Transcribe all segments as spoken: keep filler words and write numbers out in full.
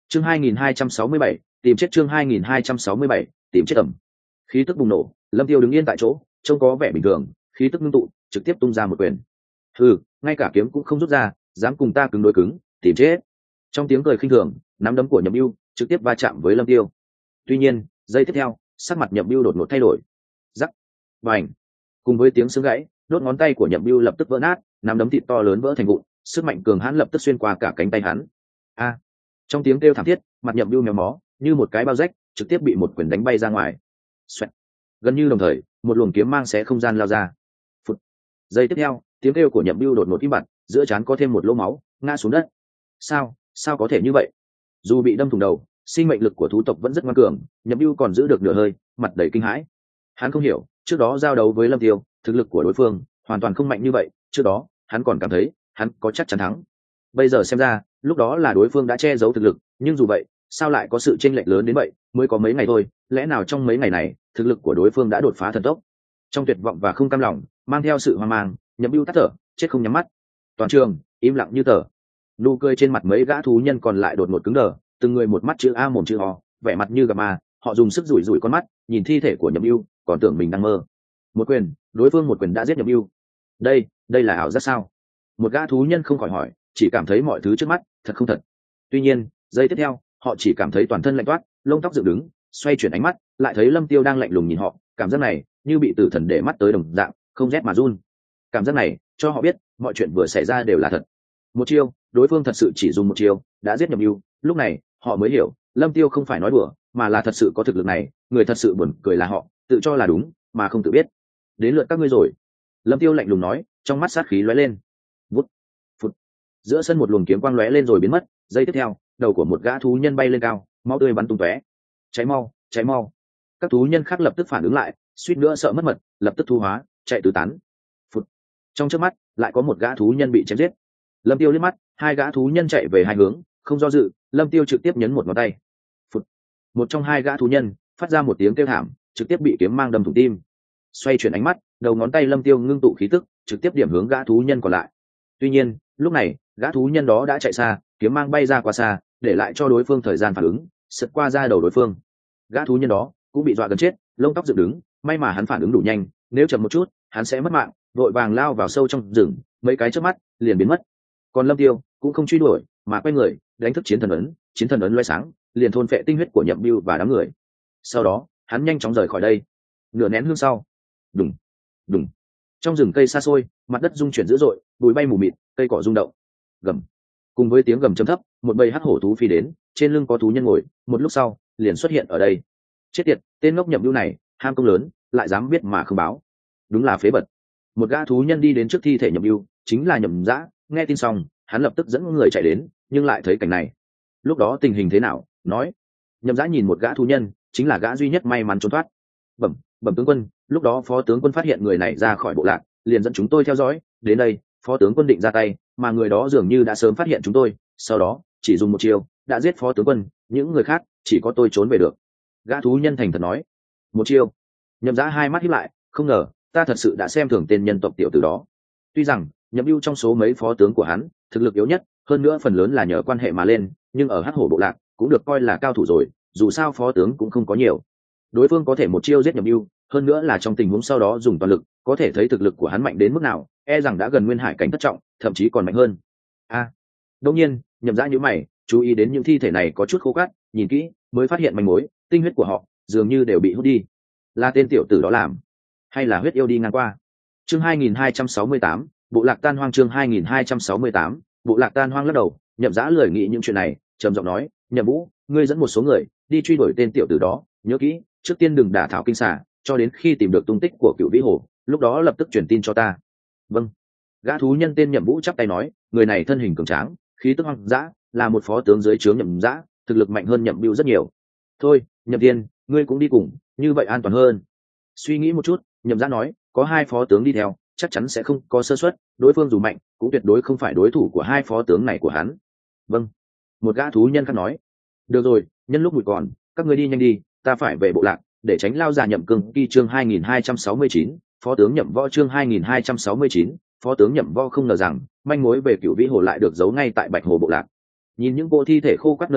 chương hai nghìn hai trăm sáu mươi bảy tìm chết chương hai nghìn hai trăm sáu mươi bảy tìm chết ẩm. Khí tức bùng nổ, Lâm Tiêu đứng yên tại chỗ, trông có vẻ bình thường, khí tức ngưng tụ, trực tiếp tung ra một quyền. Hừ, ngay cả kiếm cũng không rút ra, dám cùng ta cứng đối cứng, tìm chết. Trong tiếng cười khinh thường, nắm đấm của Nhậm Bưu trực tiếp va chạm với Lâm Tiêu. Tuy nhiên, giây tiếp theo, sắc mặt Nhậm Bưu đột ngột thay đổi. Rắc, bành. Cùng với tiếng xương gãy, đốt ngón tay của Nhậm Bưu lập tức vỡ nát, nắm đấm thịt to lớn vỡ thành vụn, sức mạnh cường hãn lập tức xuyên qua cả cánh tay hắn. A! Trong tiếng kêu thảm thiết, mặt Nhậm Bưu méo mó, như một cái bao rách, trực tiếp bị một quyền đánh bay ra ngoài. Xoẹt. Gần như đồng thời, một luồng kiếm mang xé không gian lao ra. Phụt. Giây tiếp theo, tiếng kêu của Nhậm Bưu đột ngột im bặt, giữa trán có thêm một lỗ máu, ngã xuống đất. Sao, sao có thể như vậy? Dù bị đâm thủng đầu, sinh mệnh lực của thú tộc vẫn rất ngoan cường, Nhậm Bưu còn giữ được nửa hơi, mặt đầy kinh hãi. Hắn không hiểu, trước đó giao đấu với Lâm Tiêu, thực lực của đối phương hoàn toàn không mạnh như vậy, trước đó, hắn còn cảm thấy hắn có chắc chắn thắng. Bây giờ xem ra, lúc đó là đối phương đã che giấu thực lực, nhưng dù vậy, sao lại có sự chênh lệch lớn đến vậy, mới có mấy ngày thôi, lẽ nào trong mấy ngày này, thực lực của đối phương đã đột phá thần tốc? Trong tuyệt vọng và không cam lòng, mang theo sự hoang mang, Nhậm Bưu tắt thở, chết không nhắm mắt. Toàn trường im lặng như tờ. Nụ cười trên mặt mấy gã thú nhân còn lại đột ngột cứng đờ, từng người một mắt chữ A mồm chữ O, vẻ mặt như gặp ma, họ dùng sức rủi rủi con mắt, nhìn thi thể của Nhậm Bưu, còn tưởng mình đang mơ. Một quyền, đối phương một quyền đã giết Nhậm Bưu. Đây, đây là ảo giác sao? Một gã thú nhân không khỏi hỏi, chỉ cảm thấy mọi thứ trước mắt thật không thật. Tuy nhiên, giây tiếp theo, họ chỉ cảm thấy toàn thân lạnh toát, lông tóc dựng đứng, xoay chuyển ánh mắt, lại thấy Lâm Tiêu đang lạnh lùng nhìn họ, cảm giác này như bị tử thần để mắt tới đồng dạng, không rét mà run. Cảm giác này cho họ biết, mọi chuyện vừa xảy ra đều là thật. Một chiêu, đối phương thật sự chỉ dùng một chiêu đã giết Nhậm Bưu. Lúc này, họ mới hiểu, Lâm Tiêu không phải nói đùa, mà là thật sự có thực lực này. Người thật sự buồn cười là họ, tự cho là đúng, mà không tự biết. Đến lượt các ngươi rồi. Lâm Tiêu lạnh lùng nói, trong mắt sát khí lóe lên. Vút, phút. Giữa sân một luồng kiếm quang lóe lên rồi biến mất. Giây tiếp theo, đầu của một gã thú nhân bay lên cao, máu tươi bắn tung tóe. Cháy mau, cháy mau! Các thú nhân khác lập tức phản ứng lại, suýt nữa sợ mất mật, lập tức thu hóa, chạy tứ tán. Phút. Trong chớp mắt, lại có một gã thú nhân bị chém giết. Lâm Tiêu liếc mắt, hai gã thú nhân chạy về hai hướng, không do dự, Lâm Tiêu trực tiếp nhấn một ngón tay. Phút. Một trong hai gã thú nhân phát ra một tiếng kêu thảm, trực tiếp bị kiếm mang đâm thủng tim. Xoay chuyển ánh mắt, đầu ngón tay Lâm Tiêu ngưng tụ khí tức, trực tiếp điểm hướng gã thú nhân còn lại. Tuy nhiên, lúc này, gã thú nhân đó đã chạy xa, kiếm mang bay ra quá xa, để lại cho đối phương thời gian phản ứng, sượt qua ra đầu đối phương. Gã thú nhân đó cũng bị dọa gần chết, lông tóc dựng đứng, may mà hắn phản ứng đủ nhanh, nếu chậm một chút, hắn sẽ mất mạng, vội vàng lao vào sâu trong rừng, mấy cái chớp mắt liền biến mất. Còn Lâm Tiêu cũng không truy đuổi, mà quay người đánh thức chiến thần ấn, chiến thần ấn loé sáng, liền thôn phệ tinh huyết của Nhậm Bưu và đám người. Sau đó, hắn nhanh chóng rời khỏi đây. Nửa nén hương sau, đùng, đùng, trong rừng cây xa xôi, mặt đất rung chuyển dữ dội, bụi bay mù mịt, cây cỏ rung động. Gầm, cùng với tiếng gầm trầm thấp, một bầy hắc hổ thú phi đến, trên lưng có thú nhân ngồi, một lúc sau, liền xuất hiện ở đây. Chết tiệt, tên ngốc Nhậm Bưu này, ham công lớn, lại dám biết mà không báo. Đúng là phế bật. Một gã thú nhân đi đến trước thi thể Nhậm Bưu, chính là Nhậm Dã. Nghe tin xong, hắn lập tức dẫn người chạy đến, nhưng lại thấy cảnh này. Lúc đó tình hình thế nào? Nói. Nhậm Dã nhìn một gã thú nhân, chính là gã duy nhất may mắn trốn thoát. Bẩm, bẩm tướng quân, lúc đó phó tướng quân phát hiện người này ra khỏi bộ lạc, liền dẫn chúng tôi theo dõi. Đến đây, phó tướng quân định ra tay, mà người đó dường như đã sớm phát hiện chúng tôi. Sau đó, chỉ dùng một chiêu, đã giết phó tướng quân. Những người khác, chỉ có tôi trốn về được. Gã thú nhân thành thật nói. Một chiêu. Nhậm Dã hai mắt híp lại, không ngờ, ta thật sự đã xem thường tên nhân tộc tiểu tử đó. Tuy rằng Nhậm Bưu trong số mấy phó tướng của hắn thực lực yếu nhất, hơn nữa phần lớn là nhờ quan hệ mà lên, nhưng ở hắc hổ bộ lạc cũng được coi là cao thủ rồi, dù sao phó tướng cũng không có nhiều. Đối phương có thể một chiêu giết Nhậm Bưu, hơn nữa là trong tình huống sau đó dùng toàn lực, có thể thấy thực lực của hắn mạnh đến mức nào, e rằng đã gần nguyên hải cảnh thất trọng, thậm chí còn mạnh hơn. A, à, đương nhiên, Nhậm Dã nhíu mày, chú ý đến những thi thể này có chút khô cát, nhìn kỹ mới phát hiện manh mối, tinh huyết của họ dường như đều bị hút đi. Là tên tiểu tử đó làm, hay là huyết yêu đi ngang qua? Chương hai nghìn hai trăm sáu mươi tám, bộ lạc tan hoang chương hai nghìn hai trăm sáu mươi tám, bộ lạc tan hoang lắc đầu, Nhậm Dã lười nghĩ những chuyện này, trầm giọng nói, Nhậm Vũ, ngươi dẫn một số người đi truy đuổi tên tiểu tử đó, nhớ kỹ, trước tiên đừng đả thảo kinh xà, cho đến khi tìm được tung tích của Cựu Vĩ Hồ, lúc đó lập tức truyền tin cho ta. Vâng. Gã thú nhân tên Nhậm Vũ chắp tay nói, người này thân hình cường tráng, khí tức hoang dã, là một phó tướng dưới trướng Nhậm Dã, thực lực mạnh hơn Nhậm Bưu rất nhiều. Thôi, Nhậm Tiên, ngươi cũng đi cùng, như vậy an toàn hơn. Suy nghĩ một chút, Nhậm Dã nói, có hai phó tướng đi theo, chắc chắn sẽ không có sơ suất, đối phương dù mạnh cũng tuyệt đối không phải đối thủ của hai phó tướng này của hắn. Vâng. Một gã thú nhân khác nói. Được rồi, nhân lúc mùi còn, các ngươi đi nhanh đi, ta phải về bộ lạc, để tránh lao già Nhậm Cương. Kỳ chương hai nghìn hai trăm sáu mươi chín, phó tướng Nhậm Võ chương hai nghìn hai trăm sáu mươi chín, phó tướng Nhậm Võ không ngờ rằng manh mối về Cựu Vĩ Hồ lại được giấu ngay tại Bạch Hồ bộ lạc. Nhìn những bộ thi thể khô quắt nơi đây,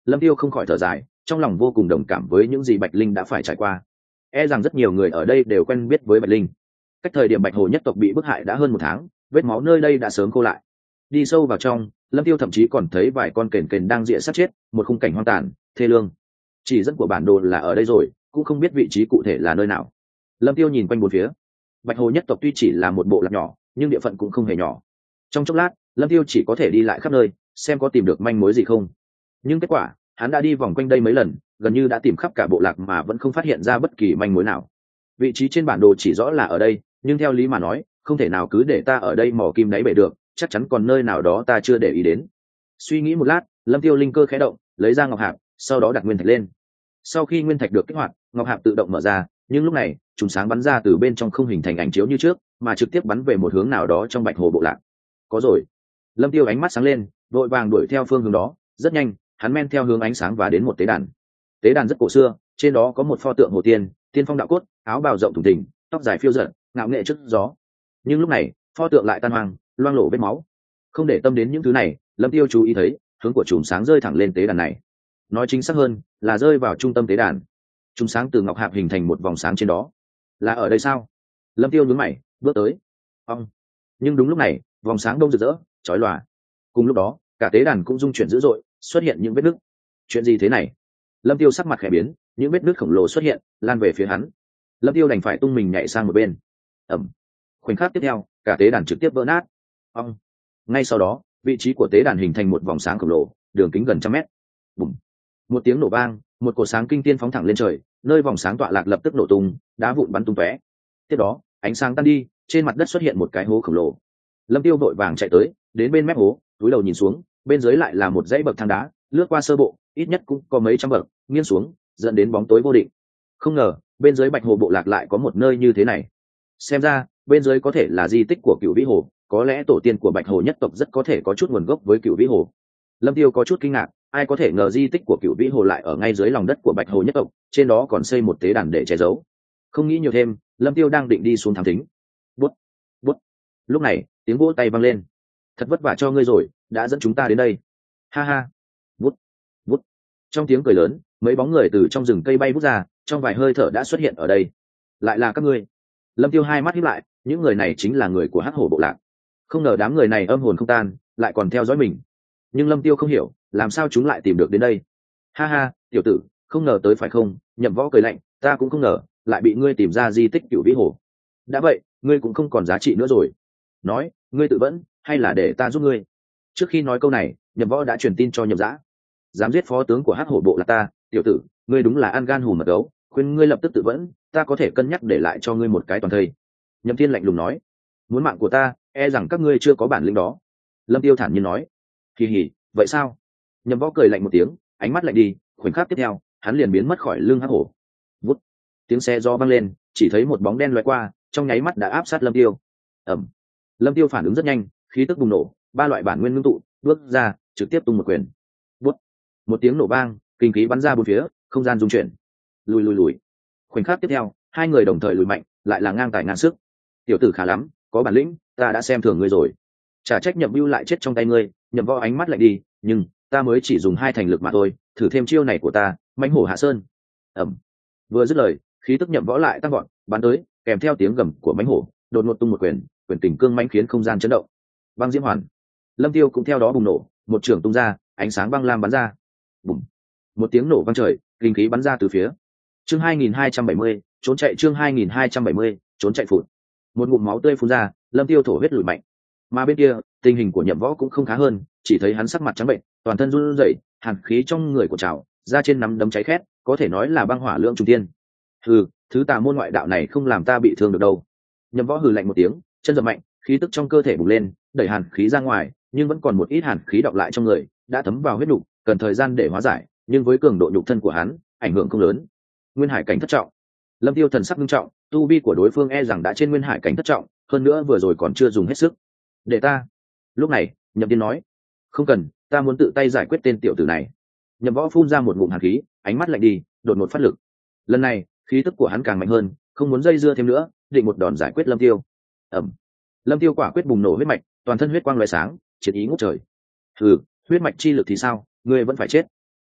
Lâm Tiêu không khỏi thở dài, trong lòng vô cùng đồng cảm với những gì Bạch Linh đã phải trải qua. E rằng rất nhiều người ở đây đều quen biết với Bạch Linh. Cách thời điểm Bạch Hồ nhất tộc bị bức hại đã hơn một tháng, vết máu nơi đây đã sớm khô lại. Đi sâu vào trong, Lâm Tiêu thậm chí còn thấy vài con kền kền đang rỉa sát chết, một khung cảnh hoang tàn, thê lương. Chỉ dẫn của bản đồ là ở đây rồi, cũng không biết vị trí cụ thể là nơi nào. Lâm Tiêu nhìn quanh bốn phía. Bạch Hồ nhất tộc tuy chỉ là một bộ lạc nhỏ, nhưng địa phận cũng không hề nhỏ. Trong chốc lát, Lâm Tiêu chỉ có thể đi lại khắp nơi, xem có tìm được manh mối gì không. Nhưng kết quả, hắn đã đi vòng quanh đây mấy lần, gần như đã tìm khắp cả bộ lạc mà vẫn không phát hiện ra bất kỳ manh mối nào. Vị trí trên bản đồ chỉ rõ là ở đây, nhưng theo lý mà nói, không thể nào cứ để ta ở đây mò kim đáy bể được, chắc chắn còn nơi nào đó ta chưa để ý đến. Suy nghĩ một lát, Lâm Tiêu linh cơ khẽ động, lấy ra ngọc hạp, sau đó đặt nguyên thạch lên. Sau khi nguyên thạch được kích hoạt, ngọc hạp tự động mở ra, nhưng lúc này, chúng sáng bắn ra từ bên trong không hình thành ảnh chiếu như trước, mà trực tiếp bắn về một hướng nào đó trong Bạch Hồ bộ lạc. Có rồi. Lâm Tiêu ánh mắt sáng lên, vội vàng đuổi theo phương hướng đó, rất nhanh, hắn men theo hướng ánh sáng và đến một tế đàn. Tế đàn rất cổ xưa, trên đó có một pho tượng hồ tiên, tiên phong đạo cốt, áo bào rộng thùng thình, tóc dài phiêu dật, ngạo nghệ trước gió. Nhưng lúc này, pho tượng lại tan hoang, loang lổ vết máu. Không để tâm đến những thứ này, Lâm Tiêu chú ý thấy, hướng của chùm sáng rơi thẳng lên tế đàn này. Nói chính xác hơn, là rơi vào trung tâm tế đàn. Chùm sáng từ ngọc hạp hình thành một vòng sáng trên đó. Là ở đây sao? Lâm Tiêu nhướng mày, bước tới. Ông. Nhưng đúng lúc này, vòng sáng đông rực rỡ, chói lòa. Cùng lúc đó, cả tế đàn cũng rung chuyển dữ dội, xuất hiện những vết nứt. Chuyện gì thế này? Lâm Tiêu sắc mặt khẽ biến, những vết nứt khổng lồ xuất hiện, lan về phía hắn. Lâm Tiêu đành phải tung mình nhảy sang một bên. Ầm. Khoảnh khắc tiếp theo, cả tế đàn trực tiếp vỡ nát. Ông. Ngay sau đó, vị trí của tế đàn hình thành một vòng sáng khổng lồ, đường kính gần trăm mét. Bùm. Một tiếng nổ vang, một cột sáng kinh tiên phóng thẳng lên trời, nơi vòng sáng tọa lạc lập tức nổ tung, đá vụn bắn tung tóe. Tiếp đó, ánh sáng tan đi, trên mặt đất xuất hiện một cái hố khổng lồ. Lâm Tiêu vội vàng chạy tới, đến bên mép hố, cúi đầu nhìn xuống, bên dưới lại là một dãy bậc thang đá, lướt qua sơ bộ, ít nhất cũng có mấy trăm bậc, nghiêng xuống, dẫn đến bóng tối vô định. Không ngờ, bên dưới Bạch Hồ bộ lạc lại có một nơi như thế này. Xem ra, bên dưới có thể là di tích của Cửu Vĩ Hồ, có lẽ tổ tiên của Bạch Hồ nhất tộc rất có thể có chút nguồn gốc với Cửu Vĩ Hồ. Lâm Tiêu có chút kinh ngạc, ai có thể ngờ di tích của Cửu Vĩ Hồ lại ở ngay dưới lòng đất của Bạch Hồ nhất tộc, trên đó còn xây một tế đàn để che giấu. Không nghĩ nhiều thêm, Lâm Tiêu đang định đi xuống thám thính. Bút, bút. Lúc này, tiếng vỗ tay vang lên. Thật vất vả cho ngươi rồi, đã dẫn chúng ta đến đây. Ha ha. Bút, bút. Trong tiếng cười lớn, mấy bóng người từ trong rừng cây bay vút ra, trong vài hơi thở đã xuất hiện ở đây. Lại là các ngươi. Lâm Tiêu hai mắt híp lại, những người này chính là người của Hắc Hổ bộ lạc. Không ngờ đám người này âm hồn không tan, lại còn theo dõi mình. Nhưng Lâm Tiêu không hiểu, làm sao chúng lại tìm được đến đây. Ha ha, tiểu tử, không ngờ tới phải không? Nhậm Võ cười lạnh, ta cũng không ngờ, lại bị ngươi tìm ra di tích Cửu Vĩ Hồ. Đã vậy, ngươi cũng không còn giá trị nữa rồi. Nói, ngươi tự vẫn, hay là để ta giúp ngươi? Trước khi nói câu này, Nhậm Võ đã truyền tin cho Nhậm Dã. Dám giết phó tướng của Hắc Hổ bộ lạc ta, tiểu tử, ngươi đúng là ăn gan hùm mật gấu, khuyên ngươi lập tức tự vẫn, ta có thể cân nhắc để lại cho ngươi một cái toàn thây. Nhậm Thiên lạnh lùng nói, muốn mạng của ta, e rằng các ngươi chưa có bản lĩnh đó. Lâm Tiêu thản nhiên nói, kỳ hỉ, vậy sao? Nhậm Võ cười lạnh một tiếng, ánh mắt lạnh đi, khoảnh khắc tiếp theo, hắn liền biến mất khỏi lưng Hắc Hổ. Vút, tiếng xe gió vang lên, chỉ thấy một bóng đen lóe qua, trong nháy mắt đã áp sát Lâm Tiêu. Ầm. Lâm Tiêu phản ứng rất nhanh, khí tức bùng nổ, ba loại bản nguyên ngưng tụ, bước ra, trực tiếp tung một quyền. Vút. Một tiếng nổ vang, kinh khí bắn ra bốn phía, không gian rung chuyển. Lùi lùi lùi. Khoảnh khắc tiếp theo, hai người đồng thời lùi mạnh, lại là ngang tài ngang sức. Tiểu tử khá lắm, có bản lĩnh, ta đã xem thường ngươi rồi. Trả trách Nhậm Bưu lại chết trong tay ngươi. Nhậm Võ ánh mắt lạnh đi, nhưng ta mới chỉ dùng hai thành lực mà thôi, thử thêm chiêu này của ta, mãnh hổ hạ sơn. Ầm. Vừa dứt lời, khí tức Nhậm Võ lại tăng gọn, bắn tới, kèm theo tiếng gầm của mãnh hổ, đột ngột tung một quyền, quyền kình cương mãnh khiến không gian chấn động. Băng diễm hoàn. Lâm Tiêu cũng theo đó bùng nổ, một trường tung ra, ánh sáng băng lam bắn ra. Bùng. Một tiếng nổ vang trời, kinh khí bắn ra từ phía. Chương hai nghìn hai trăm bảy mươi, trốn chạy chương hai nghìn hai trăm bảy mươi, trốn chạy phụt. Một ngụm máu tươi phun ra, Lâm Tiêu thổ huyết lùi mạnh. Mà bên kia, tình hình của Nhậm Võ cũng không khá hơn, chỉ thấy hắn sắc mặt trắng bệnh, toàn thân run rẩy, hàn khí trong người của trào ra trên nắm đấm cháy khét, có thể nói là băng hỏa lượng trùng tiên. Hừ, thứ tà môn ngoại đạo này không làm ta bị thương được đâu. Nhậm Võ hừ lạnh một tiếng, chân giật mạnh, khí tức trong cơ thể bùng lên, đẩy hàn khí ra ngoài, nhưng vẫn còn một ít hàn khí đọng lại trong người, đã thấm vào huyết nhục, cần thời gian để hóa giải, nhưng với cường độ nhục thân của hắn, ảnh hưởng không lớn. Nguyên hải cảnh thất trọng. Lâm Tiêu thần sắc nghiêm trọng, tu vi của đối phương e rằng đã trên nguyên hải cảnh thất trọng, hơn nữa vừa rồi còn chưa dùng hết sức. Để ta. Lúc này, Nhậm Tiên nói, không cần, ta muốn tự tay giải quyết tên tiểu tử này. Nhậm Võ phun ra một ngụm hàn khí, ánh mắt lạnh đi, đột ngột phát lực. Lần này, khí tức của hắn càng mạnh hơn, không muốn dây dưa thêm nữa, định một đòn giải quyết Lâm Tiêu. Ẩm. Lâm Tiêu quả quyết bùng nổ huyết mạch, toàn thân huyết quang lóe sáng, chiến ý ngút trời. Hừ, huyết mạch chi lực thì sao, ngươi vẫn phải chết.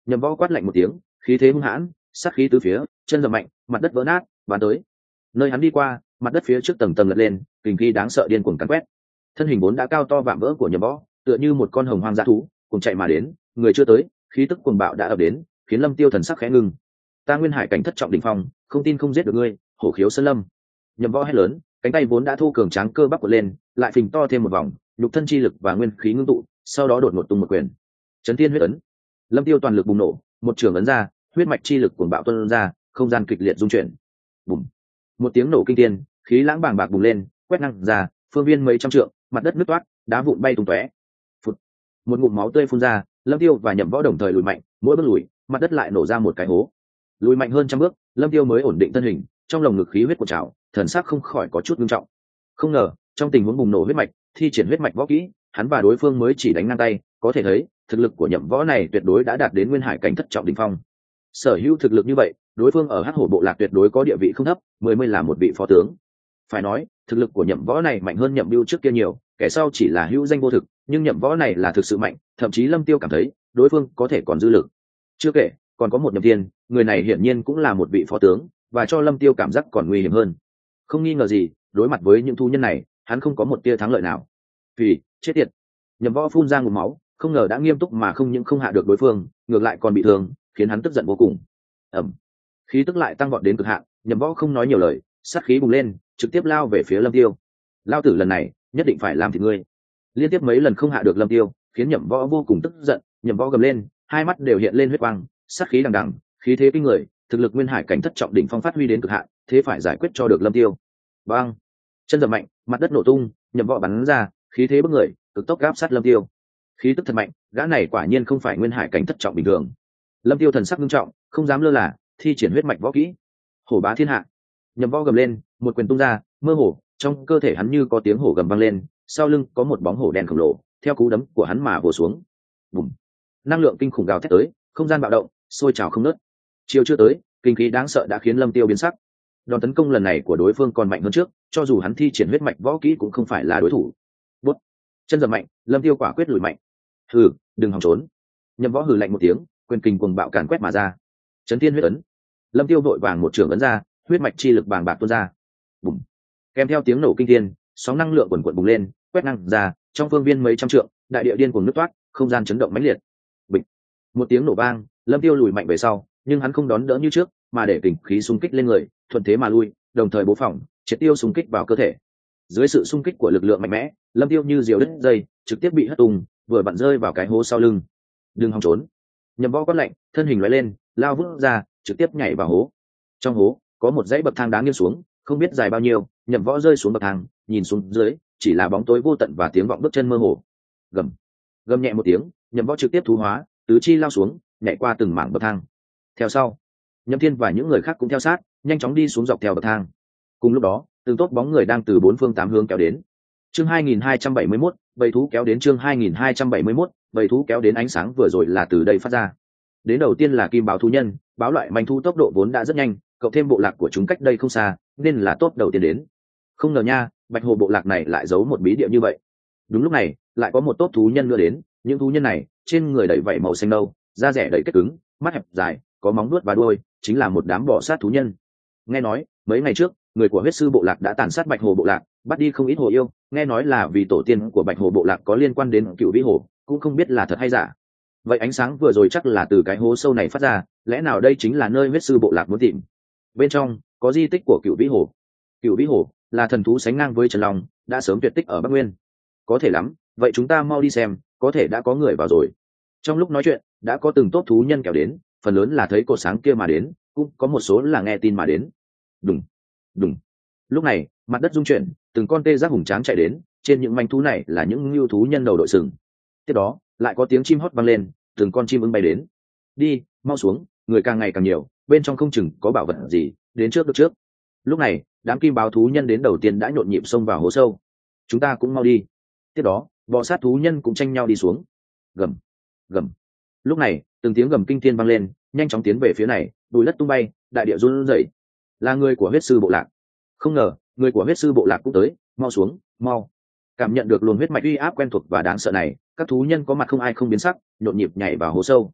Nhậm Võ quát lạnh một tiếng, khí thế hung hãn, sát khí tứ phía, chân dầm mạnh, mặt đất vỡ nát, bắn tới. Nơi hắn đi qua, mặt đất phía trước tầng tầng lật lên, kình khí đáng sợ điên cuồng cắn quét. Thân hình vốn đã cao to vạm vỡ của Nhậm Võ, tựa như một con hồng hoang dã thú, cùng chạy mà đến, người chưa tới, khí tức cuồng bạo đã ập đến, khiến Lâm Tiêu thần sắc khẽ ngưng. Ta Nguyên Hải cảnh thất trọng đỉnh phong, không tin không giết được ngươi, hổ khiếu sơn lâm. Nhậm Võ hét lớn, cánh tay vốn đã thu cường tráng cơ bắp của lên, lại phình to thêm một vòng, nhục thân chi lực và nguyên khí ngưng tụ, sau đó đột ngột tung một quyền. Chấn Thiên huyết ấn. Lâm Tiêu toàn lực bùng nổ, một trường ấn ra, huyết mạch chi lực cuồng bạo tuôn ra, không gian kịch liệt rung chuyển. Bùng. Một tiếng nổ kinh thiên, khí lãng bàng bạc bùng lên, quét ngang ra, phương viên mấy trăm trượng, mặt đất nứt toát, đá vụn bay tung tóe. Phụt. Một ngụm máu tươi phun ra, Lâm Tiêu và Nhậm Võ đồng thời lùi mạnh, mỗi bước lùi, mặt đất lại nổ ra một cái hố. Lùi mạnh hơn trăm bước, Lâm Tiêu mới ổn định thân hình, trong lồng ngực khí huyết cuộn trào, thần sắc không khỏi có chút nghiêm trọng. Không ngờ, trong tình huống bùng nổ huyết mạch, thi triển huyết mạch võ kỹ, hắn và đối phương mới chỉ đánh ngang tay, có thể thấy, thực lực của Nhậm Võ này tuyệt đối đã đạt đến Nguyên Hải cảnh thất trọng đỉnh phong. Sở hữu thực lực như vậy, đối phương ở Hắc Hổ bộ lạc tuyệt đối có địa vị không thấp, mười mươi là một vị phó tướng. Phải nói, thực lực của Nhậm Võ này mạnh hơn Nhậm Bưu trước kia nhiều, kẻ sau chỉ là hữu danh vô thực, nhưng Nhậm Võ này là thực sự mạnh, thậm chí Lâm Tiêu cảm thấy, đối phương có thể còn dư lực. Chưa kể, còn có một Nhậm Thiên, người này hiển nhiên cũng là một vị phó tướng, và cho Lâm Tiêu cảm giác còn nguy hiểm hơn. Không nghi ngờ gì, đối mặt với những thú nhân này, hắn không có một tia thắng lợi nào. Vì, chết tiệt. Nhậm Võ phun ra ngụm máu, không ngờ đã nghiêm túc mà không những không hạ được đối phương, ngược lại còn bị thương, khiến hắn tức giận vô cùng. Ầm. Khí tức lại tăng vọt đến cực hạn, Nhậm Võ không nói nhiều lời, sát khí bùng lên, trực tiếp lao về phía Lâm Tiêu. Lao tử lần này, nhất định phải làm thịt ngươi. Liên tiếp mấy lần không hạ được Lâm Tiêu, khiến Nhậm Võ vô cùng tức giận, Nhậm Võ gầm lên, hai mắt đều hiện lên huyết quang, sát khí đằng đằng, khí thế kinh người, thực lực Nguyên Hải cảnh thất trọng đỉnh phong phát huy đến cực hạn, thế phải giải quyết cho được Lâm Tiêu. Bang! Chân giẫm mạnh, mặt đất nổ tung, Nhậm Võ bắn ra, khí thế bức người, cực tốc áp sát Lâm Tiêu. Khí tức thật mạnh, gã này quả nhiên không phải Nguyên Hải cảnh thất trọng bình thường. Lâm Tiêu thần sắc nghiêm trọng, không dám lơ là, thi triển huyết mạch võ kỹ. Hổ bá thiên hạ. Nhậm Võ gầm lên, một quyền tung ra, mơ hồ, trong cơ thể hắn như có tiếng hổ gầm vang lên, sau lưng có một bóng hổ đen khổng lồ, theo cú đấm của hắn mà vồ xuống. Bùm! Năng lượng kinh khủng gào thét tới, không gian bạo động, sôi trào không ngớt. Chiều chưa tới, kinh khí đáng sợ đã khiến Lâm Tiêu biến sắc. Đòn tấn công lần này của đối phương còn mạnh hơn trước, cho dù hắn thi triển huyết mạch võ kỹ cũng không phải là đối thủ. Bút! Chân giẫm mạnh, Lâm Tiêu quả quyết lùi mạnh. Hừ, đừng hòng trốn. Nhậm Võ hừ lạnh một tiếng, quyền kình cuồng bạo càn quét mà ra. Chấn Thiên huyết ấn. Lâm Tiêu vội vàng một trường ấn ra, huyết mạch chi lực bàng bạc tuôn ra. Bùm! Kèm theo tiếng nổ kinh thiên, sóng năng lượng quần quần bùng lên, quét ngang ra, trong phương viên mấy trăm trượng, đại địa điên cuồng nứt toát, không gian chấn động mãnh liệt. Bịch! Một tiếng nổ vang, Lâm Tiêu lùi mạnh về sau, nhưng hắn không đón đỡ như trước, mà để kình khí xung kích lên người, thuận thế mà lui, đồng thời bố phỏng, triệt tiêu xung kích vào cơ thể. Dưới sự xung kích của lực lượng mạnh mẽ, Lâm Tiêu như diều đứt dây, trực tiếp bị hất tung, vừa vặn rơi vào cái hố sau lưng. Đừng hòng trốn. Nhậm Võ quát lạnh, thân hình lóe lên, lao vút ra, trực tiếp nhảy vào hố. Trong hố có một dãy bậc thang đáng nghiêng xuống, không biết dài bao nhiêu. Nhậm Võ rơi xuống bậc thang, nhìn xuống dưới, chỉ là bóng tối vô tận và tiếng vọng bước chân mơ hồ. Gầm, gầm nhẹ một tiếng, Nhậm Võ trực tiếp thú hóa, tứ chi lao xuống, nhảy qua từng mảng bậc thang. Theo sau, Nhậm Thiên và những người khác cũng theo sát, nhanh chóng đi xuống dọc theo bậc thang. Cùng lúc đó, từng tốt bóng người đang từ bốn phương tám hướng kéo đến. Chương hai nghìn hai trăm bảy mươi mốt, bầy thú kéo đến chương hai nghìn hai trăm bảy mươi mốt, bầy thú kéo đến ánh sáng vừa rồi là từ đây phát ra. Đến đầu tiên là kim báo thú nhân, báo loại manh thú tốc độ vốn đã rất nhanh, cộng thêm bộ lạc của chúng cách đây không xa, nên là tốt đầu tiên đến. Không ngờ nha, Bạch Hồ bộ lạc này lại giấu một bí địa như vậy. Đúng lúc này, lại có một tốt thú nhân nữa đến, những thú nhân này, trên người đầy vảy màu xanh nâu, da rẻ đầy kết cứng, mắt hẹp dài, có móng vuốt và đuôi, chính là một đám bò sát thú nhân. Nghe nói, mấy ngày trước, người của huyết sư bộ lạc đã tàn sát Bạch Hồ bộ lạc, bắt đi không ít hồ yêu, nghe nói là vì tổ tiên của Bạch Hồ bộ lạc có liên quan đến Cựu Vĩ Hồ, cũng không biết là thật hay giả. Vậy ánh sáng vừa rồi chắc là từ cái hố sâu này phát ra, lẽ nào đây chính là nơi huyết sư bộ lạc muốn tìm? Bên trong có di tích của Cựu Vĩ Hồ. Cựu Vĩ Hồ là thần thú sánh ngang với Trần Long, đã sớm tuyệt tích ở Bắc Nguyên. Có thể lắm, vậy chúng ta mau đi xem, có thể đã có người vào rồi. Trong lúc nói chuyện, đã có từng tốt thú nhân kéo đến, phần lớn là thấy cột sáng kia mà đến, cũng có một số là nghe tin mà đến. Đùng, đùng. Lúc này, mặt đất rung chuyển, từng con tê giác hùng tráng chạy đến, trên những manh thú này là những lưu thú nhân đầu đội sừng. Tiếp đó, lại có tiếng chim hót vang lên, từng con chim ưng bay đến. Đi, mau xuống, người càng ngày càng nhiều, bên trong không chừng có bảo vật gì, đến trước được trước. Lúc này, đám kim báo thú nhân đến đầu tiên đã nhộn nhịp xông vào hố sâu. Chúng ta cũng mau đi. Tiếp đó, bò sát thú nhân cũng tranh nhau đi xuống. Gầm, gầm. Lúc này, từng tiếng gầm kinh thiên vang lên, nhanh chóng tiến về phía này, bùi đất tung bay, đại địa run rẩy. Là người của huyết sư bộ lạc. Không ngờ, người của huyết sư bộ lạc cũng tới, mau xuống, mau. Cảm nhận được luồng huyết mạch uy áp quen thuộc và đáng sợ này, các thú nhân có mặt không ai không biến sắc, nhộn nhịp nhảy vào hố sâu.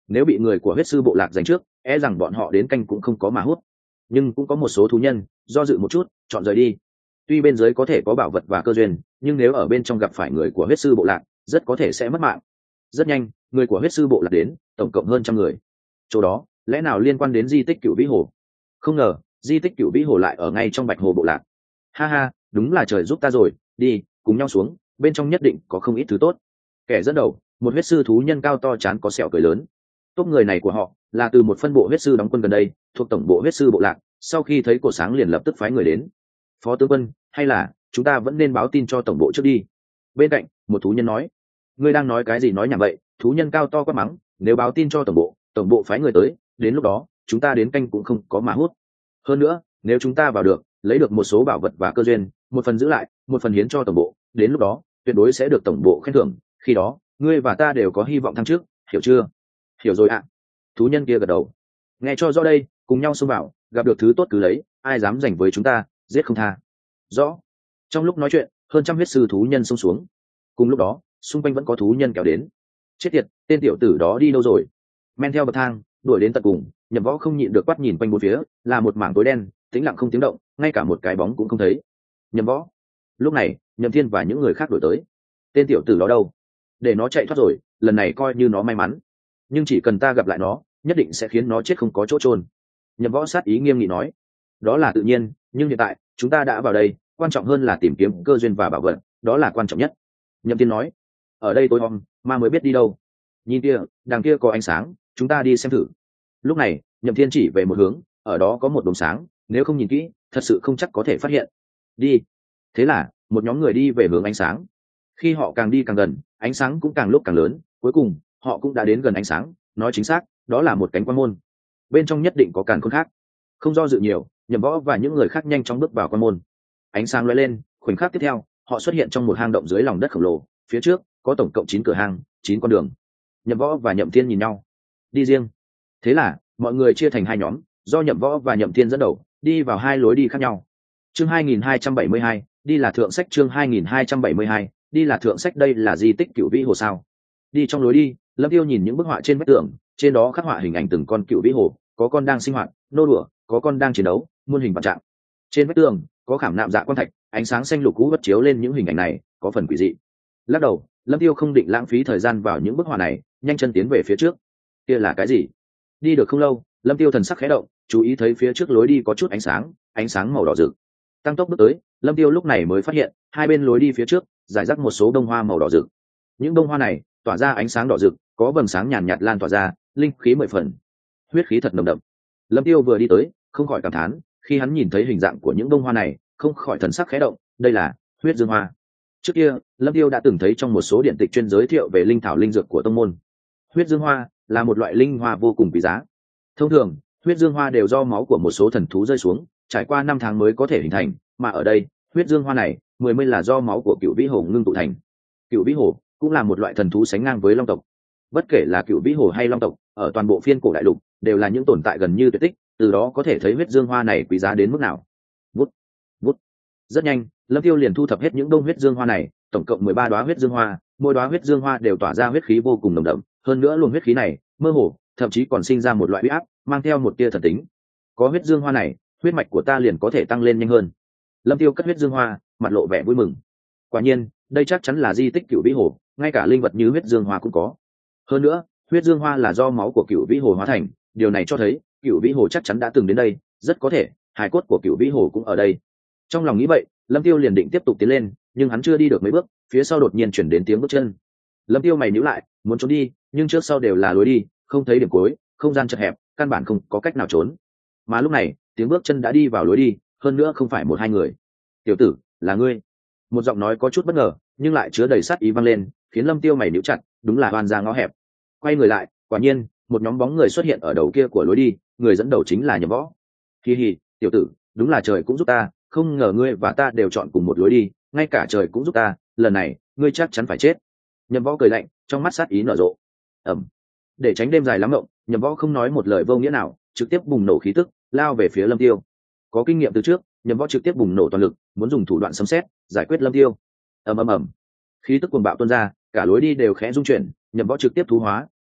nếu bị người của huyết sư bộ lạc giành trước e rằng bọn họ đến canh cũng không có mà hút. Nhưng cũng có một số thú nhân do dự một chút chọn rời đi. Tuy bên dưới có thể có bảo vật và cơ duyên, nhưng nếu ở bên trong gặp phải người của huyết sư bộ lạc rất có thể sẽ mất mạng. Rất nhanh người của huyết sư bộ lạc đến, tổng cộng hơn trăm người. Chỗ đó lẽ nào liên quan đến di tích Cửu Vĩ Hồ? Không ngờ di tích Cửu Vĩ Hồ lại ở ngay trong Bạch Hồ bộ lạc. Ha ha, đúng là trời giúp ta rồi. Đi cùng nhau xuống, bên trong nhất định có không ít thứ tốt. Kẻ dẫn đầu, một huyết sư thú nhân cao to chán có sẹo cười lớn. Tốt người này của họ là từ một phân bộ huyết sư đóng quân gần đây, thuộc tổng bộ huyết sư bộ lạc. Sau khi thấy cổ sáng liền lập tức phái người đến. Phó tướng quân, hay là chúng ta vẫn nên báo tin cho tổng bộ trước đi? Bên cạnh một thú nhân nói. Ngươi đang nói cái gì nói nhảm vậy? Thú nhân cao to quát mắng. Nếu báo tin cho tổng bộ, tổng bộ phái người tới, đến lúc đó chúng ta đến canh cũng không có mà hút. Hơn nữa nếu chúng ta vào được, lấy được một số bảo vật và cơ duyên, một phần giữ lại, một phần hiến cho tổng bộ, đến lúc đó tuyệt đối sẽ được tổng bộ khen thưởng. Khi đó ngươi và ta đều có hy vọng thăng chức, hiểu chưa? Hiểu rồi ạ. À. Thú nhân kia gật đầu. Nghe cho rõ đây, cùng nhau xông vào, gặp được thứ tốt cứ lấy, ai dám giành với chúng ta giết không tha. Rõ. Trong lúc nói chuyện hơn trăm huyết sư thú nhân xông xuống. Cùng lúc đó xung quanh vẫn có thú nhân kéo đến. Chết tiệt, tên tiểu tử đó đi đâu rồi? Men theo bậc thang đuổi đến tận cùng, Nhậm Võ không nhịn được quát nhìn quanh bốn phía, là một mảng tối đen tĩnh lặng không tiếng động, ngay cả một cái bóng cũng không thấy. Nhậm Võ. Lúc này Nhậm Thiên và những người khác đuổi tới. Tên tiểu tử đó đâu? Để nó chạy thoát rồi, lần này coi như nó may mắn, nhưng chỉ cần ta gặp lại nó nhất định sẽ khiến nó chết không có chỗ chôn. Nhậm Võ sát ý nghiêm nghị nói. Đó là tự nhiên, nhưng hiện tại chúng ta đã vào đây, quan trọng hơn là tìm kiếm cơ duyên và bảo vật, đó là quan trọng nhất. Nhậm Thiên nói. Ở đây tối om ma mới biết đi đâu. Nhìn kia, đằng kia có ánh sáng, chúng ta đi xem thử. Lúc này Nhậm Thiên chỉ về một hướng, ở đó có một đốm sáng, nếu không nhìn kỹ thật sự không chắc có thể phát hiện. Đi. Thế là một nhóm người đi về hướng ánh sáng. Khi họ càng đi càng gần, ánh sáng cũng càng lúc càng lớn, cuối cùng họ cũng đã đến gần ánh sáng. Nói chính xác, đó là một cánh quan môn, bên trong nhất định có càn khôn khác. Không do dự nhiều, Nhậm Võ và những người khác nhanh chóng bước vào quan môn. Ánh sáng lóe lên, khoảnh khắc tiếp theo họ xuất hiện trong một hang động dưới lòng đất khổng lồ. Phía trước có tổng cộng chín cửa hang, chín con đường. Nhậm Võ và Nhậm Thiên nhìn nhau. Đi riêng. Thế là mọi người chia thành hai nhóm, do Nhậm Võ và Nhậm Thiên dẫn đầu, đi vào hai lối đi khác nhau. Chương hai nghìn hai trăm bảy mươi hai, đi là thượng sách. Chương hai nghìn hai trăm bảy mươi hai, đi là thượng sách. Đây là di tích Cửu Vĩ Hồ sao? Đi trong lối đi, Lâm Tiêu nhìn những bức họa trên vách tường, trên đó khắc họa hình ảnh từng con Cửu Vĩ Hồ, có con đang sinh hoạt, nô đùa, có con đang chiến đấu, muôn hình vạn trạng. Trên vách tường có khảm nạm dạ quan thạch, ánh sáng xanh lục cũ vất chiếu lên những hình ảnh này, có phần quỷ dị. Lắc đầu, Lâm Tiêu không định lãng phí thời gian vào những bức họa này, nhanh chân tiến về phía trước. Kia là cái gì? Đi được không lâu, Lâm Tiêu thần sắc khẽ động, chú ý thấy phía trước lối đi có chút ánh sáng, ánh sáng màu đỏ rực. Tăng tốc bước tới, Lâm Tiêu lúc này mới phát hiện, hai bên lối đi phía trước rải rác một số bông hoa màu đỏ rực. Những bông hoa này tỏa ra ánh sáng đỏ rực, có vầng sáng nhàn nhạt, nhạt lan tỏa ra, linh khí mười phần, huyết khí thật nồng đậm. Lâm Tiêu vừa đi tới, không khỏi cảm thán, khi hắn nhìn thấy hình dạng của những bông hoa này, không khỏi thần sắc khẽ động, đây là huyết dương hoa. Trước kia, Lâm Tiêu đã từng thấy trong một số điện tịch chuyên giới thiệu về linh thảo linh dược của tông môn. Huyết dương hoa là một loại linh hoa vô cùng quý giá. Thông thường, huyết dương hoa đều do máu của một số thần thú rơi xuống, trải qua năm tháng mới có thể hình thành, mà ở đây, huyết dương hoa này, mười mươi là do máu của Cửu Vĩ Hồ ngưng tụ thành. Cửu Vĩ Hồ cũng là một loại thần thú sánh ngang với long tộc. Bất kể là Cửu Vĩ Hồ hay long tộc, ở toàn bộ phiên cổ đại lục đều là những tồn tại gần như tuyệt tích, từ đó có thể thấy huyết dương hoa này quý giá đến mức nào. Vút, vút. Rất nhanh, Lâm Tiêu liền thu thập hết những bông huyết dương hoa này, tổng cộng mười ba đóa huyết dương hoa, mỗi đóa huyết dương hoa đều tỏa ra huyết khí vô cùng nồng đậm, hơn nữa luồng huyết khí này mơ hồ, thậm chí còn sinh ra một loại uy áp, mang theo một tia thần tính. Có huyết dương hoa này, huyết mạch của ta liền có thể tăng lên nhanh hơn. Lâm Tiêu cất huyết dương hoa, mặt lộ vẻ vui mừng. Quả nhiên, đây chắc chắn là di tích Cửu Vĩ Hồ, ngay cả linh vật như huyết dương hoa cũng có. Hơn nữa, huyết dương hoa là do máu của Cửu Vĩ Hồ hóa thành, điều này cho thấy Cửu Vĩ Hồ chắc chắn đã từng đến đây, rất có thể hài cốt của Cửu Vĩ Hồ cũng ở đây. Trong lòng nghĩ vậy, Lâm Tiêu liền định tiếp tục tiến lên, nhưng hắn chưa đi được mấy bước, phía sau đột nhiên chuyển đến tiếng bước chân. Lâm Tiêu mày nhíu lại, muốn trốn đi, nhưng trước sau đều là lối đi, không thấy điểm cuối, không gian chật hẹp, căn bản không có cách nào trốn. Mà lúc này, tiếng bước chân đã đi vào lối đi, hơn nữa không phải một hai người. "Tiểu tử, là ngươi?" Một giọng nói có chút bất ngờ, nhưng lại chứa đầy sát ý vang lên, khiến Lâm Tiêu mày nhíu chặt, đúng là oan gia ngõ hẹp. Quay người lại, quả nhiên, một nhóm bóng người xuất hiện ở đầu kia của lối đi, người dẫn đầu chính là Nhậm Võ. "Hi hi, tiểu tử, đúng là trời cũng giúp ta, không ngờ ngươi và ta đều chọn cùng một lối đi, ngay cả trời cũng giúp ta, lần này, ngươi chắc chắn phải chết." Nhậm Võ cười lạnh, trong mắt sát ý nở rộ. Ầm. Để tránh đêm dài lắm mộng, Nhậm Võ không nói một lời vô nghĩa nào, trực tiếp bùng nổ khí tức, lao về phía Lâm Tiêu. Có kinh nghiệm từ trước, Nhậm Võ trực tiếp bùng nổ toàn lực, muốn dùng thủ đoạn sấm sét giải quyết Lâm Tiêu. Ầm ầm ầm. Khí tức cuồng bạo tuôn ra, cả lối đi đều khẽ rung chuyển, Nhậm Võ trực tiếp thú hóa,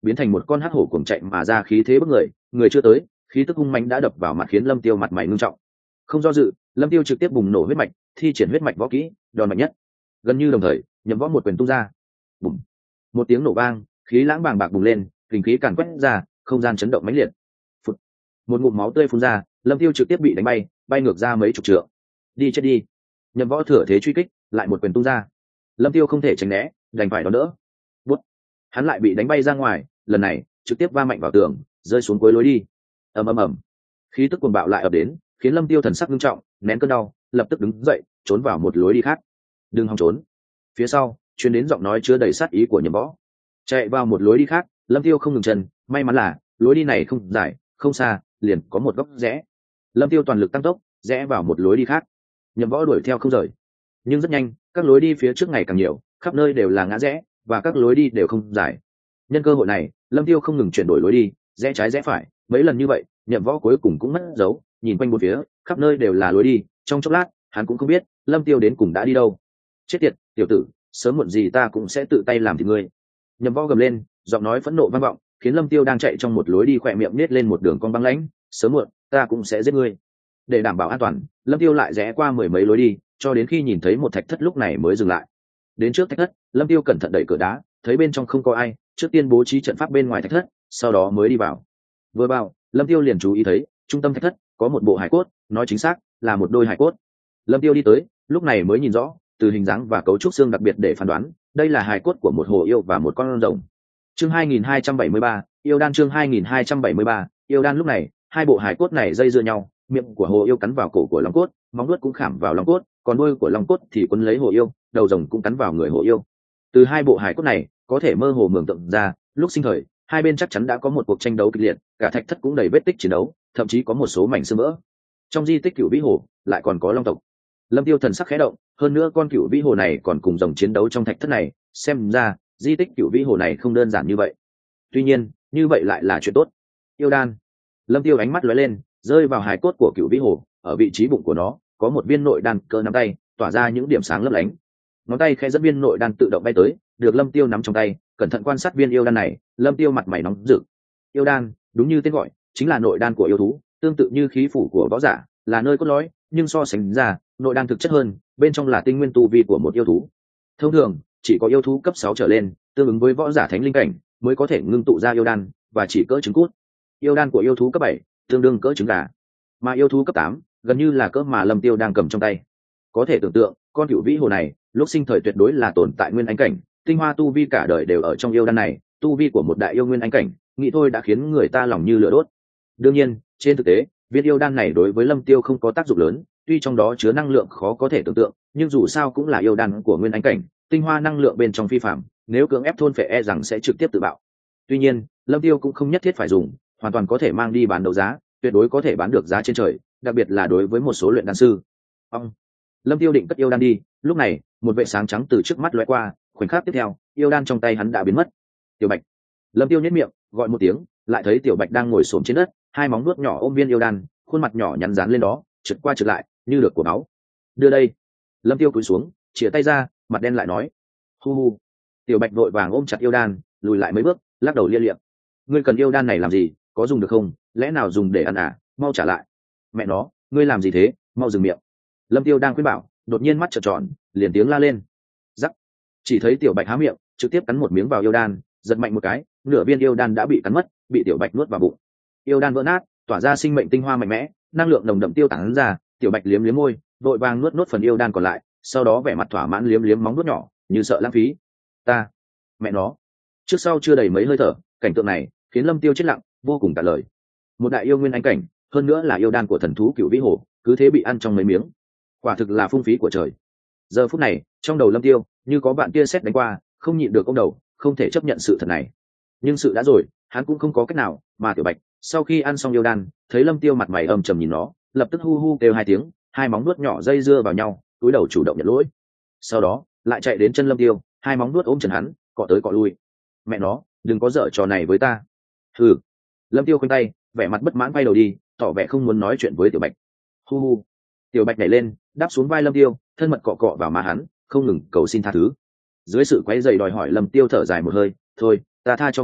biến thành một con hắc hổ cuồng chạy mà ra, khí thế bức người, người chưa tới, khí tức hung mãnh đã đập vào mặt khiến Lâm Tiêu mặt mày ngưng trọng. Không do dự, Lâm Tiêu trực tiếp bùng nổ huyết mạch, thi triển huyết mạch võ kỹ, đòn mạnh nhất. Gần như đồng thời, Nhậm Võ một quyền tung ra. Bùm. Một tiếng nổ vang, khí lãng bàng bạc bùng lên, kình khí càn quét ra, không gian chấn động mãnh liệt. Phụt. Một ngụm máu tươi phun ra, Lâm Tiêu trực tiếp bị đánh bay, bay ngược ra mấy chục trượng. Đi chết đi. Nhậm Võ thừa thế truy kích, lại một quyền tung ra. Lâm Tiêu không thể tránh né, đành phải đón đỡ. Bút. Hắn lại bị đánh bay ra ngoài, lần này trực tiếp va mạnh vào tường, rơi xuống cuối lối đi. Ầm ầm ầm. Khí tức cuồng bạo lại ập đến, khiến Lâm Tiêu thần sắc nghiêm trọng, nén cơn đau, lập tức đứng dậy, trốn vào một lối đi khác. Đừng hòng trốn. Phía sau truyền đến giọng nói chứa đầy sát ý của Nhậm Võ. Chạy vào một lối đi khác, Lâm Tiêu không ngừng chân, may mắn là lối đi này không dài, không xa, liền có một góc rẽ. Lâm Tiêu toàn lực tăng tốc, rẽ vào một lối đi khác. Nhậm Võ đuổi theo không rời, nhưng rất nhanh, các lối đi phía trước ngày càng nhiều, khắp nơi đều là ngã rẽ, và các lối đi đều không dài. Nhân cơ hội này, Lâm Tiêu không ngừng chuyển đổi lối đi, rẽ trái rẽ phải, mấy lần như vậy, Nhậm Võ cuối cùng cũng mất dấu, nhìn quanh bốn phía, khắp nơi đều là lối đi, trong chốc lát, hắn cũng không biết Lâm Tiêu đến cùng đã đi đâu. Chết tiệt, tiểu tử, sớm muộn gì ta cũng sẽ tự tay làm thịt ngươi. Nhậm Võ gầm lên, giọng nói phẫn nộ vang vọng, khiến Lâm Tiêu đang chạy trong một lối đi khỏe miệng nết lên một đường cong băng lãnh, sớm muộn, ta cũng sẽ giết ngươi. Để đảm bảo an toàn, Lâm Tiêu lại rẽ qua mười mấy lối đi, cho đến khi nhìn thấy một thạch thất lúc này mới dừng lại. Đến trước thạch thất, Lâm Tiêu cẩn thận đẩy cửa đá, thấy bên trong không có ai, trước tiên bố trí trận pháp bên ngoài thạch thất, sau đó mới đi vào. Vừa vào, Lâm Tiêu liền chú ý thấy, trung tâm thạch thất có một bộ hài cốt, nói chính xác là một đôi hài cốt. Lâm Tiêu đi tới, lúc này mới nhìn rõ, từ hình dáng và cấu trúc xương đặc biệt để phán đoán, đây là hài cốt của một hồ yêu và một con rồng. Chương hai nghìn hai trăm bảy mươi ba, yêu đan. Chương hai nghìn hai trăm bảy mươi ba, yêu đan. Lúc này, hai bộ hài cốt này dây dưa nhau, miệng của hồ yêu cắn vào cổ của long cốt, móng vuốt cũng khảm vào long cốt, còn đuôi của long cốt thì quấn lấy hồ yêu, đầu rồng cũng cắn vào người hồ yêu. Từ hai bộ hài cốt này, có thể mơ hồ mường tượng ra, lúc sinh thời, hai bên chắc chắn đã có một cuộc tranh đấu kịch liệt, cả thạch thất cũng đầy vết tích chiến đấu, thậm chí có một số mảnh xương vỡ. Trong di tích Cửu Vĩ Hồ, lại còn có long tộc. Lâm Tiêu thần sắc khẽ động, hơn nữa con Cửu Vĩ Hồ này còn cùng rồng chiến đấu trong thạch thất này, xem ra di tích Cửu Vĩ Hồ này không đơn giản như vậy. Tuy nhiên, như vậy lại là chuyện tốt. Yêu đan. Lâm Tiêu ánh mắt lóe lên, rơi vào hài cốt của Cửu Vĩ Hồ, ở vị trí bụng của nó có một viên nội đan cỡ nắm tay, tỏa ra những điểm sáng lấp lánh. Ngón tay khẽ dẫn viên nội đan tự động bay tới, được Lâm Tiêu nắm trong tay, cẩn thận quan sát viên yêu đan này. Lâm Tiêu mặt mày nóng rực. Yêu đan, đúng như tên gọi, chính là nội đan của yêu thú, tương tự như khí phủ của võ giả, là nơi cốt lõi, nhưng so sánh ra, nội đan thực chất hơn, bên trong là tinh nguyên tu vi của một yêu thú. Thông thường, chỉ có yêu thú cấp sáu trở lên, tương ứng với võ giả thánh linh cảnh, mới có thể ngưng tụ ra yêu đan, và chỉ cỡ trứng cút. Yêu đan của yêu thú cấp bảy, tương đương cỡ trứng gà, mà yêu thú cấp tám, gần như là cỡ mà Lâm Tiêu đang cầm trong tay. Có thể tưởng tượng, con Cửu Vĩ Hồ này, lúc sinh thời tuyệt đối là tồn tại nguyên anh cảnh, tinh hoa tu vi cả đời đều ở trong yêu đan này, tu vi của một đại yêu nguyên anh cảnh, nghĩ thôi đã khiến người ta lòng như lửa đốt. Đương nhiên, trên thực tế, viên yêu đan này đối với Lâm Tiêu không có tác dụng lớn, tuy trong đó chứa năng lượng khó có thể tưởng tượng, nhưng dù sao cũng là yêu đan của nguyên anh cảnh, tinh hoa năng lượng bên trong phi phàm, nếu cưỡng ép thôn phệ e rằng sẽ trực tiếp tự bạo. Tuy nhiên, Lâm Tiêu cũng không nhất thiết phải dùng, hoàn toàn có thể mang đi bán đấu giá, tuyệt đối có thể bán được giá trên trời, đặc biệt là đối với một số luyện đan sư. Ông Lâm Tiêu định cất yêu đan đi, lúc này, một vệ sáng trắng từ trước mắt lóe qua, khoảnh khắc tiếp theo, yêu đan trong tay hắn đã biến mất. Tiểu Bạch. Lâm Tiêu nhếch miệng, gọi một tiếng, lại thấy Tiểu Bạch đang ngồi xổm trên đất, hai móng vuốt nhỏ ôm viên yêu đan, khuôn mặt nhỏ nhắn dán lên đó, trượt qua trượt lại, như được của máu. Đưa đây. Lâm Tiêu cúi xuống, chìa tay ra, mặt đen lại nói. Hu hu. Tiểu Bạch vội vàng ôm chặt yêu đan, lùi lại mấy bước, lắc đầu lia lịa. Ngươi cần yêu đan này làm gì, có dùng được không, lẽ nào dùng để ăn à, mau trả lại. Mẹ nó, ngươi làm gì thế, mau dừng miệng. Lâm Tiêu đang khuyên bảo, đột nhiên mắt trợn tròn, liền tiếng la lên. Rắc. Chỉ thấy Tiểu Bạch há miệng, trực tiếp cắn một miếng vào yêu đan, giật mạnh một cái, nửa viên yêu đan đã bị cắn mất, bị Tiểu Bạch nuốt vào bụng. Yêu đan vỡ nát, tỏa ra sinh mệnh tinh hoa mạnh mẽ, năng lượng nồng đậm tiêu tán ra. Tiểu Bạch liếm liếm môi, vội vàng nuốt nuốt phần yêu đan còn lại, sau đó vẻ mặt thỏa mãn liếm liếm móng vuốt nhỏ, như sợ lãng phí. Ta, mẹ nó. Trước sau chưa đầy mấy hơi thở, cảnh tượng này khiến Lâm Tiêu chết lặng, vô cùng cả lời. Một đại yêu nguyên anh cảnh, hơn nữa là yêu đan của thần thú Cửu Vĩ Hồ, cứ thế bị ăn trong mấy miếng, quả thực là phung phí của trời. Giờ phút này, trong đầu Lâm Tiêu như có bạn kia sét đánh qua, không nhịn được ông đầu, không thể chấp nhận sự thật này. Nhưng sự đã rồi, hắn cũng không có cách nào. Mà Tiểu Bạch sau khi ăn xong yêu đan, thấy Lâm Tiêu mặt mày âm trầm nhìn nó, lập tức hu hu kêu hai tiếng, hai móng vuốt nhỏ dây dưa vào nhau, cúi đầu chủ động nhận lỗi. Sau đó lại chạy đến chân Lâm Tiêu, hai móng vuốt ôm chân hắn, cọ tới cọ lui. Mẹ nó, đừng có dở trò này với ta. Hừ. Lâm Tiêu khoanh tay, vẻ mặt bất mãn quay đầu đi, tỏ vẻ không muốn nói chuyện với Tiểu Bạch. Hu hu. Tiểu Bạch nhảy lên, đáp xuống vai Lâm Tiêu, thân mật cọ cọ vào má hắn, không ngừng cầu xin tha thứ. Dưới sự quấy rầy đòi hỏi, Lâm Tiêu thở dài một hơi, thôi, ta tha cho ngươi,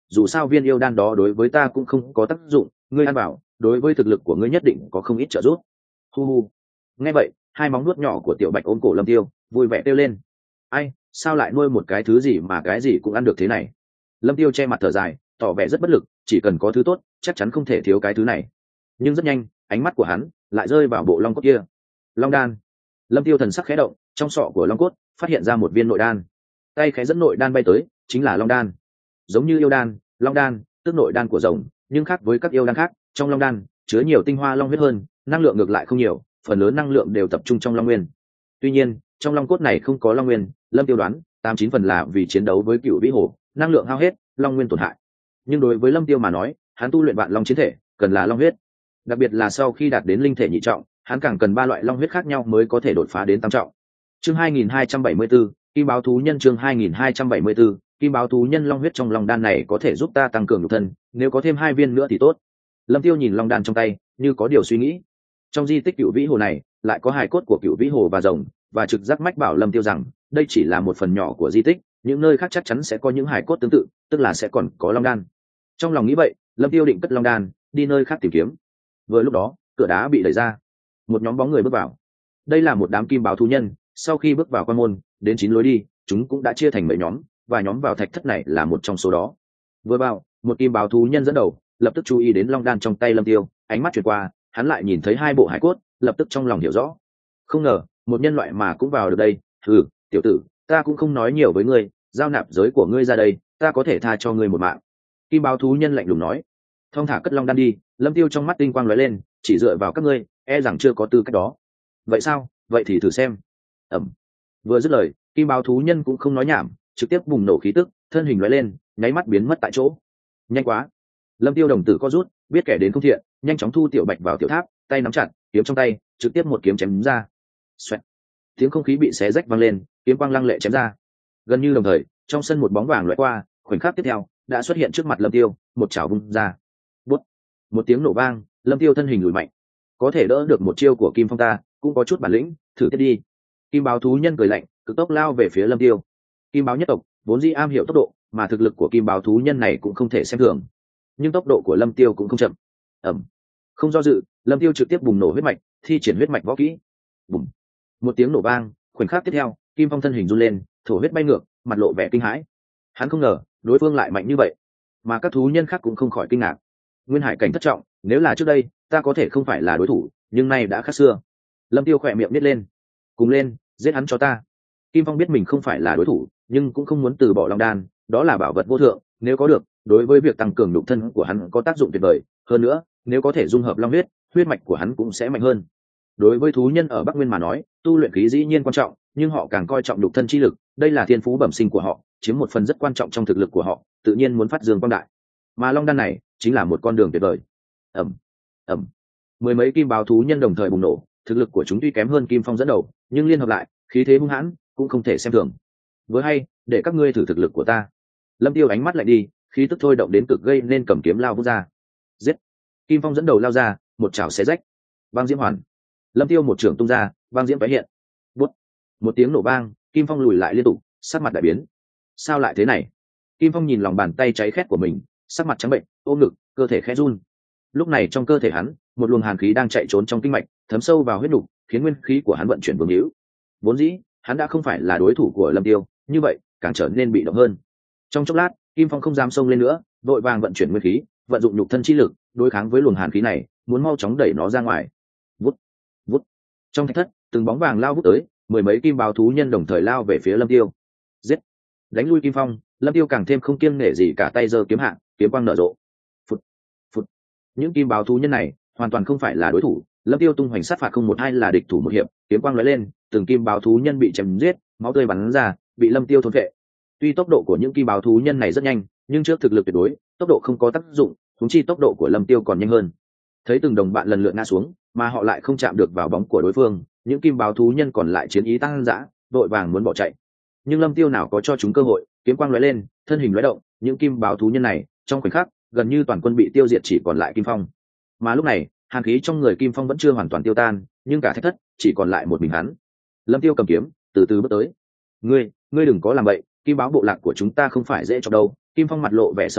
dù sao viên yêu đan đó đối với ta cũng không có tác dụng, ngươi ăn bảo đối với thực lực của ngươi nhất định có không ít trợ giúp. Hu hu. Nghe vậy, hai móng nuốt nhỏ của tiểu bạch ôm cổ lâm tiêu, vui vẻ kêu lên. Ai, sao lại nuôi một cái thứ gì mà cái gì cũng ăn được thế này? Lâm tiêu che mặt thở dài, tỏ vẻ rất bất lực, chỉ cần có thứ tốt chắc chắn không thể thiếu cái thứ này. Nhưng rất nhanh, ánh mắt của hắn lại rơi vào bộ long cốt kia. Long đan. Lâm tiêu thần sắc khẽ động, trong sọ của long cốt phát hiện ra một viên nội đan. Tay khẽ dẫn nội đan bay tới, chính là long đan. Giống như yêu đan, long đan tức nội đan của rồng, nhưng khác với các yêu đan khác, trong long đan chứa nhiều tinh hoa long huyết hơn, năng lượng ngược lại không nhiều, phần lớn năng lượng đều tập trung trong long nguyên. Tuy nhiên, trong long cốt này không có long nguyên, Lâm tiêu đoán tám chín phần là vì chiến đấu với cựu vĩ hồ, năng lượng hao hết, long nguyên tổn hại. Nhưng đối với Lâm tiêu mà nói, hắn tu luyện vạn long chiến thể cần là long huyết, đặc biệt là sau khi đạt đến linh thể nhị trọng, hắn càng cần ba loại long huyết khác nhau mới có thể đột phá đến tam trọng. Chương hai nghìn hai trăm bảy mươi 274, Kim báo thú nhân. Chương hai nghìn hai trăm bảy mươi 274, Kim báo thú nhân. Long huyết trong long đan này có thể giúp ta tăng cường nhục thân, nếu có thêm hai viên nữa thì tốt. Lâm tiêu nhìn long đan trong tay, như có điều suy nghĩ. Trong di tích cựu vĩ hồ này lại có hài cốt của cựu vĩ hồ và rồng, và trực giác mách bảo Lâm tiêu rằng đây chỉ là một phần nhỏ của di tích, những nơi khác chắc chắn sẽ có những hài cốt tương tự, tức là sẽ còn có long đan. Trong lòng nghĩ vậy, Lâm tiêu định cất long đan, đi nơi khác tìm kiếm. Vừa lúc đó, cửa đá bị đẩy ra, một nhóm bóng người bước vào. Đây là một đám kim báo thú nhân, sau khi bước vào quan môn, đến chín lối đi, chúng cũng đã chia thành mấy nhóm, và nhóm vào thạch thất này là một trong số đó. Vừa vào, một kim báo thú nhân dẫn đầu, lập tức chú ý đến long đan trong tay Lâm tiêu, ánh mắt chuyển qua, hắn lại nhìn thấy hai bộ hải cốt, lập tức trong lòng hiểu rõ. Không ngờ, một nhân loại mà cũng vào được đây. Ừ, tiểu tử, ta cũng không nói nhiều với ngươi, giao nạp giới của ngươi ra đây, ta có thể tha cho ngươi một mạng. Kim báo thú nhân lạnh lùng nói. Thong thả cất long đan đi. Lâm tiêu trong mắt tinh quang lóe lên, chỉ dựa vào các ngươi, e rằng chưa có tư cách đó. Vậy sao? Vậy thì thử xem. Ẩm. Vừa dứt lời, kim báo thú nhân cũng không nói nhảm, trực tiếp bùng nổ khí tức, thân hình lóe lên, nháy mắt biến mất tại chỗ. Nhanh quá. Lâm tiêu đồng tử co rút, biết kẻ đến không thiện, nhanh chóng thu tiểu bạch vào tiểu tháp, tay nắm chặt, kiếm trong tay, trực tiếp một kiếm chém ra. Xoẹt. Tiếng không khí bị xé rách vang lên, kiếm quang lăng lệ chém ra. Gần như đồng thời, trong sân một bóng vàng lóe qua, khoảnh khắc tiếp theo đã xuất hiện trước mặt Lâm tiêu, một chảo vung ra. Bút. Một tiếng nổ vang, Lâm tiêu thân hình lùi mạnh. Có thể đỡ được một chiêu của Kim Phong ta, cũng có chút bản lĩnh, thử tiếp đi. Kim báo thú nhân cười lạnh, cực tốc lao về phía Lâm tiêu. Kim báo nhất tộc vốn dĩ am hiểu tốc độ, mà thực lực của kim báo thú nhân này cũng không thể xem thường. Nhưng tốc độ của Lâm tiêu cũng không chậm. Ẩm. Không do dự, Lâm tiêu trực tiếp bùng nổ huyết mạch, thi triển huyết mạch võ kỹ. Bùng. Một tiếng nổ vang, khoảnh khắc tiếp theo, Kim Phong thân hình run lên, thổ huyết bay ngược, mặt lộ vẻ kinh hãi. Hắn không ngờ đối phương lại mạnh như vậy, mà các thú nhân khác cũng không khỏi kinh ngạc. Nguyên hải cảnh thất trọng, nếu là trước đây ta có thể không phải là đối thủ, nhưng nay đã khác xưa. Lâm tiêu khỏe miệng nít lên. Cùng lên, giết hắn cho ta. Kim Phong biết mình không phải là đối thủ, nhưng cũng không muốn từ bỏ long đan, đó là bảo vật vô thượng, nếu có được, đối với việc tăng cường nhục thân của hắn có tác dụng tuyệt vời. Hơn nữa, nếu có thể dung hợp long huyết, huyết mạch của hắn cũng sẽ mạnh hơn. Đối với thú nhân ở Bắc Nguyên mà nói, tu luyện khí dĩ nhiên quan trọng, nhưng họ càng coi trọng nhục thân chi lực, đây là thiên phú bẩm sinh của họ, chiếm một phần rất quan trọng trong thực lực của họ, tự nhiên muốn phát dương quang đại. Mà long đan này chính là một con đường tuyệt vời. Ẩm, ẩm. Mười mấy kim báo thú nhân đồng thời bùng nổ, thực lực của chúng tuy kém hơn Kim Phong dẫn đầu, nhưng liên hợp lại, khí thế hung hãn, cũng không thể xem thường. Vừa hay, để các ngươi thử thực lực của ta. Lâm Tiêu ánh mắt lại đi, khí tức thôi động đến cực gây nên cầm kiếm lao vút ra. Giết! Kim Phong dẫn đầu lao ra, một chảo xé rách. Băng diễm hoàn. Lâm Tiêu một trưởng tung ra, băng diễm tái hiện. Bút! Một tiếng nổ vang, Kim Phong lùi lại liên tục, sắc mặt đại biến. Sao lại thế này? Kim Phong nhìn lòng bàn tay cháy khét của mình, sắc mặt trắng bệnh, ôm ngực, cơ thể khẽ run. Lúc này trong cơ thể hắn, một luồng hàn khí đang chạy trốn trong kinh mạch, thấm sâu vào huyết nục, khiến nguyên khí của hắn vận chuyển vương hữu. Vốn dĩ, hắn đã không phải là đối thủ của Lâm Tiêu, như vậy, càng trở nên bị động hơn. Trong chốc lát, Kim Phong không dám xông lên nữa, vội vàng vận chuyển nguyên khí, vận dụng nhục thân chi lực, đối kháng với luồng hàn khí này, muốn mau chóng đẩy nó ra ngoài. Vút, vút. Trong thạch thất, từng bóng vàng lao vút tới, mười mấy kim báo thú nhân đồng thời lao về phía Lâm Tiêu. Giết! Đánh lui Kim Phong, Lâm Tiêu càng thêm không kiêng nể gì cả, tay giơ kiếm hạ, kiếm quang nở rộ. Phụt, phụt. Những kim báo thú nhân này hoàn toàn không phải là đối thủ, Lâm Tiêu tung hoành sát phạt không một hai là địch thủ một hiệp, kiếm quang lóe lên, từng kim báo thú nhân bị chém giết, máu tươi bắn ra, bị Lâm Tiêu thôn phệ. Tuy tốc độ của những kim báo thú nhân này rất nhanh, nhưng trước thực lực tuyệt đối, tốc độ không có tác dụng, huống chi tốc độ của Lâm Tiêu còn nhanh hơn. Thấy từng đồng bạn lần lượt ngã xuống, mà họ lại không chạm được vào bóng của đối phương, những kim báo thú nhân còn lại chiến ý tăng dã, đội vàng muốn bỏ chạy. Nhưng Lâm Tiêu nào có cho chúng cơ hội, kiếm quang lóe lên, thân hình lóe động, những kim báo thú nhân này, trong khoảnh khắc, gần như toàn quân bị tiêu diệt, chỉ còn lại Kim Phong. Mà lúc này, hàn khí trong người Kim Phong vẫn chưa hoàn toàn tiêu tan, nhưng cả thạch thất chỉ còn lại một mình hắn. Lâm Tiêu cầm kiếm, từ từ bước tới. "Ngươi, ngươi đừng có làm vậy, kim báo bộ lạc của chúng ta không phải dễ chọc đâu." Kim Phong mặt lộ vẻ sợ hãi,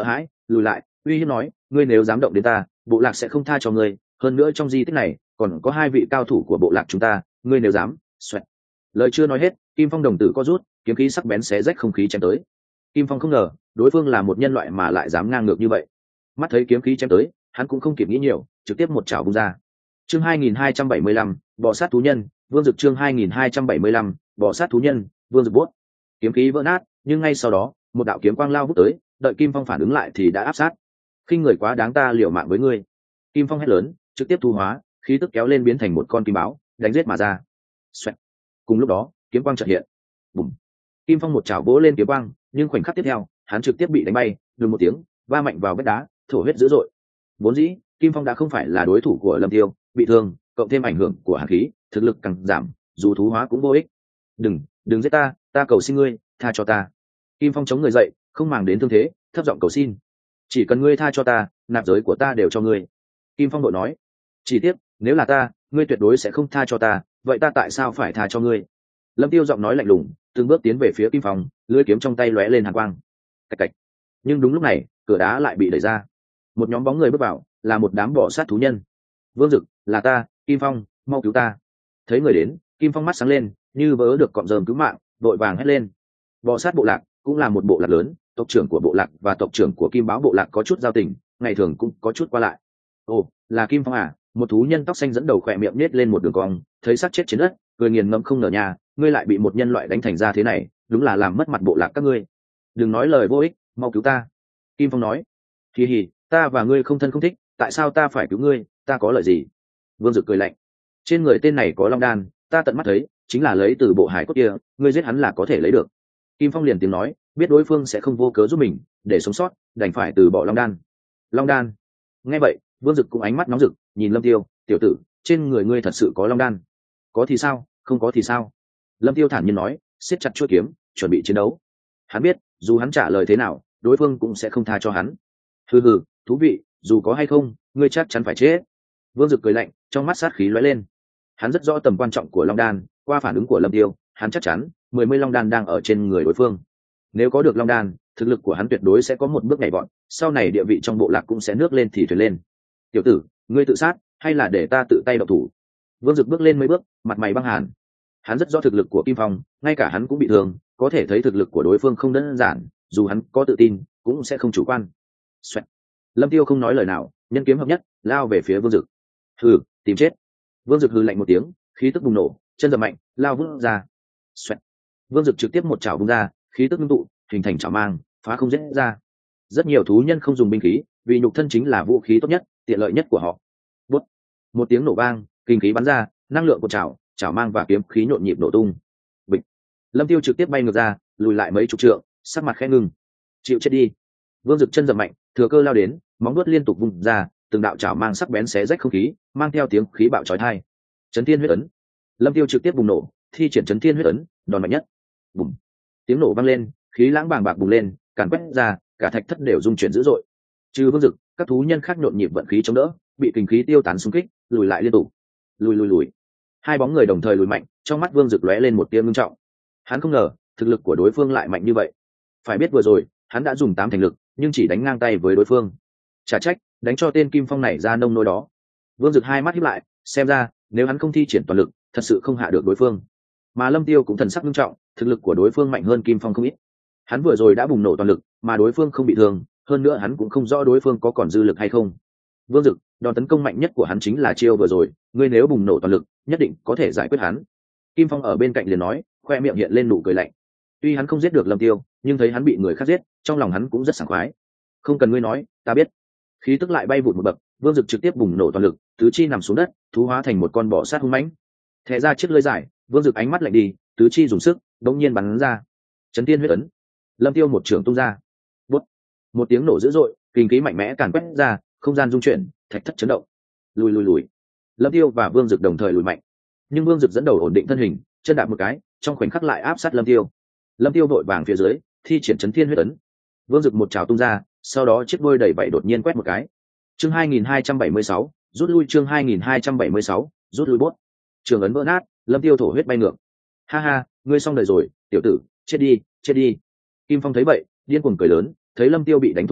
lùi lại, uy hiếp nói, ngươi nếu dám động đến ta, bộ lạc sẽ không tha cho ngươi, hơn nữa trong di tích này còn có hai vị cao thủ của bộ lạc chúng ta, ngươi nếu dám. Xoẹt. Lời chưa nói hết, Kim Phong đồng tử co rút, kiếm khí sắc bén xé rách không khí chém tới. Kim Phong không ngờ đối phương là một nhân loại mà lại dám ngang ngược như vậy. Mắt thấy kiếm khí chém tới, hắn cũng không kịp nghĩ nhiều, trực tiếp một chảo vung ra. Chương hai nghìn hai trăm bảy mươi lăm, bò sát thú nhân, Vương Dực. Chương hai nghìn hai trăm bảy mươi lăm, bò sát thú nhân, Vương Dực bốt. Kiếm khí vỡ nát, nhưng ngay sau đó, một đạo kiếm quang lao vút tới, đợi Kim Phong phản ứng lại thì đã áp sát. Khinh người quá đáng, ta liều mạng với ngươi. Kim Phong hét lớn, trực tiếp thu hóa, khí tức kéo lên biến thành một con kim báo, đánh giết mà ra. Xoẹt. Cùng lúc đó, kiếm quang chợt hiện. Bùm. Kim Phong một chảo vỗ lên kiếm quang, nhưng khoảnh khắc tiếp theo, hắn trực tiếp bị đánh bay, đùng một tiếng, va mạnh vào vách đá, thổ huyết dữ dội. Vốn dĩ, Kim Phong đã không phải là đối thủ của Lâm Tiêu, bị thương, cộng thêm ảnh hưởng của hàn khí, thực lực càng giảm, dù thú hóa cũng vô ích. Đừng, đừng giết ta, ta cầu xin ngươi, tha cho ta. Kim Phong chống người dậy, không màng đến thương thế, thấp giọng cầu xin. Chỉ cần ngươi tha cho ta, nạp giới của ta đều cho ngươi. Kim Phong đội nói. Chỉ tiếc, nếu là ta, ngươi tuyệt đối sẽ không tha cho ta, vậy ta tại sao phải tha cho ngươi? Lâm Tiêu giọng nói lạnh lùng, từng bước tiến về phía Kim Phong, lưỡi kiếm trong tay lóe lên hàn quang. Cạch cạch. Nhưng đúng lúc này, cửa đá lại bị đẩy ra. Một nhóm bóng người bước vào, là một đám bò sát thú nhân. Vương Dực, là ta, Kim Phong, mau cứu ta. Thấy người đến, Kim Phong mắt sáng lên, như vớ được cọm rơm cứu mạng, vội vàng hét lên. Bò sát bộ lạc cũng là một bộ lạc lớn, tộc trưởng của bộ lạc và tộc trưởng của Kim Báo bộ lạc có chút giao tình, ngày thường cũng có chút qua lại. Ồ, là Kim Phong à? Một thú nhân tóc xanh dẫn đầu khỏe miệng nết lên một đường cong, thấy xác chết trên đất, cười nghiền ngẫm không ngờ nhà, ngươi lại bị một nhân loại đánh thành ra thế này, đúng là làm mất mặt bộ lạc các ngươi. Đừng nói lời vô ích, mau cứu ta. Kim Phong nói. Kỳ hỉ, ta và ngươi không thân không thích, tại sao ta phải cứu ngươi, ta có lợi gì? Vương Dực cười lạnh. Trên người tên này có long đan, ta tận mắt thấy, chính là lấy từ bộ hải cốt kia, ngươi giết hắn là có thể lấy được. Kim Phong liền tiếng nói, biết đối phương sẽ không vô cớ giúp mình, để sống sót, đành phải từ bỏ long đan. Long đan. Nghe vậy, Vương Dực cũng ánh mắt nóng rực, nhìn Lâm Tiêu, tiểu tử, trên người ngươi thật sự có long đan? Có thì sao, không có thì sao? Lâm Tiêu thản nhiên nói, siết chặt chuôi kiếm, chuẩn bị chiến đấu. Hắn biết, dù hắn trả lời thế nào, đối phương cũng sẽ không tha cho hắn. Hừ hừ, thú vị, dù có hay không, ngươi chắc chắn phải chết. Vương Dực cười lạnh, trong mắt sát khí lóe lên. Hắn rất rõ tầm quan trọng của long đan, qua phản ứng của Lâm Tiêu, hắn chắc chắn mười mươi long đan đang ở trên người đối phương. Nếu có được long đan, thực lực của hắn tuyệt đối sẽ có một bước nhảy vọt, sau này địa vị trong bộ lạc cũng sẽ nước lên thì thuyền lên. Tiểu tử, ngươi tự sát hay là để ta tự tay động thủ? Vương Dực bước lên mấy bước, mặt mày băng hàn. Hắn rất rõ thực lực của Kim Phong, ngay cả hắn cũng bị thương, có thể thấy thực lực của đối phương không đơn giản, dù hắn có tự tin, cũng sẽ không chủ quan. Xoẹt. Lâm Tiêu không nói lời nào, nhân kiếm hợp nhất, lao về phía Vương Dực. Hừ, tìm chết. Vương Dực hừ lạnh một tiếng, khí tức bùng nổ, chân giật mạnh, lao vút ra. Xoẹt. Vương Dực trực tiếp một chảo vung ra, khí tức ngưng tụ, hình thành chảo mang, phá không dễ ra. Rất nhiều thú nhân không dùng binh khí, vì nhục thân chính là vũ khí tốt nhất, tiện lợi nhất của họ. Bút. Một tiếng nổ vang, kinh khí bắn ra, năng lượng của chảo, chảo mang và kiếm khí nhộn nhịp nổ tung. Bịch. Lâm Tiêu trực tiếp bay ngược ra, lùi lại mấy chục trượng, sắc mặt khẽ ngưng. Chịu chết đi. Vương Dực chân giật mạnh, thừa cơ lao đến, móng vuốt liên tục vung ra, từng đạo chảo mang sắc bén xé rách không khí, mang theo tiếng khí bạo chói tai. Chấn Thiên huyết ấn. Lâm Tiêu trực tiếp bùng nổ, thi triển Chấn Thiên huyết ấn, đòn mạnh nhất. Bùng. Tiếng nổ vang lên, khí lãng bàng bạc bùng lên, càn quét ra, cả thạch thất đều rung chuyển dữ dội. Trừ Vương Dực, các thú nhân khác nhộn nhịp vận khí chống đỡ, bị kình khí tiêu tán xung kích, lùi lại liên tục. Lùi lùi lùi. Hai bóng người đồng thời lùi mạnh, trong mắt Vương Dực lóe lên một tia ngưng trọng. Hắn không ngờ, thực lực của đối phương lại mạnh như vậy. Phải biết vừa rồi, hắn đã dùng tám thành lực, nhưng chỉ đánh ngang tay với đối phương. Chả trách, đánh cho tên Kim Phong này ra nông nỗi đó. Vương Dực hai mắt híp lại, xem ra, nếu hắn không thi triển toàn lực, thật sự không hạ được đối phương. Mà Lâm Tiêu cũng thần sắc nghiêm trọng, thực lực của đối phương mạnh hơn Kim Phong không ít. Hắn vừa rồi đã bùng nổ toàn lực, mà đối phương không bị thương, hơn nữa hắn cũng không rõ đối phương có còn dư lực hay không. Vương Dực, đòn tấn công mạnh nhất của hắn chính là chiêu vừa rồi, ngươi nếu bùng nổ toàn lực, nhất định có thể giải quyết hắn. Kim Phong ở bên cạnh liền nói, khoe miệng hiện lên nụ cười lạnh. Tuy hắn không giết được Lâm Tiêu, nhưng thấy hắn bị người khác giết, trong lòng hắn cũng rất sảng khoái. Không cần ngươi nói, ta biết. Khí tức lại bay vụt một bậc, Vương Dực trực tiếp bùng nổ toàn lực, tứ chi nằm xuống đất, thú hóa thành một con bò sát hung mãnh. Thẻ ra chiếc lưỡi dài, Vương Dực ánh mắt lạnh đi, tứ chi dùng sức, đống nhiên bắn ra. Chấn Thiên huyết ấn. Lâm Tiêu một trường tung ra. Bút. Một tiếng nổ dữ dội, kinh khí mạnh mẽ càn quét ra, không gian rung chuyển, thạch thất chấn động. Lùi lùi lùi. Lâm Tiêu và Vương Dực đồng thời lùi mạnh. Nhưng Vương Dực dẫn đầu ổn định thân hình, chân đạp một cái, trong khoảnh khắc lại áp sát Lâm Tiêu. Lâm Tiêu vội vàng phía dưới, thi triển Chấn Thiên huyết ấn. Vương Dực một trào tung ra, sau đó chiếc đuôi đẩy bậy đột nhiên quét một cái. Chương hai nghìn hai trăm bảy mươi sáu, rút lui. Chương hai nghìn hai trăm bảy mươi sáu, rút lui bốt. Trường ấn vỡ nát, Lâm Tiêu thổ huyết bay ngược. Ha ha, ngươi xong đời rồi, tiểu tử, chết đi, chết đi. Kim Phong thấy vậy, điên cuồng cười lớn, thấy Lâm Tiêu bị đánh thổ huyết,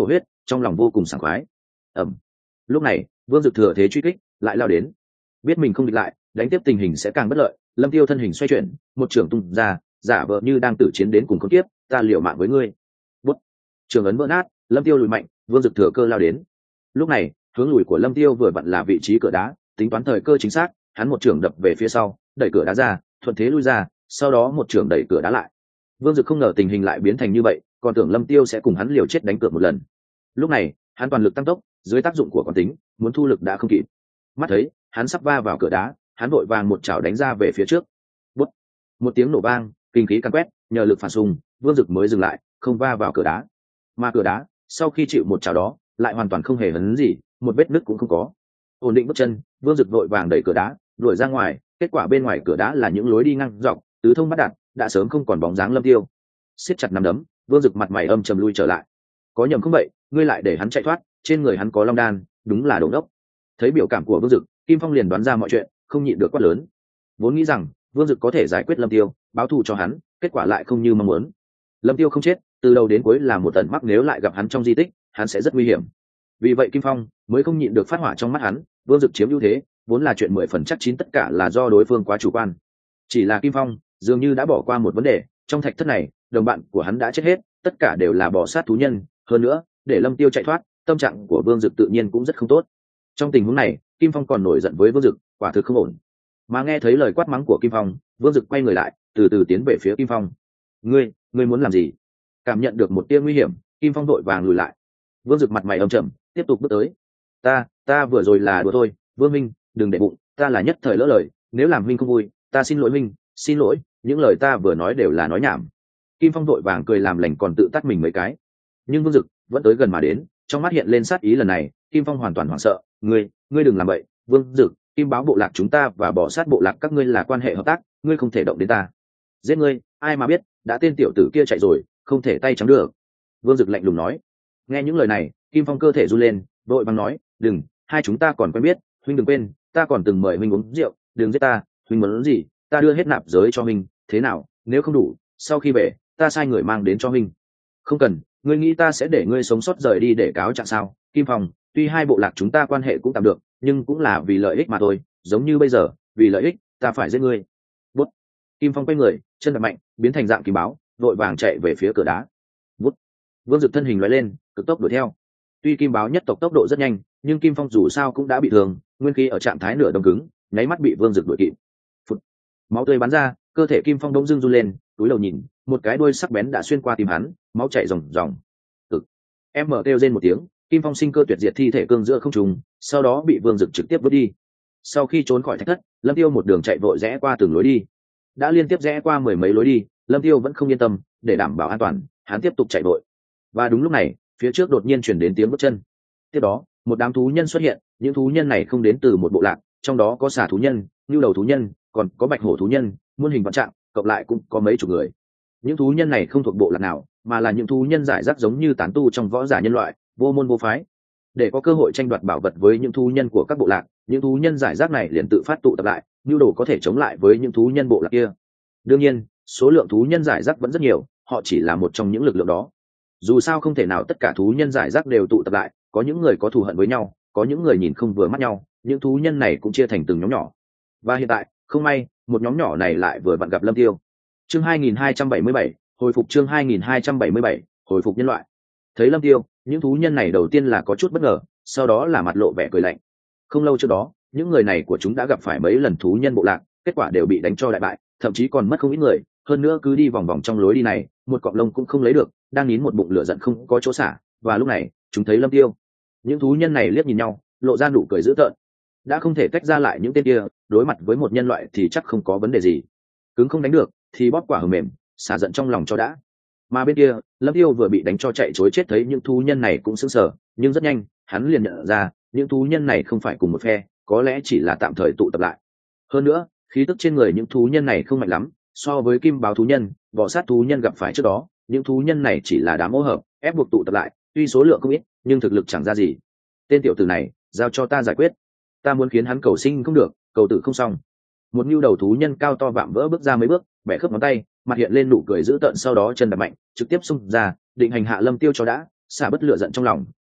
trong lòng vô cùng sảng khoái. Ẩm. Lúc này Vương Dực thừa thế truy kích lại lao đến, biết mình không địch lại, đánh tiếp tình hình sẽ càng bất lợi. Lâm Tiêu thân hình xoay chuyển, một trường tung ra, giả vờ như đang tử chiến đến cùng con tiếp, ta liều mạng với ngươi. Bút. Trường ấn vỡ nát, Lâm Tiêu lùi mạnh, Vương Dực thừa cơ lao đến. Lúc này hướng lùi của Lâm Tiêu vừa vặn là vị trí cửa đá, tính toán thời cơ chính xác, hắn một trường đập về phía sau, đẩy cửa đá ra, thuận thế lui ra, sau đó một trường đẩy cửa đá lại. Vương Dực không ngờ tình hình lại biến thành như vậy, còn tưởng Lâm Tiêu sẽ cùng hắn liều chết đánh cược một lần. Lúc này hắn toàn lực tăng tốc, dưới tác dụng của quán tính, muốn thu lực đã không kịp. Mắt thấy hắn sắp va vào cửa đá, hắn vội vàng một chảo đánh ra về phía trước. Bút. Một tiếng nổ vang, kinh khí càn quét, nhờ lực phản xung, Vương Dực mới dừng lại, không va vào cửa đá. Mà cửa đá sau khi chịu một chảo đó, lại hoàn toàn không hề hấn gì, một vết nứt cũng không có. Ổn định bước chân, Vương Dực vội vàng đẩy cửa đá đuổi ra ngoài, kết quả bên ngoài cửa đá là những lối đi ngang dọc, tứ thông bắt đạt, đã sớm không còn bóng dáng Lâm Tiêu. Siết chặt nắm đấm, Vương Dực mặt mày âm trầm lui trở lại. Có nhầm không vậy, ngươi lại để hắn chạy thoát, trên người hắn có long đan, đúng là đồ đốc. Thấy biểu cảm của Vương Dực, Kim Phong liền đoán ra mọi chuyện, không nhịn được quát lớn. Vốn nghĩ rằng Vương Dực có thể giải quyết Lâm Tiêu, báo thù cho hắn, kết quả lại không như mong muốn. Lâm Tiêu không chết, từ đầu đến cuối là một tận mắc, nếu lại gặp hắn trong di tích, hắn sẽ rất nguy hiểm. Vì vậy Kim Phong mới không nhịn được phát hỏa trong mắt hắn. Vương Dực chiếm ưu thế, vốn là chuyện mười phần chắc chín, tất cả là do đối phương quá chủ quan. Chỉ là Kim Phong dường như đã bỏ qua một vấn đề, trong thạch thất này, đồng bạn của hắn đã chết hết, tất cả đều là bò sát thú nhân, hơn nữa, để Lâm Tiêu chạy thoát, tâm trạng của Vương Dực tự nhiên cũng rất không tốt. Trong tình huống này, Kim Phong còn nổi giận với Vương Dực, quả thực không ổn. Mà nghe thấy lời quát mắng của Kim Phong, Vương Dực quay người lại, từ từ tiến về phía Kim Phong. "Ngươi, ngươi muốn làm gì?" Cảm nhận được một tia nguy hiểm, Kim Phong vội vàng lùi lại. Vương Dực mặt mày âm trầm, tiếp tục bước tới. "Ta, ta vừa rồi là đùa thôi, Vương minh, đừng để bụng, ta là nhất thời lỡ lời, nếu làm minh không vui, ta xin lỗi minh, xin lỗi, những lời ta vừa nói đều là nói nhảm." Kim Phong vội vàng cười làm lành còn tự tát mình mấy cái. Nhưng Vương Dực vẫn tới gần mà đến, trong mắt hiện lên sát ý. Lần này Kim Phong hoàn toàn hoảng sợ. "Ngươi, ngươi đừng làm vậy, Vương Dực, Kim báo bộ lạc chúng ta và bỏ sát bộ lạc các ngươi là quan hệ hợp tác, ngươi không thể động đến ta. Giết ngươi, ai mà biết, đã tên tiểu tử kia chạy rồi, không thể tay trắng được." Vương Dực lạnh lùng nói. Nghe những lời này, Kim Phong cơ thể run lên, vội vàng nói, "Đừng, hai chúng ta còn quen biết, huynh đừng quên, ta còn từng mời huynh uống rượu, đừng giết ta, huynh muốn gì, ta đưa hết nạp giới cho huynh, thế nào, nếu không đủ, sau khi về, ta sai người mang đến cho huynh." "Không cần, ngươi nghĩ ta sẽ để ngươi sống sót rời đi để cáo trạng sao?" "Kim Phong, tuy hai bộ lạc chúng ta quan hệ cũng tạm được, nhưng cũng là vì lợi ích mà thôi, giống như bây giờ, vì lợi ích, ta phải giết ngươi." Bút. Kim Phong quay người, chân đạp mạnh, biến thành dạng kim báo, vội vàng chạy về phía cửa đá. Bút. Vương Dực thân hình lóe lên, cực tốc đuổi theo. Tuy kim báo nhất tộc tốc độ rất nhanh, nhưng Kim Phong dù sao cũng đã bị thương, nguyên khí ở trạng thái nửa đông cứng, nháy mắt bị Vương Dực đuổi kịp. Phụt. Máu tươi bắn ra, cơ thể Kim Phong đông dưng run lên, túi đầu nhìn, một cái đuôi sắc bén đã xuyên qua tim hắn, máu chảy ròng ròng. Cực. Em mở kêu rên một tiếng, Kim Phong sinh cơ tuyệt diệt thi thể cương giữa không trung, sau đó bị Vương Dực trực tiếp vứt đi. Sau khi trốn khỏi thạch thất, Lâm Tiêu một đường chạy vội rẽ qua từng lối đi. Đã liên tiếp rẽ qua mười mấy lối đi, Lâm Tiêu vẫn không yên tâm, để đảm bảo an toàn, hắn tiếp tục chạy vội. Và đúng lúc này, phía trước đột nhiên truyền đến tiếng bước chân. Tiếp đó, một đám thú nhân xuất hiện, những thú nhân này không đến từ một bộ lạc, trong đó có xà thú nhân, nưu đầu thú nhân, còn có bạch hổ thú nhân, muôn hình vạn trạng, cộng lại cũng có mấy chục người. Những thú nhân này không thuộc bộ lạc nào, mà là những thú nhân giải rác giống như tán tu trong võ giả nhân loại, vô môn vô phái. Để có cơ hội tranh đoạt bảo vật với những thú nhân của các bộ lạc, những thú nhân giải rác này liền tự phát tụ tập lại, nưu đồ có thể chống lại với những thú nhân bộ lạc kia. Đương nhiên, số lượng thú nhân giải rác vẫn rất nhiều, họ chỉ là một trong những lực lượng đó. Dù sao không thể nào tất cả thú nhân giải rác đều tụ tập lại, có những người có thù hận với nhau, có những người nhìn không vừa mắt nhau, những thú nhân này cũng chia thành từng nhóm nhỏ. Và hiện tại, không may, một nhóm nhỏ này lại vừa vặn gặp Lâm Tiêu. Chương hai nghìn hai trăm bảy mươi bảy, hồi phục. Chương hai nghìn hai trăm bảy mươi bảy, hồi phục nhân loại. Thấy Lâm Tiêu, những thú nhân này đầu tiên là có chút bất ngờ, sau đó là mặt lộ vẻ cười lạnh. Không lâu trước đó, những người này của chúng đã gặp phải mấy lần thú nhân bộ lạc, kết quả đều bị đánh cho đại bại, thậm chí còn mất không ít người, hơn nữa cứ đi vòng vòng trong lối đi này, một cọng lông cũng không lấy được, đang nín một bụng lửa giận không có chỗ xả. Và lúc này, chúng thấy Lâm Tiêu. Những thú nhân này liếc nhìn nhau, lộ ra nụ cười dữ tợn. Đã không thể tách ra lại những tên kia, đối mặt với một nhân loại thì chắc không có vấn đề gì. Cứng không đánh được, thì bóp quả hờ mềm, xả giận trong lòng cho đã. Mà bên kia, Lâm Tiêu vừa bị đánh cho chạy trối chết, thấy những thú nhân này cũng sững sờ, nhưng rất nhanh, hắn liền nhận ra, những thú nhân này không phải cùng một phe, có lẽ chỉ là tạm thời tụ tập lại. Hơn nữa, khí tức trên người những thú nhân này không mạnh lắm, so với kim báo thú nhân, bọ sát thú nhân gặp phải trước đó, những thú nhân này chỉ là đám ô hợp, ép buộc tụ tập lại, tuy số lượng không ít, nhưng thực lực chẳng ra gì. Tên tiểu tử này, giao cho ta giải quyết. Ta muốn khiến hắn cầu sinh không được, cầu tử không xong. Một nhu đầu thú nhân cao to vạm vỡ bước ra mấy bước, bẻ khớp ngón tay, mặt hiện lên nụ cười dữ tợn, sau đó chân đạp mạnh, trực tiếp xung ra, định hành hạ Lâm Tiêu cho đã, xả bất lửa giận trong lòng,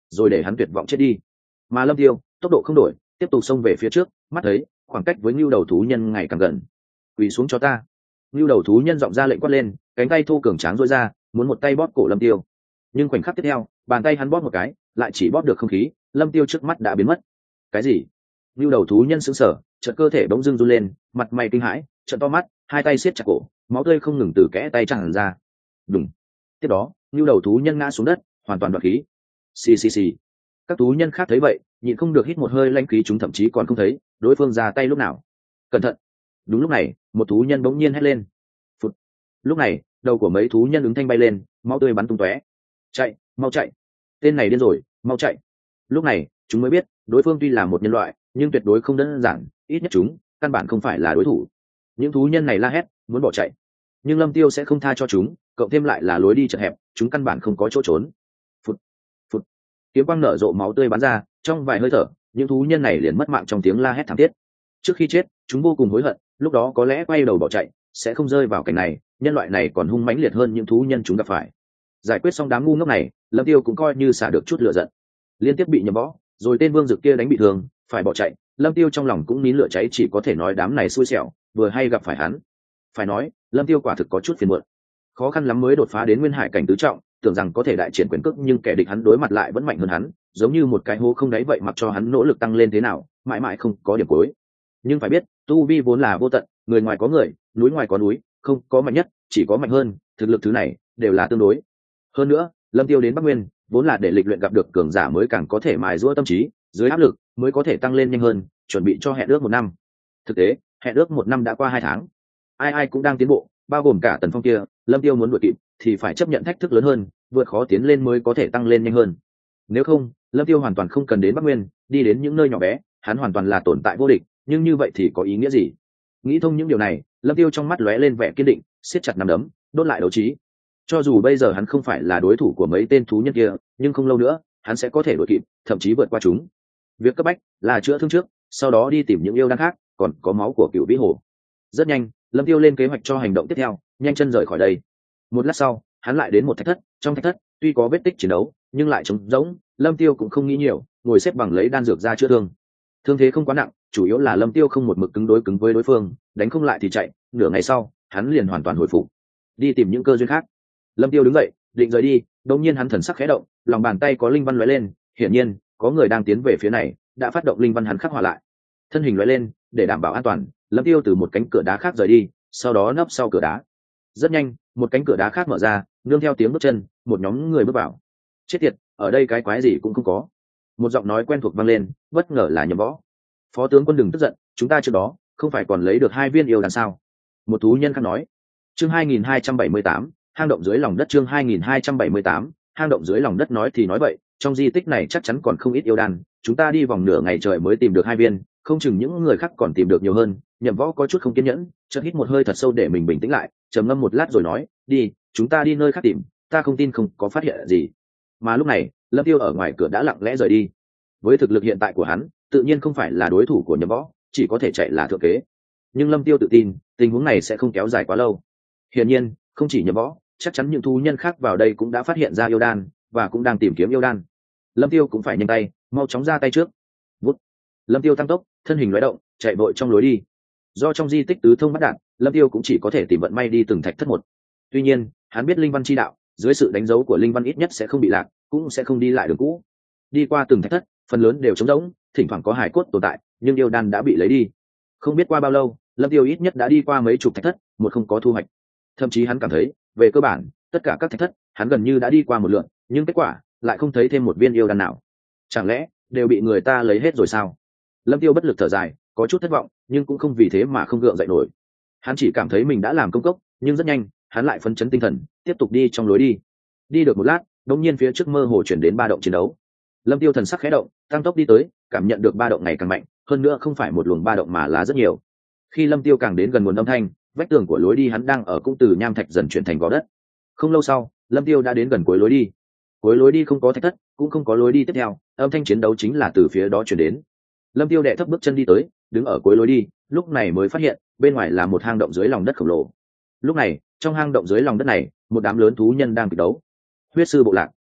rồi để hắn tuyệt vọng chết đi. Mà lâm tiêu tốc độ không đổi, tiếp tục xông về phía trước, mắt thấy khoảng cách với ngưu đầu thú nhân ngày càng gần. Quỳ xuống cho ta. Ngưu đầu thú nhân giọng ra lệnh quát lên, cánh tay thô cường tráng duỗi ra, muốn một tay bóp cổ lâm tiêu. Nhưng khoảnh khắc tiếp theo, bàn tay hắn bóp một cái, lại chỉ bóp được không khí, lâm tiêu trước mắt đã biến mất. Cái gì? Ngưu đầu thú nhân sững sờ, chợt cơ thể bỗng dưng run lên, mặt mày kinh hãi, trợn to mắt, hai tay siết chặt cổ, máu tươi không ngừng từ kẽ tay tràn ra. Đùng. Tiếp đó, ngưu đầu thú nhân ngã xuống đất, hoàn toàn đoạt khí. Xì xì xì. Các thú nhân khác thấy vậy, nhịn không được hít một hơi lanh khí, chúng thậm chí còn không thấy đối phương ra tay lúc nào. Cẩn thận. Đúng lúc này, một thú nhân bỗng nhiên hét lên. Phụt. Lúc này, đầu của mấy thú nhân ứng thanh bay lên, máu tươi bắn tung tóe. Chạy, mau chạy. Tên này điên rồi, mau chạy. Lúc này, chúng mới biết, đối phương tuy là một nhân loại, nhưng tuyệt đối không đơn giản, ít nhất chúng căn bản không phải là đối thủ. Những thú nhân này la hét, muốn bỏ chạy, nhưng lâm tiêu sẽ không tha cho chúng, cộng thêm lại là lối đi chật hẹp, chúng căn bản không có chỗ trốn. Phụt, phụt. Kiếm quang nở rộ, máu tươi bắn ra, trong vài hơi thở, những thú nhân này liền mất mạng trong tiếng la hét thảm thiết. Trước khi chết, chúng vô cùng hối hận, lúc đó có lẽ quay đầu bỏ chạy, sẽ không rơi vào cảnh này. Nhân loại này còn hung mãnh liệt hơn những thú nhân chúng gặp phải. Giải quyết xong đám ngu ngốc này, lâm tiêu cũng coi như xả được chút lửa giận. Liên tiếp bị nhầm võ, rồi tên vương dực kia đánh bị thương, phải bỏ chạy, lâm tiêu trong lòng cũng nín lửa cháy, chỉ có thể nói đám này xui xẻo, vừa hay gặp phải hắn. Phải nói, lâm tiêu quả thực có chút phiền muộn, khó khăn lắm mới đột phá đến nguyên hải cảnh tứ trọng, tưởng rằng có thể đại triển quyền cước, nhưng kẻ địch hắn đối mặt lại vẫn mạnh hơn hắn, giống như một cái hố không đáy vậy, mặc cho hắn nỗ lực tăng lên thế nào, mãi mãi không có điểm cuối. Nhưng phải biết, tu vi vốn là vô tận, người ngoài có người, núi ngoài có núi, không có mạnh nhất, chỉ có mạnh hơn, thực lực thứ này đều là tương đối. Hơn nữa, lâm tiêu đến Bắc Nguyên vốn là để lịch luyện, gặp được cường giả mới càng có thể mài giũa tâm trí, dưới áp lực mới có thể tăng lên nhanh hơn, chuẩn bị cho hẹn ước một năm. Thực tế, hẹn ước một năm đã qua hai tháng, ai ai cũng đang tiến bộ, bao gồm cả Tần Phong kia. Lâm tiêu muốn đuổi kịp thì phải chấp nhận thách thức lớn hơn, vượt khó tiến lên mới có thể tăng lên nhanh hơn. Nếu không, Lâm tiêu hoàn toàn không cần đến Bắc Nguyên, đi đến những nơi nhỏ bé, hắn hoàn toàn là tồn tại vô địch, nhưng như vậy thì có ý nghĩa gì? Nghĩ thông những điều này, Lâm tiêu trong mắt lóe lên vẻ kiên định, siết chặt nắm đấm, đốt lại đấu trí. Cho dù bây giờ hắn không phải là đối thủ của mấy tên thú nhân kia, nhưng không lâu nữa hắn sẽ có thể đuổi kịp, thậm chí vượt qua chúng. Việc cấp bách là chữa thương trước, sau đó đi tìm những yêu đan khác, còn có máu của Cửu Vĩ Hồ. Rất nhanh, Lâm tiêu lên kế hoạch cho hành động tiếp theo, nhanh chân rời khỏi đây. Một lát sau, hắn lại đến một thạch thất. Trong thạch thất tuy có vết tích chiến đấu, nhưng lại trống rỗng. Lâm tiêu cũng không nghĩ nhiều, ngồi xếp bằng lấy đan dược ra chữa thương. Thương thế không quá nặng, chủ yếu là Lâm tiêu không một mực cứng đối cứng với đối phương, đánh không lại thì chạy. Nửa ngày sau, hắn liền hoàn toàn hồi phục, đi tìm những cơ duyên khác. Lâm tiêu đứng dậy, định rời đi, đột nhiên hắn thần sắc khẽ động, lòng bàn tay có linh văn lóe lên, hiển nhiên có người đang tiến về phía này, đã phát động linh văn, hắn khắc họa lại. Thân hình lóe lên, để đảm bảo an toàn, Lâm tiêu từ một cánh cửa đá khác rời đi, sau đó nấp sau cửa đá. Rất nhanh, một cánh cửa đá khác mở ra, nương theo tiếng bước chân, một nhóm người bước vào. Chết tiệt, ở đây cái quái gì cũng không có. Một giọng nói quen thuộc vang lên, bất ngờ là Nhậm Võ. Phó tướng quân đừng tức giận, chúng ta trước đó không phải còn lấy được hai viên yêu đan sao? Một thú nhân khác nói. Chương hai nghìn hai trăm bảy mươi tám, hang động dưới lòng đất. Chương hai nghìn hai trăm bảy mươi tám, hang động dưới lòng đất. Nói thì nói vậy, trong di tích này chắc chắn còn không ít yêu đan, chúng ta đi vòng nửa ngày trời mới tìm được hai viên, không chừng những người khác còn tìm được nhiều hơn. Nhậm Võ có chút không kiên nhẫn, chợt hít một hơi thật sâu để mình bình tĩnh lại, trầm ngâm một lát rồi nói, đi, chúng ta đi nơi khác tìm, ta không tin không có phát hiện gì. Mà lúc này, Lâm Tiêu ở ngoài cửa đã lặng lẽ rời đi. Với thực lực hiện tại của hắn, tự nhiên không phải là đối thủ của Nhậm Võ, chỉ có thể chạy là thượng kế. Nhưng Lâm Tiêu tự tin, tình huống này sẽ không kéo dài quá lâu. Hiển nhiên, không chỉ Nhậm Võ, chắc chắn những thú nhân khác vào đây cũng đã phát hiện ra yêu đan, và cũng đang tìm kiếm yêu đan. Lâm Tiêu cũng phải nhanh tay, mau chóng ra tay trước. Vút. Lâm Tiêu tăng tốc, thân hình lóe động, chạy vội trong lối đi. Do trong di tích tứ thông bắt đạn, Lâm Tiêu cũng chỉ có thể tìm vận may đi từng thạch thất một. Tuy nhiên, hắn biết linh văn chi đạo, dưới sự đánh dấu của linh văn ít nhất sẽ không bị lạc, cũng sẽ không đi lại đường cũ. Đi qua từng thạch thất, phần lớn đều trống rỗng, thỉnh thoảng có hải cốt tồn tại, nhưng yêu đan đã bị lấy đi. Không biết qua bao lâu, Lâm Tiêu ít nhất đã đi qua mấy chục thạch thất, một không có thu hoạch. Thậm chí hắn cảm thấy, về cơ bản, tất cả các thạch thất, hắn gần như đã đi qua một lượt, nhưng kết quả lại không thấy thêm một viên yêu đan nào. Chẳng lẽ đều bị người ta lấy hết rồi sao? Lâm Tiêu bất lực thở dài, có chút thất vọng, nhưng cũng không vì thế mà không gượng dậy nổi. Hắn chỉ cảm thấy mình đã làm công cốc, nhưng rất nhanh, hắn lại phấn chấn tinh thần, tiếp tục đi trong lối đi. Đi được một lát, đột nhiên phía trước mơ hồ chuyển đến ba động chiến đấu. Lâm Tiêu thần sắc khẽ động, tăng tốc đi tới, cảm nhận được ba động ngày càng mạnh, hơn nữa không phải một luồng ba động mà là rất nhiều. Khi Lâm Tiêu càng đến gần nguồn âm thanh, vách tường của lối đi hắn đang ở cũng từ nham thạch dần chuyển thành gò đất. Không lâu sau, Lâm Tiêu đã đến gần cuối lối đi. Cuối lối đi không có thạch thất, cũng không có lối đi tiếp theo, âm thanh chiến đấu chính là từ phía đó truyền đến. Lâm Tiêu đệ thấp bước chân đi tới, đứng ở cuối lối đi, lúc này mới phát hiện bên ngoài là một hang động dưới lòng đất khổng lồ. Lúc này, trong hang động dưới lòng đất này, một đám lớn thú nhân đang kịch đấu. Huyết sư bộ lạc.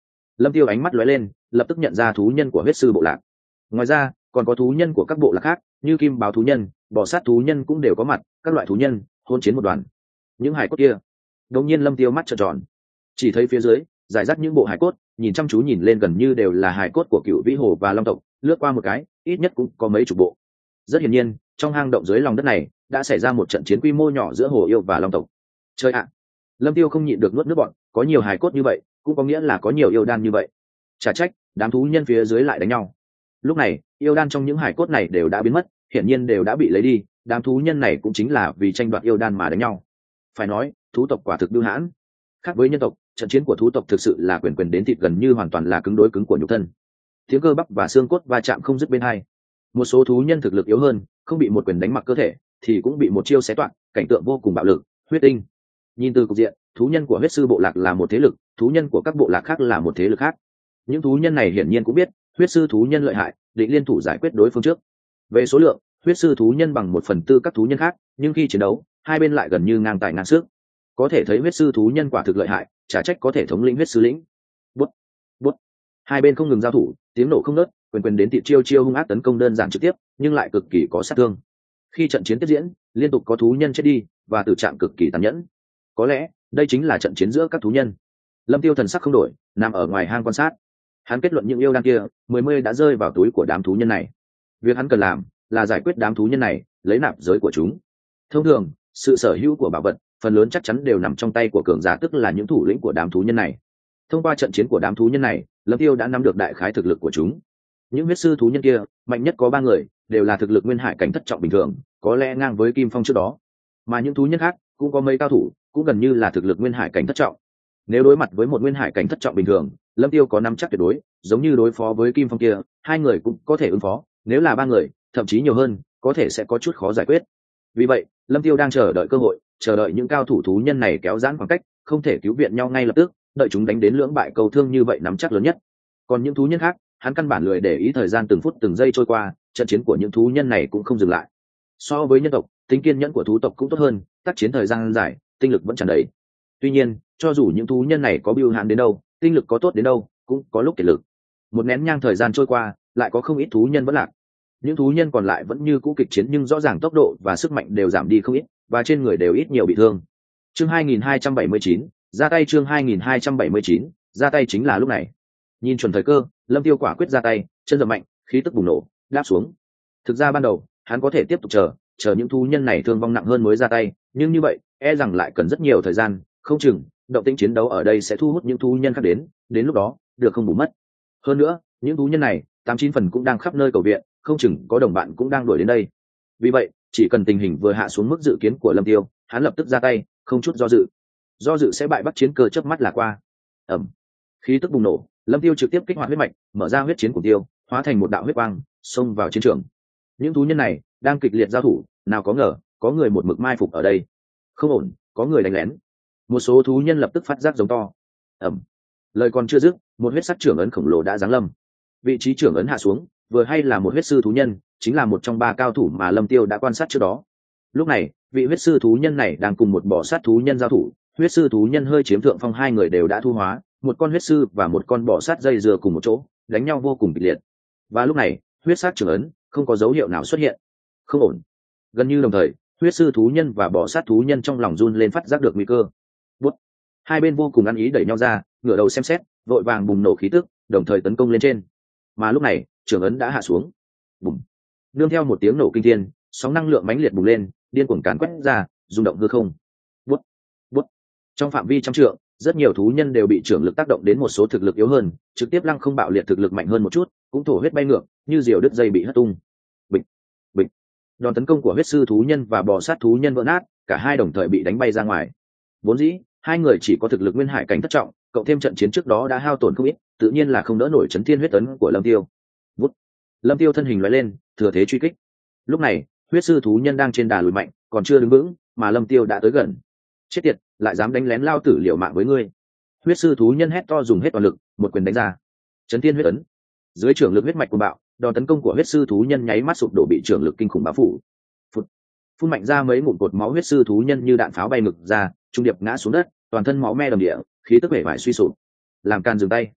Lâm Tiêu ánh mắt lóe lên, lập tức nhận ra thú nhân của huyết sư bộ lạc. Ngoài ra còn có thú nhân của các bộ lạc khác, như kim báo thú nhân, bò sát thú nhân cũng đều có mặt, các loại thú nhân hôn chiến một đoàn. Những hải cốt kia, đột nhiên Lâm Tiêu mắt trợn tròn, chỉ thấy phía dưới giải rác những bộ hải cốt, nhìn chăm chú nhìn lên gần như đều là hải cốt của cựu vĩ hồ và long tộc, lướt qua một cái ít nhất cũng có mấy chục bộ. Rất hiển nhiên trong hang động dưới lòng đất này đã xảy ra một trận chiến quy mô nhỏ giữa hồ yêu và long tộc. Chơi ạ! Lâm Tiêu không nhịn được nuốt nước bọt, có nhiều hải cốt như vậy cũng có nghĩa là có nhiều yêu đan như vậy. Chả trách đám thú nhân phía dưới lại đánh nhau. Lúc này yêu đan trong những hải cốt này đều đã biến mất, hiển nhiên đều đã bị lấy đi. Đám thú nhân này cũng chính là vì tranh đoạt yêu đan mà đánh nhau. Phải nói thú tộc quả thực bưu hãn. Khác với nhân tộc, trận chiến của thú tộc thực sự là quyền quyền đến thịt, gần như hoàn toàn là cứng đối cứng của nhục thân. Tiếng cơ bắp và xương cốt va chạm không dứt bên hai. Một số thú nhân thực lực yếu hơn, không bị một quyền đánh mặc cơ thể thì cũng bị một chiêu xé toạc, cảnh tượng vô cùng bạo lực, huyết tinh. Nhìn từ cục diện, thú nhân của huyết sư bộ lạc là một thế lực, thú nhân của các bộ lạc khác là một thế lực khác. Những thú nhân này hiển nhiên cũng biết huyết sư thú nhân lợi hại, định liên thủ giải quyết đối phương trước. Về số lượng, huyết sư thú nhân bằng một phần tư các thú nhân khác, nhưng khi chiến đấu hai bên lại gần như ngang tài ngang sức. Có thể thấy huyết sư thú nhân quả thực lợi hại, chả trách có thể thống lĩnh huyết sư lĩnh. Bút, bút. Hai bên không ngừng giao thủ, tiếng nổ không ngớt, quyền quyền đến thịt, chiêu chiêu hung ác tấn công đơn giản trực tiếp, nhưng lại cực kỳ có sát thương. Khi trận chiến tiếp diễn, liên tục có thú nhân chết đi và tử trạng cực kỳ tàn nhẫn. Có lẽ đây chính là trận chiến giữa các thú nhân. Lâm Tiêu thần sắc không đổi, nằm ở ngoài hang quan sát. Hắn kết luận những yêu đan kia mười mươi đã rơi vào túi của đám thú nhân này. Việc hắn cần làm là giải quyết đám thú nhân này, lấy nạp giới của chúng. Thông thường sự sở hữu của bảo vật phần lớn chắc chắn đều nằm trong tay của cường giả, tức là những thủ lĩnh của đám thú nhân này. Thông qua trận chiến của đám thú nhân này, Lâm Tiêu đã nắm được đại khái thực lực của chúng. Những huyết sư thú nhân kia mạnh nhất có ba người, đều là thực lực nguyên hải cảnh thất trọng bình thường, có lẽ ngang với Kim Phong trước đó. Mà những thú nhân khác cũng có mấy cao thủ, cũng gần như là thực lực nguyên hải cảnh thất trọng. Nếu đối mặt với một nguyên hải cảnh thất trọng bình thường, Lâm Tiêu có nắm chắc tuyệt đối, giống như đối phó với Kim Phong kia, hai người cũng có thể ứng phó. Nếu là ba người, thậm chí nhiều hơn, có thể sẽ có chút khó giải quyết. Vì vậy, Lâm Tiêu đang chờ đợi cơ hội, chờ đợi những cao thủ thú nhân này kéo giãn khoảng cách, không thể cứu viện nhau ngay lập tức, đợi chúng đánh đến lưỡng bại cầu thương như vậy nắm chắc lớn nhất. Còn những thú nhân khác, hắn căn bản lười để ý thời gian từng phút từng giây trôi qua, trận chiến của những thú nhân này cũng không dừng lại. So với nhân tộc, tính kiên nhẫn của thú tộc cũng tốt hơn, tác chiến thời gian dài, tinh lực vẫn tràn đầy. Tuy nhiên, cho dù những thú nhân này có bưu hạn đến đâu, tinh lực có tốt đến đâu, cũng có lúc kiệt lực. Một nén nhang thời gian trôi qua, lại có không ít thú nhân vẫn lạc. Những thú nhân còn lại vẫn như cũ kịch chiến, nhưng rõ ràng tốc độ và sức mạnh đều giảm đi không ít, và trên người đều ít nhiều bị thương. Chương hai nghìn hai trăm bảy mươi chín, ra tay. Chương hai nghìn hai trăm bảy mươi chín, ra tay. Chính là lúc này, nhìn chuẩn thời cơ, Lâm Tiêu quả quyết ra tay, chân dậm mạnh, khí tức bùng nổ, đáp xuống. Thực ra ban đầu hắn có thể tiếp tục chờ chờ những thú nhân này thương vong nặng hơn mới ra tay, nhưng như vậy e rằng lại cần rất nhiều thời gian, không chừng động tĩnh chiến đấu ở đây sẽ thu hút những thú nhân khác đến, đến lúc đó được không bù mất. Hơn nữa những thú nhân này tám chín phần cũng đang khắp nơi cầu viện, không chừng có đồng bạn cũng đang đuổi đến đây. Vì vậy chỉ cần tình hình vừa hạ xuống mức dự kiến của Lâm Tiêu, hắn lập tức ra tay, không chút do dự. Do dự sẽ bại bắt chiến cơ chớp mắt là qua. Ẩm, khí tức bùng nổ, Lâm Tiêu trực tiếp kích hoạt huyết mạch, mở ra huyết chiến của tiêu, hóa thành một đạo huyết quang, xông vào chiến trường. Những thú nhân này đang kịch liệt giao thủ, nào có ngờ có người một mực mai phục ở đây. Không ổn, có người đánh lén. Một số thú nhân lập tức phát giác giống to. Ẩm, lời còn chưa dứt, một huyết sắc trưởng ấn khổng lồ đã giáng lâm. Vị trí trưởng ấn hạ xuống, vừa hay là một huyết sư thú nhân, chính là một trong ba cao thủ mà Lâm Tiêu đã quan sát trước đó. Lúc này vị huyết sư thú nhân này đang cùng một bò sát thú nhân giao thủ. Huyết sư thú nhân hơi chiếm thượng phong, hai người đều đã thu hóa, một con huyết sư và một con bò sát dây dưa cùng một chỗ, đánh nhau vô cùng kịch liệt. Và lúc này huyết sát trưởng ấn không có dấu hiệu nào xuất hiện. Không ổn. Gần như đồng thời, huyết sư thú nhân và bò sát thú nhân trong lòng run lên, phát giác được nguy cơ. Bút. Hai bên vô cùng ăn ý đẩy nhau ra, ngửa đầu xem xét, vội vàng bùng nổ khí tức, đồng thời tấn công lên trên. Mà lúc này trưởng ấn đã hạ xuống. Bùng. Nương theo một tiếng nổ kinh thiên, sóng năng lượng mãnh liệt bùng lên, điên cuồng càn quét ra, rung động hư không. Bút. Bút. Trong phạm vi trăm trượng, rất nhiều thú nhân đều bị trưởng lực tác động đến, một số thực lực yếu hơn trực tiếp lăng không bạo liệt, thực lực mạnh hơn một chút cũng thổ huyết bay ngược, như diều đứt dây bị hất tung. Bịch, bịch. Đòn tấn công của huyết sư thú nhân và bò sát thú nhân vỡ nát, cả hai đồng thời bị đánh bay ra ngoài. Vốn dĩ hai người chỉ có thực lực nguyên hải cảnh thất trọng, cộng thêm trận chiến trước đó đã hao tổn không ít, tự nhiên là không đỡ nổi chấn thiên huyết tấn của Lâm Tiêu. Vút. Lâm Tiêu thân hình lóe lên, thừa thế truy kích. Lúc này huyết sư thú nhân đang trên đà lùi mạnh, còn chưa đứng vững, mà Lâm Tiêu đã tới gần. Chết tiệt, lại dám đánh lén lao tử liều mạng với ngươi! Huyết sư thú nhân hét to, dùng hết toàn lực, một quyền đánh ra. Chấn thiên huyết ấn. Dưới trưởng lực huyết mạch của bạo, đòn tấn công của huyết sư thú nhân nháy mắt sụp đổ, bị trưởng lực kinh khủng bao phủ. Phút. Phun mạnh ra mấy ngụm cột máu, huyết sư thú nhân như đạn pháo bay ngực ra, trung điệp ngã xuống đất, toàn thân máu me đầm địa, khí tức vẻ vải suy sụp. Làm can dừng tay.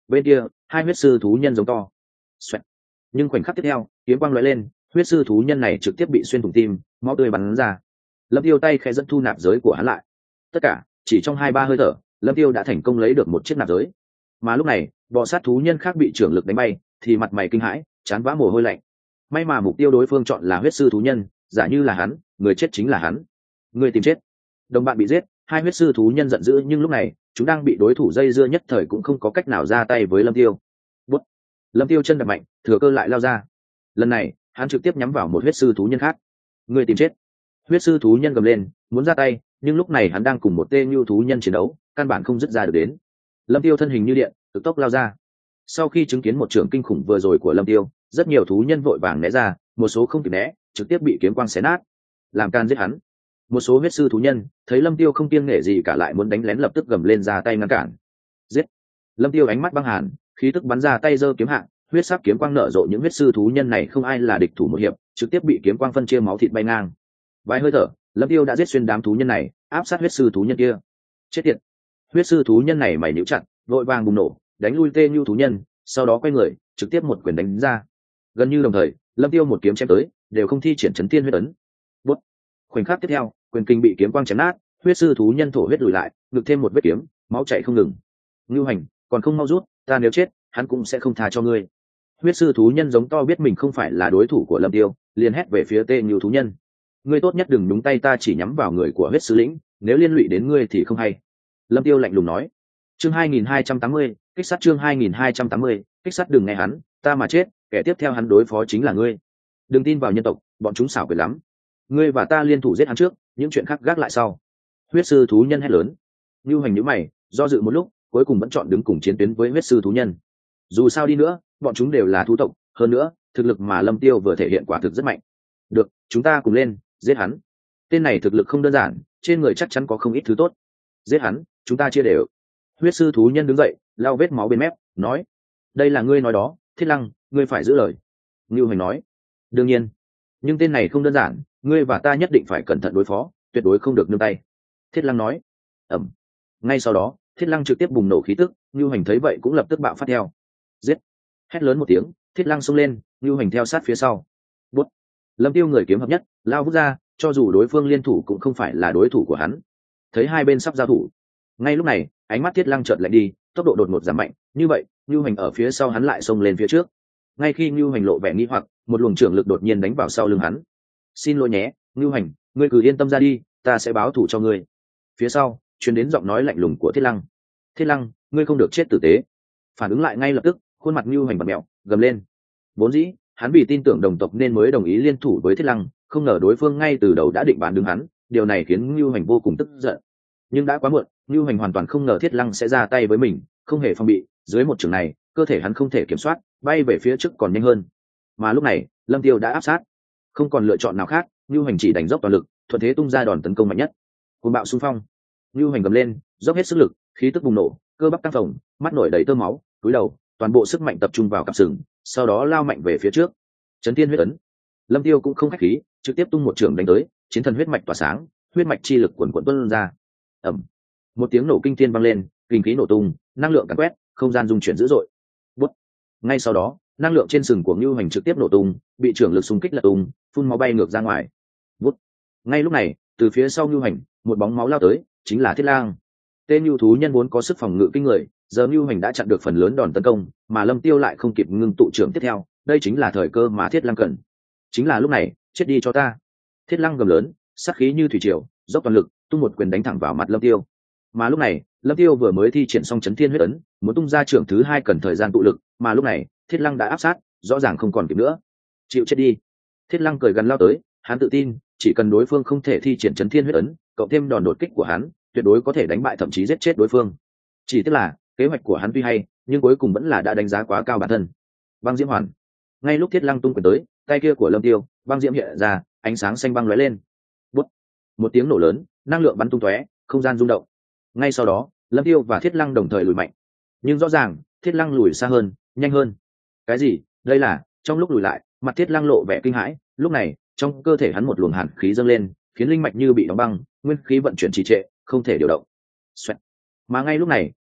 Bên kia hai huyết sư thú nhân giống to. Xoẹt. Nhưng khoảnh khắc tiếp theo kiếm quang lóe lên, huyết sư thú nhân này trực tiếp bị xuyên thủng tim, máu tươi bắn ra. Lâm Tiêu tay khẽ dẫn thu nạp giới của hắn lại. Tất cả chỉ trong hai ba hơi thở, Lâm Tiêu đã thành công lấy được một chiếc nạp giới. Mà lúc này bọ sát thú nhân khác bị trưởng lực đánh bay, thì mặt mày kinh hãi, chán vã mồ hôi lạnh. May mà mục tiêu đối phương chọn là huyết sư thú nhân, giả như là hắn, người chết chính là hắn. Người tìm chết. Đồng bạn bị giết, hai huyết sư thú nhân giận dữ, nhưng lúc này chúng đang bị đối thủ dây dưa, nhất thời cũng không có cách nào ra tay với Lâm Tiêu. Bút. Lâm Tiêu chân đập mạnh, thừa cơ lại lao ra. Lần này hắn trực tiếp nhắm vào một huyết sư thú nhân khác. Người tìm chết. Huyết sư thú nhân gầm lên, muốn ra tay, nhưng lúc này hắn đang cùng một tên nhu thú nhân chiến đấu, căn bản không dứt ra được đến. Lâm Tiêu thân hình như điện, cực tốc lao ra. Sau khi chứng kiến một trường kinh khủng vừa rồi của Lâm Tiêu, rất nhiều thú nhân vội vàng né ra, một số không kịp né, trực tiếp bị kiếm quang xé nát. Làm can giết hắn. Một số huyết sư thú nhân thấy Lâm Tiêu không kiêng nể gì cả, lại muốn đánh lén, lập tức gầm lên ra tay ngăn cản. Giết. Lâm Tiêu ánh mắt băng hàn, khí tức bắn ra, tay giơ kiếm hạ, huyết sắc kiếm quang nở rộ, những huyết sư thú nhân này không ai là địch thủ một hiệp, trực tiếp bị kiếm quang phân chia, máu thịt bay ngang. Vài hơi thở, Lâm Tiêu đã giết xuyên đám thú nhân này, áp sát huyết sư thú nhân kia. Chết tiệt. Huyết sư thú nhân này mày nhíu chặt, vội vàng bùng nổ, đánh lui tê nhu thú nhân, sau đó quay người trực tiếp một quyền đánh ra. Gần như đồng thời, Lâm Tiêu một kiếm chém tới, đều không thi triển chấn thiên huyết ấn. Bút. Khoảnh khắc tiếp theo, quyền kinh bị kiếm quang chém nát, huyết sư thú nhân thổ huyết lùi lại, ngực thêm một vết kiếm, máu chảy không ngừng. Ngưu Hành, còn không mau rút, ta nếu chết, hắn cũng sẽ không tha cho ngươi. Huyết sư thú nhân giống to, biết mình không phải là đối thủ của Lâm Tiêu, liền hét về phía tê nhu thú nhân. Ngươi tốt nhất đừng nhúng tay, ta chỉ nhắm vào người của huyết sư lĩnh, nếu liên lụy đến ngươi thì không hay. Lâm Tiêu lạnh lùng nói. Chương hai nghìn hai trăm tám mươi, kích sát. Chương hai nghìn hai trăm tám mươi, kích sát. Đừng nghe hắn, ta mà chết, kẻ tiếp theo hắn đối phó chính là ngươi. Đừng tin vào nhân tộc, bọn chúng xảo quyệt lắm. Ngươi và ta liên thủ giết hắn trước, những chuyện khác gác lại sau. Huyết sư thú nhân hét lớn. Nưu Hành nhíu mày, do dự một lúc, cuối cùng vẫn chọn đứng cùng chiến tuyến với huyết sư thú nhân. Dù sao đi nữa, bọn chúng đều là thú tộc, hơn nữa, thực lực mà Lâm Tiêu vừa thể hiện quả thực rất mạnh. Được, chúng ta cùng lên, giết hắn. Tên này thực lực không đơn giản, trên người chắc chắn có không ít thứ tốt. Giết hắn, chúng ta chia đều. Huyết sư thú nhân đứng dậy, lau vết máu bên mép, nói. Đây là ngươi nói đó, Thiết Lăng, ngươi phải giữ lời. Nưu Hành nói. Đương nhiên, nhưng tên này không đơn giản, ngươi và ta nhất định phải cẩn thận đối phó, tuyệt đối không được nương tay. Thiết Lăng nói. Ẩm. Ngay sau đó, Thiết Lăng trực tiếp bùng nổ khí tức, Nưu Hành thấy vậy cũng lập tức bạo phát theo. Giết. Hét lớn một tiếng, Thiết Lăng xông lên, Nưu Hành theo sát phía sau. Bút. Lâm Tiêu người kiếm hợp nhất, lao vút ra, cho dù đối phương liên thủ cũng không phải là đối thủ của hắn. Thấy hai bên sắp giao thủ, ngay lúc này ánh mắt Thiết Lăng chợt lạnh đi, tốc độ đột ngột giảm mạnh, như vậy Nưu Hành ở phía sau hắn lại xông lên phía trước. Ngay khi Nưu Hành lộ vẻ nghi hoặc, một luồng trưởng lực đột nhiên đánh vào sau lưng hắn. Xin lỗi nhé, Nưu Hành, ngươi cứ yên tâm ra đi, ta sẽ báo thù cho ngươi. Phía sau truyền đến giọng nói lạnh lùng của Thiết Lăng. Thiết Lăng, ngươi không được chết tử tế. Phản ứng lại ngay lập tức, khuôn mặt Nưu Hành bật mẹo, gầm lên. Vốn dĩ hắn vì tin tưởng đồng tộc nên mới đồng ý liên thủ với Thiết Lăng, không ngờ đối phương ngay từ đầu đã định bán đứng hắn, điều này khiến Nưu Hành vô cùng tức giận. Nhưng đã quá muộn, Nưu Hành hoàn toàn không ngờ Thiết Lăng sẽ ra tay với mình, không hề phòng bị, dưới một trường này, cơ thể hắn không thể kiểm soát, bay về phía trước còn nhanh hơn. Mà lúc này, Lâm Tiêu đã áp sát, không còn lựa chọn nào khác, Nưu Hành chỉ đánh dốc toàn lực, thuận thế tung ra đòn tấn công mạnh nhất. Cuồng bạo xung phong. Nưu Hành gầm lên, dốc hết sức lực, khí tức bùng nổ, cơ bắp căng phồng, mắt nổi đầy tơ máu, cúi đầu, toàn bộ sức mạnh tập trung vào cặp sừng, sau đó lao mạnh về phía trước. Chấn thiên huyết ấn. Lâm Tiêu cũng không khách khí, trực tiếp tung một trường đánh tới, chiến thần huyết mạch tỏa sáng, huyết mạch chi lực cuồn cuộn tuôn ra. Ầm. Một tiếng nổ kinh thiên vang lên, kinh khí nổ tung, năng lượng càn quét, không gian rung chuyển dữ dội. Bút. Ngay sau đó, năng lượng trên sừng của Nưu Hành trực tiếp nổ tung, bị trưởng lực xung kích lật tung, phun máu bay ngược ra ngoài. Bút. Ngay lúc này, từ phía sau Nưu Hành, một bóng máu lao tới, chính là Thiết Lang. Tên nhu thú nhân vốn có sức phòng ngự kinh người, giờ Nưu Hành đã chặn được phần lớn đòn tấn công, mà Lâm Tiêu lại không kịp ngưng tụ trưởng tiếp theo, đây chính là thời cơ mà Thiết Lang cần. Chính là lúc này, chết đi cho ta. Thiết Lăng gầm lớn, sát khí như thủy triều, dốc toàn lực, tung một quyền đánh thẳng vào mặt Lâm Tiêu. Mà lúc này, Lâm Tiêu vừa mới thi triển xong chấn thiên huyết ấn, muốn tung ra trưởng thứ hai cần thời gian tụ lực, mà lúc này, Thiết Lăng đã áp sát, rõ ràng không còn kịp nữa. Chịu chết đi. Thiết Lăng cười gần lao tới, hắn tự tin, chỉ cần đối phương không thể thi triển chấn thiên huyết ấn, cộng thêm đòn đột kích của hắn, tuyệt đối có thể đánh bại thậm chí giết chết đối phương. Chỉ tiếc là, kế hoạch của hắn tuy hay, nhưng cuối cùng vẫn là đã đánh giá quá cao bản thân. Băng Diễm Hoàn. Ngay lúc Thiết Lăng tung quyền tới, tay kia của Lâm Tiêu, băng diễm hiện ra, ánh sáng xanh băng lóe lên. Bút. Một tiếng nổ lớn, năng lượng bắn tung tóe, không gian rung động. Ngay sau đó, Lâm Tiêu và Thiết Lăng đồng thời lùi mạnh. Nhưng rõ ràng, Thiết Lăng lùi xa hơn, nhanh hơn. Cái gì? Đây là, trong lúc lùi lại, mặt Thiết Lăng lộ vẻ kinh hãi, lúc này, trong cơ thể hắn một luồng hàn khí dâng lên, khiến linh mạch như bị đóng băng, nguyên khí vận chuyển trì trệ, không thể điều động. Xoẹt. Mà ngay lúc này,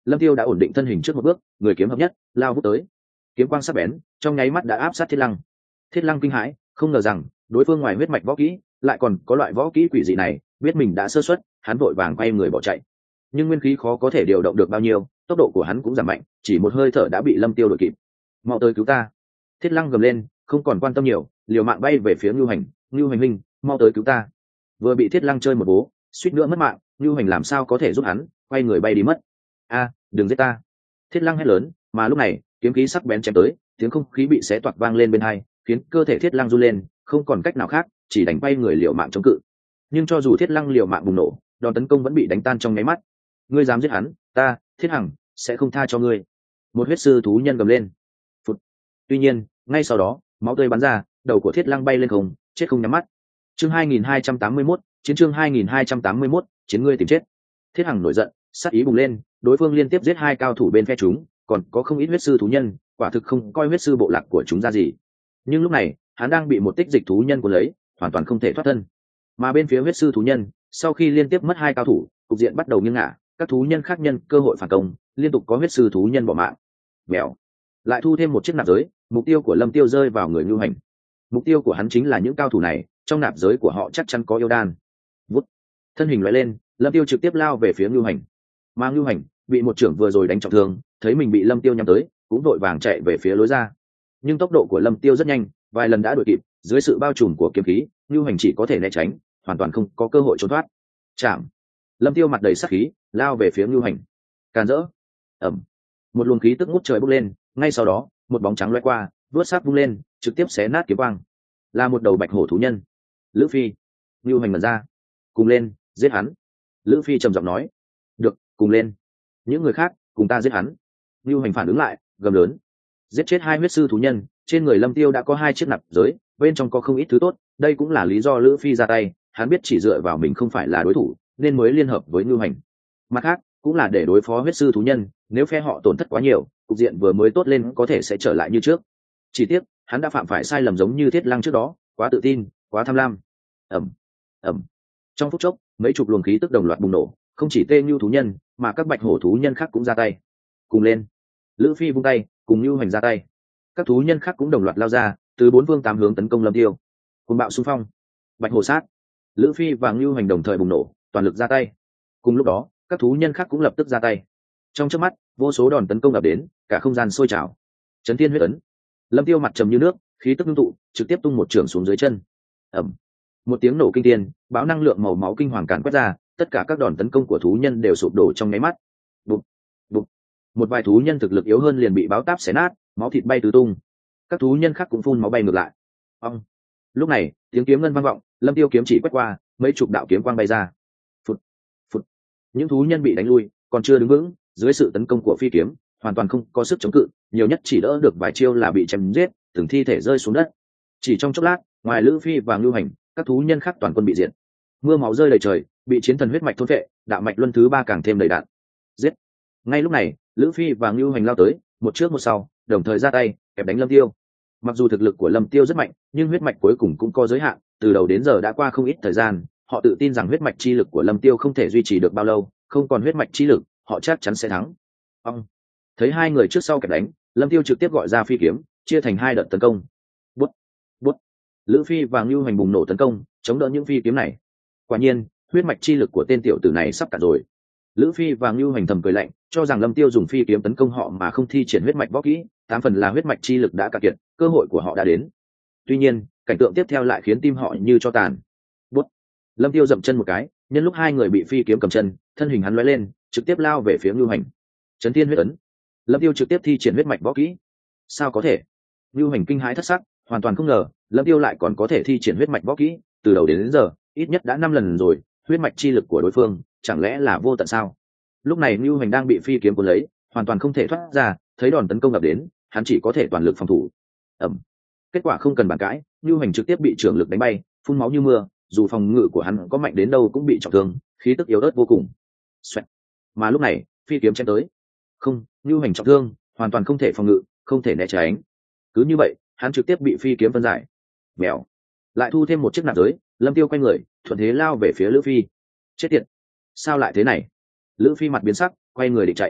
lâm tiêu đã ổn định thân hình trước một bước, người kiếm hợp nhất lao vút tới, kiếm quang sắc bén trong nháy mắt đã áp sát thiết lăng. Thiết lăng kinh hãi, không ngờ rằng đối phương ngoài huyết mạch võ kỹ lại còn có loại võ kỹ quỷ dị này, biết mình đã sơ suất, hắn vội vàng quay người bỏ chạy. Nhưng nguyên khí khó có thể điều động được bao nhiêu, tốc độ của hắn cũng giảm mạnh, chỉ một hơi thở đã bị lâm tiêu đuổi kịp. Mau tới cứu ta! Thiết lăng gầm lên, không còn quan tâm nhiều, liều mạng bay về phía Ngưu Hành. Ngưu Hành huynh, mau tới cứu ta! Vừa bị thiết lăng chơi một bố, suýt nữa mất mạng, Ngưu Hành làm sao có thể giúp hắn, quay người bay đi mất. A, đừng giết ta! Thiết lăng hét lớn, mà lúc này kiếm khí sắc bén chém tới, tiếng không khí bị xé toạc vang lên bên hai, khiến cơ thể thiết lăng run lên, không còn cách nào khác, chỉ đành bay người liều mạng chống cự. Nhưng cho dù thiết lăng liều mạng bùng nổ, đòn tấn công vẫn bị đánh tan trong nháy mắt. Ngươi dám giết hắn, ta thiết hằng sẽ không tha cho ngươi! Một huyết sư thú nhân gầm lên. Phụt. Tuy nhiên ngay sau đó máu tươi bắn ra, đầu của thiết lăng bay lên không, chết không nhắm mắt. Chương hai nghìn hai trăm tám mươi mốt, chiến chương hai nghìn hai trăm tám mươi mốt, chiến ngươi tìm chết. Thiết hằng nổi giận, sát ý bùng lên, đối phương liên tiếp giết hai cao thủ bên phe chúng, còn có không ít huyết sư thú nhân, quả thực không coi huyết sư bộ lạc của chúng ra gì. Nhưng lúc này hắn đang bị một tích dịch thú nhân cuốn lấy, hoàn toàn không thể thoát thân. Mà bên phía huyết sư thú nhân, sau khi liên tiếp mất hai cao thủ, cục diện bắt đầu nghiêng ngả, các thú nhân khác nhân cơ hội phản công, liên tục có huyết sư thú nhân bỏ mạng. Mèo lại thu thêm một chiếc nạp giới, mục tiêu của lâm tiêu rơi vào người Ngưu Hành. Mục tiêu của hắn chính là những cao thủ này, trong nạp giới của họ chắc chắn có yêu đan. Vút, thân hình lóe lên, lâm tiêu trực tiếp lao về phía Ngưu Hành. Mà Ngưu Hành bị một trưởng vừa rồi đánh trọng thương, thấy mình bị lâm tiêu nhắm tới, cũng vội vàng chạy về phía lối ra. Nhưng tốc độ của lâm tiêu rất nhanh, vài lần đã đuổi kịp, dưới sự bao trùm của kiếm khí, Ngưu Hành chỉ có thể né tránh, hoàn toàn không có cơ hội trốn thoát. Chạm! Lâm tiêu mặt đầy sát khí, lao về phía Ngưu Hành. Càn rỡ! Ẩm! Một luồng khí tức ngút trời bốc lên, ngay sau đó một bóng trắng lóe qua, vuốt sát vung lên, trực tiếp xé nát kiếm quang. Là một đầu bạch hổ thú nhân. Lữ Phi! Ngưu Hành mở ra. Cùng lên, giết hắn! Lữ Phi trầm giọng nói. Được, cùng lên. Những người khác cùng ta giết hắn. Ngưu Hành phản ứng lại, gầm lớn. Giết chết hai huyết sư thú nhân, trên người lâm tiêu đã có hai chiếc nạp giới, bên trong có không ít thứ tốt, đây cũng là lý do Lữ Phi ra tay, hắn biết chỉ dựa vào mình không phải là đối thủ, nên mới liên hợp với Ngưu Hành. Mặt khác cũng là để đối phó huyết sư thú nhân, nếu phe họ tổn thất quá nhiều, cục diện vừa mới tốt lên có thể sẽ trở lại như trước. Chỉ tiếc hắn đã phạm phải sai lầm giống như thiết lăng trước đó, quá tự tin, quá tham lam. Ẩm, Ẩm. Trong phút chốc mấy chục luồng khí tức đồng loạt bùng nổ, không chỉ tê Ngưu thú nhân mà các bạch hổ thú nhân khác cũng ra tay. Cùng lên! Lữ Phi vung tay, cùng Ngưu Hành ra tay. Các thú nhân khác cũng đồng loạt lao ra, từ bốn phương tám hướng tấn công lâm tiêu. Cùng bạo xung phong, bạch hổ sát. Lữ Phi và Ngưu Hành đồng thời bùng nổ, toàn lực ra tay. Cùng lúc đó các thú nhân khác cũng lập tức ra tay. Trong chớp mắt vô số đòn tấn công ập đến, cả không gian sôi trào. Chấn thiên huyết ấn. Lâm tiêu mặt trầm như nước, khí tức ngưng tụ, trực tiếp tung một trường xuống dưới chân. Ẩm. Một tiếng nổ kinh thiên, bão năng lượng màu máu kinh hoàng càn quét ra, tất cả các đòn tấn công của thú nhân đều sụp đổ trong nháy mắt. Bụp, bụp. Một vài thú nhân thực lực yếu hơn liền bị báo táp xé nát, máu thịt bay tứ tung. Các thú nhân khác cũng phun máu bay ngược lại. Ong. Lúc này tiếng kiếm ngân vang vọng, lâm tiêu kiếm chỉ quét qua, mấy chục đạo kiếm quang bay ra. Phụt, phụt. Những thú nhân bị đánh lui, còn chưa đứng vững, dưới sự tấn công của phi kiếm, hoàn toàn không có sức chống cự, nhiều nhất chỉ đỡ được vài chiêu là bị chém giết, từng thi thể rơi xuống đất. Chỉ trong chốc lát, ngoài Lữ Phi và Ngưu Hành, các thú nhân khác toàn quân bị diệt. Mưa máu rơi đầy trời, bị chiến thần huyết mạch thôn phệ, đạo mạch luân thứ ba càng thêm đầy đạn. Giết! Ngay lúc này Lữ Phi và Ngưu Hành lao tới, một trước một sau, đồng thời ra tay kẹp đánh lâm tiêu. Mặc dù thực lực của lâm tiêu rất mạnh, nhưng huyết mạch cuối cùng cũng có giới hạn, từ đầu đến giờ đã qua không ít thời gian, họ tự tin rằng huyết mạch chi lực của lâm tiêu không thể duy trì được bao lâu, không còn huyết mạch chi lực họ chắc chắn sẽ thắng. Ông thấy hai người trước sau kẹp đánh, lâm tiêu trực tiếp gọi ra phi kiếm, chia thành hai đợt tấn công. Bút, bút. Lữ Phi và Ngưu Hành bùng nổ tấn công, chống đỡ những phi kiếm này. Quả nhiên huyết mạch chi lực của tên tiểu tử này sắp cạn rồi. Lữ Phi và Ngưu Hành thầm cười lạnh, cho rằng lâm tiêu dùng phi kiếm tấn công họ mà không thi triển huyết mạch võ kỹ, tám phần là huyết mạch chi lực đã cạn kiệt, cơ hội của họ đã đến. Tuy nhiên cảnh tượng tiếp theo lại khiến tim họ như cho tàn. Bút. Lâm tiêu dậm chân một cái, nhân lúc hai người bị phi kiếm cầm chân, thân hình hắn lóe lên, trực tiếp lao về phía Ngưu Hành. Chấn thiên huyết ấn. Lâm tiêu trực tiếp thi triển huyết mạch võ kỹ. Sao có thể? Ngưu Hành kinh hãi thất sắc, hoàn toàn không ngờ lâm tiêu lại còn có thể thi triển huyết mạch võ kỹ, từ đầu đến, đến giờ ít nhất đã năm lần rồi, huyết mạch chi lực của đối phương chẳng lẽ là vô tận sao? Lúc này Ngưu Hành đang bị phi kiếm cuốn lấy, hoàn toàn không thể thoát ra, thấy đòn tấn công ập đến, hắn chỉ có thể toàn lực phòng thủ. Ẩm. Kết quả không cần bàn cãi, Ngưu Hành trực tiếp bị trưởng lực đánh bay, phun máu như mưa, dù phòng ngự của hắn có mạnh đến đâu cũng bị trọng thương, khí tức yếu ớt vô cùng. Xoẹt. Mà lúc này phi kiếm chém tới, không, Ngưu Hành trọng thương, hoàn toàn không thể phòng ngự, không thể né tránh. Cứ như vậy hắn trực tiếp bị phi kiếm phân giải. Mèo. Lại thu thêm một chiếc nạp giới, lâm tiêu quay người thuận thế lao về phía Lữ Phi. Chết tiệt, sao lại thế này? Lữ Phi mặt biến sắc, quay người định chạy.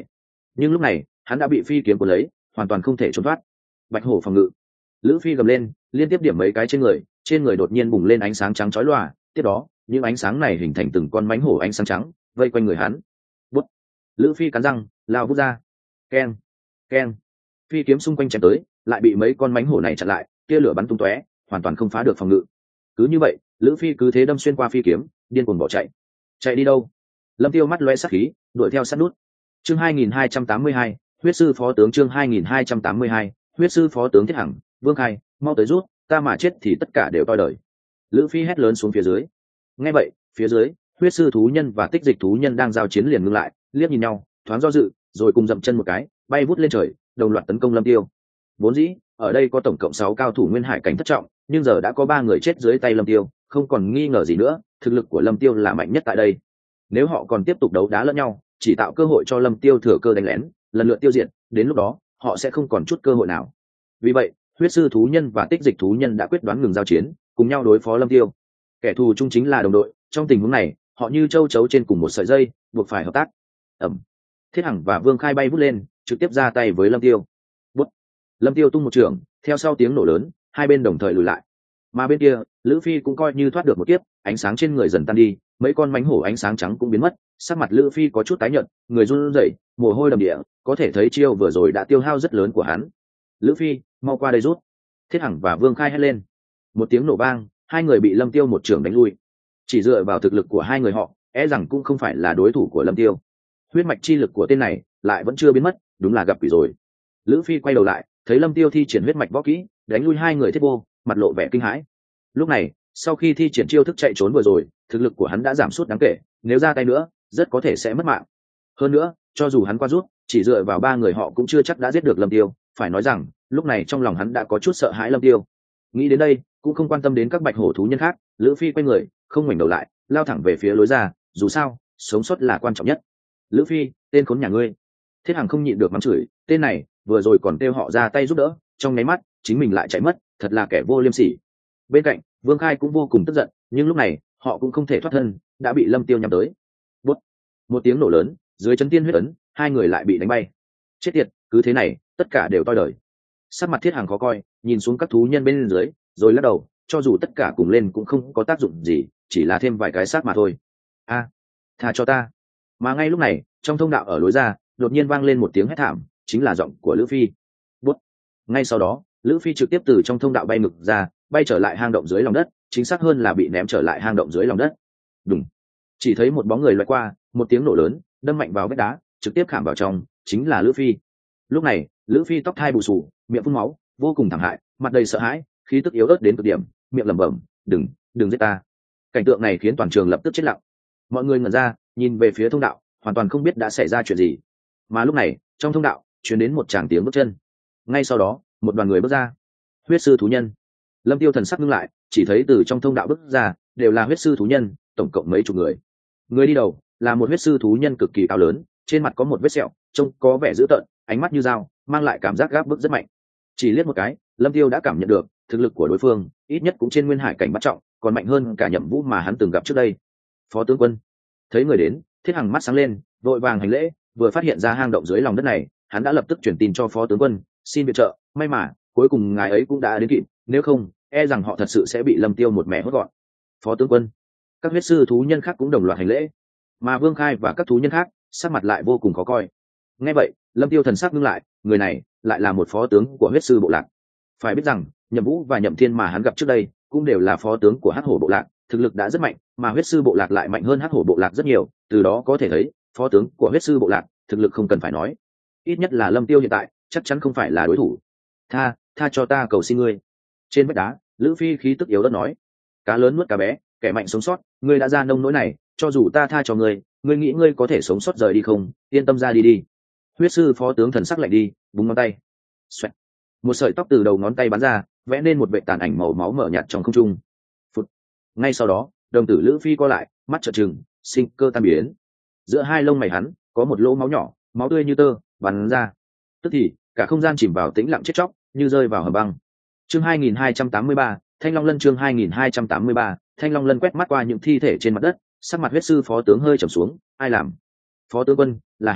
nhưng lúc này hắn đã bị phi kiếm cuốn lấy, hoàn toàn không thể trốn thoát. Bạch hổ phòng ngự. Lữ Phi gầm lên, liên tiếp điểm mấy cái trên người, trên người đột nhiên bùng lên ánh sáng trắng chói lòa, tiếp đó những ánh sáng này hình thành từng con mánh hổ ánh sáng trắng vây quanh người hắn. Bút. Lữ Phi cắn răng lao vút ra. Keng, keng. Phi kiếm xung quanh chém tới, lại bị mấy con mánh hổ này chặn lại, tia lửa bắn tung tóe, hoàn toàn không phá được phòng ngự. Cứ như vậy, Lữ Phi cứ thế đâm xuyên qua phi kiếm, điên cuồng bỏ chạy. Chạy đi đâu? Lâm Tiêu mắt lóe sắc khí, đuổi theo sát nút. Chương hai nghìn hai trăm tám mươi hai, huyết sư phó tướng. Chương hai nghìn hai trăm tám mươi hai, huyết sư phó tướng Thiết Hằng, Vương Khai, mau tới rút, ta mà chết thì tất cả đều toi đời. Lữ Phi hét lớn xuống phía dưới. Nghe vậy, phía dưới, huyết sư thú nhân và tích dịch thú nhân đang giao chiến liền ngưng lại, liếc nhìn nhau, thoáng do dự, rồi cùng dậm chân một cái, bay vút lên trời, đồng loạt tấn công Lâm Tiêu. Vốn dĩ, ở đây có tổng cộng sáu cao thủ nguyên hải cảnh thất trọng, nhưng giờ đã có ba người chết dưới tay Lâm Tiêu, không còn nghi ngờ gì nữa, thực lực của Lâm Tiêu là mạnh nhất tại đây. Nếu họ còn tiếp tục đấu đá lẫn nhau, chỉ tạo cơ hội cho Lâm Tiêu thừa cơ đánh lén, lần lượt tiêu diệt, đến lúc đó, họ sẽ không còn chút cơ hội nào. Vì vậy, huyết sư thú nhân và tích dịch thú nhân đã quyết đoán ngừng giao chiến, cùng nhau đối phó Lâm Tiêu. Kẻ thù chung chính là đồng đội, trong tình huống này, họ như châu chấu trên cùng một sợi dây, buộc phải hợp tác. Ẩm. Thiết Hằng và Vương Khai bay vút lên, trực tiếp ra tay với Lâm Tiêu. Bút. Lâm Tiêu tung một trường, theo sau tiếng nổ lớn, hai bên đồng thời lùi lại. Mà bên kia, Lữ Phi cũng coi như thoát được một kiếp, ánh sáng trên người dần tan đi, mấy con mánh hổ ánh sáng trắng cũng biến mất, sắc mặt Lữ Phi có chút tái nhợt, người run rẩy, mồ hôi đầm địa, có thể thấy chiêu vừa rồi đã tiêu hao rất lớn của hắn. Lữ Phi, mau qua đây rút. Thiết Hằng và Vương Khai hét lên. Một tiếng nổ vang, hai người bị Lâm Tiêu một trường đánh lui. Chỉ dựa vào thực lực của hai người họ, e rằng cũng không phải là đối thủ của Lâm Tiêu. Huyết mạch chi lực của tên này lại vẫn chưa biến mất, đúng là gặp quỷ rồi. Lữ Phi quay đầu lại, thấy Lâm Tiêu thi triển huyết mạch võ kỹ, đánh lui hai người Thiết Vô, mặt lộ vẻ kinh hãi. Lúc này, sau khi thi triển chiêu thức chạy trốn vừa rồi, thực lực của hắn đã giảm sút đáng kể, nếu ra tay nữa, rất có thể sẽ mất mạng. Hơn nữa, cho dù hắn qua rút, chỉ dựa vào ba người họ cũng chưa chắc đã giết được Lâm Tiêu, phải nói rằng, lúc này trong lòng hắn đã có chút sợ hãi Lâm Tiêu. Nghĩ đến đây, cũng không quan tâm đến các bạch hổ thú nhân khác, Lữ Phi quay người, không ngoảnh đầu lại, lao thẳng về phía lối ra, dù sao, sống sót là quan trọng nhất. Lữ Phi, tên khốn nhà ngươi. Thiết Hằng không nhịn được mắng chửi, tên này vừa rồi còn kêu họ ra tay giúp đỡ, trong nháy mắt chính mình lại chạy mất, thật là kẻ vô liêm sỉ. Bên cạnh, Vương Khai cũng vô cùng tức giận, nhưng lúc này họ cũng không thể thoát thân, đã bị Lâm Tiêu nhắm tới. Bút. Một tiếng nổ lớn, dưới chấn tiên huyết ấn, hai người lại bị đánh bay. Chết tiệt, cứ thế này, tất cả đều toi đời. Sắc mặt Thiết Hằng khó coi, nhìn xuống các thú nhân bên dưới, rồi lắc đầu, cho dù tất cả cùng lên cũng không có tác dụng gì, chỉ là thêm vài cái xác mà thôi. A, tha cho ta. Mà ngay lúc này, trong thông đạo ở lối ra, đột nhiên vang lên một tiếng hét thảm, chính là giọng của Lữ Phi. Bút. Ngay sau đó, Lữ Phi trực tiếp từ trong thông đạo bay ngược ra, bay trở lại hang động dưới lòng đất, chính xác hơn là bị ném trở lại hang động dưới lòng đất. Đùng. Chỉ thấy một bóng người lướt qua, một tiếng nổ lớn, đâm mạnh vào vách đá, trực tiếp khảm vào trong, chính là Lữ Phi. Lúc này, Lữ Phi tóc thai bù xù, miệng phun máu, vô cùng thảm hại, mặt đầy sợ hãi, khí tức yếu ớt đến cực điểm, miệng lẩm bẩm, "Đừng, đừng giết ta." Cảnh tượng này khiến toàn trường lập tức chết lặng. Mọi người ngẩn ra, nhìn về phía thông đạo, hoàn toàn không biết đã xảy ra chuyện gì. Mà lúc này, trong thông đạo truyền đến một tràng tiếng bước chân. Ngay sau đó, một đoàn người bước ra. Huyết sư thú nhân. Lâm Tiêu thần sắc ngưng lại, chỉ thấy từ trong thông đạo bước ra đều là huyết sư thú nhân, tổng cộng mấy chục người. Người đi đầu là một huyết sư thú nhân cực kỳ cao lớn, trên mặt có một vết sẹo, trông có vẻ dữ tợn, ánh mắt như dao, mang lại cảm giác gáp bức rất mạnh. Chỉ liếc một cái, Lâm Tiêu đã cảm nhận được thực lực của đối phương, ít nhất cũng trên nguyên hải cảnh bắt trọng, còn mạnh hơn cả Nhậm Vũ mà hắn từng gặp trước đây. Phó tướng quân. Thấy người đến, Thiết Hằng mắt sáng lên, vội vàng hành lễ, vừa phát hiện ra hang động dưới lòng đất này, hắn đã lập tức truyền tin cho phó tướng quân, xin viện trợ, may mà cuối cùng ngài ấy cũng đã đến kịp, nếu không, e rằng họ thật sự sẽ bị Lâm Tiêu một mẻ hốt gọn. Phó tướng quân. Các huyết sư thú nhân khác cũng đồng loạt hành lễ, mà Vương Khai và các thú nhân khác sắc mặt lại vô cùng khó coi. Nghe vậy, Lâm Tiêu thần sắc ngưng lại, người này lại là một phó tướng của huyết sư bộ lạc. Phải biết rằng, Nhậm Vũ và Nhậm Thiên mà hắn gặp trước đây cũng đều là phó tướng của Hắc Hổ bộ lạc, thực lực đã rất mạnh, mà huyết sư bộ lạc lại mạnh hơn Hắc Hổ bộ lạc rất nhiều, từ đó có thể thấy, phó tướng của huyết sư bộ lạc, thực lực không cần phải nói. Ít nhất là Lâm Tiêu hiện tại, chắc chắn không phải là đối thủ. Tha, tha cho ta cầu xin ngươi. Trên vách đá, Lữ Phi khí tức yếu ớt nói, cá lớn nuốt cá bé, kẻ mạnh sống sót, ngươi đã ra nông nỗi này, cho dù ta tha cho ngươi, ngươi nghĩ ngươi có thể sống sót rời đi không? Yên tâm ra đi đi. Huyết sư phó tướng thần sắc lạnh đi, búng ngón tay. Xoẹt. Một sợi tóc từ đầu ngón tay bắn ra, vẽ nên một vệt tàn ảnh màu máu mở nhạt trong không trung. Phụt. Ngay sau đó, đồng tử Lữ Phi co lại, mắt trợn trừng, sinh cơ tan biến. Giữa hai lông mày hắn có một lỗ máu nhỏ, máu tươi như tơ bắn ra. Tức thì, cả không gian chìm vào tĩnh lặng chết chóc, như rơi vào hầm băng. Chương hai nghìn hai trăm tám mươi ba, Thanh Long Lân. Chương hai nghìn hai trăm tám mươi ba, Thanh Long Lân quét mắt qua những thi thể trên mặt đất, sắc mặt huyết sư phó tướng hơi trầm xuống, ai làm? Phó tướng quân, là hắn,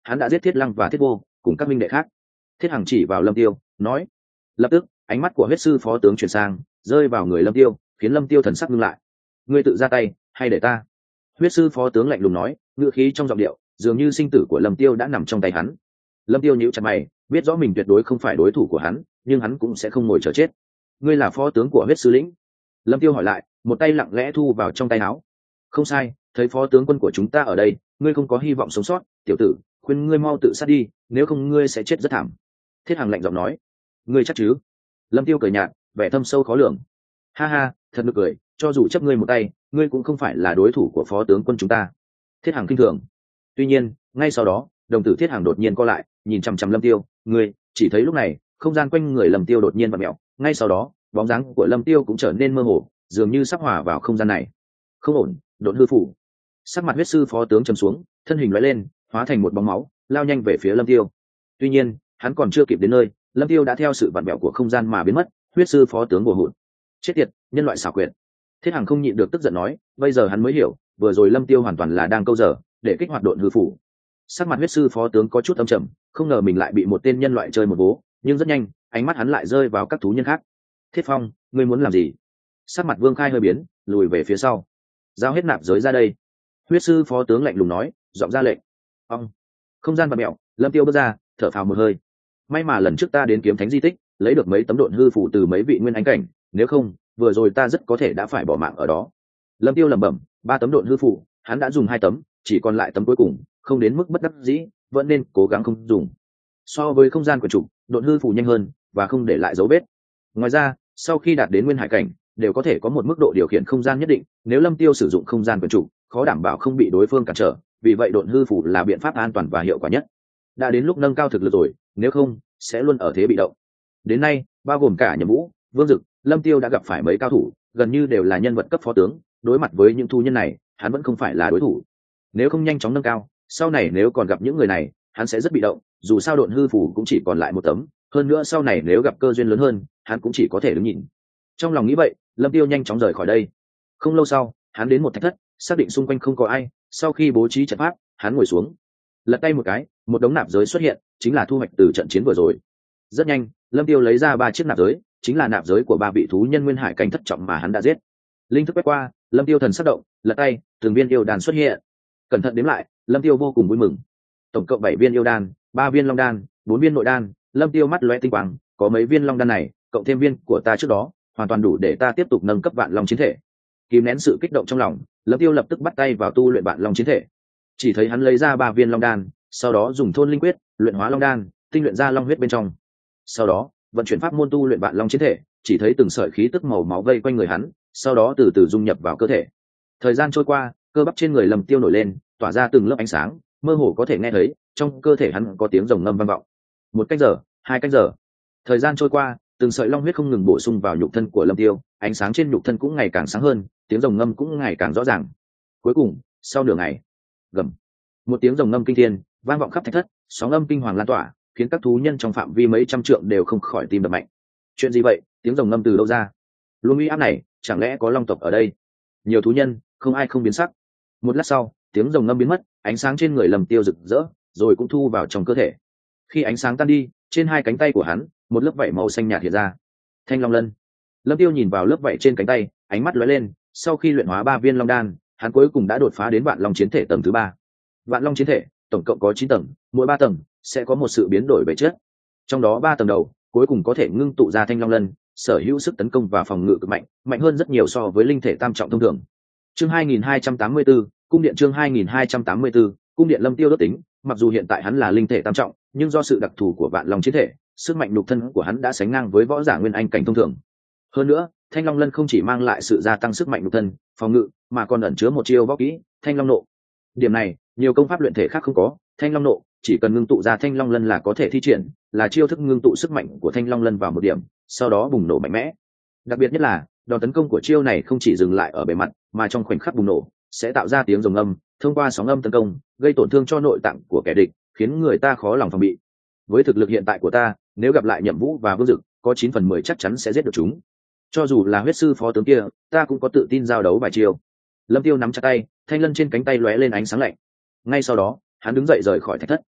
hắn đã giết thiết lăng và thiết vô cùng các minh đệ khác. Thiết hằng chỉ vào lâm tiêu nói. Lập tức ánh mắt của huyết sư phó tướng chuyển sang rơi vào người lâm tiêu, khiến lâm tiêu thần sắc ngưng lại. Ngươi tự ra tay hay để ta? Huyết sư phó tướng lạnh lùng nói, ngữ khí trong giọng điệu dường như sinh tử của lâm tiêu đã nằm trong tay hắn. Lâm tiêu nhíu chặt mày, biết rõ mình tuyệt đối không phải đối thủ của hắn, nhưng hắn cũng sẽ không ngồi chờ chết. Ngươi là phó tướng của huyết sư lĩnh? Lâm tiêu hỏi lại, một tay lặng lẽ thu vào trong tay áo. Không sai, thấy phó tướng quân của chúng ta ở đây, ngươi không có hy vọng sống sót, tiểu tử, khuyên ngươi mau tự sát đi, nếu không ngươi sẽ chết rất thảm. Thiết Hằng lạnh giọng nói. Ngươi chắc chứ? Lâm tiêu cười nhạt, vẻ thâm sâu khó lường. Ha ha, thật nực cười, cho dù chấp ngươi một tay, ngươi cũng không phải là đối thủ của phó tướng quân chúng ta. Thiết Hằng kinh thường. Tuy nhiên, ngay sau đó, đồng tử Thiết Hằng đột nhiên co lại, nhìn chằm chằm Lâm Tiêu. Ngươi, chỉ thấy lúc này, không gian quanh người Lâm Tiêu đột nhiên vặn mèo, ngay sau đó, bóng dáng của Lâm Tiêu cũng trở nên mơ hồ, dường như sắp hòa vào không gian này. Không ổn, độn hư phủ. Sắc mặt huyết sư phó tướng trầm xuống, thân hình lóe lên, hóa thành một bóng máu, lao nhanh về phía Lâm Tiêu. Tuy nhiên, hắn còn chưa kịp đến nơi, Lâm Tiêu đã theo sự vặn vẹo của không gian mà biến mất. Huyết sư phó tướng bùa hụt. Chết tiệt, nhân loại xảo quyệt. Thiết Hằng không nhịn được tức giận nói, bây giờ hắn mới hiểu, vừa rồi Lâm Tiêu hoàn toàn là đang câu dở, để kích hoạt độn hư phủ. Sắc mặt huyết sư phó tướng có chút âm trầm, không ngờ mình lại bị một tên nhân loại chơi một vố, nhưng rất nhanh, ánh mắt hắn lại rơi vào các thú nhân khác. Thiết Phong, ngươi muốn làm gì? Sắc mặt Vương Khai hơi biến, lùi về phía sau. Giao hết nạp giới ra đây. Huyết sư phó tướng lạnh lùng nói, giọng ra lệnh. Ông. Không gian vặn mèo, Lâm Tiêu bước ra, thở phào một hơi. May mà lần trước ta đến kiếm thánh di tích, lấy được mấy tấm độn hư phủ từ mấy vị nguyên ánh cảnh, nếu không, vừa rồi ta rất có thể đã phải bỏ mạng ở đó. Lâm Tiêu lẩm bẩm, ba tấm độn hư phủ, hắn đã dùng hai tấm, chỉ còn lại tấm cuối cùng, không đến mức bất đắc dĩ, vẫn nên cố gắng không dùng. So với không gian của chủ, độn hư phủ nhanh hơn và không để lại dấu vết. Ngoài ra, sau khi đạt đến nguyên hải cảnh, đều có thể có một mức độ điều khiển không gian nhất định, nếu Lâm Tiêu sử dụng không gian của chủ, khó đảm bảo không bị đối phương cản trở, vì vậy độn hư phủ là biện pháp an toàn và hiệu quả nhất. Đã đến lúc nâng cao thực lực rồi, nếu không, sẽ luôn ở thế bị động. Đến nay, bao gồm cả Nhậm Vũ, Vương Dực, Lâm Tiêu đã gặp phải mấy cao thủ, gần như đều là nhân vật cấp phó tướng, đối mặt với những thú nhân này, hắn vẫn không phải là đối thủ. Nếu không nhanh chóng nâng cao, sau này nếu còn gặp những người này, hắn sẽ rất bị động, dù sao độn hư phủ cũng chỉ còn lại một tấm, hơn nữa sau này nếu gặp cơ duyên lớn hơn, hắn cũng chỉ có thể đứng nhìn. Trong lòng nghĩ vậy, Lâm Tiêu nhanh chóng rời khỏi đây. Không lâu sau, hắn đến một thạch thất, xác định xung quanh không có ai, sau khi bố trí trận pháp, hắn ngồi xuống, lật tay một cái, một đống nạp giới xuất hiện, chính là thu hoạch từ trận chiến vừa rồi. Rất nhanh, Lâm Tiêu lấy ra ba chiếc nạp giới, chính là nạp giới của ba vị thú nhân nguyên hải cảnh thất trọng mà hắn đã giết. Linh thức quét qua, Lâm Tiêu thần sắc động, lật tay, từng viên yêu đan xuất hiện. Cẩn thận đếm lại, Lâm Tiêu vô cùng vui mừng. Tổng cộng bảy viên yêu đan, ba viên long đan, bốn viên nội đan. Lâm Tiêu mắt lóe tinh quang, có mấy viên long đan này, cộng thêm viên của ta trước đó, hoàn toàn đủ để ta tiếp tục nâng cấp vạn long chiến thể. Kìm nén sự kích động trong lòng, Lâm Tiêu lập tức bắt tay vào tu luyện vạn long chiến thể. Chỉ thấy hắn lấy ra ba viên long đan, sau đó dùng thôn linh quyết luyện hóa long đan, tinh luyện ra long huyết bên trong. Sau đó vận chuyển pháp môn tu luyện vạn long chiến thể, chỉ thấy từng sợi khí tức màu máu vây quanh người hắn, sau đó từ từ dung nhập vào cơ thể. Thời gian trôi qua, cơ bắp trên người Lâm Tiêu nổi lên, tỏa ra từng lớp ánh sáng, mơ hồ có thể nghe thấy trong cơ thể hắn có tiếng rồng ngâm vang vọng. Một cách giờ, hai cách giờ, thời gian trôi qua, từng sợi long huyết không ngừng bổ sung vào nhục thân của Lâm Tiêu, ánh sáng trên nhục thân cũng ngày càng sáng hơn, tiếng rồng ngâm cũng ngày càng rõ ràng. Cuối cùng, sau nửa ngày, gầm, một tiếng rồng ngâm kinh thiên vang vọng khắp thạch thất, sóng âm kinh hoàng lan tỏa, khiến các thú nhân trong phạm vi mấy trăm trượng đều không khỏi tim đập mạnh. Chuyện gì vậy? Tiếng rồng ngâm từ đâu ra? Luồng uy áp này, chẳng lẽ có long tộc ở đây? Nhiều thú nhân, không ai không biến sắc. Một lát sau, tiếng rồng ngâm biến mất, ánh sáng trên người Lâm Tiêu rực rỡ, rồi cũng thu vào trong cơ thể. Khi ánh sáng tan đi, trên hai cánh tay của hắn, một lớp vảy màu xanh nhạt hiện ra. Thanh long lân. Lâm Tiêu nhìn vào lớp vảy trên cánh tay, ánh mắt lóe lên. Sau khi luyện hóa ba viên long đan, hắn cuối cùng đã đột phá đến vạn long chiến thể tầng thứ ba. Vạn long chiến thể tổng cộng có chín tầng, mỗi ba tầng sẽ có một sự biến đổi về chất. Trong đó ba tầng đầu cuối cùng có thể ngưng tụ ra thanh long lân, sở hữu sức tấn công và phòng ngự cực mạnh, mạnh hơn rất nhiều so với linh thể tam trọng thông thường. Chương hai nghìn hai trăm tám mươi tư, cung điện chương hai nghìn hai trăm tám mươi tư, cung điện Lâm Tiêu đốt tính, mặc dù hiện tại hắn là linh thể tam trọng, nhưng do sự đặc thù của vạn long chiến thể, sức mạnh nhục thân của hắn đã sánh ngang với võ giả nguyên anh cảnh thông thường. Hơn nữa, thanh long lân không chỉ mang lại sự gia tăng sức mạnh nhục thân, phòng ngự, mà còn ẩn chứa một chiêu võ kỹ, thanh long nộ. Điểm này, nhiều công pháp luyện thể khác không có, thanh long nộ chỉ cần ngưng tụ ra thanh long lân là có thể thi triển, là chiêu thức ngưng tụ sức mạnh của thanh long lân vào một điểm, sau đó bùng nổ mạnh mẽ. Đặc biệt nhất là, đòn tấn công của chiêu này không chỉ dừng lại ở bề mặt, mà trong khoảnh khắc bùng nổ sẽ tạo ra tiếng rồng âm, thông qua sóng âm tấn công, gây tổn thương cho nội tạng của kẻ địch, khiến người ta khó lòng phòng bị. Với thực lực hiện tại của ta, nếu gặp lại Nhậm Vũ và Vương Dực, có chín phần mười chắc chắn sẽ giết được chúng. Cho dù là huyết sư phó tướng kia, ta cũng có tự tin giao đấu vài chiêu. Lâm Tiêu nắm chặt tay, thanh lân trên cánh tay lóe lên ánh sáng lạnh. Ngay sau đó, hắn đứng dậy rời khỏi thạch thất.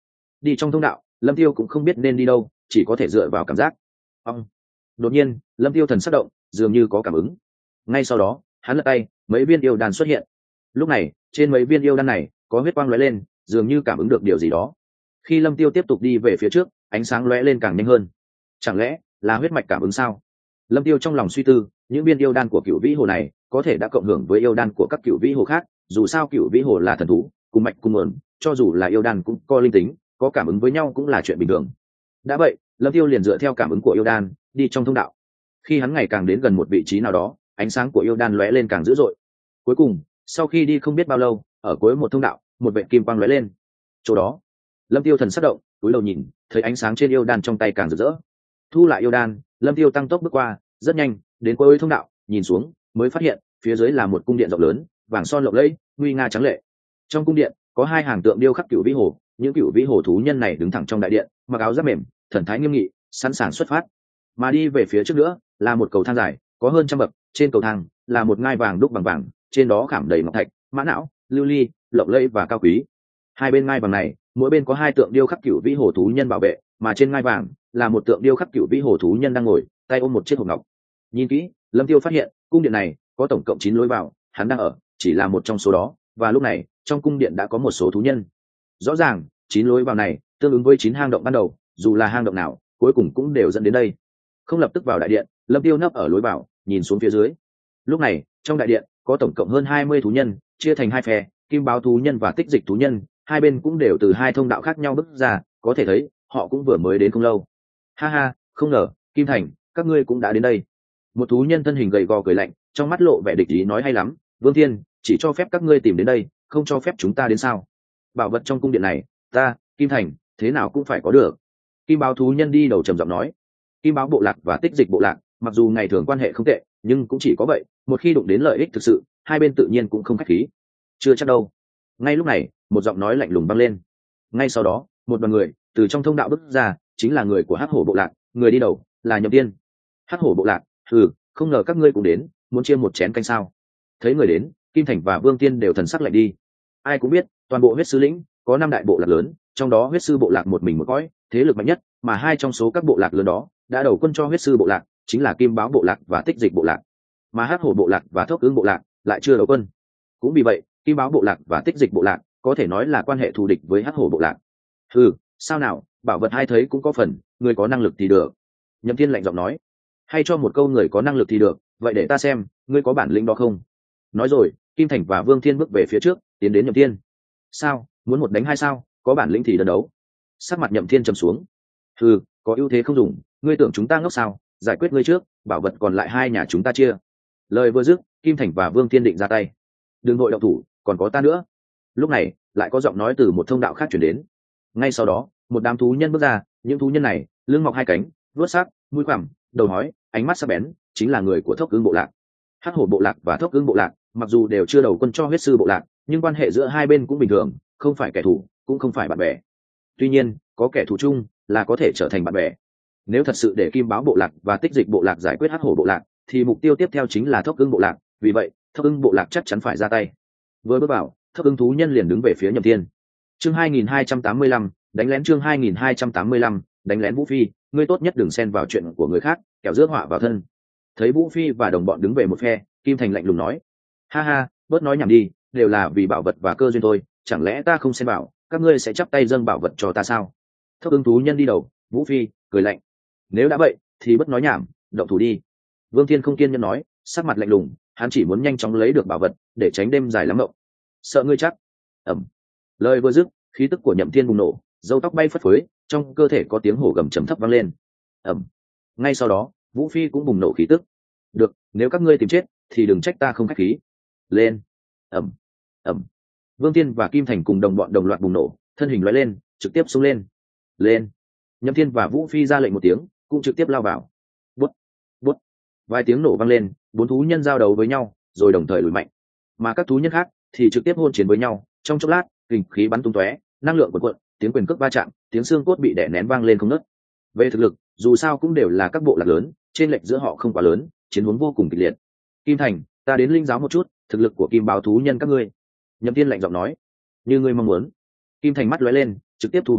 đi trong thông đạo, Lâm Tiêu cũng không biết nên đi đâu, chỉ có thể dựa vào cảm giác. Ông. Đột nhiên, Lâm Tiêu thần sắc động, dường như có cảm ứng. Ngay sau đó, hắn lật tay, mấy viên yêu đan xuất hiện. Lúc này, trên mấy viên yêu đan này có huyết quang lóe lên, dường như cảm ứng được điều gì đó. Khi Lâm Tiêu tiếp tục đi về phía trước, ánh sáng lóe lên càng nhanh hơn. Chẳng lẽ là huyết mạch cảm ứng sao? Lâm Tiêu trong lòng suy tư, những viên yêu đan của Cửu Vĩ Hồ này có thể đã cộng hưởng với yêu đan của các Cửu Vĩ Hồ khác, dù sao Cửu Vĩ Hồ là thần thú, cùng mạch cùng nguồn, cho dù là yêu đan cũng có linh tính, có cảm ứng với nhau cũng là chuyện bình thường. Đã vậy, Lâm Tiêu liền dựa theo cảm ứng của yêu đan, đi trong thông đạo. Khi hắn ngày càng đến gần một vị trí nào đó, ánh sáng của yêu đan lóe lên càng dữ dội. Cuối cùng, sau khi đi không biết bao lâu, ở cuối một thông đạo, một vệt kim quang lóe lên. Chỗ đó, Lâm Tiêu thần sắc động, cúi đầu nhìn, thấy ánh sáng trên yêu đan trong tay càng rực rỡ. Thu lại yêu đan, Lâm Tiêu tăng tốc bước qua, rất nhanh, đến cuối thông đạo, nhìn xuống, mới phát hiện, phía dưới là một cung điện rộng lớn, vàng son lộng lẫy, nguy nga tráng lệ. Trong cung điện, có hai hàng tượng điêu khắc Cửu Vĩ Hồ, những Cửu Vĩ Hồ thú nhân này đứng thẳng trong đại điện, mặc áo giáp mềm, thần thái nghiêm nghị, sẵn sàng xuất phát. Mà đi về phía trước nữa, là một cầu thang dài, có hơn trăm bậc, trên cầu thang là một ngai vàng đúc bằng vàng, trên đó khảm đầy ngọc thạch, mã não, lưu ly, lộng lẫy và cao quý. Hai bên ngai vàng này, mỗi bên có hai tượng điêu khắc Cửu Vĩ Hồ thú nhân bảo vệ, mà trên ngai vàng là một tượng điêu khắc Cửu Vĩ Hồ thú nhân đang ngồi, tay ôm một chiếc hộp ngọc. Nhìn kỹ, Lâm Tiêu phát hiện, cung điện này có tổng cộng chín lối vào, hắn đang ở chỉ là một trong số đó, và lúc này, trong cung điện đã có một số thú nhân. Rõ ràng, chín lối vào này tương ứng với chín hang động ban đầu, dù là hang động nào, cuối cùng cũng đều dẫn đến đây. Không lập tức vào đại điện, Lâm Tiêu nấp ở lối vào, nhìn xuống phía dưới. Lúc này, trong đại điện có tổng cộng hơn hai mươi thú nhân, chia thành hai phe, kim báo thú nhân và tích dịch thú nhân, hai bên cũng đều từ hai thông đạo khác nhau bước ra, có thể thấy họ cũng vừa mới đến không lâu. Ha ha, không ngờ, Kim Thành, các ngươi cũng đã đến đây. Một thú nhân thân hình gầy gò cười lạnh, trong mắt lộ vẻ địch ý nói hay lắm, Vương Thiên, chỉ cho phép các ngươi tìm đến đây, không cho phép chúng ta đến sao? Bảo vật trong cung điện này, ta, Kim Thành, thế nào cũng phải có được. Kim báo thú nhân đi đầu trầm giọng nói. Kim báo bộ lạc và tích dịch bộ lạc, mặc dù ngày thường quan hệ không tệ, nhưng cũng chỉ có vậy, một khi đụng đến lợi ích thực sự, hai bên tự nhiên cũng không khách khí. Chưa chắc đâu. Ngay lúc này, một giọng nói lạnh lùng vang lên. Ngay sau đó, một đoàn người từ trong thông đạo bước ra, chính là người của Hắc Hổ bộ lạc, người đi đầu là Nhậm Tiên. Hắc Hổ bộ lạc, ừ, không ngờ các ngươi cũng đến, muốn chia một chén canh sao? Thấy người đến, Kim Thành và Vương Tiên đều thần sắc lạnh đi. Ai cũng biết, toàn bộ huyết sư lĩnh có năm đại bộ lạc lớn, trong đó huyết sư bộ lạc một mình một cõi, thế lực mạnh nhất, mà hai trong số các bộ lạc lớn đó đã đầu quân cho huyết sư bộ lạc, chính là Kim báo bộ lạc và tích dịch bộ lạc. Mà Hắc Hổ bộ lạc và Thốc Ứng bộ lạc lại chưa đầu quân. Cũng vì vậy, Kim báo bộ lạc và tích dịch bộ lạc có thể nói là quan hệ thù địch với Hắc Hổ bộ lạc. Ừ, sao nào, bảo vật hai thấy cũng có phần, người có năng lực thì được. Nhậm Thiên lạnh giọng nói. Hay cho một câu người có năng lực thì được, vậy để ta xem, ngươi có bản lĩnh đó không? Nói rồi, Kim Thành và Vương Thiên bước về phía trước, tiến đến Nhậm Thiên. Sao, muốn một đánh hai sao, có bản lĩnh thì đơn đấu. Sắc mặt Nhậm Thiên trầm xuống. Ừ, có ưu thế không dùng, ngươi tưởng chúng ta ngốc sao? Giải quyết ngươi trước, bảo vật còn lại hai nhà chúng ta chia. Lời vừa dứt, Kim Thành và Vương Thiên định ra tay. Đừng vội động thủ, còn có ta nữa. Lúc này, lại có giọng nói từ một thông đạo khác chuyển đến. Ngay sau đó, một đám thú nhân bước ra, những thú nhân này lưng mọc hai cánh, vuốt sắc, mũi khoằm, đầu hói, ánh mắt sắc bén, chính là người của Thốc Ứng bộ lạc. Hắc Hổ bộ lạc và Thốc Ứng bộ lạc, mặc dù đều chưa đầu quân cho huyết sư bộ lạc, nhưng quan hệ giữa hai bên cũng bình thường, không phải kẻ thù, cũng không phải bạn bè. Tuy nhiên, có kẻ thù chung là có thể trở thành bạn bè. Nếu thật sự để Kim báo bộ lạc và tích dịch bộ lạc giải quyết Hắc Hổ bộ lạc, thì mục tiêu tiếp theo chính là Thốc Ứng bộ lạc, vì vậy, Thốc Ứng bộ lạc chắc chắn phải ra tay. Vừa bước vào, Thốc Ứng thú nhân liền đứng về phía Nhậm Thiên. Chương hai nghìn hai trăm tám mươi lăm, đánh lén chương hai nghìn hai trăm tám mươi lăm, đánh lén Vũ Phi, ngươi tốt nhất đừng xen vào chuyện của người khác, kẻo rước họa vào thân. Thấy Vũ Phi và đồng bọn đứng về một phe, Kim Thành lạnh lùng nói. Ha ha, bớt nói nhảm đi, đều là vì bảo vật và cơ duyên thôi, chẳng lẽ ta không xen vào, các ngươi sẽ chắp tay dâng bảo vật cho ta sao? Thốc Ứng thú nhân đi đầu, Vũ Phi cười lạnh. Nếu đã vậy, thì bớt nói nhảm, động thủ đi. Vương Thiên không kiên nhẫn nói, sắc mặt lạnh lùng, hắn chỉ muốn nhanh chóng lấy được bảo vật, để tránh đêm dài lắm mộng. Sợ ngươi chắc. Ẩm. Lời vừa dứt, khí tức của Nhậm Thiên bùng nổ, râu tóc bay phất phới, trong cơ thể có tiếng hổ gầm trầm thấp vang lên. Ẩm. Ngay sau đó, Vũ Phi cũng bùng nổ khí tức. Được, nếu các ngươi tìm chết, thì đừng trách ta không khách khí. Lên. Ẩm. Ẩm. Vương Thiên và Kim Thành cùng đồng bọn đồng loạt bùng nổ, thân hình lóe lên, trực tiếp xông lên. Lên. Nhậm Thiên và Vũ Phi ra lệnh một tiếng, cũng trực tiếp lao vào. Bút. Bút. Vài tiếng nổ vang lên, bốn thú nhân giao đấu với nhau, rồi đồng thời lùi mạnh. Mà các thú nhân khác thì trực tiếp hôn chiến với nhau, trong chốc lát, kình khí bắn tung tóe, năng lượng cuộn cuộn, tiếng quyền cước va chạm, tiếng xương cốt bị đè nén vang lên không ngớt. Về thực lực, dù sao cũng đều là các bộ lạc lớn, trên lệch giữa họ không quá lớn, chiến huống vô cùng kịch liệt. Kim Thành, ta đến linh giáo một chút, thực lực của Kim báo thú nhân các ngươi. Nhậm Tiên lạnh giọng nói. Như ngươi mong muốn. Kim Thành mắt lóe lên, trực tiếp thu hóa,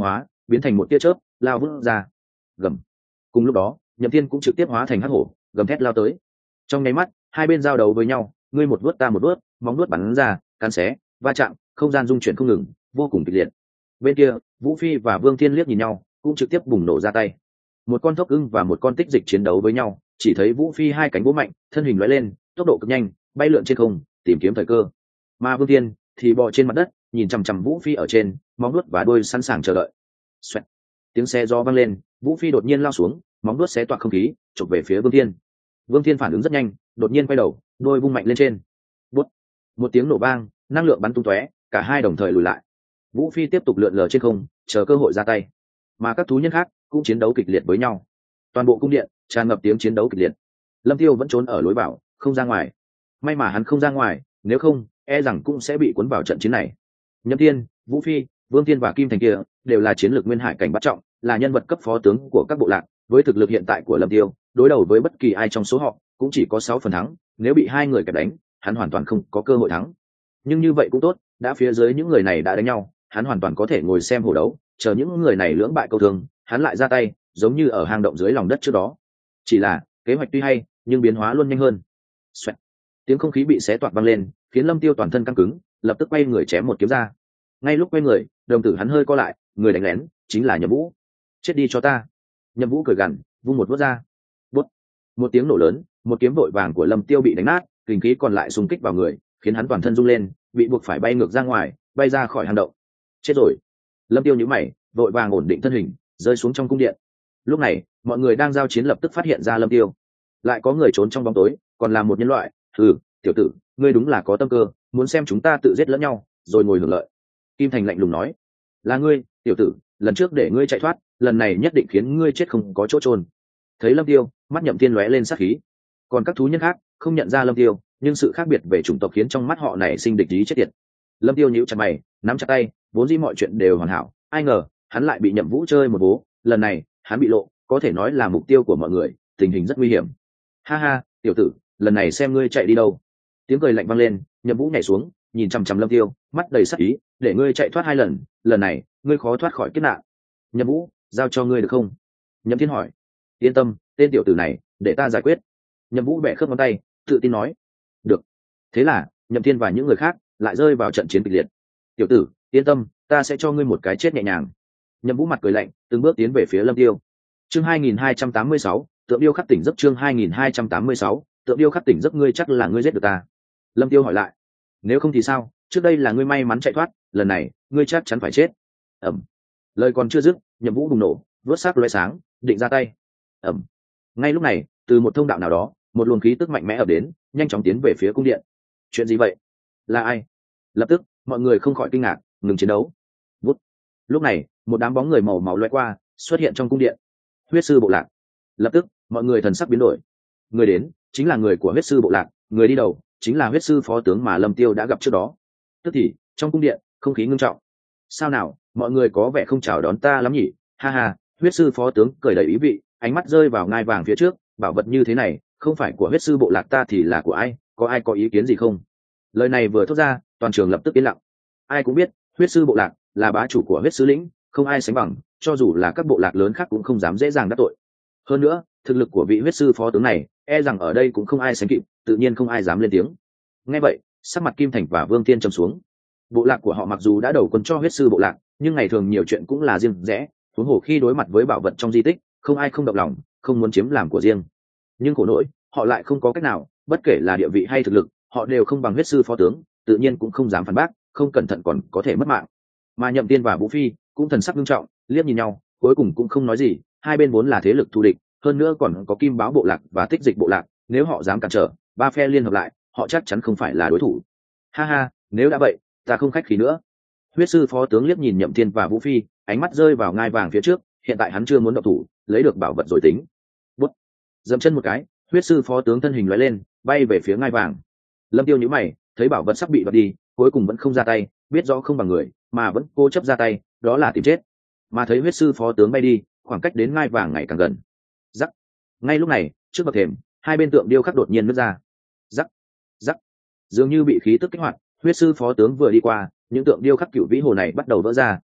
biến thành một tia chớp lao vút ra. Gầm. Cùng lúc đó Nhậm Thiên cũng trực tiếp hóa thành hắc hổ, gầm thét lao tới. Trong nháy mắt hai bên giao đấu với nhau, ngươi một vuốt ta một vuốt, móng vuốt bắn ra, cắn xé, va chạm, không gian dung chuyển không ngừng, vô cùng kịch liệt. Bên kia Vũ Phi và Vương Thiên liếc nhìn nhau, cũng trực tiếp bùng nổ ra tay. Một con thốc ưng và một con tích dịch chiến đấu với nhau, chỉ thấy Vũ Phi hai cánh vỗ mạnh, thân hình lóe lên, tốc độ cực nhanh, bay lượn trên không, tìm kiếm thời cơ. Mà Vương Thiên thì bò trên mặt đất, nhìn chằm chằm Vũ Phi ở trên, móng vuốt và đuôi sẵn sàng chờ đợi. Xoẹt. Tiếng xe gió vang lên, Vũ Phi đột nhiên lao xuống, móng vuốt xé toạc không khí, chụp về phía Vương Thiên. Vương Thiên phản ứng rất nhanh, đột nhiên quay đầu, đuôi vung mạnh lên trên. Bút. Một tiếng nổ vang, năng lượng bắn tung tóe, cả hai đồng thời lùi lại. Vũ Phi tiếp tục lượn lờ trên không, chờ cơ hội ra tay. Mà các thú nhân khác cũng chiến đấu kịch liệt với nhau. Toàn bộ cung điện tràn ngập tiếng chiến đấu kịch liệt. Lâm Tiêu vẫn trốn ở lối vào, không ra ngoài. May mà hắn không ra ngoài, nếu không e rằng cũng sẽ bị cuốn vào trận chiến này. Nhậm Thiên, Vũ Phi, Vương Thiên và Kim Thành kia đều là chiến lược nguyên hải cảnh bắt trọng, là nhân vật cấp phó tướng của các bộ lạc. Với thực lực hiện tại của Lâm Tiêu, đối đầu với bất kỳ ai trong số họ cũng chỉ có sáu phần thắng. Nếu bị hai người kẹp đánh, hắn hoàn toàn không có cơ hội thắng. Nhưng như vậy cũng tốt, đã phía dưới những người này đã đánh nhau, hắn hoàn toàn có thể ngồi xem hổ đấu, chờ những người này lưỡng bại câu thương, hắn lại ra tay, giống như ở hang động dưới lòng đất trước đó. Chỉ là kế hoạch tuy hay, nhưng biến hóa luôn nhanh hơn. Xoẹt. Tiếng không khí bị xé toạc vang lên, khiến Lâm Tiêu toàn thân căng cứng, lập tức quay người chém một kiếm ra. Ngay lúc quay người, đồng tử hắn hơi co lại, người đánh lén chính là Nhậm Vũ. Chết đi cho ta! Nhậm Vũ cười gằn, vung một vuốt ra. Bút. Một tiếng nổ lớn, một kiếm vội vàng của Lâm Tiêu bị đánh nát, kình khí còn lại xung kích vào người, khiến hắn toàn thân rung lên, bị buộc phải bay ngược ra ngoài, bay ra khỏi hang động. Chết rồi! Lâm Tiêu nhíu mày, vội vàng ổn định thân hình, rơi xuống trong cung điện. Lúc này mọi người đang giao chiến lập tức phát hiện ra Lâm Tiêu, lại có người trốn trong bóng tối, còn là một nhân loại. Ừ, tiểu tử, ngươi đúng là có tâm cơ, muốn xem chúng ta tự giết lẫn nhau rồi ngồi hưởng lợi. Kim Thành lạnh lùng nói. Là ngươi, tiểu tử, lần trước để ngươi chạy thoát, lần này nhất định khiến ngươi chết không có chỗ trôn. Thấy Lâm Tiêu, mắt Nhậm Thiên lóe lên sát khí. Còn các thú nhân khác không nhận ra Lâm Tiêu, nhưng sự khác biệt về chủng tộc khiến trong mắt họ này sinh địch ý chết tiệt. Lâm Tiêu nhíu chặt mày, nắm chặt tay, vốn dĩ mọi chuyện đều hoàn hảo, ai ngờ hắn lại bị Nhậm Vũ chơi một vố. Lần này hắn bị lộ, có thể nói là mục tiêu của mọi người, tình hình rất nguy hiểm. Ha ha, tiểu tử, lần này xem ngươi chạy đi đâu. Tiếng cười lạnh vang lên, Nhậm Vũ nhảy xuống, nhìn chằm chằm Lâm Tiêu, mắt đầy sắc ý, để ngươi chạy thoát hai lần, lần này ngươi khó thoát khỏi kiếp nạn. Nhậm Vũ, giao cho ngươi được không? Nhậm Thiên hỏi. Yên tâm, tên tiểu tử này để ta giải quyết. Nhậm Vũ bẻ khớp ngón tay, tự tin nói. Được. Thế là Nhậm Thiên và những người khác lại rơi vào trận chiến kịch liệt. Tiểu tử, yên tâm, ta sẽ cho ngươi một cái chết nhẹ nhàng. Nhậm Vũ mặt cười lạnh, từng bước tiến về phía Lâm Tiêu. Chương hai nghìn hai trăm tám mươi sáu, tượng điêu khắc tỉnh giấc. Chương hai nghìn hai trăm tám mươi sáu, tượng điêu khắc tỉnh giấc. Ngươi chắc là ngươi giết được ta? Lâm Tiêu hỏi lại. Nếu không thì sao? Trước đây là ngươi may mắn chạy thoát, lần này ngươi chắc chắn phải chết. Ẩm. Lời còn chưa dứt, Nhậm Vũ bùng nổ, vớt sắc lóe sáng, định ra tay. Ẩm. Ngay lúc này, từ một thông đạo nào đó, một luồng khí tức mạnh mẽ ập đến, nhanh chóng tiến về phía cung điện. Chuyện gì vậy? Là ai? Lập tức mọi người không khỏi kinh ngạc, ngừng chiến đấu. Vút. Lúc này một đám bóng người màu máu lóe qua, xuất hiện trong cung điện. Huyết sư bộ lạc. Lập tức mọi người thần sắc biến đổi. Người đến chính là người của huyết sư bộ lạc, người đi đầu chính là huyết sư phó tướng mà Lâm Tiêu đã gặp trước đó. Tức thì trong cung điện không khí ngưng trọng. Sao nào, mọi người có vẻ không chào đón ta lắm nhỉ? Ha ha. Huyết sư phó tướng cười đầy ý vị, ánh mắt rơi vào ngai vàng phía trước. Bảo vật như thế này không phải của huyết sư bộ lạc ta thì là của ai? Có ai có ý kiến gì không? Lời này vừa thốt ra, toàn trường lập tức yên lặng. Ai cũng biết huyết sư bộ lạc là bá chủ của huyết sư lĩnh, không ai sánh bằng, cho dù là các bộ lạc lớn khác cũng không dám dễ dàng đắc tội. Hơn nữa thực lực của vị huyết sư phó tướng này e rằng ở đây cũng không ai sánh kịp, tự nhiên không ai dám lên tiếng. Nghe vậy sắc mặt Kim Thành và Vương Thiên trầm xuống. Bộ lạc của họ mặc dù đã đầu quân cho huyết sư bộ lạc, nhưng ngày thường nhiều chuyện cũng là riêng rẽ, huống hồ khi đối mặt với bảo vật trong di tích, không ai không động lòng, không muốn chiếm làm của riêng. Nhưng khổ nỗi họ lại không có cách nào, bất kể là địa vị hay thực lực, họ đều không bằng huyết sư phó tướng, tự nhiên cũng không dám phản bác, không cẩn thận còn có thể mất mạng. Mà Nhậm Tiên và Vũ Phi cũng thần sắc nghiêm trọng, liếc nhìn nhau, cuối cùng cũng không nói gì. Hai bên vốn là thế lực thù địch, hơn nữa còn có Kim Báo bộ lạc và Tích Dịch bộ lạc, nếu họ dám cản trở, ba phe liên hợp lại, họ chắc chắn không phải là đối thủ. Ha ha, nếu đã vậy, ta không khách khí nữa. Huyết sư phó tướng liếc nhìn Nhậm Thiên và Vũ Phi, ánh mắt rơi vào ngai vàng phía trước, hiện tại hắn chưa muốn động thủ, lấy được bảo vật rồi tính. Bút. Dậm chân một cái, huyết sư phó tướng thân hình lóe lên, bay về phía ngai vàng. Lâm Tiêu nhíu mày, thấy bảo vật sắp bị đoạt đi, cuối cùng vẫn không ra tay, biết rõ không bằng người, mà vẫn cố chấp ra tay, đó là tìm chết. Mà thấy huyết sư phó tướng bay đi, khoảng cách đến ngai vàng ngày càng gần. Rắc. Ngay lúc này, trước bậc thềm, hai bên tượng điêu khắc đột nhiên nứt ra. Rắc. Rắc. Dường như bị khí tức kích hoạt, huyết sư phó tướng vừa đi qua, những tượng điêu khắc cựu vĩ hồ này bắt đầu vỡ ra,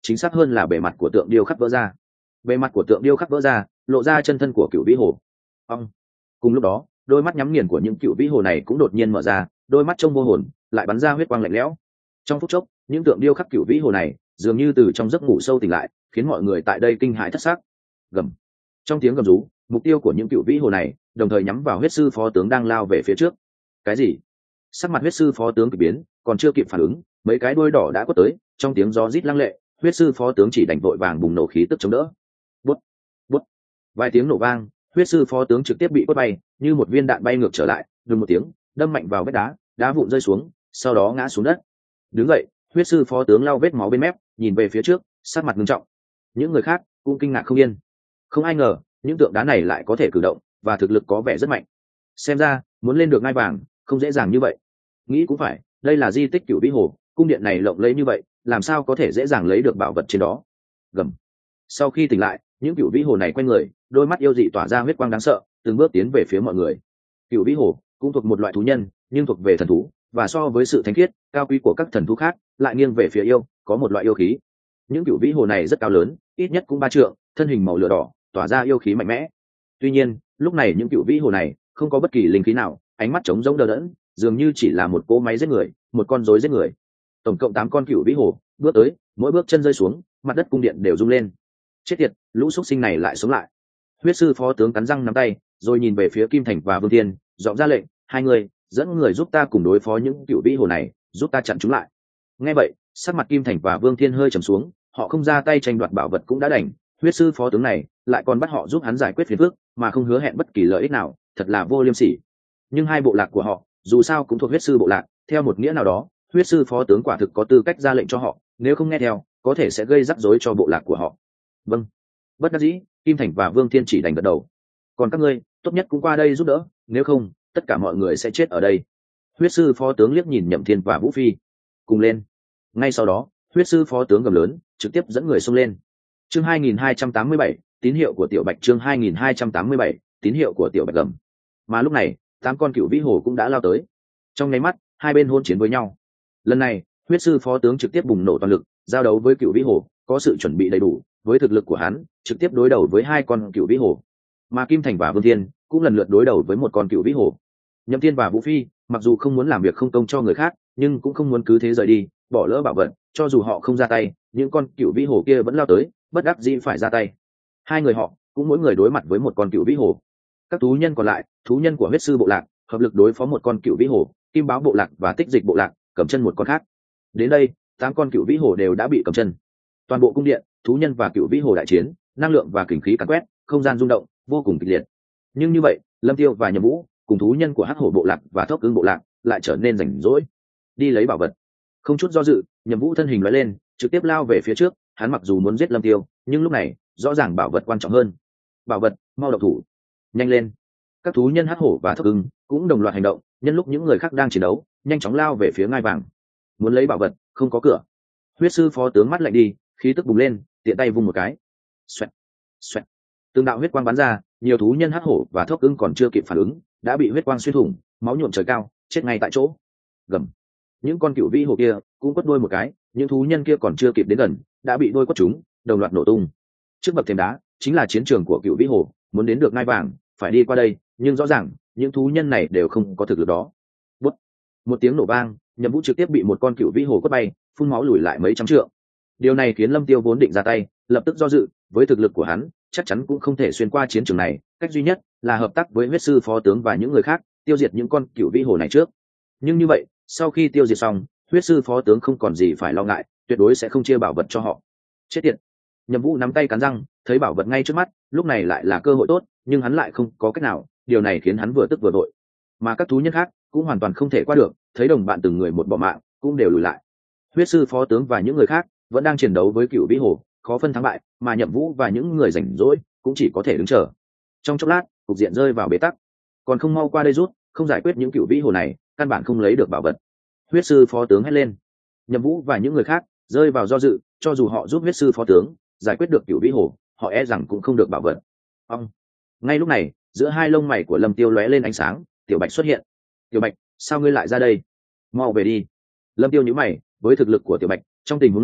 chính xác hơn là bề mặt của tượng điêu khắc vỡ ra. Bề mặt của tượng điêu khắc vỡ ra, lộ ra chân thân của cựu vĩ hồ. Ông. Cùng lúc đó, đôi mắt nhắm nghiền của những cựu vĩ hồ này cũng đột nhiên mở ra, đôi mắt trông vô hồn, lại bắn ra huyết quang lạnh lẽo. Trong phút chốc, những tượng điêu khắc cựu vĩ hồ này dường như từ trong giấc ngủ sâu tỉnh lại, khiến mọi người tại đây kinh hãi thất xác. Gầm. Trong tiếng gầm rú, mục tiêu của những cựu vĩ hồ này đồng thời nhắm vào huyết sư phó tướng đang lao về phía trước. Cái gì? Sắc mặt huyết sư phó tướng kỳ biến, còn chưa kịp phản ứng, mấy cái đuôi đỏ đã quất tới, trong tiếng gió rít lăng lệ, huyết sư phó tướng chỉ đành vội vàng bùng nổ khí tức chống đỡ. Bút, bút. Vài tiếng nổ vang, huyết sư phó tướng trực tiếp bị quất bay, như một viên đạn bay ngược trở lại, đùng một tiếng, đâm mạnh vào vết đá, đá vụn rơi xuống, sau đó ngã xuống đất. Đứng dậy, huyết sư phó tướng lau vết máu bên mép, nhìn về phía trước, sắc mặt nghiêm trọng. Những người khác cũng kinh ngạc không yên. Không ai ngờ, những tượng đá này lại có thể cử động, và thực lực có vẻ rất mạnh. Xem ra, muốn lên được ngai vàng, không dễ dàng như vậy. Nghĩ cũng phải, đây là di tích Cửu Vĩ Hồ, cung điện này lộng lẫy như vậy, làm sao có thể dễ dàng lấy được bảo vật trên đó. Gầm. Sau khi tỉnh lại, những Cửu Vĩ Hồ này quay người, đôi mắt yêu dị tỏa ra huyết quang đáng sợ, từng bước tiến về phía mọi người. Cửu Vĩ Hồ cũng thuộc một loại thú nhân, nhưng thuộc về thần thú, và so với sự thánh khiết, cao quý của các thần thú khác, lại nghiêng về phía yêu, có một loại yêu khí. Những Cửu Vĩ Hồ này rất cao lớn, ít nhất cũng ba trượng, thân hình màu lửa đỏ, tỏa ra yêu khí mạnh mẽ. Tuy nhiên, lúc này những Cửu Vĩ Hồ này không có bất kỳ linh khí nào, ánh mắt trống rỗng đờ đẫn, dường như chỉ là một cỗ máy giết người, một con rối giết người. Tổng cộng tám con Cửu Vĩ Hồ bước tới, mỗi bước chân rơi xuống, mặt đất cung điện đều rung lên. Chết tiệt, lũ xúc sinh này lại sống lại. Huyết sư phó tướng cắn răng nắm tay, rồi nhìn về phía Kim Thành và Vương Thiên, giọng ra lệnh, hai người dẫn người giúp ta cùng đối phó những Cửu Vĩ Hồ này, giúp ta chặn chúng lại. Nghe vậy, sắc mặt Kim Thành và Vương Thiên hơi trầm xuống, họ không ra tay tranh đoạt bảo vật cũng đã đành, huyết sư phó tướng này lại còn bắt họ giúp hắn giải quyết phiền phức, mà không hứa hẹn bất kỳ lợi ích nào, thật là vô liêm sỉ. Nhưng hai bộ lạc của họ dù sao cũng thuộc huyết sư bộ lạc, theo một nghĩa nào đó, huyết sư phó tướng quả thực có tư cách ra lệnh cho họ, nếu không nghe theo, có thể sẽ gây rắc rối cho bộ lạc của họ. Vâng. Bất đắc dĩ, Kim Thành và Vương Thiên chỉ đành gật đầu. Còn các ngươi, tốt nhất cũng qua đây giúp đỡ, nếu không, tất cả mọi người sẽ chết ở đây. Huyết sư phó tướng liếc nhìn Nhậm Thiên và Vũ Phi, cùng lên. Ngay sau đó, huyết sư phó tướng gầm lớn, trực tiếp dẫn người xông lên. Chương hai nghìn hai trăm tám mươi bảy, tín hiệu của Tiểu Bạch. Chương hai nghìn hai trăm tám mươi bảy, tín hiệu của Tiểu Bạch gầm. Mà lúc này, tám con Cửu Vĩ Hồ cũng đã lao tới. Trong nháy mắt, hai bên hôn chiến với nhau. Lần này, huyết sư phó tướng trực tiếp bùng nổ toàn lực, giao đấu với Cửu Vĩ Hồ, có sự chuẩn bị đầy đủ, với thực lực của hắn, trực tiếp đối đầu với hai con Cửu Vĩ Hồ. Mà Kim Thành và Vương Thiên cũng lần lượt đối đầu với một con Cửu Vĩ Hồ. Nhậm Thiên và Vũ Phi, mặc dù không muốn làm việc không công cho người khác, nhưng cũng không muốn cứ thế rời đi, bỏ lỡ bảo vật, cho dù họ không ra tay, những con Cửu Vĩ Hồ kia vẫn lao tới, bất đắc dĩ phải ra tay. Hai người họ cũng mỗi người đối mặt với một con Cửu Vĩ Hồ. Các thú nhân còn lại, thú nhân của huyết sư bộ lạc, hợp lực đối phó một con Cửu Vĩ Hồ, Kim Báo bộ lạc và Tích Dịch bộ lạc cầm chân một con khác. Đến đây, tám con Cửu Vĩ Hồ đều đã bị cầm chân. Toàn bộ cung điện, thú nhân và Cửu Vĩ Hồ đại chiến, năng lượng và kình khí càn quét, không gian rung động, vô cùng kịch liệt. Nhưng như vậy, Lâm Tiêu và Nhậm Vũ cùng thú nhân của Hắc Hổ bộ lạc và Thốc Ưng bộ lạc lại trở nên rảnh rỗi, đi lấy bảo vật. Không chút do dự, Nhậm Vũ thân hình lóe lên, trực tiếp lao về phía trước. Hắn mặc dù muốn giết Lâm Tiêu, nhưng lúc này rõ ràng bảo vật quan trọng hơn. Bảo vật, mau động thủ, nhanh lên! Các thú nhân Hắc Hổ và Thốc Ưng cũng đồng loạt hành động, nhân lúc những người khác đang chiến đấu, nhanh chóng lao về phía ngai vàng. Muốn lấy bảo vật, không có cửa. Huyết sư phó tướng mắt lạnh đi, khí tức bùng lên, tiện tay vung một cái. Xoẹt, xoẹt. Từng đạo huyết quang bắn ra, nhiều thú nhân Hắc Hổ và Thốc Ưng còn chưa kịp phản ứng, đã bị huyết quang xuyên thủng, máu nhuộm trời cao, chết ngay tại chỗ. Gầm. Những con Cửu Vĩ Hồ kia cũng quất đuôi một cái, những thú nhân kia còn chưa kịp đến gần, đã bị đuôi quất chúng, đồng loạt nổ tung. Trước bậc thềm đá chính là chiến trường của Cửu Vĩ Hồ, muốn đến được ngai vàng, phải đi qua đây, nhưng rõ ràng những thú nhân này đều không có thực lực đó. Bút. Một tiếng nổ vang, Nhậm Vũ trực tiếp bị một con Cửu Vĩ Hồ quất bay, phun máu lùi lại mấy trăm trượng. Điều này khiến Lâm Tiêu vốn định ra tay, lập tức do dự, với thực lực của hắn, chắc chắn cũng không thể xuyên qua chiến trường này, cách duy nhất là hợp tác với huyết sư phó tướng và những người khác, tiêu diệt những con Cửu Vĩ Hồ này trước. Nhưng như vậy, sau khi tiêu diệt xong, huyết sư phó tướng không còn gì phải lo ngại, tuyệt đối sẽ không chia bảo vật cho họ. Chết tiệt! Nhậm Vũ nắm tay cắn răng, thấy bảo vật ngay trước mắt, lúc này lại là cơ hội tốt, nhưng hắn lại không có cách nào, điều này khiến hắn vừa tức vừa vội. Mà các thú nhân khác cũng hoàn toàn không thể qua được, thấy đồng bạn từng người một bỏ mạng, cũng đều lùi lại. Huyết sư phó tướng và những người khác vẫn đang chiến đấu với Cửu Vĩ Hồ, khó phân thắng bại, mà Nhậm Vũ và những người rảnh rỗi cũng chỉ có thể đứng chờ. Trong chốc lát, cục diện rơi vào bế tắc. Còn không mau qua đây rút, không giải quyết những Cửu Vĩ Hồ này, căn bản không lấy được bảo vật. Huyết sư phó tướng hét lên. Nhậm Vũ và những người khác rơi vào do dự, cho dù họ giúp huyết sư phó tướng giải quyết được Cửu Vĩ Hồ, họ e rằng cũng không được bảo vật. Ông. Ngay lúc này, giữa hai lông mày của Lâm Tiêu lóe lên ánh sáng, Tiểu Bạch xuất hiện. Tiểu Bạch, sao ngươi lại ra đây? Mau về đi. Lâm Tiêu nhíu mày, với thực lực của Tiểu Bạch, trong tình huống này,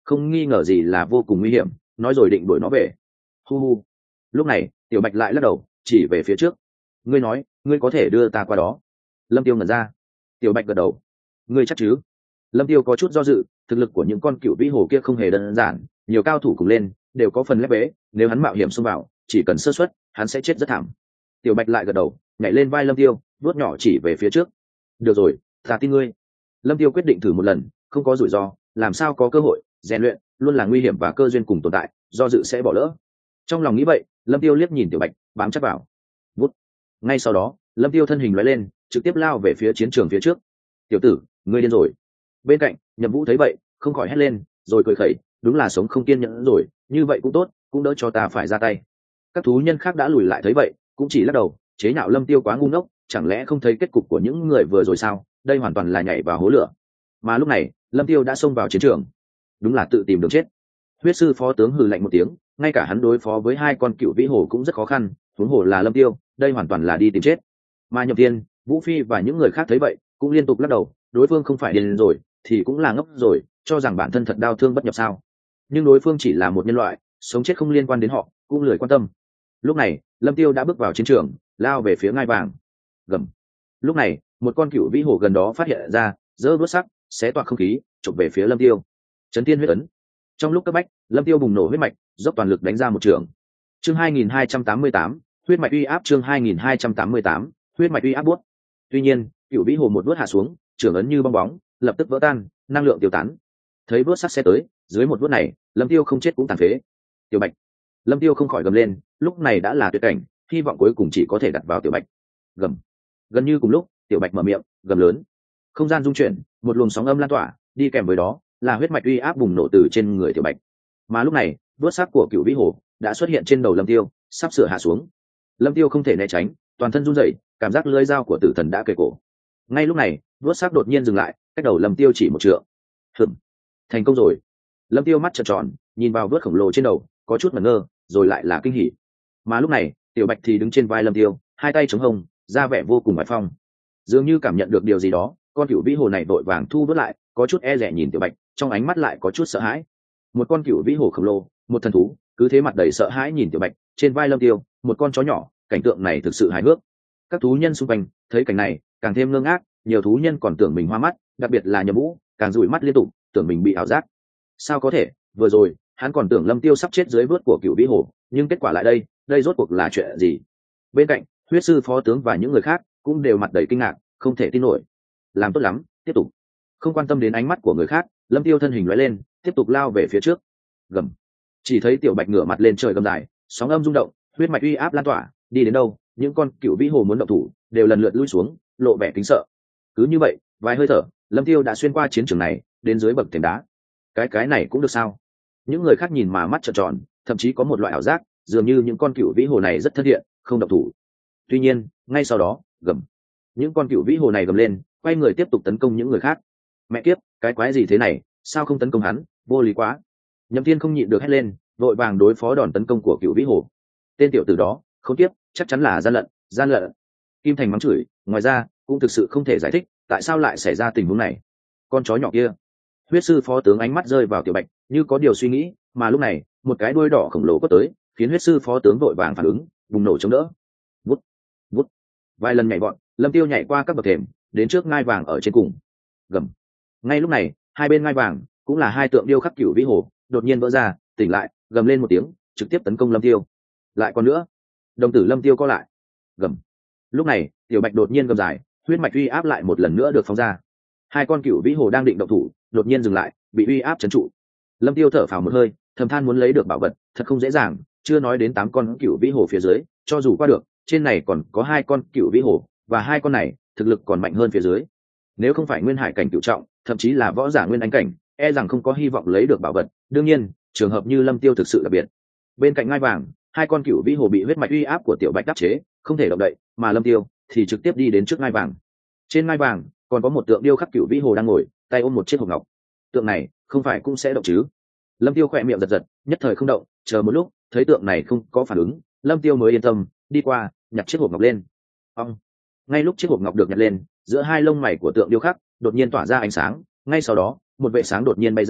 không nghi ngờ gì là vô cùng nguy hiểm, nói rồi định đuổi nó về. Hu hu. Lúc này tiểu bạch lại lắc đầu chỉ về phía trước. Ngươi nói ngươi có thể đưa ta qua đó? Lâm Tiêu ngẩn ra. Tiểu bạch gật đầu. Ngươi chắc chứ? Lâm Tiêu có chút do dự, thực lực của những con cựu vĩ hồ kia không hề đơn giản, nhiều cao thủ cùng lên đều có phần lép vế, nếu hắn mạo hiểm xông vào chỉ cần sơ suất hắn sẽ chết rất thảm. Tiểu bạch lại gật đầu, nhảy lên vai Lâm Tiêu, vuốt nhỏ chỉ về phía trước. Được rồi, ta tin ngươi. Lâm Tiêu quyết định thử một lần, không có rủi ro làm sao có cơ hội rèn luyện, luôn là nguy hiểm và cơ duyên cùng tồn tại, do dự sẽ bỏ lỡ. Trong lòng nghĩ vậy, Lâm Tiêu liếc nhìn tiểu bạch, bám chắc vào. Vút. Ngay sau đó Lâm Tiêu thân hình lóe lên, trực tiếp lao về phía chiến trường phía trước. Tiểu tử, ngươi điên rồi. Bên cạnh Nhậm Vũ thấy vậy không khỏi hét lên, rồi cười khẩy, đúng là sống không kiên nhẫn rồi, như vậy cũng tốt, cũng đỡ cho ta phải ra tay. Các thú nhân khác đã lùi lại thấy vậy cũng chỉ lắc đầu, chế nhạo Lâm Tiêu quá ngu ngốc, chẳng lẽ không thấy kết cục của những người vừa rồi sao, đây hoàn toàn là nhảy vào hố lửa. Mà lúc này Lâm Tiêu đã xông vào chiến trường, đúng là tự tìm đường chết. Huyết sư phó tướng hừ lạnh một tiếng, ngay cả hắn đối phó với hai con cựu vĩ hồ cũng rất khó khăn, huống hồ là Lâm Tiêu, đây hoàn toàn là đi tìm chết. Mà Nhậm Thiên, Vũ Phi và những người khác thấy vậy cũng liên tục lắc đầu, đối phương không phải điên rồi thì cũng là ngốc rồi, cho rằng bản thân thật đau thương bất nhập sao. Nhưng đối phương chỉ là một nhân loại, sống chết không liên quan đến họ, cũng lười quan tâm. Lúc này Lâm Tiêu đã bước vào chiến trường, lao về phía ngai vàng. Gầm. Lúc này một con cựu vĩ hồ gần đó phát hiện ra, giơ đuốt sắc xé toạc không khí, chụp về phía Lâm Tiêu. Chấn Thiên huyết ấn. Trong lúc cấp bách, Lâm Tiêu bùng nổ huyết mạch, dốc toàn lực đánh ra một trường. Chương hai nghìn hai trăm tám mươi tám, huyết mạch uy áp. Chương hai nghìn hai trăm tám mươi tám, huyết mạch uy áp buốt. Tuy nhiên cựu vĩ hồ một vuốt hạ xuống, trường ấn như bong bóng lập tức vỡ tan, năng lượng tiêu tán. Thấy vuốt sắc sẽ tới, dưới một vuốt này Lâm Tiêu không chết cũng tàn phế. Tiểu bạch. Lâm Tiêu không khỏi gầm lên, lúc này đã là tuyệt cảnh, hy vọng cuối cùng chỉ có thể đặt vào tiểu bạch. Gầm. Gần như cùng lúc tiểu bạch mở miệng gầm lớn, không gian rung chuyển, một luồng sóng âm lan tỏa, đi kèm với đó là huyết mạch uy áp bùng nổ từ trên người tiểu bạch. Mà lúc này vuốt sắc của cựu vĩ hồ đã xuất hiện trên đầu Lâm Tiêu, sắp sửa hạ xuống. Lâm Tiêu không thể né tránh, toàn thân run rẩy, cảm giác lưỡi dao của tử thần đã kề cổ. Ngay lúc này vuốt sắc đột nhiên dừng lại, cách đầu Lâm Tiêu chỉ một trượng. Hừm, thành công rồi. Lâm Tiêu mắt trợn tròn, nhìn vào vuốt khổng lồ trên đầu, có chút ngẩn ngơ, rồi lại là kinh hỉ. Mà lúc này tiểu bạch thì đứng trên vai Lâm Tiêu, hai tay chống hông, ra vẻ vô cùng ngoại phong. Dường như cảm nhận được điều gì đó, con cựu vĩ hồ này vội vàng thu vớt lại, có chút e dè nhìn tiểu bạch, trong ánh mắt lại có chút sợ hãi. Một con cựu vĩ hồ khổng lồ, một thần thú, cứ thế mặt đầy sợ hãi nhìn tiểu bạch, trên vai Lâm Tiêu một con chó nhỏ, cảnh tượng này thực sự hài hước. Các thú nhân xung quanh thấy cảnh này càng thêm ngơ ngác, nhiều thú nhân còn tưởng mình hoa mắt, đặc biệt là Nhậm Vũ, càng dụi mắt liên tục, tưởng mình bị ảo giác. Sao có thể, vừa rồi hắn còn tưởng Lâm Tiêu sắp chết dưới vớt của cựu vĩ hồ, nhưng kết quả lại đây, đây rốt cuộc là chuyện gì? Bên cạnh huyết sư phó tướng và những người khác cũng đều mặt đầy kinh ngạc, không thể tin nổi. Làm tốt lắm, tiếp tục. Không quan tâm đến ánh mắt của người khác, Lâm Tiêu thân hình lóe lên, tiếp tục lao về phía trước. Gầm. Chỉ thấy tiểu bạch ngửa mặt lên trời gầm dài, sóng âm rung động, huyết mạch uy áp lan tỏa, đi đến đâu những con cựu vĩ hồ muốn động thủ đều lần lượt lui xuống, lộ vẻ kính sợ. Cứ như vậy vài hơi thở, Lâm Tiêu đã xuyên qua chiến trường này, đến dưới bậc thềm đá. Cái cái này cũng được sao? Những người khác nhìn mà mắt trợn tròn, thậm chí có một loại ảo giác, dường như những con cựu vĩ hồ này rất thân thiện, không động thủ. Tuy nhiên ngay sau đó, gầm, những con cựu vĩ hồ này gầm lên, quay người tiếp tục tấn công những người khác. Mẹ kiếp, cái quái gì thế này, sao không tấn công hắn, vô lý quá. Nhậm Thiên không nhịn được hét lên, vội vàng đối phó đòn tấn công của cựu vĩ hồ. Tên tiểu tử đó không tiếp, chắc chắn là gian lận, gian lận. Kim Thành mắng chửi, ngoài ra cũng thực sự không thể giải thích tại sao lại xảy ra tình huống này. Con chó nhỏ kia. Huyết sư phó tướng ánh mắt rơi vào tiểu bạch, như có điều suy nghĩ, mà lúc này một cái đuôi đỏ khổng lồ quất tới, khiến huyết sư phó tướng vội vàng phản ứng, bùng nổ chống đỡ. Vút, vút. Vài lần nhảy vọt, Lâm Tiêu nhảy qua các bậc thềm, đến trước ngai vàng ở trên cùng. Gầm. Ngay lúc này hai bên ngai vàng cũng là hai tượng điêu khắc cửu vĩ hồ, đột nhiên vỡ ra, tỉnh lại, gầm lên một tiếng, trực tiếp tấn công Lâm Tiêu. Lại còn nữa. Đồng tử Lâm Tiêu co lại. Gầm. Lúc này tiểu bạch đột nhiên gầm dài, huyết mạch uy áp lại một lần nữa được phóng ra. Hai con cửu vĩ hồ đang định động thủ, đột nhiên dừng lại, bị uy áp trấn trụ. Lâm Tiêu thở phào một hơi, thầm than muốn lấy được bảo vật thật không dễ dàng, chưa nói đến tám con cửu vĩ hồ phía dưới, cho dù qua được, trên này còn có hai con cửu vĩ hồ, và hai con này thực lực còn mạnh hơn phía dưới. Nếu không phải nguyên hải cảnh cửu trọng, thậm chí là võ giả nguyên anh cảnh, e rằng không có hy vọng lấy được bảo vật. Đương nhiên trường hợp như Lâm Tiêu thực sự đặc biệt. Bên cạnh ngai vàng, hai con cửu vĩ hồ bị huyết mạch uy áp của tiểu bạch đáp chế, không thể động đậy, mà Lâm Tiêu thì trực tiếp đi đến trước ngai vàng. Trên ngai vàng còn có một tượng điêu khắc cửu vĩ hồ đang ngồi, tay ôm một chiếc hộp ngọc. Tượng này không phải cũng sẽ động chứ? Lâm Tiêu khỏe miệng giật giật, nhất thời không động, chờ một lúc thấy tượng này không có phản ứng, Lâm Tiêu mới yên tâm, đi qua nhặt chiếc hộp ngọc lên. Ông. Ngay lúc chiếc hộp ngọc được nhặt lên, giữa hai lông mày của tượng điêu khắc đột nhiên tỏa ra ánh sáng, ngay sau đó một vệ sáng đột nhiên bay ra,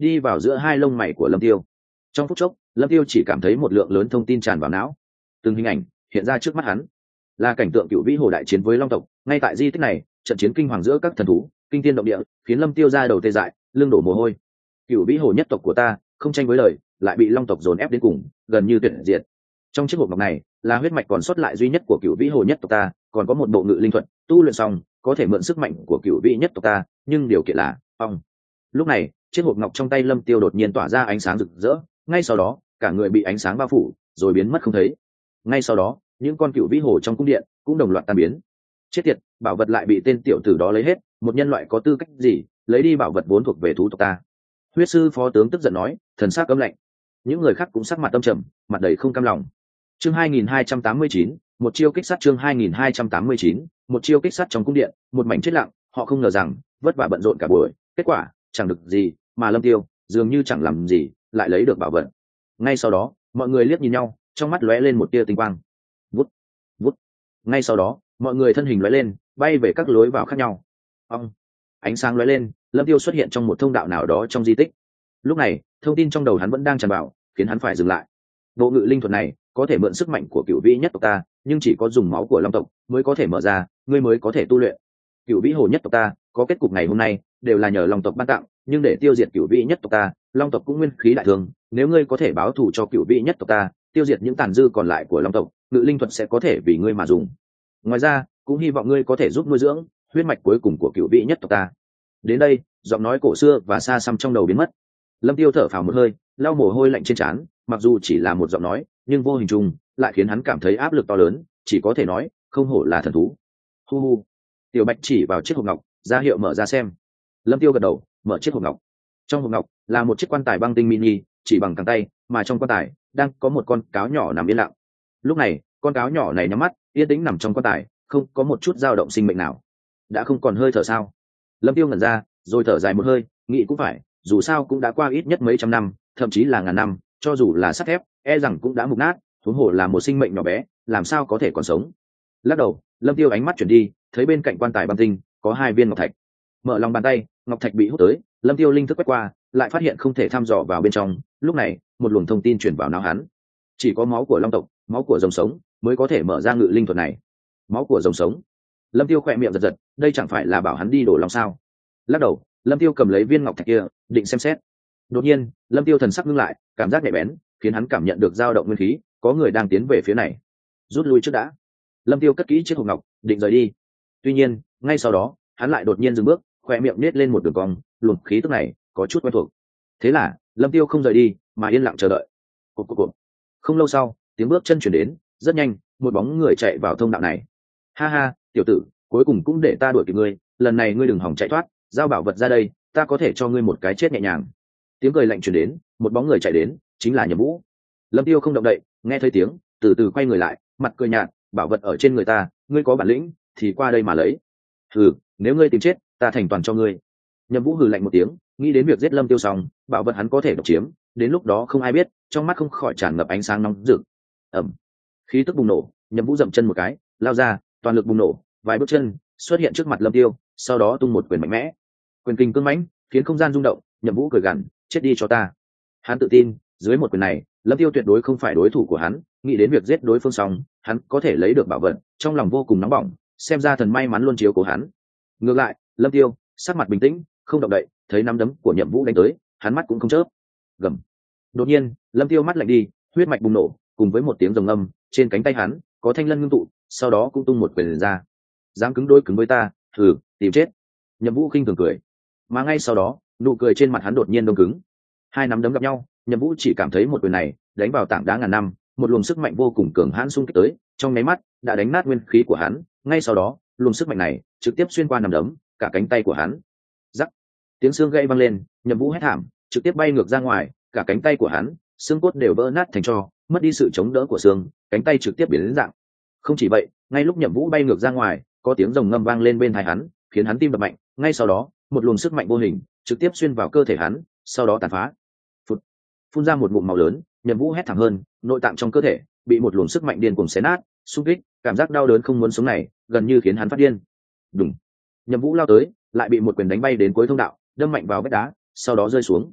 đi vào giữa hai lông mày của lâm tiêu. Trong phút chốc, lâm tiêu chỉ cảm thấy một lượng lớn thông tin tràn vào não, từng hình ảnh hiện ra trước mắt hắn, là cảnh tượng cựu vĩ hồ đại chiến với long tộc. Ngay tại di tích này, trận chiến kinh hoàng giữa các thần thú, kinh thiên động địa, khiến lâm tiêu ra đầu tê dại, lưng đổ mồ hôi. Cựu vĩ hồ nhất tộc của ta không tranh với lời, lại bị long tộc dồn ép đến cùng, gần như tuyệt diệt. Trong chiếc hộp ngọc này là huyết mạch còn sót lại duy nhất của cựu vĩ hồ nhất tộc ta, còn có một bộ ngự linh thuật, tu luyện xong có thể mượn sức mạnh của cựu vĩ nhất tộc ta, nhưng điều kiện là phong. Lúc này chiếc hộp ngọc trong tay lâm tiêu đột nhiên tỏa ra ánh sáng rực rỡ, ngay sau đó cả người bị ánh sáng bao phủ rồi biến mất không thấy. Ngay sau đó những con cựu vĩ hồ trong cung điện cũng đồng loạt tan biến. Chết tiệt, bảo vật lại bị tên tiểu tử đó lấy hết, một nhân loại có tư cách gì lấy đi bảo vật vốn thuộc về thú tộc ta? Huyết sư phó tướng tức giận nói, thần sắc cấm lạnh. Những người khác cũng sắc mặt tâm trầm, mặt đầy không cam lòng. Chương hai nghìn hai trăm tám mươi chín, một chiêu kích sát. Chương hai nghìn hai trăm tám mươi chín, một chiêu kích sát. Trong cung điện một mảnh chết lặng, họ không ngờ rằng vất vả bận rộn cả buổi, kết quả chẳng được gì, mà lâm tiêu dường như chẳng làm gì lại lấy được bảo vật. Ngay sau đó mọi người liếc nhìn nhau, trong mắt lóe lên một tia tinh quang. Vút vút. Ngay sau đó mọi người thân hình lóe lên, bay về các lối vào khác nhau. Ông, ánh sáng lóe lên, lâm tiêu xuất hiện trong một thông đạo nào đó trong di tích. Lúc này thông tin trong đầu hắn vẫn đang tràn vào, khiến hắn phải dừng lại. Bộ ngự linh thuật này có thể mượn sức mạnh của cựu vĩ nhất tộc ta, nhưng chỉ có dùng máu của long tộc mới có thể mở ra, ngươi mới có thể tu luyện. Cựu vĩ hồ nhất tộc ta có kết cục ngày hôm nay đều là nhờ long tộc ban tặng, nhưng để tiêu diệt cựu vĩ nhất tộc ta, long tộc cũng nguyên khí đại thương. Nếu ngươi có thể báo thù cho cựu vĩ nhất tộc ta, tiêu diệt những tàn dư còn lại của long tộc, ngự linh thuật sẽ có thể vì ngươi mà dùng. Ngoài ra cũng hy vọng ngươi có thể giúp nuôi dưỡng huyết mạch cuối cùng của cựu vĩ nhất tộc ta. Đến đây giọng nói cổ xưa và xa xăm trong đầu biến mất. Lâm tiêu thở phào một hơi, lau mồ hôi lạnh trên trán. Mặc dù chỉ là một giọng nói, nhưng vô hình chung lại khiến hắn cảm thấy áp lực to lớn, chỉ có thể nói không hổ là thần thú. Hu hu. Tiểu Bạch chỉ vào chiếc hộp ngọc, ra hiệu mở ra xem. Lâm tiêu gật đầu, mở chiếc hộp ngọc. Trong hộp ngọc là một chiếc quan tài băng tinh mini, chỉ bằng cẳng tay, mà trong quan tài đang có một con cáo nhỏ nằm yên lặng. Lúc này con cáo nhỏ này nhắm mắt, yên tĩnh nằm trong quan tài, không có một chút dao động sinh mệnh nào. Đã không còn hơi thở sao? Lâm tiêu ngẩn ra, rồi thở dài một hơi, nghĩ cũng phải, dù sao cũng đã qua ít nhất mấy trăm năm, thậm chí là ngàn năm, cho dù là sắt thép e rằng cũng đã mục nát, huống hồ là một sinh mệnh nhỏ bé, làm sao có thể còn sống. Lắc đầu, lâm tiêu ánh mắt chuyển đi, thấy bên cạnh quan tài băng tinh có hai viên ngọc thạch. Mở lòng bàn tay, ngọc thạch bị hút tới, lâm tiêu linh thức quét qua, lại phát hiện không thể thăm dò vào bên trong. Lúc này một luồng thông tin truyền vào não hắn, chỉ có máu của long tộc, máu của rồng sống mới có thể mở ra ngự linh thuật này. Máu của rồng sống. Lâm tiêu khỏe miệng giật giật, đây chẳng phải là bảo hắn đi đổ lòng sao? Lắc đầu, lâm tiêu cầm lấy viên ngọc thạch kia, định xem xét. Đột nhiên lâm tiêu thần sắc ngưng lại, cảm giác nhạy bén khiến hắn cảm nhận được dao động nguyên khí, có người đang tiến về phía này. Rút lui trước đã. Lâm tiêu cất kỹ chiếc hộp ngọc, định rời đi. Tuy nhiên ngay sau đó hắn lại đột nhiên dừng bước, khỏe miệng nết lên một đường cong, luồng khí tức này có chút quen thuộc. Thế là lâm tiêu không rời đi mà yên lặng chờ đợi. Cộp cộp cộp. Không lâu sau tiếng bước chân chuyển đến, rất nhanh một bóng người chạy vào thông đạo này. Ha ha, tiểu tử, cuối cùng cũng để ta đuổi kịp ngươi, lần này ngươi đừng hòng chạy thoát, giao bảo vật ra đây, ta có thể cho ngươi một cái chết nhẹ nhàng. Tiếng cười lạnh truyền đến, một bóng người chạy đến, chính là Nhậm Vũ. Lâm Tiêu không động đậy, nghe thấy tiếng, từ từ quay người lại, mặt cười nhạt, bảo vật ở trên người ta, ngươi có bản lĩnh thì qua đây mà lấy. Hừ, nếu ngươi tìm chết, ta thành toàn cho ngươi. Nhậm Vũ hừ lạnh một tiếng, nghĩ đến việc giết Lâm Tiêu xong, bảo vật hắn có thể độc chiếm, đến lúc đó không ai biết, trong mắt không khỏi tràn ngập ánh sáng nóng rực. Ầm, khí tức bùng nổ, Nhậm Vũ dậm chân một cái, lao ra, toàn lực bùng nổ, vài bước chân xuất hiện trước mặt Lâm Tiêu, sau đó tung một quyền mạnh mẽ. Quyền kinh cương mãnh, khiến không gian rung động. Nhậm Vũ cười gằn, chết đi cho ta. Hắn tự tin, dưới một quyền này, Lâm Tiêu tuyệt đối không phải đối thủ của hắn, nghĩ đến việc giết đối phương xong, hắn có thể lấy được bảo vật, trong lòng vô cùng nóng bỏng, xem ra thần may mắn luôn chiếu cố hắn. Ngược lại, Lâm Tiêu sắc mặt bình tĩnh, không động đậy, thấy nắm đấm của Nhậm Vũ đánh tới, hắn mắt cũng không chớp. Gầm. Đột nhiên, Lâm Tiêu mắt lạnh đi, huyết mạch bùng nổ, cùng với một tiếng rồng âm, trên cánh tay hắn có thanh lân ngưng tụ, sau đó cũng tung một quyền ra. Dám cứng đối cứng với ta, thử tìm chết. Nhậm Vũ khinh thường cười, mà ngay sau đó nụ cười trên mặt hắn đột nhiên đông cứng. Hai nắm đấm gặp nhau, Nhậm Vũ chỉ cảm thấy một quyền này đánh vào tảng đá ngàn năm, một luồng sức mạnh vô cùng cường hãn xung kích tới, trong nháy mắt đã đánh nát nguyên khí của hắn. Ngay sau đó luồng sức mạnh này trực tiếp xuyên qua nắm đấm, cả cánh tay của hắn. Rắc, tiếng xương gãy vang lên, Nhậm Vũ hét thảm, trực tiếp bay ngược ra ngoài, cả cánh tay của hắn xương cốt đều vỡ nát thành tro, mất đi sự chống đỡ của xương, cánh tay trực tiếp biến đến dạng. Không chỉ vậy, ngay lúc Nhậm Vũ bay ngược ra ngoài, có tiếng rồng ngâm vang lên bên tai hắn, khiến hắn tim đập mạnh. Ngay sau đó một luồng sức mạnh vô hình trực tiếp xuyên vào cơ thể hắn, sau đó tàn phá. Phụt, phun ra một ngụm máu lớn. Nhậm Vũ hét thảm hơn, nội tạng trong cơ thể bị một luồng sức mạnh điên cuồng xé nát, xung kích, cảm giác đau đớn không muốn sống này gần như khiến hắn phát điên. Đùng, Nhậm Vũ lao tới, lại bị một quyền đánh bay đến cuối thông đạo, đâm mạnh vào vách đá, sau đó rơi xuống.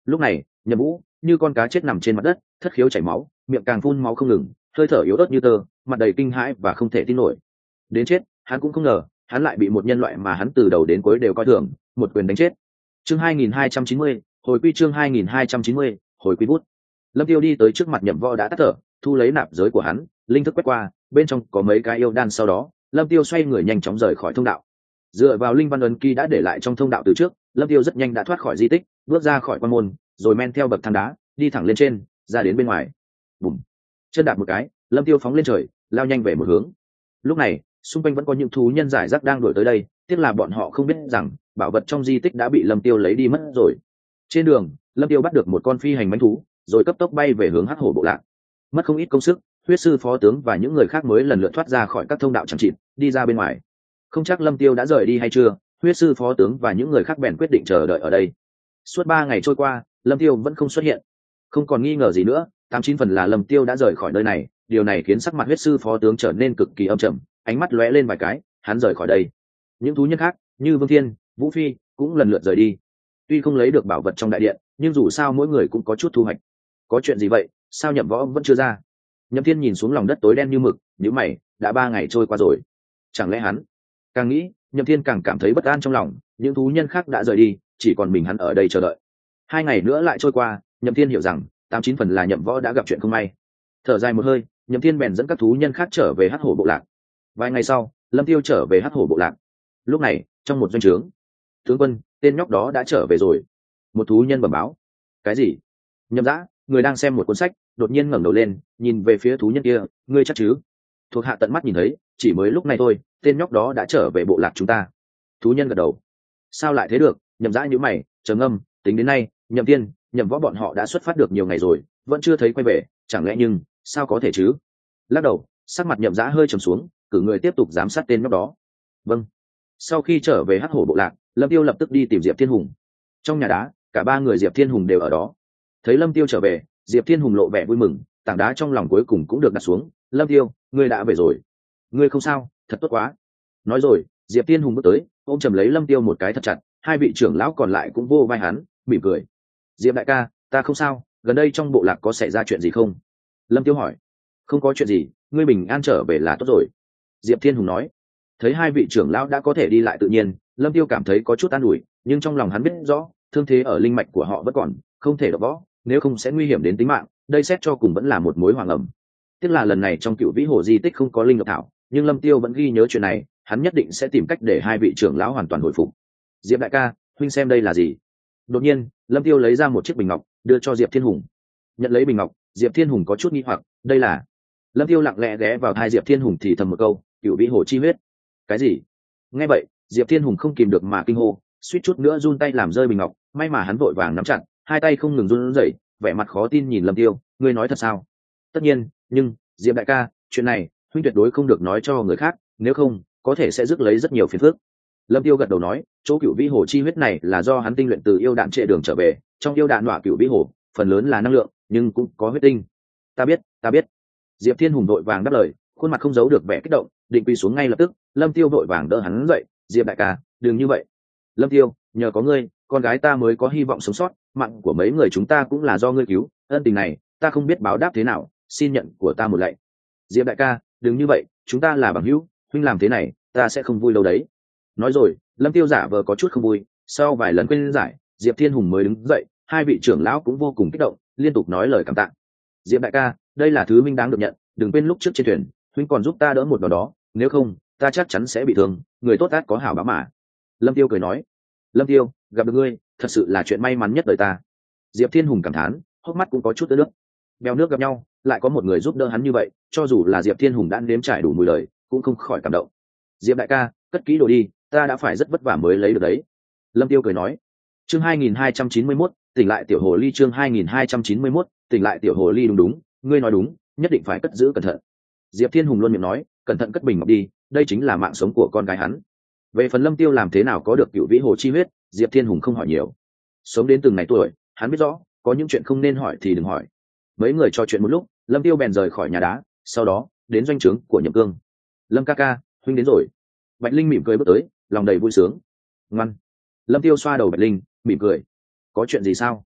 Lúc này Nhậm Vũ như con cá chết nằm trên mặt đất, thất khiếu chảy máu, miệng càng phun máu không ngừng, hơi thở yếu ớt như tơ, mặt đầy kinh hãi và không thể tin nổi. Đến chết hắn cũng không ngờ, hắn lại bị một nhân loại mà hắn từ đầu đến cuối đều coi thường một quyền đánh chết. Chương hai nghìn hai trăm chín mươi, hồi quy chương hai nghìn hai trăm chín mươi, hồi quy bút. Lâm Tiêu đi tới trước mặt Nhậm Võ đã tắt thở, thu lấy nạp giới của hắn, linh thức quét qua, bên trong có mấy cái yêu đan, sau đó Lâm Tiêu xoay người nhanh chóng rời khỏi thông đạo. Dựa vào linh văn ấn ký đã để lại trong thông đạo từ trước, Lâm Tiêu rất nhanh đã thoát khỏi di tích, bước ra khỏi quan môn, rồi men theo bậc thang đá, đi thẳng lên trên, ra đến bên ngoài. Bùm! Chân đạp một cái, Lâm Tiêu phóng lên trời, lao nhanh về một hướng. Lúc này, xung quanh vẫn có những thú nhân giải rác đang đuổi tới đây, tiếc là bọn họ không biết rằng bảo vật trong di tích đã bị Lâm Tiêu lấy đi mất rồi. Trên đường, Lâm Tiêu bắt được một con phi hành mãnh thú, rồi cấp tốc bay về hướng Hắc Hổ bộ lạc. Mất không ít công sức, huyết sư phó tướng và những người khác mới lần lượt thoát ra khỏi các thông đạo chẳng chịt, đi ra bên ngoài. Không chắc Lâm Tiêu đã rời đi hay chưa, huyết sư phó tướng và những người khác bèn quyết định chờ đợi ở đây. Suốt ba ngày trôi qua, Lâm Tiêu vẫn không xuất hiện. Không còn nghi ngờ gì nữa, tám chín phần là Lâm Tiêu đã rời khỏi nơi này, điều này khiến sắc mặt huyết sư phó tướng trở nên cực kỳ âm trầm, ánh mắt lóe lên vài cái, hắn rời khỏi đây. Những thú nhân khác, như Vương Thiên, Vũ Phi, cũng lần lượt rời đi. Tuy không lấy được bảo vật trong đại điện, nhưng dù sao mỗi người cũng có chút thu hoạch. Có chuyện gì vậy, sao Nhậm Võ vẫn chưa ra? Nhậm Thiên nhìn xuống lòng đất tối đen như mực, nhíu mày, đã ba ngày trôi qua rồi, chẳng lẽ hắn? Càng nghĩ, Nhậm Thiên càng cảm thấy bất an trong lòng, những thú nhân khác đã rời đi, chỉ còn mình hắn ở đây chờ đợi. Hai ngày nữa lại trôi qua, Nhậm Thiên hiểu rằng tám chín phần là Nhậm Võ đã gặp chuyện không may. Thở dài một hơi, Nhậm Thiên bèn dẫn các thú nhân khác trở về Hắc Hổ bộ lạc. Vài ngày sau, Lâm Tiêu trở về Hắc Hổ bộ lạc. Lúc này, trong một doanh trướng, tướng quân, tên nhóc đó đã trở về rồi. Một thú nhân bẩm báo. Cái gì? Nhậm Dã, người đang xem một cuốn sách, đột nhiên ngẩng đầu lên, nhìn về phía thú nhân kia, ngươi chắc chứ? Thuộc hạ tận mắt nhìn thấy, chỉ mới lúc này thôi, tên nhóc đó đã trở về bộ lạc chúng ta. Thú nhân gật đầu. Sao lại thế được? Nhậm Dã nhíu mày, trầm ngâm, tính đến nay, Nhậm Tiên, Nhậm Võ bọn họ đã xuất phát được nhiều ngày rồi, vẫn chưa thấy quay về, chẳng lẽ nhưng, sao có thể chứ? Lắc đầu, sắc mặt Nhậm Dã hơi trầm xuống, cử người tiếp tục giám sát tên nhóc đó. Vâng. Sau khi trở về Hắc Hổ bộ lạc, Lâm Tiêu lập tức đi tìm Diệp Thiên Hùng. Trong nhà đá, cả ba người Diệp Thiên Hùng đều ở đó. Thấy Lâm Tiêu trở về, Diệp Thiên Hùng lộ vẻ vui mừng, tảng đá trong lòng cuối cùng cũng được đặt xuống. Lâm Tiêu, ngươi đã về rồi. Ngươi không sao, thật tốt quá. Nói rồi, Diệp Thiên Hùng bước tới, ôm chầm lấy Lâm Tiêu một cái thật chặt. Hai vị trưởng lão còn lại cũng vô vai hắn, mỉm cười. Diệp đại ca, ta không sao, gần đây trong bộ lạc có xảy ra chuyện gì không? Lâm Tiêu hỏi. Không có chuyện gì, ngươi bình an trở về là tốt rồi. Diệp Thiên Hùng nói. Thấy hai vị trưởng lão đã có thể đi lại tự nhiên, Lâm Tiêu cảm thấy có chút an ủi, nhưng trong lòng hắn biết rõ, thương thế ở linh mạch của họ vẫn còn, không thể đập võ, nếu không sẽ nguy hiểm đến tính mạng. Đây xét cho cùng vẫn là một mối hoàng ẩm. Tiếc là lần này trong Cựu Vĩ Hồ di tích không có linh ngọc thảo, nhưng Lâm Tiêu vẫn ghi nhớ chuyện này, hắn nhất định sẽ tìm cách để hai vị trưởng lão hoàn toàn hồi phục. Diệp đại ca, huynh xem đây là gì? Đột nhiên, Lâm Tiêu lấy ra một chiếc bình ngọc, đưa cho Diệp Thiên Hùng. Nhận lấy bình ngọc, Diệp Thiên Hùng có chút nghi hoặc, đây là? Lâm Tiêu lặng lẽ ghé vào tai Diệp Thiên Hùng thì thầm một câu, Cựu Vĩ Hồ chi huyết. Cái gì? Nghe vậy, Diệp Thiên Hùng không kìm được mà kinh hô, suýt chút nữa run tay làm rơi bình ngọc, may mà hắn vội vàng nắm chặt, hai tay không ngừng run rẩy, vẻ mặt khó tin nhìn Lâm Tiêu, ngươi nói thật sao? Tất nhiên, nhưng Diệp đại ca, chuyện này huynh tuyệt đối không được nói cho người khác, nếu không có thể sẽ rước lấy rất nhiều phiền phức. Lâm Tiêu gật đầu nói, chỗ Cựu Vĩ Hồ chi huyết này là do hắn tinh luyện từ yêu đạn trệ đường trở về, trong yêu đạn nọa Cựu Vĩ Hồ, phần lớn là năng lượng, nhưng cũng có huyết tinh. Ta biết, ta biết. Diệp Thiên Hùng vội vàng đáp lời, khuôn mặt không giấu được vẻ kích động, định quỳ xuống ngay lập tức. Lâm Tiêu vội vàng đỡ hắn dậy, Diệp đại ca, đừng như vậy. Lâm Tiêu, nhờ có ngươi, con gái ta mới có hy vọng sống sót, mạng của mấy người chúng ta cũng là do ngươi cứu, ân tình này ta không biết báo đáp thế nào, xin nhận của ta một lạy. Diệp đại ca, đừng như vậy, chúng ta là bằng hữu, huynh làm thế này ta sẽ không vui đâu đấy. Nói rồi, Lâm Tiêu giả vờ có chút không vui, sau vài lần quên giải, Diệp Thiên Hùng mới đứng dậy, hai vị trưởng lão cũng vô cùng kích động, liên tục nói lời cảm tạ. Diệp đại ca, đây là thứ minh đáng được nhận, đừng quên lúc trước trên thuyền huynh còn giúp ta đỡ một đòn đó, nếu không ta chắc chắn sẽ bị thương, người tốt át có hảo báo mà. Lâm Tiêu cười nói. Lâm Tiêu, gặp được ngươi thật sự là chuyện may mắn nhất đời ta. Diệp Thiên Hùng cảm thán, hốc mắt cũng có chút ướt nước. Bèo nước gặp nhau, lại có một người giúp đỡ hắn như vậy, cho dù là Diệp Thiên Hùng đã nếm trải đủ mùi lời, cũng không khỏi cảm động. Diệp đại ca, cất kỹ đồ đi, ta đã phải rất vất vả mới lấy được đấy. Lâm Tiêu cười nói. Chương hai nghìn hai trăm chín mươi mốt, tỉnh lại tiểu hồ ly. Chương hai nghìn hai trăm chín mươi mốt, tỉnh lại tiểu hồ ly. Đúng đúng, ngươi nói đúng, nhất định phải cất giữ cẩn thận. Diệp Thiên Hùng luôn miệng nói, cẩn thận cất bình ngọc đi, đây chính là mạng sống của con gái hắn. Về phần Lâm Tiêu làm thế nào có được Cựu Vĩ Hồ chi huyết, Diệp Thiên Hùng không hỏi nhiều. Sống đến từng này tuổi, hắn biết rõ, có những chuyện không nên hỏi thì đừng hỏi. Mấy người trò chuyện một lúc, Lâm Tiêu bèn rời khỏi nhà đá, sau đó đến doanh trướng của Nhậm Cương. Lâm ca ca, huynh đến rồi. Bạch Linh mỉm cười bước tới, lòng đầy vui sướng. Ngoan. Lâm Tiêu xoa đầu Bạch Linh, mỉm cười. Có chuyện gì sao?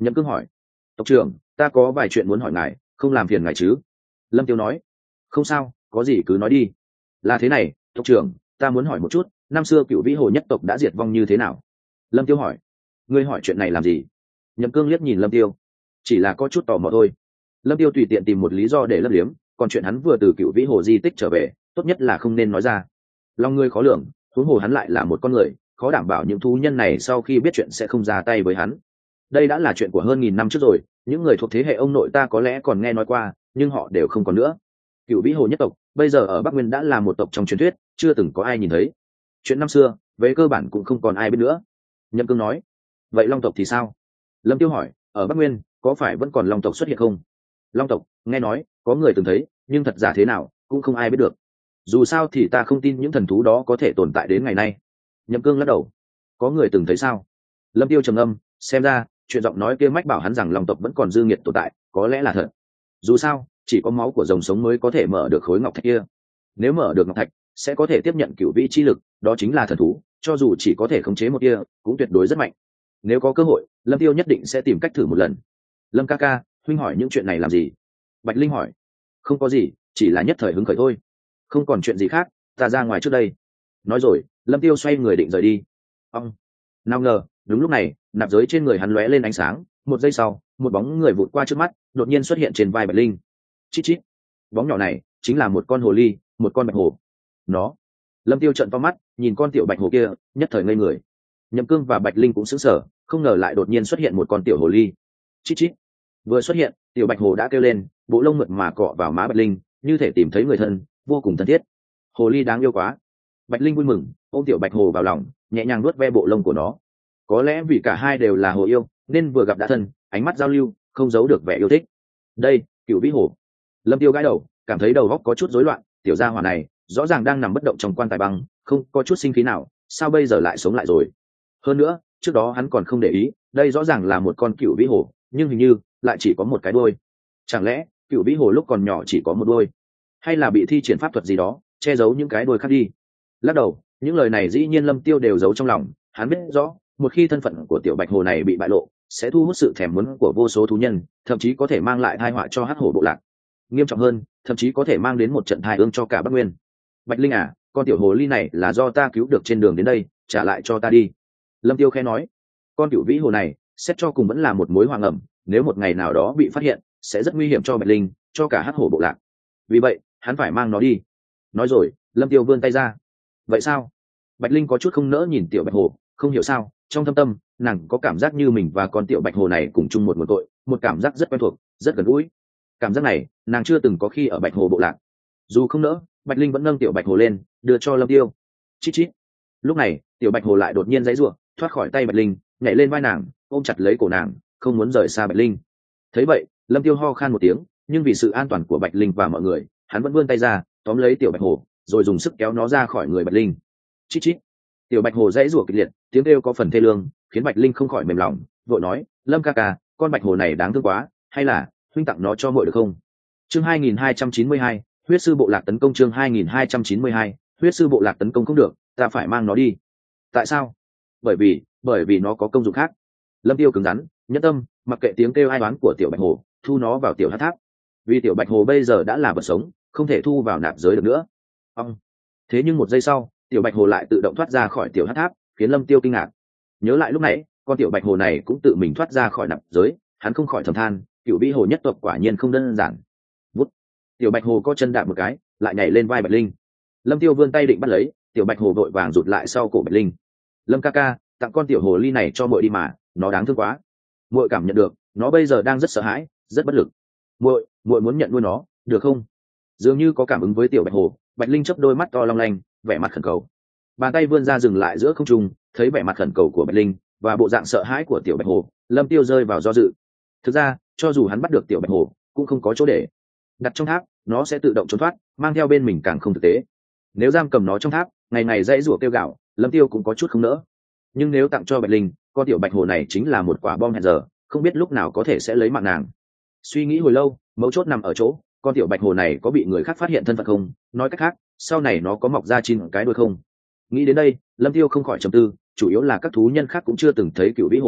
Nhậm Cương hỏi. Tộc trưởng, ta có vài chuyện muốn hỏi ngài, không làm phiền ngài chứ? Lâm Tiêu nói. Không sao, có gì cứ nói đi. Là thế này, tộc trưởng, ta muốn hỏi một chút, năm xưa Cựu Vĩ Hồ nhất tộc đã diệt vong như thế nào? Lâm Tiêu hỏi. Ngươi hỏi chuyện này làm gì? Nhậm Cương liếc nhìn Lâm Tiêu. Chỉ là có chút tò mò thôi. Lâm Tiêu tùy tiện tìm một lý do để lấp liếm, còn chuyện hắn vừa từ Cựu Vĩ Hồ di tích trở về, tốt nhất là không nên nói ra. Lòng người khó lường, huống hồ hắn lại là một con người, khó đảm bảo những thú nhân này sau khi biết chuyện sẽ không ra tay với hắn. Đây đã là chuyện của hơn nghìn năm trước rồi, những người thuộc thế hệ ông nội ta có lẽ còn nghe nói qua, nhưng họ đều không còn nữa. Cựu Vĩ Hồ nhất tộc bây giờ ở Bắc Nguyên đã là một tộc trong truyền thuyết, chưa từng có ai nhìn thấy. Chuyện năm xưa về cơ bản cũng không còn ai biết nữa. Nhậm Cương nói. Vậy Long tộc thì sao? Lâm Tiêu hỏi. Ở Bắc Nguyên có phải vẫn còn Long tộc xuất hiện không? Long tộc, nghe nói có người từng thấy, nhưng thật giả thế nào cũng không ai biết được. Dù sao thì ta không tin những thần thú đó có thể tồn tại đến ngày nay. Nhậm Cương lắc đầu. Có người từng thấy sao? Lâm Tiêu trầm ngâm, xem ra chuyện giọng nói kia mách bảo hắn rằng Long tộc vẫn còn dư nghiệt tồn tại, có lẽ là thật. Dù sao chỉ có máu của rồng sống mới có thể mở được khối ngọc thạch kia. Nếu mở được ngọc thạch sẽ có thể tiếp nhận cửu vĩ chi lực, đó chính là thần thú, cho dù chỉ có thể khống chế một kia cũng tuyệt đối rất mạnh. Nếu có cơ hội, Lâm Tiêu nhất định sẽ tìm cách thử một lần. Lâm ca ca, huynh hỏi những chuyện này làm gì? Bạch Linh hỏi. Không có gì, chỉ là nhất thời hứng khởi thôi. Không còn chuyện gì khác, ta ra ngoài trước đây. Nói rồi, Lâm Tiêu xoay người định rời đi. Ông. Nào ngờ, đúng lúc này, nạp giới trên người hắn lóe lên ánh sáng, một giây sau, một bóng người vụt qua trước mắt, đột nhiên xuất hiện trên vai Bạch Linh. Chít chít. Bóng nhỏ này chính là một con hồ ly, một con bạch hồ. Nó. Lâm Tiêu trợn to mắt, nhìn con tiểu bạch hồ kia, nhất thời ngây người. Nhậm Cương và Bạch Linh cũng sững sờ, không ngờ lại đột nhiên xuất hiện một con tiểu hồ ly. Chít chít. Vừa xuất hiện, tiểu bạch hồ đã kêu lên, bộ lông mượt mà cọ vào má Bạch Linh, như thể tìm thấy người thân, vô cùng thân thiết. Hồ ly đáng yêu quá. Bạch Linh vui mừng, ôm tiểu bạch hồ vào lòng, nhẹ nhàng nuốt ve bộ lông của nó. Có lẽ vì cả hai đều là hồ yêu, nên vừa gặp đã thân, ánh mắt giao lưu, không giấu được vẻ yêu thích. Đây, Cựu Vĩ Hồ. Lâm Tiêu gãi đầu, cảm thấy đầu óc có chút rối loạn, tiểu gia hỏa này rõ ràng đang nằm bất động trong quan tài băng, không có chút sinh khí nào, sao bây giờ lại sống lại rồi? Hơn nữa, trước đó hắn còn không để ý, đây rõ ràng là một con Cựu Vĩ Hồ, nhưng hình như lại chỉ có một cái đuôi. Chẳng lẽ Cựu Vĩ Hồ lúc còn nhỏ chỉ có một đuôi, hay là bị thi triển pháp thuật gì đó che giấu những cái đuôi khác đi? Lắc đầu, những lời này dĩ nhiên Lâm Tiêu đều giấu trong lòng, hắn biết rõ, một khi thân phận của tiểu bạch hồ này bị bại lộ, sẽ thu hút sự thèm muốn của vô số thú nhân, thậm chí có thể mang lại tai họa cho hắc hổ bộ lạc. Nghiêm trọng hơn, thậm chí có thể mang đến một trận tai ương cho cả Bắc Nguyên. Bạch Linh à, con tiểu hồ ly này là do ta cứu được trên đường đến đây, trả lại cho ta đi. Lâm Tiêu khẽ nói. Con Cựu Vĩ Hồ này xét cho cùng vẫn là một mối hoàng ẩm, nếu một ngày nào đó bị phát hiện, sẽ rất nguy hiểm cho Bạch Linh, cho cả hắc hổ bộ lạc. Vì vậy hắn phải mang nó đi. Nói rồi, Lâm Tiêu vươn tay ra. Vậy sao? Bạch Linh có chút không nỡ nhìn tiểu bạch hồ, không hiểu sao, trong thâm tâm nàng có cảm giác như mình và con tiểu bạch hồ này cùng chung một nguồn tội, một cảm giác rất quen thuộc, rất gần gũi. Cảm giác này nàng chưa từng có khi ở bạch hồ bộ lạc. Dù không nỡ, Bạch Linh vẫn nâng tiểu bạch hồ lên, đưa cho Lâm Tiêu. Chít chít. Lúc này tiểu bạch hồ lại đột nhiên giãy giụa, thoát khỏi tay Bạch Linh, nhảy lên vai nàng, ôm chặt lấy cổ nàng, không muốn rời xa Bạch Linh. Thấy vậy, Lâm Tiêu ho khan một tiếng, nhưng vì sự an toàn của Bạch Linh và mọi người, hắn vẫn vươn tay ra, tóm lấy tiểu bạch hồ, rồi dùng sức kéo nó ra khỏi người Bạch Linh. Chít chít. Tiểu bạch hồ dãy rủa kịch liệt, tiếng kêu có phần thê lương, khiến Bạch Linh không khỏi mềm lòng, vội nói, Lâm ca ca, con bạch hồ này đáng thương quá, hay là huynh tặng nó cho muội được không? Chương hai nghìn hai trăm chín mươi hai, huyết sư bộ lạc tấn công. Chương hai nghìn hai trăm chín mươi hai, huyết sư bộ lạc tấn công. Không được, ta phải mang nó đi. Tại sao? Bởi vì, bởi vì nó có công dụng khác. Lâm Tiêu cứng rắn, nhẫn tâm, mặc kệ tiếng kêu ai đoán của tiểu bạch hồ, thu nó vào tiểu hắc tháp. Vì tiểu bạch hồ bây giờ đã là vật sống, không thể thu vào nạp giới được nữa. Ông. Thế nhưng một giây sau, tiểu bạch hồ lại tự động thoát ra khỏi tiểu hắc tháp, khiến Lâm Tiêu kinh ngạc. Nhớ lại lúc nãy, con tiểu bạch hồ này cũng tự mình thoát ra khỏi nạp giới, hắn không khỏi thầm than, Cựu Vĩ Hồ nhất tộc quả nhiên không đơn giản. Vút. Tiểu bạch hồ có chân đạp một cái, lại nhảy lên vai Bạch Linh. Lâm Tiêu vươn tay định bắt lấy, tiểu bạch hồ vội vàng rụt lại sau cổ Bạch Linh. Lâm ca ca, tặng con tiểu hồ ly này cho muội đi mà, nó đáng thương quá. Muội cảm nhận được, nó bây giờ đang rất sợ hãi, rất bất lực. Muội, muội muốn nhận nuôi nó, được không? Dường như có cảm ứng với tiểu bạch hồ, Bạch Linh chớp đôi mắt to long lanh, vẻ mặt khẩn cầu. Bàn tay vươn ra dừng lại giữa không trung, thấy vẻ mặt khẩn cầu của Bạch Linh và bộ dạng sợ hãi của tiểu bạch hồ, Lâm Tiêu rơi vào do dự. Thực ra, cho dù hắn bắt được tiểu bạch hồ, cũng không có chỗ để đặt trong tháp, nó sẽ tự động trốn thoát, mang theo bên mình càng không thực tế. Nếu giam cầm nó trong tháp, ngày ngày dãy rủa kêu gào, Lâm Tiêu cũng có chút không nỡ. Nhưng nếu tặng cho Bạch Linh, con tiểu bạch hồ này chính là một quả bom hẹn giờ, không biết lúc nào có thể sẽ lấy mạng nàng. Suy nghĩ hồi lâu, mấu chốt nằm ở chỗ, con tiểu bạch hồ này có bị người khác phát hiện thân phận không? Nói cách khác, sau này nó có mọc ra chín cái đuôi không? Nghĩ đến đây, Lâm Tiêu không khỏi trầm tư, chủ yếu là các thú nhân khác cũng chưa từng thấy Cựu Vĩ Hồ,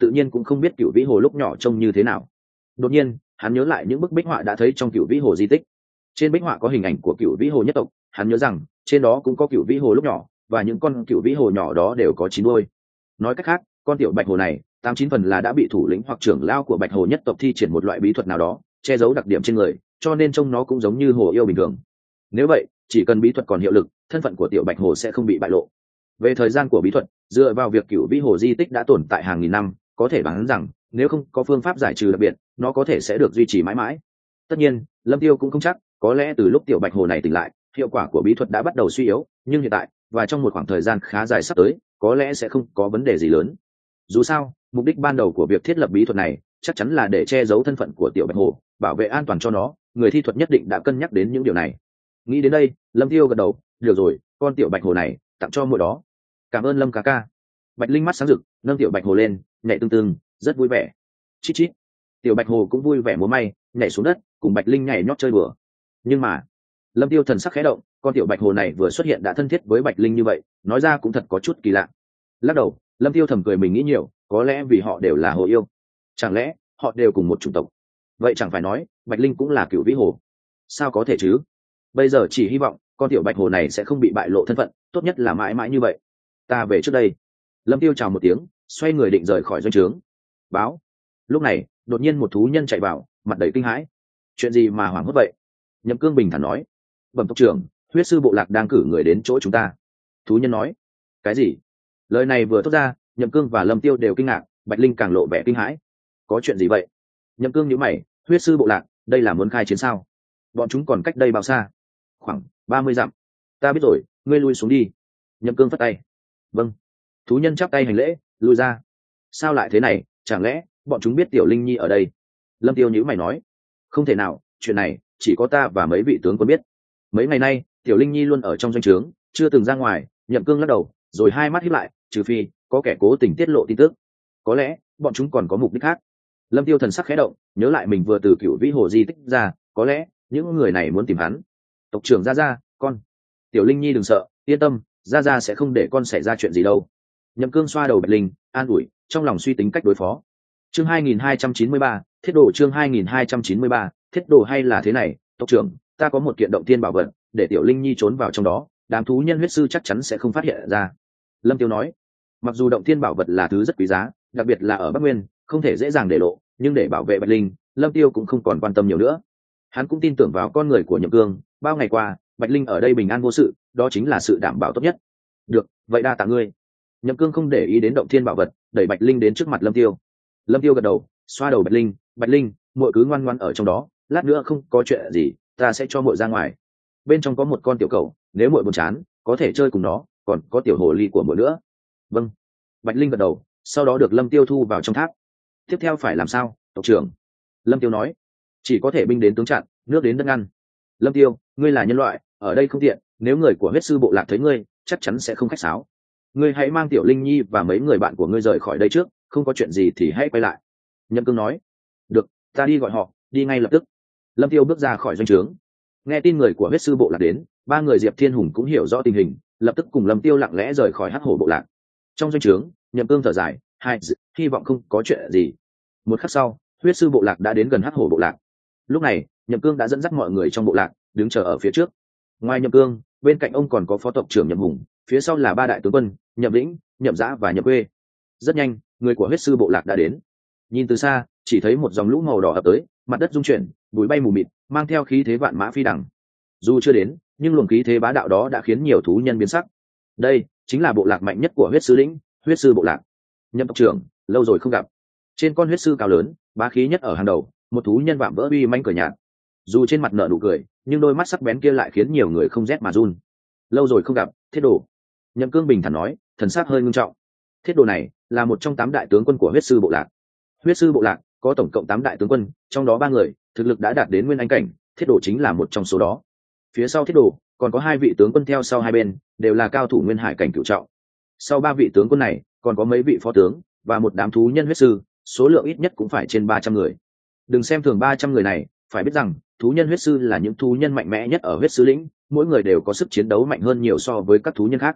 tự nhiên cũng không biết cựu vĩ hồ lúc nhỏ trông như thế nào. Đột nhiên hắn nhớ lại những bức bích họa đã thấy trong cựu vĩ hồ di tích. Trên bích họa có hình ảnh của cựu vĩ hồ nhất tộc, hắn nhớ rằng trên đó cũng có cựu vĩ hồ lúc nhỏ, và những con cựu vĩ hồ nhỏ đó đều có chín đuôi. Nói cách khác, con tiểu bạch hồ này tám chín phần là đã bị thủ lĩnh hoặc trưởng lao của bạch hồ nhất tộc thi triển một loại bí thuật nào đó che giấu đặc điểm trên người, cho nên trông nó cũng giống như hồ yêu bình thường. Nếu vậy, chỉ cần bí thuật còn hiệu lực, thân phận của tiểu bạch hồ sẽ không bị bại lộ. Về thời gian của bí thuật, dựa vào việc cựu vĩ hồ di tích đã tồn tại hàng nghìn năm, có thể đoán rằng nếu không có phương pháp giải trừ đặc biệt, nó có thể sẽ được duy trì mãi mãi. Tất nhiên, Lâm Tiêu cũng không chắc, có lẽ từ lúc tiểu bạch hồ này tỉnh lại, hiệu quả của bí thuật đã bắt đầu suy yếu, nhưng hiện tại và trong một khoảng thời gian khá dài sắp tới, có lẽ sẽ không có vấn đề gì lớn. Dù sao, mục đích ban đầu của việc thiết lập bí thuật này chắc chắn là để che giấu thân phận của tiểu bạch hồ, bảo vệ an toàn cho nó. Người thi thuật nhất định đã cân nhắc đến những điều này. Nghĩ đến đây, Lâm Tiêu gật đầu, được rồi, con tiểu bạch hồ này tặng cho muội đó. Cảm ơn Lâm ca ca. Bạch Linh mắt sáng rực, nâng tiểu bạch hồ lên, nhảy tương tương, rất vui vẻ. Chít chít. Tiểu bạch hồ cũng vui vẻ múa may, nhảy xuống đất, cùng Bạch Linh nhảy nhót chơi đùa. Nhưng mà, Lâm Tiêu thần sắc khẽ động, con tiểu bạch hồ này vừa xuất hiện đã thân thiết với Bạch Linh như vậy, nói ra cũng thật có chút kỳ lạ. Lắc đầu, Lâm Tiêu thầm cười mình nghĩ nhiều, có lẽ vì họ đều là hồ yêu. Chẳng lẽ họ đều cùng một chủng tộc? Vậy chẳng phải nói Bạch Linh cũng là cựu vĩ hồ? Sao có thể chứ? Bây giờ chỉ hy vọng con tiểu bạch hồ này sẽ không bị bại lộ thân phận, tốt nhất là mãi mãi như vậy. Ta về trước đây. Lâm Tiêu chào một tiếng, xoay người định rời khỏi doanh trướng. Báo. Lúc này đột nhiên một thú nhân chạy vào, mặt đầy kinh hãi. Chuyện gì mà hoảng hốt vậy? Nhậm Cương bình thản nói. Bẩm tộc trưởng, huyết sư bộ lạc đang cử người đến chỗ chúng ta. Thú nhân nói. Cái gì? Lời này vừa thốt ra, Nhậm Cương và Lâm Tiêu đều kinh ngạc, Bạch Linh càng lộ vẻ kinh hãi. Có chuyện gì vậy? Nhậm Cương nhíu mày, huyết sư bộ lạc, đây là muốn khai chiến sao? Bọn chúng còn cách đây bao xa? Khoảng ba mươi dặm. Ta biết rồi, ngươi lui xuống đi. Nhậm Cương phất tay. Vâng. Thú nhân chắp tay hành lễ, lui ra. Sao lại thế này, chẳng lẽ bọn chúng biết Tiểu Linh Nhi ở đây? Lâm Tiêu nhíu mày nói. Không thể nào, chuyện này chỉ có ta và mấy vị tướng quân biết. Mấy ngày nay Tiểu Linh Nhi luôn ở trong doanh trướng, chưa từng ra ngoài. Nhậm Cương lắc đầu, rồi hai mắt híp lại, trừ phi có kẻ cố tình tiết lộ tin tức, có lẽ bọn chúng còn có mục đích khác. Lâm Tiêu thần sắc khẽ động, nhớ lại mình vừa từ cựu vĩ hồ di tích ra, có lẽ những người này muốn tìm hắn. Tộc trưởng Gia Gia, con. Tiểu Linh Nhi đừng sợ, yên tâm, Gia Gia sẽ không để con xảy ra chuyện gì đâu. Nhậm Cương xoa đầu Bạch Linh, an ủi, trong lòng suy tính cách đối phó. Chương hai nghìn hai trăm chín mươi ba, thiết đồ. Chương hai nghìn hai trăm chín mươi ba, thiết đồ. Hay là thế này, tộc trưởng, ta có một kiện động thiên bảo vật, để Tiểu Linh Nhi trốn vào trong đó, đám thú nhân huyết sư chắc chắn sẽ không phát hiện ra. Lâm Tiêu nói. Mặc dù động thiên bảo vật là thứ rất quý giá, đặc biệt là ở Bắc Nguyên, không thể dễ dàng để lộ, nhưng để bảo vệ Bạch Linh, Lâm Tiêu cũng không còn quan tâm nhiều nữa. Hắn cũng tin tưởng vào con người của Nhậm Cương, bao ngày qua Bạch Linh ở đây bình an vô sự, đó chính là sự đảm bảo tốt nhất. Được, vậy đa tạ ngươi. Nhậm Cương không để ý đến động thiên bảo vật, đẩy Bạch Linh đến trước mặt Lâm Tiêu. Lâm Tiêu gật đầu, xoa đầu Bạch Linh, Bạch Linh, muội cứ ngoan ngoãn ở trong đó, lát nữa không có chuyện gì, ta sẽ cho muội ra ngoài. Bên trong có một con tiểu cẩu, nếu muội buồn chán, có thể chơi cùng nó, còn có tiểu hồ ly của muội nữa. Vâng. Bạch Linh gật đầu, sau đó được Lâm Tiêu thu vào trong tháp. Tiếp theo phải làm sao, tộc trưởng? Lâm Tiêu nói. Chỉ có thể binh đến tướng chặn, nước đến đất ngăn. Lâm Tiêu, ngươi là nhân loại, ở đây không tiện, nếu người của huyết sư bộ lạc thấy ngươi, chắc chắn sẽ không khách sáo. Ngươi hãy mang Tiểu Linh Nhi và mấy người bạn của ngươi rời khỏi đây trước, không có chuyện gì thì hãy quay lại. Nhậm Cương nói. Được, ta đi gọi họ, đi ngay lập tức. Lâm Tiêu bước ra khỏi doanh trướng. Nghe tin người của huyết sư bộ lạc đến, ba người Diệp Thiên Hùng cũng hiểu rõ tình hình, lập tức cùng Lâm Tiêu lặng lẽ rời khỏi hắc hổ bộ lạc. Trong doanh trướng, Nhậm Cương thở dài, hai, hy vọng không có chuyện gì. Một khắc sau, huyết sư bộ lạc đã đến gần hắc hổ bộ lạc. Lúc này, Nhậm Cương đã dẫn dắt mọi người trong bộ lạc đứng chờ ở phía trước. Ngoài Nhậm Cương, bên cạnh ông còn có phó tộc trưởng Nhậm Hùng, phía sau là ba đại tướng quân Nhậm Lĩnh, Nhậm Giã và Nhậm Quê. Rất nhanh, người của huyết sư bộ lạc đã đến. Nhìn từ xa, chỉ thấy một dòng lũ màu đỏ ập tới, mặt đất rung chuyển, bụi bay mù mịt, mang theo khí thế vạn mã phi đằng. Dù chưa đến, nhưng luồng khí thế bá đạo đó đã khiến nhiều thú nhân biến sắc. Đây chính là bộ lạc mạnh nhất của huyết sư lĩnh, huyết sư bộ lạc. Nhậm tộc trưởng, lâu rồi không gặp. Trên con huyết sư cao lớn, bá khí nhất ở hàng đầu, một thú nhân vạm vỡ uy manh cười nhạt. Dù trên mặt nở nụ cười, nhưng đôi mắt sắc bén kia lại khiến nhiều người không rét mà run. Lâu rồi không gặp, thiết đồ. Nhậm Cương bình thản nói, thần sắc hơi ngưng trọng. Thiết đồ này là một trong tám đại tướng quân của huyết sư bộ lạc. Huyết sư bộ lạc có tổng cộng tám đại tướng quân, trong đó ba người thực lực đã đạt đến nguyên anh cảnh, thiết đồ chính là một trong số đó. Phía sau thiết đồ còn có hai vị tướng quân theo sau hai bên, đều là cao thủ nguyên hải cảnh cửu trọng. Sau ba vị tướng quân này còn có mấy vị phó tướng và một đám thú nhân huyết sư, số lượng ít nhất cũng phải trên ba trăm người. Đừng xem thường ba trăm người này, phải biết rằng thú nhân huyết sư là những thú nhân mạnh mẽ nhất ở huyết sư lĩnh, mỗi người đều có sức chiến đấu mạnh hơn nhiều so với các thú nhân khác.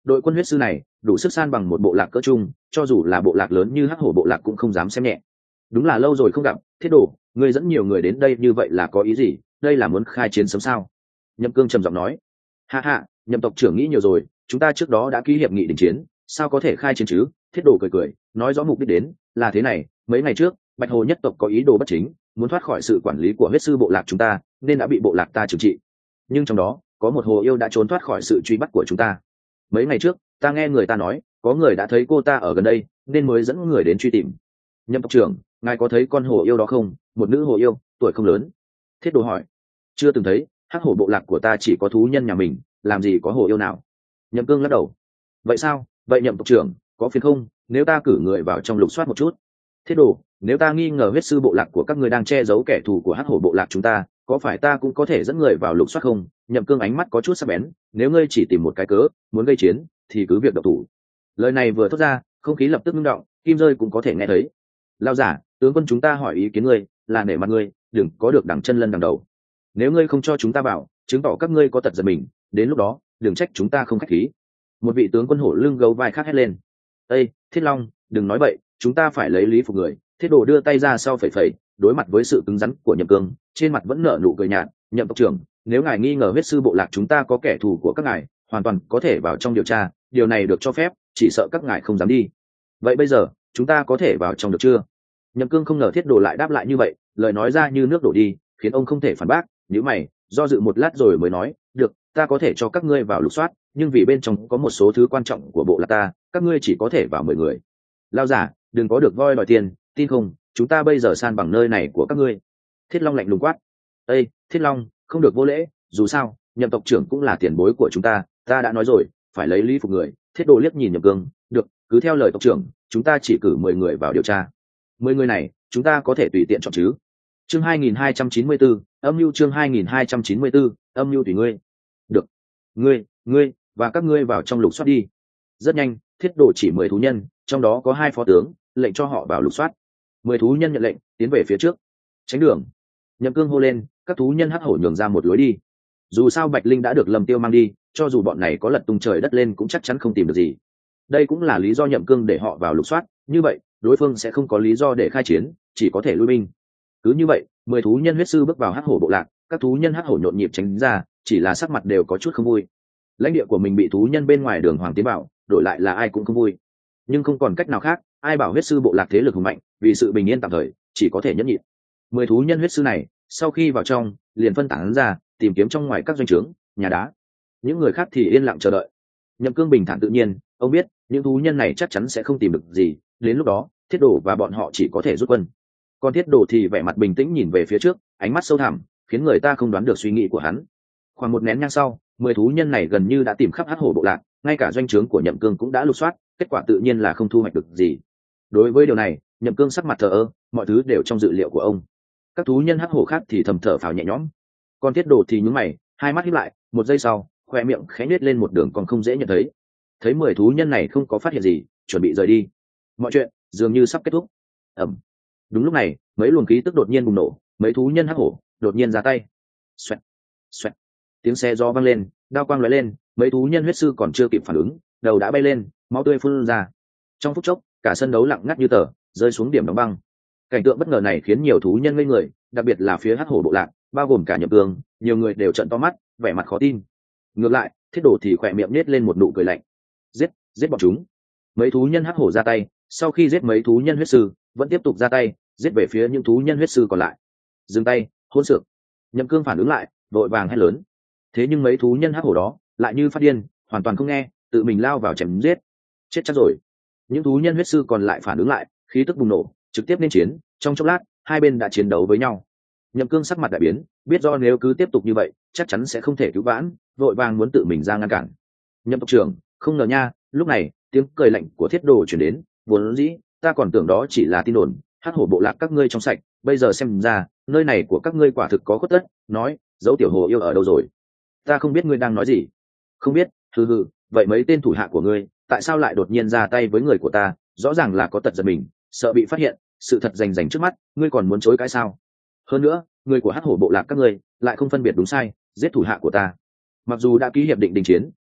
đội quân huyết sư này đủ sức san bằng một bộ lạc cỡ chung, cho dù là bộ lạc lớn như hắc hổ bộ lạc cũng không dám xem nhẹ. Đúng là lâu rồi không gặp, Thiết Đồ, ngươi dẫn nhiều người đến đây như vậy là có ý gì? Đây là muốn khai chiến sớm sao? Nhậm Cương trầm giọng nói. Hạ hạ, Nhậm tộc trưởng nghĩ nhiều rồi, chúng ta trước đó đã ký hiệp nghị đình chiến, sao có thể khai chiến chứ? Thiết Đồ cười cười, nói rõ mục đích đến là thế này, mấy ngày trước Bạch Hồ nhất tộc có ý đồ bất chính, muốn thoát khỏi sự quản lý của huyết sư bộ lạc chúng ta, nên đã bị bộ lạc ta trừng trị. Nhưng trong đó có một hồ yêu đã trốn thoát khỏi sự truy bắt của chúng ta. Mấy ngày trước ta nghe người ta nói có người đã thấy cô ta ở gần đây, nên mới dẫn người đến truy tìm. Nhậm tộc trưởng, ngài có thấy con hồ yêu đó không? Một nữ hồ yêu, tuổi không lớn. Thiết Đồ hỏi. Chưa từng thấy, hắc hổ bộ lạc của ta chỉ có thú nhân nhà mình, làm gì có hồ yêu nào. Nhậm Cương lắc đầu. Vậy sao? Vậy Nhậm tộc trưởng có phiền không nếu ta cử người vào trong lục soát một chút? Thiết Đồ, nếu ta nghi ngờ huyết sư bộ lạc của các người đang che giấu kẻ thù của hắc hổ bộ lạc chúng ta, có phải ta cũng có thể dẫn người vào lục soát không? Nhậm Cương ánh mắt có chút sắc bén, nếu ngươi chỉ tìm một cái cớ muốn gây chiến thì cứ việc độc thủ. Lời này vừa thốt ra, không khí lập tức ngưng động, kim rơi cũng có thể nghe thấy. Lao giả, tướng quân chúng ta hỏi ý kiến ngươi là nể mặt ngươi, đừng có được đằng chân lân đằng đầu. Nếu ngươi không cho chúng ta vào, chứng tỏ các ngươi có tật giật mình, đến lúc đó đừng trách chúng ta không khách khí. Một vị tướng quân hổ lưng gấu vai khác hét lên. Ê, Thiết Long, đừng nói vậy, chúng ta phải lấy lý phục người. Thiết Đồ đưa tay ra sau phẩy phẩy, đối mặt với sự cứng rắn của Nhậm Cương, trên mặt vẫn nở nụ cười nhạt. Nhậm tộc trưởng, nếu ngài nghi ngờ huyết sư bộ lạc chúng ta có kẻ thù của các ngài, hoàn toàn có thể vào trong điều tra, điều này được cho phép, chỉ sợ các ngài không dám đi. Vậy bây giờ chúng ta có thể vào trong được chưa? Nhậm Cương không ngờ Thiết Đồ lại đáp lại như vậy, lời nói ra như nước đổ đi, khiến ông không thể phản bác. Nhíu mày, do dự một lát rồi mới nói, được, ta có thể cho các ngươi vào lục soát, nhưng vì bên trong có một số thứ quan trọng của bộ lạc ta, các ngươi chỉ có thể vào mười người. Lao giả, đừng có được voi đòi tiền, tin không? Chúng ta bây giờ san bằng nơi này của các ngươi. Thiết Long lạnh lùng quát. Ê, Thiết Long, không được vô lễ, dù sao Nhậm tộc trưởng cũng là tiền bối của chúng ta, ta đã nói rồi, phải lấy lý phục người. Thiết Đồ liếc nhìn Nhậm Cương, được, cứ theo lời tộc trưởng, chúng ta chỉ cử mười người vào điều tra. Mười người này chúng ta có thể tùy tiện chọn chứ? Chương hai nghìn hai trăm chín mươi bốn, âm mưu chương hai nghìn hai trăm chín mươi bốn, âm mưu tùy ngươi. Được, ngươi, ngươi và các ngươi vào trong lục soát đi. Rất nhanh, Thiết Đồ chỉ mười thú nhân, trong đó có hai phó tướng, lệnh cho họ vào lục soát. Mười thú nhân nhận lệnh, tiến về phía trước. Tránh đường. Nhậm Cương hô lên, các thú nhân hắc hổ nhường ra một lối đi. Dù sao Bạch Linh đã được Lâm Tiêu mang đi, cho dù bọn này có lật tung trời đất lên cũng chắc chắn không tìm được gì. Đây cũng là lý do Nhậm Cương để họ vào lục soát, như vậy đối phương sẽ không có lý do để khai chiến, chỉ có thể lui binh. Cứ như vậy, mười thú nhân huyết sư bước vào hắc hổ bộ lạc, các thú nhân hắc hổ nhộn nhịp tránh ra, chỉ là sắc mặt đều có chút không vui. Lãnh địa của mình bị thú nhân bên ngoài đường hoàng tiến bảo, đổi lại là ai cũng không vui. Nhưng không còn cách nào khác, ai bảo huyết sư bộ lạc thế lực hùng mạnh, vì sự bình yên tạm thời, chỉ có thể nhẫn nhịn. Mười thú nhân huyết sư này, sau khi vào trong, liền phân tán ra, tìm kiếm trong ngoài các doanh trướng, nhà đá. Những người khác thì yên lặng chờ đợi. Nhậm Cương bình thản tự nhiên, ông biết, những thú nhân này chắc chắn sẽ không tìm được gì, đến lúc đó, Thiết Đồ và bọn họ chỉ có thể rút quân. Còn Thiết Đồ thì vẻ mặt bình tĩnh nhìn về phía trước, ánh mắt sâu thẳm, khiến người ta không đoán được suy nghĩ của hắn. Khoảng một nén nhang sau, mười thú nhân này gần như đã tìm khắp hắc hổ bộ lạc, ngay cả doanh trướng của Nhậm Cương cũng đã lục soát, kết quả tự nhiên là không thu hoạch được gì. Đối với điều này, Nhậm Cương sắc mặt thờ ơ, mọi thứ đều trong dự liệu của ông. Các thú nhân hắc hổ khác thì thầm thở phào nhẹ nhõm. Còn Thiết Đồ thì nhướng mày, hai mắt híp lại, một giây sau, khoe miệng khẽ nhếch lên một đường còn không dễ nhận thấy. Thấy mười thú nhân này không có phát hiện gì, chuẩn bị rời đi. Mọi chuyện dường như sắp kết thúc. Ầm. Đúng lúc này, mấy luồng khí tức đột nhiên bùng nổ, mấy thú nhân hắc hổ đột nhiên ra tay. Xoẹt, xoẹt. Tiếng xe gió vang lên, đao quang lóe lên, mấy thú nhân huyết sư còn chưa kịp phản ứng, đầu đã bay lên, máu tươi phun ra. Trong phút chốc, cả sân đấu lặng ngắt như tờ, rơi xuống điểm đóng băng. Cảnh tượng bất ngờ này khiến nhiều thú nhân ngây người, đặc biệt là phía hắc hổ bộ lạc, bao gồm cả Nhậm Cương, nhiều người đều trợn to mắt, vẻ mặt khó tin. Ngược lại, Thiết Đồ thì khỏe miệng nết lên một nụ cười lạnh. Giết, giết bọn chúng. Mấy thú nhân hắc hổ ra tay, sau khi giết mấy thú nhân huyết sư, vẫn tiếp tục ra tay, giết về phía những thú nhân huyết sư còn lại. Dừng tay, hỗn xược. Nhậm Cương phản ứng lại, vội vàng hét lớn. Thế nhưng mấy thú nhân hắc hổ đó lại như phát điên, hoàn toàn không nghe, tự mình lao vào chém giết. Chết chắc rồi. Những thú nhân huyết sư còn lại phản ứng lại, khí tức bùng nổ, trực tiếp lên chiến. Trong chốc lát, hai bên đã chiến đấu với nhau. Nhậm Cương sắc mặt đại biến, biết do nếu cứ tiếp tục như vậy, chắc chắn sẽ không thể cứu vãn, vội vàng muốn tự mình ra ngăn cản. Nhậm tộc trưởng, không ngờ nha. Lúc này, tiếng cười lạnh của Thiết Đồ truyền đến. Vốn dĩ ta còn tưởng đó chỉ là tin đồn, hắc hổ bộ lạc các ngươi trong sạch, bây giờ xem ra nơi này của các ngươi quả thực có khuất tất. Nói, dẫu tiểu hồ yêu ở đâu rồi? Ta không biết ngươi đang nói gì. Không biết? Hừ hừ, vậy mấy tên thủ hạ của ngươi tại sao lại đột nhiên ra tay với người của ta? Rõ ràng là có tật giật mình, sợ bị phát hiện, sự thật rành rành trước mắt, ngươi còn muốn chối cãi sao? Hơn nữa, người của hắc hổ bộ lạc các ngươi lại không phân biệt đúng sai, giết thủ hạ của ta. Mặc dù đã ký hiệp định đình chiến,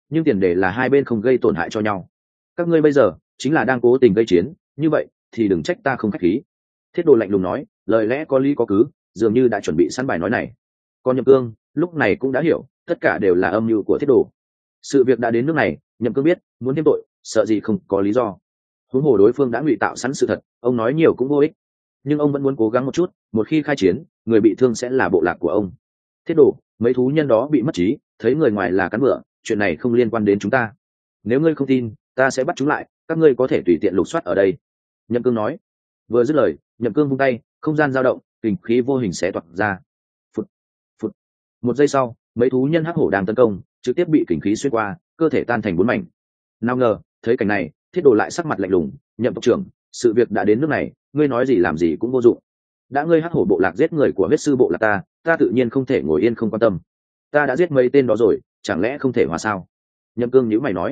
nhưng tiền đề là hai bên không gây tổn hại cho nhau. Các ngươi bây giờ chính là đang cố tình gây chiến, như vậy thì đừng trách ta không khách khí. Thiết Đồ lạnh lùng nói, lời lẽ có lý có cứ, dường như đã chuẩn bị sẵn bài nói này. Còn Nhậm Cương lúc này cũng đã hiểu, tất cả đều là âm mưu của Thiết Đồ. Sự việc đã đến nước này, Nhậm Cương biết muốn thêm tội sợ gì không có lý do. Huống hồ đối phương đã ngụy tạo sẵn sự thật, ông nói nhiều cũng vô ích. Nhưng ông vẫn muốn cố gắng một chút, một khi khai chiến, người bị thương sẽ là bộ lạc của ông. Thiết Đồ, mấy thú nhân đó bị mất trí, thấy người ngoài là cắn bựa, chuyện này không liên quan đến chúng ta. Nếu ngươi không tin, ta sẽ bắt chúng lại, các ngươi có thể tùy tiện lục soát ở đây. Nhậm Cương nói. Vừa dứt lời, Nhậm Cương vung tay, không gian dao động, kình khí vô hình xé toạc ra. Phụt, phụt. Một giây sau, mấy thú nhân hắc hổ đang tấn công, trực tiếp bị kình khí xuyên qua, cơ thể tan thành bốn mảnh. Nào ngờ, thấy cảnh này, Thiết Đồ lại sắc mặt lạnh lùng, Nhậm tộc trưởng, sự việc đã đến nước này, ngươi nói gì làm gì cũng vô dụng. Đã ngươi hắc hổ bộ lạc giết người của huyết sư bộ lạc ta, ta tự nhiên không thể ngồi yên không quan tâm. Ta đã giết mấy tên đó rồi, chẳng lẽ không thể hòa sao? Nhậm Cương nhíu mày nói,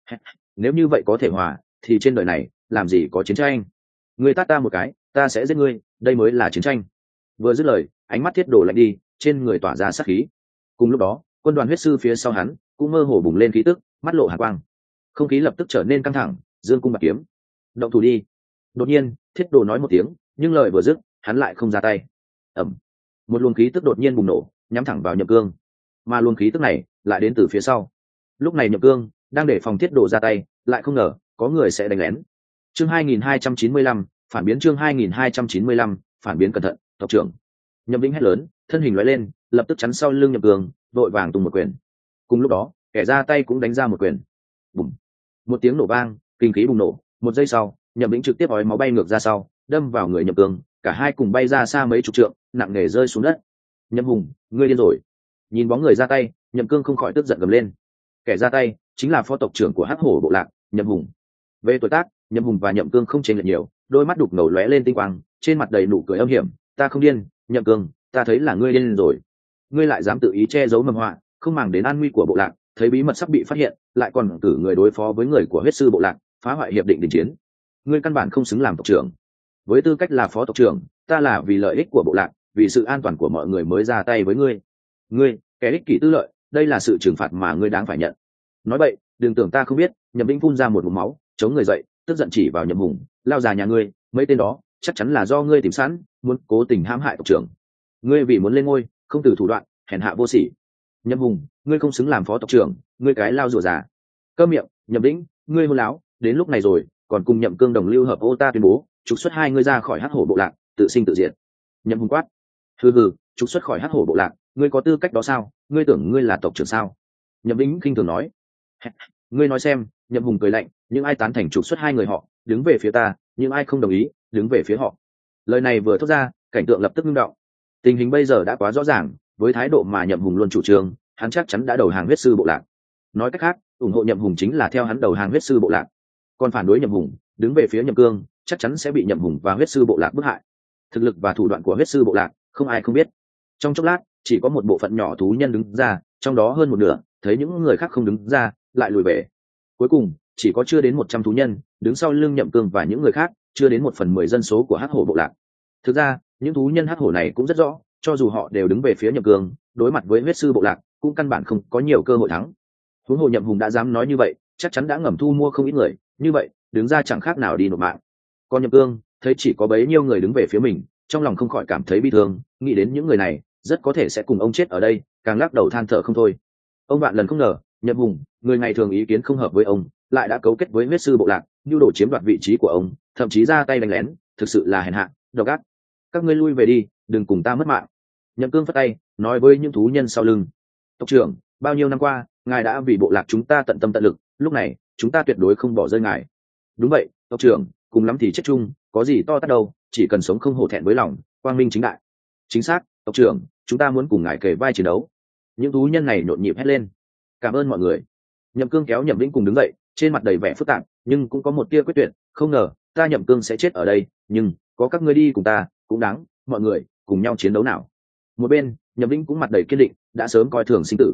nếu như vậy có thể hòa, thì trên đời này làm gì có chiến tranh? Ngươi tát ta một cái, ta sẽ giết ngươi, đây mới là chiến tranh. Vừa dứt lời, ánh mắt Thiết Đồ lạnh đi, trên người tỏa ra sát khí. Cùng lúc đó, quân đoàn huyết sư phía sau hắn cũng mơ hồ bùng lên khí tức, mắt lộ hàn quang. Không khí lập tức trở nên căng thẳng, dương cung bạc kiếm. Động thủ đi. Đột nhiên, Thiết Đồ nói một tiếng, nhưng lời vừa dứt, hắn lại không ra tay. Ầm. Một luồng khí tức đột nhiên bùng nổ, nhắm thẳng vào Nhậm Cương. Mà luồng khí tức này lại đến từ phía sau. Lúc này Nhậm Cương đang để phòng Thiết Đồ ra tay, lại không ngờ có người sẽ đánh lén. Chương hai nghìn hai trăm chín mươi lăm, phản biến chương hai nghìn hai trăm chín mươi lăm, phản biến cẩn thận, tộc trưởng. Nhậm Vĩnh hét lớn, thân hình lóe lên, lập tức chắn sau lưng Nhậm Cương, đội vàng tung một quyền. Cùng lúc đó, kẻ ra tay cũng đánh ra một quyền. Bùm. Một tiếng nổ vang, kinh khí bùng nổ, một giây sau, Nhậm Vĩnh trực tiếp ói máu bay ngược ra sau, đâm vào người Nhậm Cương, cả hai cùng bay ra xa mấy chục trượng, nặng nề rơi xuống đất. Nhậm Hùng, ngươi điên rồi. Nhìn bóng người ra tay, Nhậm Cương không khỏi tức giận gầm lên. Kẻ ra tay chính là phó tộc trưởng của Hắc Hổ bộ lạc, Nhậm Hùng. Về tuổi tác, Nhậm Hùng và Nhậm Cương không chênh lệch nhiều, đôi mắt đục ngầu lóe lên tinh quang, trên mặt đầy nụ cười âm hiểm. Ta không điên, Nhậm Cương, ta thấy là ngươi điên rồi. Ngươi lại dám tự ý che giấu mầm họa, không màng đến an nguy của bộ lạc, thấy bí mật sắp bị phát hiện, lại còn cử người đối phó với người của huyết sư bộ lạc, phá hoại hiệp định đình chiến. Ngươi căn bản không xứng làm tộc trưởng. Với tư cách là phó tộc trưởng, ta là vì lợi ích của bộ lạc, vì sự an toàn của mọi người mới ra tay với ngươi. Ngươi, kẻ ích kỷ tư lợi, đây là sự trừng phạt mà ngươi đáng phải nhận. Nói vậy, đừng tưởng ta không biết. Nhậm Vĩnh phun ra một ngụm máu, chống người dậy, tức giận chỉ vào Nhậm Hùng, lao già nhà ngươi, mấy tên đó chắc chắn là do ngươi tìm sẵn, muốn cố tình hãm hại tộc trưởng. Ngươi vì muốn lên ngôi, không từ thủ đoạn, hèn hạ vô sỉ. Nhậm Hùng, ngươi không xứng làm phó tộc trưởng, ngươi cái lao rùa già. Câm miệng, Nhậm Vĩnh, ngươi hôn láo, đến lúc này rồi, còn cùng Nhậm Cương đồng lưu hợp ô ta tuyên bố, trục xuất hai ngươi ra khỏi Hắc Hổ bộ lạc, tự sinh tự diệt. Nhậm Hùng quát, hừ hừ, trục xuất khỏi Hắc Hổ bộ lạc, ngươi có tư cách đó sao? Ngươi tưởng ngươi là tộc trưởng sao? Nhậm Vĩnh khinh thường nói, ngươi nói xem. Nhậm Hùng cười lạnh, những ai tán thành trục xuất hai người họ, đứng về phía ta, nhưng ai không đồng ý, đứng về phía họ. Lời này vừa thốt ra, cảnh tượng lập tức ngưng động. Tình hình bây giờ đã quá rõ ràng, với thái độ mà Nhậm Hùng luôn chủ trương, hắn chắc chắn đã đầu hàng huyết sư bộ lạc. Nói cách khác, ủng hộ Nhậm Hùng chính là theo hắn đầu hàng huyết sư bộ lạc. Còn phản đối Nhậm Hùng, đứng về phía Nhậm Cương, chắc chắn sẽ bị Nhậm Hùng và huyết sư bộ lạc bức hại. Thực lực và thủ đoạn của huyết sư bộ lạc, không ai không biết. Trong chốc lát, chỉ có một bộ phận nhỏ thú nhân đứng ra, trong đó hơn một nửa thấy những người khác không đứng ra, lại lùi về. Cuối cùng, chỉ có chưa đến một trăm thú nhân đứng sau lưng Nhậm Cương và những người khác, chưa đến một phần mười dân số của Hắc Hổ bộ lạc. Thực ra, những thú nhân Hắc Hổ này cũng rất rõ, cho dù họ đều đứng về phía Nhậm Cương, đối mặt với huyết sư bộ lạc, cũng căn bản không có nhiều cơ hội thắng. Huống hồ Nhậm Hùng đã dám nói như vậy, chắc chắn đã ngầm thu mua không ít người, như vậy, đứng ra chẳng khác nào đi nộp mạng. Còn Nhậm Cương, thấy chỉ có bấy nhiêu người đứng về phía mình, trong lòng không khỏi cảm thấy bi thương, nghĩ đến những người này, rất có thể sẽ cùng ông chết ở đây, càng lắc đầu than thở không thôi. Ông vạn lần không ngờ, Nhậm Hùng, người ngày thường ý kiến không hợp với ông, lại đã cấu kết với huyết sư bộ lạc, nhu đồ chiếm đoạt vị trí của ông, thậm chí ra tay đánh lén, thực sự là hèn hạ, độc ác. Các ngươi lui về đi, đừng cùng ta mất mạng. Nhậm Cương phất tay, nói với những thú nhân sau lưng. Tộc trưởng, bao nhiêu năm qua, ngài đã vì bộ lạc chúng ta tận tâm tận lực, lúc này, chúng ta tuyệt đối không bỏ rơi ngài. Đúng vậy, tộc trưởng, cùng lắm thì chết chung, có gì to tát đâu, chỉ cần sống không hổ thẹn với lòng, quang minh chính đại. Chính xác, tộc trưởng, chúng ta muốn cùng ngài kề vai chiến đấu. Những thú nhân này nhộn nhịp hét lên. Cảm ơn mọi người. Nhậm Cương kéo Nhậm Vĩnh cùng đứng dậy, trên mặt đầy vẻ phức tạp, nhưng cũng có một tia quyết tuyệt. Không ngờ, ta Nhậm Cương sẽ chết ở đây, nhưng có các ngươi đi cùng ta, cũng đáng. Mọi người cùng nhau chiến đấu nào. Một bên, Nhậm Vĩnh cũng mặt đầy kiên định, đã sớm coi thường sinh tử.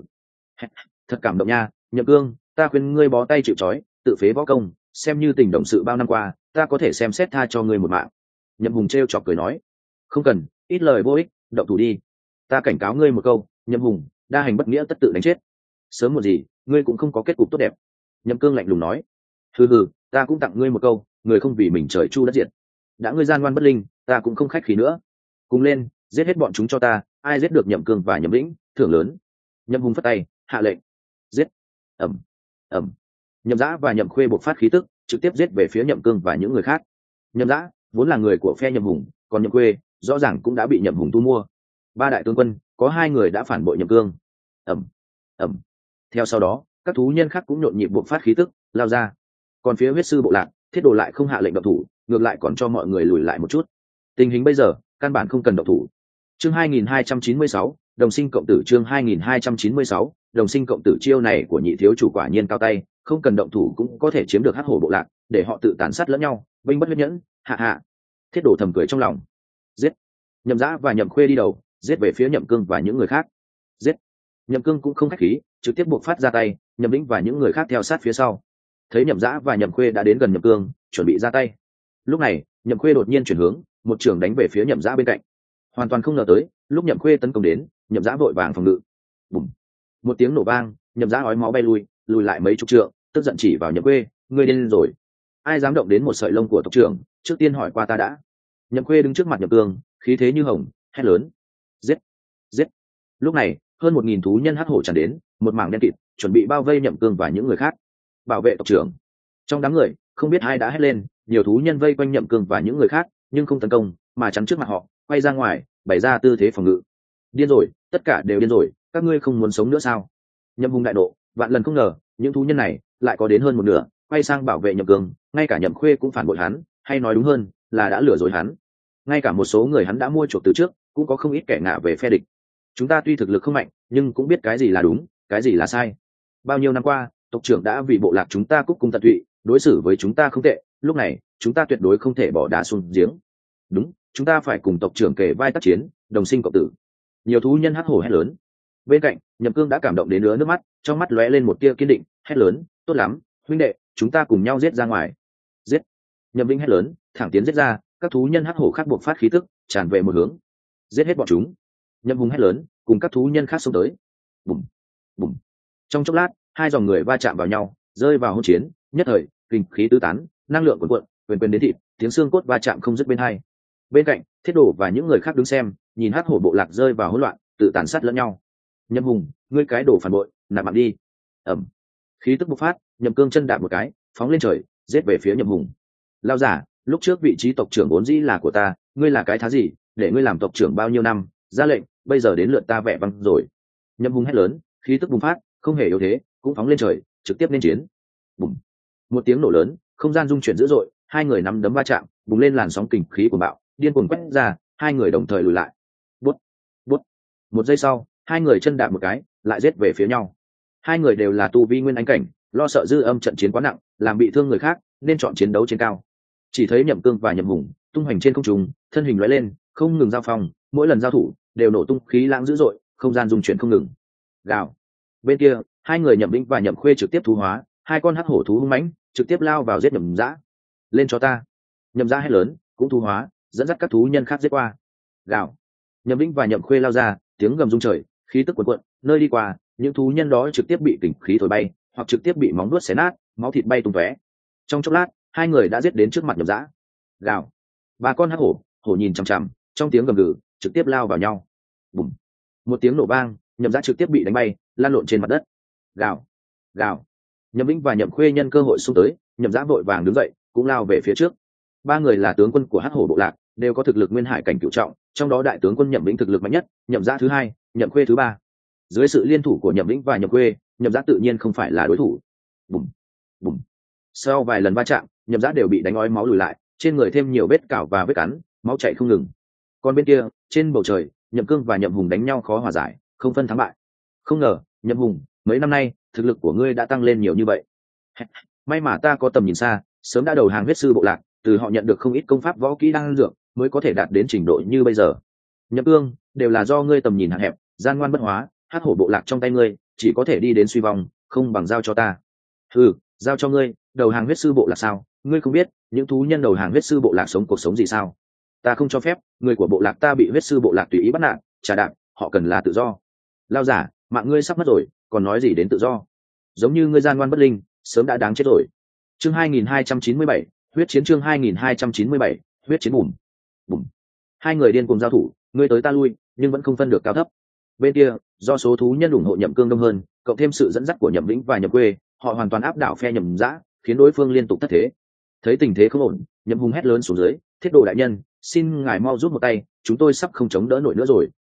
Thật cảm động nha, Nhậm Cương, ta khuyên ngươi bó tay chịu trói, tự phế võ công, xem như tình đồng sự bao năm qua, ta có thể xem xét tha cho ngươi một mạng. Nhậm Hùng trêu chọc cười nói, không cần, ít lời vô ích, động thủ đi. Ta cảnh cáo ngươi một câu, Nhậm Hùng, đa hành bất nghĩa tất tự đánh chết. Sớm một gì, ngươi cũng không có kết cục tốt đẹp. Nhậm Cương lạnh lùng nói. Hừ hừ, ta cũng tặng ngươi một câu, người không vì mình trời chu đất diệt. Đã ngươi gian ngoan bất linh, ta cũng không khách khí nữa. Cùng lên, giết hết bọn chúng cho ta, ai giết được Nhậm Cương và Nhậm Lĩnh, thưởng lớn. Nhậm Hùng phất tay, hạ lệnh. Giết. Ầm, ầm. Nhậm Dã và Nhậm Khuê bộc phát khí tức, trực tiếp giết về phía Nhậm Cương và những người khác. Nhậm Dã vốn là người của phe Nhậm Hùng, còn Nhậm Khuê rõ ràng cũng đã bị Nhậm Hùng thu mua. Ba đại tướng quân, có hai người đã phản bội Nhậm Cương. Ầm, ầm. Theo sau đó, các thú nhân khác cũng nhộn nhịp bộc phát khí tức, lao ra. Còn phía huyết sư bộ lạc, Thiết Đồ lại không hạ lệnh động thủ, ngược lại còn cho mọi người lùi lại một chút. Tình hình bây giờ, căn bản không cần động thủ. Chương hai nghìn hai trăm chín mươi sáu, đồng sinh cộng tử. Chương hai nghìn hai trăm chín mươi sáu, đồng sinh cộng tử. Chiêu này của nhị thiếu chủ quả nhiên cao tay, không cần động thủ cũng có thể chiếm được hắc hổ bộ lạc, để họ tự tàn sát lẫn nhau, binh bất huyết nhẫn. Hạ hạ. Thiết Đồ thầm cười trong lòng. Giết. Nhậm Dã và Nhậm Khuê đi đầu, giết về phía Nhậm Cương và những người khác. Giết. Nhậm Cương cũng không khách khí, trực tiếp buộc phát ra tay, Nhậm Lĩnh và những người khác theo sát phía sau. Thấy Nhậm Dã và Nhậm Khuê đã đến gần Nhậm Cương, chuẩn bị ra tay. Lúc này, Nhậm Khuê đột nhiên chuyển hướng, một trường đánh về phía Nhậm Dã bên cạnh. Hoàn toàn không ngờ tới, lúc Nhậm Khuê tấn công đến, Nhậm Dã vội vàng phòng ngự. Bùm. Một tiếng nổ vang, Nhậm Dã ói máu bay lui, lùi lại mấy chục trượng, tức giận chỉ vào Nhậm Khuê, ngươi điên rồi. Ai dám động đến một sợi lông của tộc trưởng, trước tiên hỏi qua ta đã. Nhậm Khuê đứng trước mặt Nhậm Cương, khí thế như hồng, hét lớn. Giết, giết. Lúc này, hơn một nghìn thú nhân hắc hổ tràn đến, một mảng đen kịt, chuẩn bị bao vây Nhậm Cương và những người khác. Bảo vệ tộc trưởng. Trong đám người, không biết ai đã hét lên, nhiều thú nhân vây quanh Nhậm Cương và những người khác, nhưng không tấn công, mà chắn trước mặt họ, quay ra ngoài, bày ra tư thế phòng ngự. Điên rồi, tất cả đều điên rồi, các ngươi không muốn sống nữa sao? Nhậm Hùng đại nộ, vạn lần không ngờ, những thú nhân này lại có đến hơn một nửa, quay sang bảo vệ Nhậm Cương, ngay cả Nhậm Khuê cũng phản bội hắn, hay nói đúng hơn, là đã lừa dối hắn. Ngay cả một số người hắn đã mua chuộc từ trước, cũng có không ít kẻ ngạ về phe địch. Chúng ta tuy thực lực không mạnh, nhưng cũng biết cái gì là đúng, cái gì là sai. Bao nhiêu năm qua, tộc trưởng đã vì bộ lạc chúng ta cúc cung tận tụy, đối xử với chúng ta không tệ, lúc này chúng ta tuyệt đối không thể bỏ đá xuống giếng. Đúng, chúng ta phải cùng tộc trưởng kề vai tác chiến, đồng sinh cộng tử. Nhiều thú nhân hắt hổ hét lớn. Bên cạnh, Nhậm Cương đã cảm động đến đứa nước mắt, trong mắt lóe lên một tia kiên định, hét lớn, tốt lắm, huynh đệ, chúng ta cùng nhau giết ra ngoài. Giết. Nhậm Vinh hét lớn, thẳng tiến giết ra, các thú nhân hắc hổ khác buộc phát khí tức, tràn về một hướng. Giết hết bọn chúng. Nhậm Hùng hét lớn, cùng các thú nhân khác xông tới. Bùm, bùm. Trong chốc lát, hai dòng người va chạm vào nhau, rơi vào hỗn chiến, nhất thời, kinh khí tứ tán, năng lượng cuồn cuộn, quyền quyền đến thịt, tiếng xương cốt va chạm không dứt bên hai. Bên cạnh, Thiết Đồ và những người khác đứng xem, nhìn hắc hổ bộ lạc rơi vào hỗn loạn, tự tàn sát lẫn nhau. Nhậm Hùng, ngươi cái đồ phản bội, nạp mạng đi. Ầm. Khí tức bộc phát, Nhậm Cương chân đạp một cái, phóng lên trời, giết về phía Nhậm Hùng. Lao giả, lúc trước vị trí tộc trưởng vốn dĩ là của ta, ngươi là cái thá gì, để ngươi làm tộc trưởng bao nhiêu năm, ra lệnh, bây giờ đến lượt ta vẻ vang rồi. Nhậm Hùng hét lớn, khí tức bùng phát, không hề yếu thế, cũng phóng lên trời, trực tiếp lên chiến. Bùng. Một tiếng nổ lớn, không gian rung chuyển dữ dội, hai người nắm đấm va chạm, bùng lên làn sóng kình khí của bạo, điên cuồng quét ra, hai người đồng thời lùi lại. Bút, bút. Một giây sau, hai người chân đạp một cái, lại giết về phía nhau. Hai người đều là tu vi nguyên anh cảnh, lo sợ dư âm trận chiến quá nặng, làm bị thương người khác, nên chọn chiến đấu trên cao. Chỉ thấy Nhậm Cương và Nhậm Hùng tung hoành trên không trung, thân hình lóe lên, không ngừng giao phong, mỗi lần giao thủ đều nổ tung khí lãng dữ dội, không gian rung chuyển không ngừng. Gào. Bên kia, hai người Nhậm Vinh và Nhậm Khuê trực tiếp thú hóa, hai con hắc hổ thú hung mãnh, trực tiếp lao vào giết Nhậm Dã. Lên cho ta. Nhậm Dã hét lớn, cũng thú hóa, dẫn dắt các thú nhân khác giết qua. Gào. Nhậm Vinh và Nhậm Khuê lao ra, tiếng gầm rung trời, khí tức cuồn cuộn, nơi đi qua, những thú nhân đó trực tiếp bị kình khí thổi bay, hoặc trực tiếp bị móng vuốt xé nát, máu thịt bay tung tóe. Trong chốc lát, hai người đã giết đến trước mặt Nhậm Dã. Gào. Ba con hắc hổ, hổ nhìn chằm chằm, trong tiếng gầm gừ, trực tiếp lao vào nhau. Bùm. Một tiếng nổ vang, Nhậm Dã trực tiếp bị đánh bay, lan lộn trên mặt đất. Gào. Gào. Nhậm Vinh và Nhậm Khuê nhân cơ hội xung tới, Nhậm Dã vội vàng đứng dậy, cũng lao về phía trước. Ba người là tướng quân của hắc hổ bộ lạc, đều có thực lực nguyên hải cảnh cửu trọng, trong đó đại tướng quân Nhậm Vĩnh thực lực mạnh nhất, Nhậm Dã thứ hai, Nhậm Khuê thứ ba. Dưới sự liên thủ của Nhậm Vĩnh và Nhậm Khuê, Nhậm Dã tự nhiên không phải là đối thủ. Bùm. Bùm. Sau vài lần va chạm, Nhậm Dã đều bị đánh ói máu lùi lại, trên người thêm nhiều vết cào và vết cắn, máu chảy không ngừng. Còn bên kia, trên bầu trời, Nhậm Cương và Nhậm Hùng đánh nhau khó hòa giải, không phân thắng bại. Không ngờ, Nhậm Hùng, mấy năm nay, thực lực của ngươi đã tăng lên nhiều như vậy. May mà ta có tầm nhìn xa, sớm đã đầu hàng huyết sư bộ lạc, từ họ nhận được không ít công pháp võ kỹ đan dược, mới có thể đạt đến trình độ như bây giờ. Nhậm Cương, đều là do ngươi tầm nhìn hạn hẹp, gian ngoan bất hóa, hắc hổ bộ lạc trong tay ngươi, chỉ có thể đi đến suy vong, không bằng giao cho ta. Ừ, giao cho ngươi, đầu hàng huyết sư bộ lạc sao? Ngươi không biết, những thú nhân đầu hàng huyết sư bộ lạc sống cuộc sống gì sao? Ta không cho phép, người của bộ lạc ta bị huyết sư bộ lạc tùy ý bắt nạt, trả đạp, họ cần là tự do. Lao giả, mạng ngươi sắp mất rồi, còn nói gì đến tự do? giống như ngươi gian ngoan bất linh, sớm đã đáng chết rồi. Chương hai nghìn hai trăm chín mươi bảy, huyết chiến. Chương hai nghìn hai trăm chín mươi bảy, huyết chiến. Bùm bùm, hai người điên cùng giao thủ, ngươi tới ta lui, nhưng vẫn không phân được cao thấp. Bên kia, do số thú nhân ủng hộ Nhậm Cương đông hơn, cộng thêm sự dẫn dắt của Nhậm Vĩnh và Nhậm Quê, họ hoàn toàn áp đảo phe Nhậm Dã, khiến đối phương liên tục thất thế. Thấy tình thế không ổn, Nhậm Hùng hét lớn xuống dưới, Thiết Đồ đại nhân, xin ngài mau giúp một tay, chúng tôi sắp không chống đỡ nổi nữa rồi.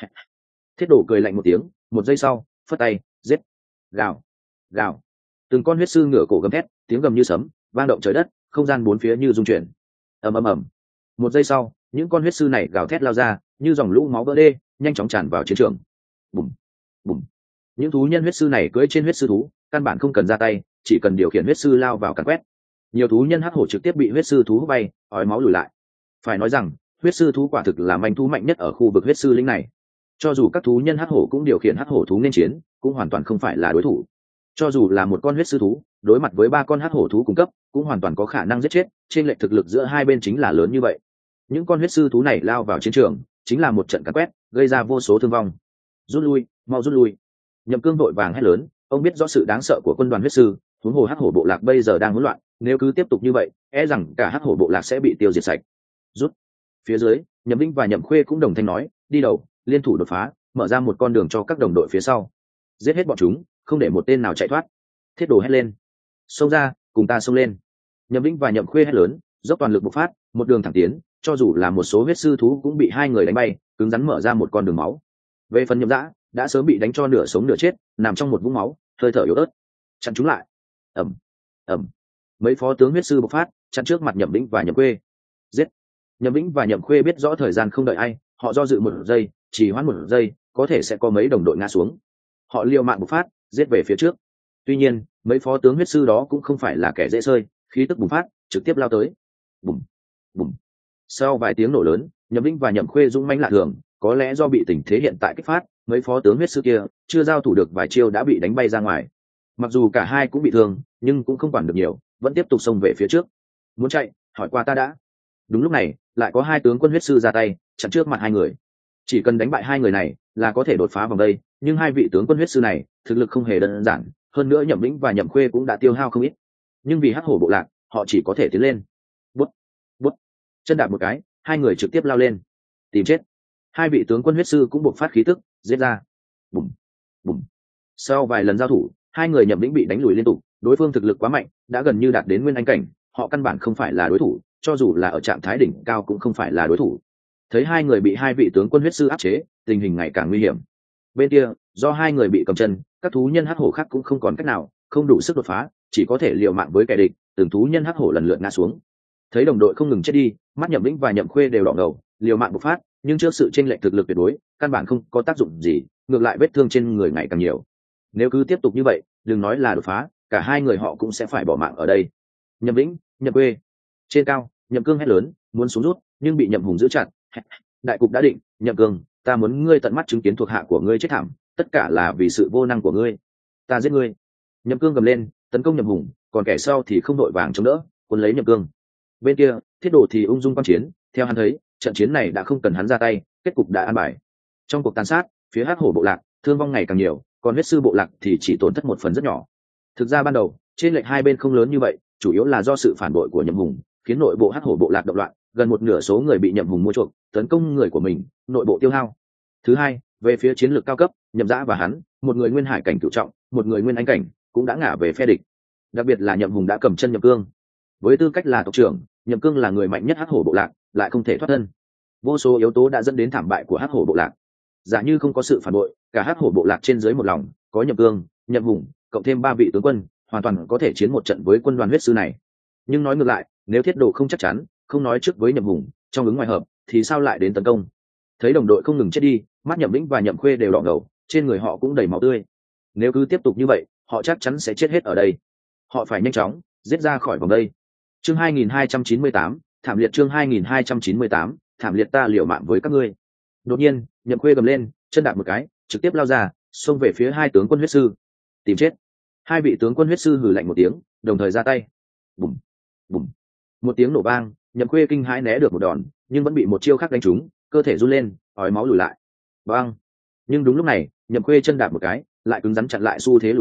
Thiết Đồ cười lạnh một tiếng, một giây sau, phất tay, giết. Gào, gào. Từng con huyết sư ngửa cổ gầm thét, tiếng gầm như sấm, vang động trời đất, không gian bốn phía như rung chuyển. Ầm ầm ầm. Một giây sau, những con huyết sư này gào thét lao ra, như dòng lũ máu vỡ đê, nhanh chóng tràn vào chiến trường. Bùm, bùm. Những thú nhân huyết sư này cưỡi trên huyết sư thú, căn bản không cần ra tay, chỉ cần điều khiển huyết sư lao vào càn quét. Nhiều thú nhân hắc hổ trực tiếp bị huyết sư thú hút bay, ói máu lùi lại. Phải nói rằng, huyết sư thú quả thực là manh thú mạnh nhất ở khu vực huyết sư lĩnh này. Cho dù các thú nhân hắc hổ cũng điều khiển hắc hổ thú nên chiến, cũng hoàn toàn không phải là đối thủ. Cho dù là một con huyết sư thú, đối mặt với ba con hắc hổ thú cung cấp, cũng hoàn toàn có khả năng giết chết. Trên lệch thực lực giữa hai bên chính là lớn như vậy. Những con huyết sư thú này lao vào chiến trường, chính là một trận càn quét, gây ra vô số thương vong. Rút lui, mau rút lui. Nhậm Cương vội vàng hét lớn, ông biết rõ sự đáng sợ của quân đoàn huyết sư, huống hồ hắc hổ bộ lạc bây giờ đang hỗn loạn, nếu cứ tiếp tục như vậy, e rằng cả hắc hổ bộ lạc sẽ bị tiêu diệt sạch. Rút. Phía dưới, Nhậm Vĩnh và Nhậm Khuê cũng đồng thanh nói, đi đầu, liên thủ đột phá, mở ra một con đường cho các đồng đội phía sau. Giết hết bọn chúng, không để một tên nào chạy thoát. Thiết Đồ hét lên, xông ra, cùng ta xông lên. Nhậm Vĩnh và Nhậm Khuê hét lớn, dốc toàn lực bộc phát, một đường thẳng tiến, cho dù là một số huyết sư thú cũng bị hai người đánh bay, cứng rắn mở ra một con đường máu. Về phần Nhậm Dã, đã sớm bị đánh cho nửa sống nửa chết, nằm trong một vũng máu, hơi thở yếu ớt. Chặn chúng lại. Ầm, ầm. Mấy phó tướng huyết sư bộc phát, chặn trước mặt Nhậm Vĩnh và Nhậm Khuê. Giết. Nhậm Vĩnh và Nhậm Khuê biết rõ thời gian không đợi ai, họ do dự một giây, chỉ hoãn một giây, có thể sẽ có mấy đồng đội ngã xuống. Họ liều mạng bộc phát, giết về phía trước. Tuy nhiên, mấy phó tướng huyết sư đó cũng không phải là kẻ dễ chơi, khí tức bùng phát, trực tiếp lao tới. Bùng, bùng. Sau vài tiếng nổ lớn, Nhậm Vĩnh và Nhậm Khuê dũng mãnh lạ thường, có lẽ do bị tình thế hiện tại kích phát, mấy phó tướng huyết sư kia chưa giao thủ được vài chiêu đã bị đánh bay ra ngoài. Mặc dù cả hai cũng bị thương, nhưng cũng không quản được nhiều, vẫn tiếp tục xông về phía trước. Muốn chạy, hỏi qua ta đã. Đúng lúc này, lại có hai tướng quân huyết sư ra tay, chặn trước mặt hai người. Chỉ cần đánh bại hai người này là có thể đột phá vòng đây, nhưng hai vị tướng quân huyết sư này thực lực không hề đơn giản, hơn nữa Nhậm Vĩnh và Nhậm Khuê cũng đã tiêu hao không ít. Nhưng vì hắc hổ bộ lạc, họ chỉ có thể tiến lên. Bút, bút. Chân đạp một cái, hai người trực tiếp lao lên, tìm chết. Hai vị tướng quân huyết sư cũng buộc phát khí tức, giết ra. Bùm, bùm. Sau vài lần giao thủ, hai người Nhậm Vĩnh bị đánh lùi liên tục, đối phương thực lực quá mạnh, đã gần như đạt đến nguyên anh cảnh, họ căn bản không phải là đối thủ, cho dù là ở trạng thái đỉnh cao cũng không phải là đối thủ. Thấy hai người bị hai vị tướng quân huyết sư áp chế, tình hình ngày càng nguy hiểm. Bên kia, do hai người bị cầm chân, các thú nhân hắc hổ khác cũng không còn cách nào, không đủ sức đột phá, chỉ có thể liều mạng với kẻ địch, từng thú nhân hắc hổ lần lượt ngã xuống. Thấy đồng đội không ngừng chết đi, mắt Nhậm Vĩnh và Nhậm Khuê đều đỏ ngầu, liều mạng bộc phát, nhưng trước sự chênh lệch thực lực tuyệt đối, căn bản không có tác dụng gì, ngược lại vết thương trên người ngày càng nhiều. Nếu cứ tiếp tục như vậy, đừng nói là đột phá, cả hai người họ cũng sẽ phải bỏ mạng ở đây. Nhậm Vĩnh, Nhậm Khuê. Trên cao, Nhậm Cương hét lớn, muốn xuống rút, nhưng bị Nhậm Hùng giữ chặt. Đại cục đã định, Nhậm Cương, ta muốn ngươi tận mắt chứng kiến thuộc hạ của ngươi chết thảm, tất cả là vì sự vô năng của ngươi. Ta giết ngươi. Nhậm Cương gầm lên, tấn công Nhậm Hùng, còn kẻ sau thì không đội vàng chống đỡ, cuốn lấy Nhậm Cương. Bên kia, Thiết Đồ thì ung dung quan chiến, theo hắn thấy, trận chiến này đã không cần hắn ra tay, kết cục đã an bài. Trong cuộc tàn sát, phía hắc hổ bộ lạc thương vong ngày càng nhiều, còn huyết sư bộ lạc thì chỉ tổn thất một phần rất nhỏ. Thực ra ban đầu, trên lệch hai bên không lớn như vậy, chủ yếu là do sự phản bội của Nhậm Hùng, khiến nội bộ hắc hổ bộ lạc động loạn, gần một nửa số người bị Nhậm Hùng mua chuộc, tấn công người của mình, nội bộ tiêu hao. Thứ hai, về phía chiến lược cao cấp, Nhậm Dã và hắn, một người nguyên hải cảnh cửu trọng, một người nguyên anh cảnh, cũng đã ngả về phe địch. Đặc biệt là Nhậm Hùng đã cầm chân Nhậm Cương. Với tư cách là tộc trưởng, Nhậm Cương là người mạnh nhất hắc hổ bộ lạc, lại không thể thoát thân. Vô số yếu tố đã dẫn đến thảm bại của hắc hổ bộ lạc. Giả như không có sự phản bội, cả hắc hổ bộ lạc trên dưới một lòng, có Nhậm Cương, Nhậm Hùng, cộng thêm ba vị tướng quân, hoàn toàn có thể chiến một trận với quân đoàn huyết sư này. Nhưng nói ngược lại, nếu Thiết Đồ không chắc chắn, không nói trước với Nhậm Hùng, trong ứng ngoài hợp, thì sao lại đến tấn công? Thấy đồng đội không ngừng chết đi, mắt Nhậm Vĩnh và Nhậm Khuê đều đỏ ngầu, trên người họ cũng đầy máu tươi. Nếu cứ tiếp tục như vậy, họ chắc chắn sẽ chết hết ở đây. Họ phải nhanh chóng giết ra khỏi vòng đây. Chương hai nghìn hai trăm chín mươi tám, thảm liệt. Chương hai nghìn hai trăm chín mươi tám, thảm liệt. Ta liều mạng với các ngươi. Đột nhiên, Nhậm Khuê gầm lên, chân đạp một cái, trực tiếp lao ra, xông về phía hai tướng quân huyết sư. Tìm chết. Hai vị tướng quân huyết sư hừ lạnh một tiếng, đồng thời ra tay. Bùm, bùm. Một tiếng nổ vang, Nhậm Khuê kinh hãi né được một đòn, nhưng vẫn bị một chiêu khác đánh trúng, cơ thể run lên, ói máu lùi lại. Bang. Nhưng đúng lúc này, Nhậm Khuê chân đạp một cái, lại cứng rắn chặn lại xu thế lùi lại,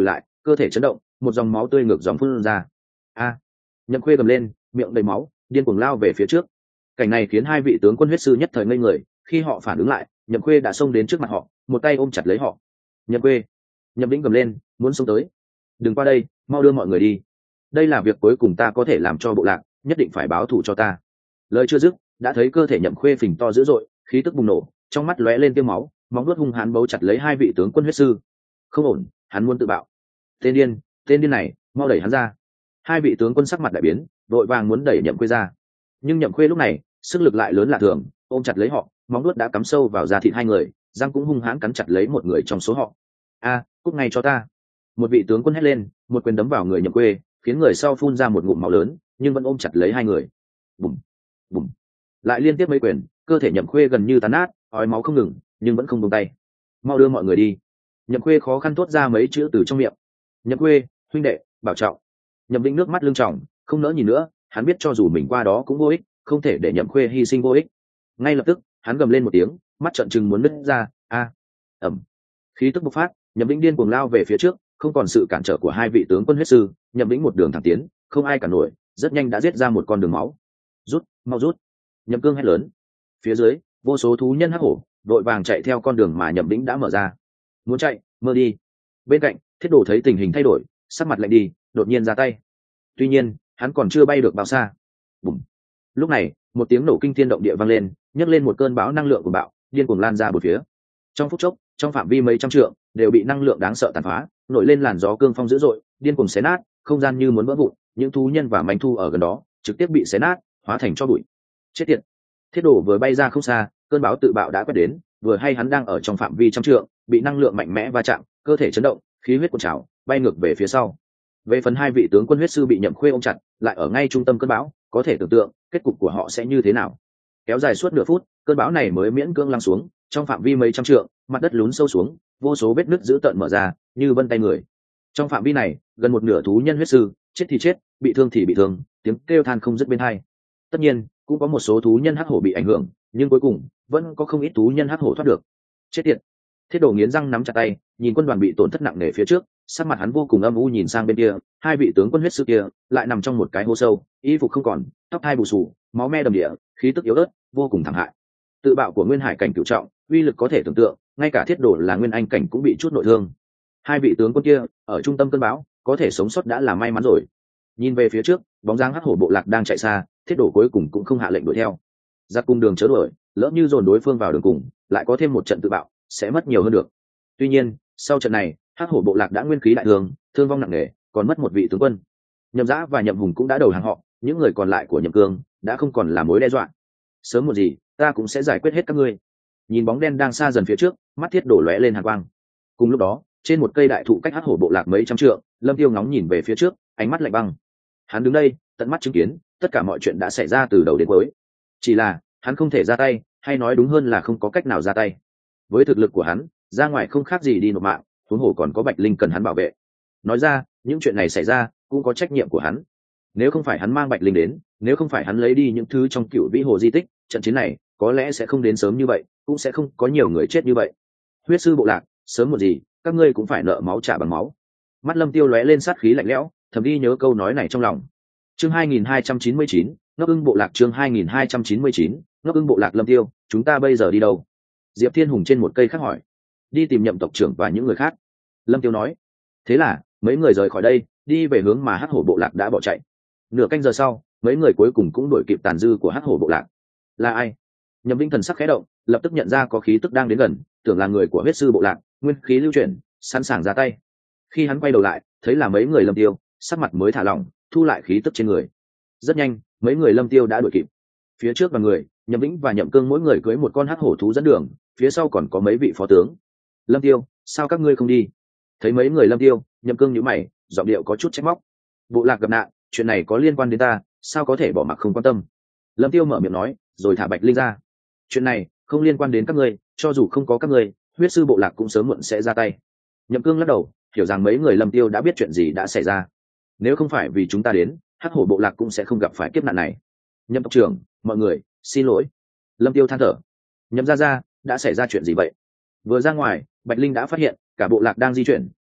cơ thể chấn động, một dòng máu tươi ngược dòng phun ra. A! Nhậm Khuê gầm lên, miệng đầy máu, điên cuồng lao về phía trước. Cảnh này khiến hai vị tướng quân huyết sư nhất thời ngây người, khi họ phản ứng lại, Nhậm Khuê đã xông đến trước mặt họ, một tay ôm chặt lấy họ. Nhậm Khuê! Nhậm Vĩnh gầm lên, muốn xông tới. Đừng qua đây, mau đưa mọi người đi. Đây là việc cuối cùng ta có thể làm cho bộ lạc, nhất định phải báo thù cho ta. Lời chưa dứt, đã thấy cơ thể Nhậm Khuê phình to dữ dội, khí tức bùng nổ, trong mắt lóe lên tia máu, móng vuốt hung hãn bấu chặt lấy hai vị tướng quân huyết sư. Không ổn, hắn muốn tự bạo. Tên điên, tên điên này, mau đẩy hắn ra. Hai vị tướng quân sắc mặt đại biến, vội vàng muốn đẩy Nhậm Khuê ra. Nhưng Nhậm Khuê lúc này, sức lực lại lớn lạ thường, ôm chặt lấy họ, móng vuốt đã cắm sâu vào da thịt hai người, răng cũng hung hãn cắn chặt lấy một người trong số họ. A, cút ngay cho ta. Một vị tướng quân hét lên, một quyền đấm vào người Nhậm Khuê, khiến người sau phun ra một ngụm máu lớn, nhưng vẫn ôm chặt lấy hai người. Bùm, bùm, lại liên tiếp mấy quyền, cơ thể Nhậm Khuê gần như tan nát, ói máu không ngừng, nhưng vẫn không buông tay. Mau đưa mọi người đi. Nhậm Khuê khó khăn thốt ra mấy chữ từ trong miệng. Nhậm Khuê, huynh đệ, bảo trọng. Nhậm Vĩnh nước mắt lưng tròng, không nỡ nhìn nữa, hắn biết cho dù mình qua đó cũng vô ích, không thể để Nhậm Khuê hy sinh vô ích. Ngay lập tức, hắn gầm lên một tiếng, mắt trợn trừng muốn nứt ra. A! Ầm! Khí tức bộc phát, Nhậm Vĩnh điên cuồng lao về phía trước, không còn sự cản trở của hai vị tướng quân huyết sư, Nhậm Vĩnh một đường thẳng tiến, không ai cản nổi, rất nhanh đã giết ra một con đường máu. Rút, mau rút! Nhậm Cương hét lớn. Phía dưới, vô số thú nhân hắc hổ, đội vàng chạy theo con đường mà Nhậm Vĩnh đã mở ra. Muốn chạy, mơ đi. Bên cạnh, Thiết Đồ thấy tình hình thay đổi, sắc mặt lạnh đi, đột nhiên ra tay. Tuy nhiên, hắn còn chưa bay được bao xa. Bùm! Lúc này, một tiếng nổ kinh thiên động địa vang lên, nhấc lên một cơn bão năng lượng của bạo, điên cuồng lan ra bốn phía. Trong phút chốc, trong phạm vi mấy trăm trượng, đều bị năng lượng đáng sợ tàn phá, nổi lên làn gió cương phong dữ dội, điên cuồng xé nát, không gian như muốn vỡ vụn, những thú nhân và manh thu ở gần đó trực tiếp bị xé nát, hóa thành tro bụi. Chết tiệt! Thiết Đồ vừa bay ra không xa, cơn bão tự bạo đã quét đến, vừa hay hắn đang ở trong phạm vi trăm trượng, bị năng lượng mạnh mẽ va chạm, cơ thể chấn động, khí huyết cuộn trào, bay ngược về phía sau. Về phần hai vị tướng quân huyết sư bị Nhậm Khuê ôm chặt, lại ở ngay trung tâm cơn bão, có thể tưởng tượng kết cục của họ sẽ như thế nào. Kéo dài suốt nửa phút, cơn bão này mới miễn cưỡng lắng xuống, trong phạm vi mấy trăm trượng, mặt đất lún sâu xuống, vô số vết nứt dữ tợn mở ra, như vân tay người. Trong phạm vi này, gần một nửa thú nhân huyết sư, chết thì chết, bị thương thì bị thương, tiếng kêu than không dứt bên hai. Tất nhiên, cũng có một số thú nhân hắc hổ bị ảnh hưởng, nhưng cuối cùng vẫn có không ít thú nhân hắc hổ thoát được. Chết tiệt! Thiết Đồ nghiến răng nắm chặt tay, nhìn quân đoàn bị tổn thất nặng nề phía trước, sắc mặt hắn vô cùng âm u nhìn sang bên kia, hai vị tướng quân huyết sư kia lại nằm trong một cái hố sâu, y phục không còn, tóc hai bù xù, máu me đầm địa, khí tức yếu ớt, vô cùng thảm hại. Tự bạo của Nguyên Hải cảnh cửu trọng, uy lực có thể tưởng tượng, ngay cả Thiết Đồ là Nguyên Anh cảnh cũng bị chút nội thương. Hai vị tướng quân kia ở trung tâm cơn bão, có thể sống sót đã là may mắn rồi. Nhìn về phía trước, bóng dáng hắc hổ bộ lạc đang chạy xa, Thiết Đồ cuối cùng cũng không hạ lệnh đuổi theo. Giặc cùng đường chớ đuổi, lỡ như dồn đối phương vào đường cùng, lại có thêm một trận tự bạo, sẽ mất nhiều hơn được. Tuy nhiên, sau trận này, hắc hổ bộ lạc đã nguyên khí đại thương, thương vong nặng nề, còn mất một vị tướng quân. Nhậm Dã và Nhậm Hùng cũng đã đầu hàng họ, những người còn lại của Nhậm Cương đã không còn là mối đe dọa. Sớm một gì, ta cũng sẽ giải quyết hết các ngươi. Nhìn bóng đen đang xa dần phía trước, mắt Thiết Đổ lóe lên hàn quang. Cùng lúc đó, trên một cây đại thụ cách hắc hổ bộ lạc mấy trăm trượng, Lâm Tiêu ngóng nhìn về phía trước, ánh mắt lạnh băng. Hắn đứng đây, tận mắt chứng kiến tất cả mọi chuyện đã xảy ra từ đầu đến cuối. Chỉ là hắn không thể ra tay, hay nói đúng hơn là không có cách nào ra tay. Với thực lực của hắn, ra ngoài không khác gì đi nộp mạng, huống hồ còn có Bạch Linh cần hắn bảo vệ. Nói ra, những chuyện này xảy ra cũng có trách nhiệm của hắn. Nếu không phải hắn mang Bạch Linh đến, nếu không phải hắn lấy đi những thứ trong Cửu Vĩ Hồ di tích, trận chiến này có lẽ sẽ không đến sớm như vậy, cũng sẽ không có nhiều người chết như vậy. Huyết sư bộ lạc, sớm một gì, các ngươi cũng phải nợ máu trả bằng máu. Mắt Lâm Tiêu lóe lên sát khí lạnh lẽo, thầm đi nhớ câu nói này trong lòng. Chương hai nghìn hai trăm chín mươi chín, Ngốc Ưng bộ lạc. Chương hai nghìn hai trăm chín mươi chín, Ngốc Ưng bộ lạc. Lâm Tiêu, chúng ta bây giờ đi đâu? Diệp Thiên Hùng trên một cây khác hỏi. Đi tìm Nhậm tộc trưởng và những người khác. Lâm Tiêu nói. Thế là mấy người rời khỏi đây, đi về hướng mà Hắc Hổ bộ lạc đã bỏ chạy. Nửa canh giờ sau, mấy người cuối cùng cũng đuổi kịp tàn dư của Hắc Hổ bộ lạc. Là ai? Nhậm Vinh thần sắc khẽ động, lập tức nhận ra có khí tức đang đến gần, tưởng là người của huyết sư bộ lạc, nguyên khí lưu chuyển, sẵn sàng ra tay. Khi hắn quay đầu lại, thấy là mấy người Lâm Tiêu, sắc mặt mới thả lỏng, thu lại khí tức trên người. Rất nhanh, mấy người Lâm Tiêu đã đuổi kịp. Phía trước là người, Nhậm Vĩnh và Nhậm Cương mỗi người cưỡi một con hắc hổ thú dẫn đường, phía sau còn có mấy vị phó tướng. Lâm Tiêu, sao các ngươi không đi? Thấy mấy người Lâm Tiêu, Nhậm Cương nhíu mày, giọng điệu có chút trách móc. Bộ lạc gặp nạn, chuyện này có liên quan đến ta, sao có thể bỏ mặc không quan tâm? Lâm Tiêu mở miệng nói, rồi thả Bạch Linh ra. Chuyện này không liên quan đến các ngươi, cho dù không có các ngươi, huyết sư bộ lạc cũng sớm muộn sẽ ra tay. Nhậm Cương lắc đầu, hiểu rằng mấy người Lâm Tiêu đã biết chuyện gì đã xảy ra. Nếu không phải vì chúng ta đến, hắc hổ bộ lạc cũng sẽ không gặp phải kiếp nạn này. Nhậm tộc trưởng, mọi người, xin lỗi. Lâm Tiêu than thở. Nhậm gia gia, đã xảy ra chuyện gì vậy? Vừa ra ngoài, Bạch Linh đã phát hiện cả bộ lạc đang di chuyển,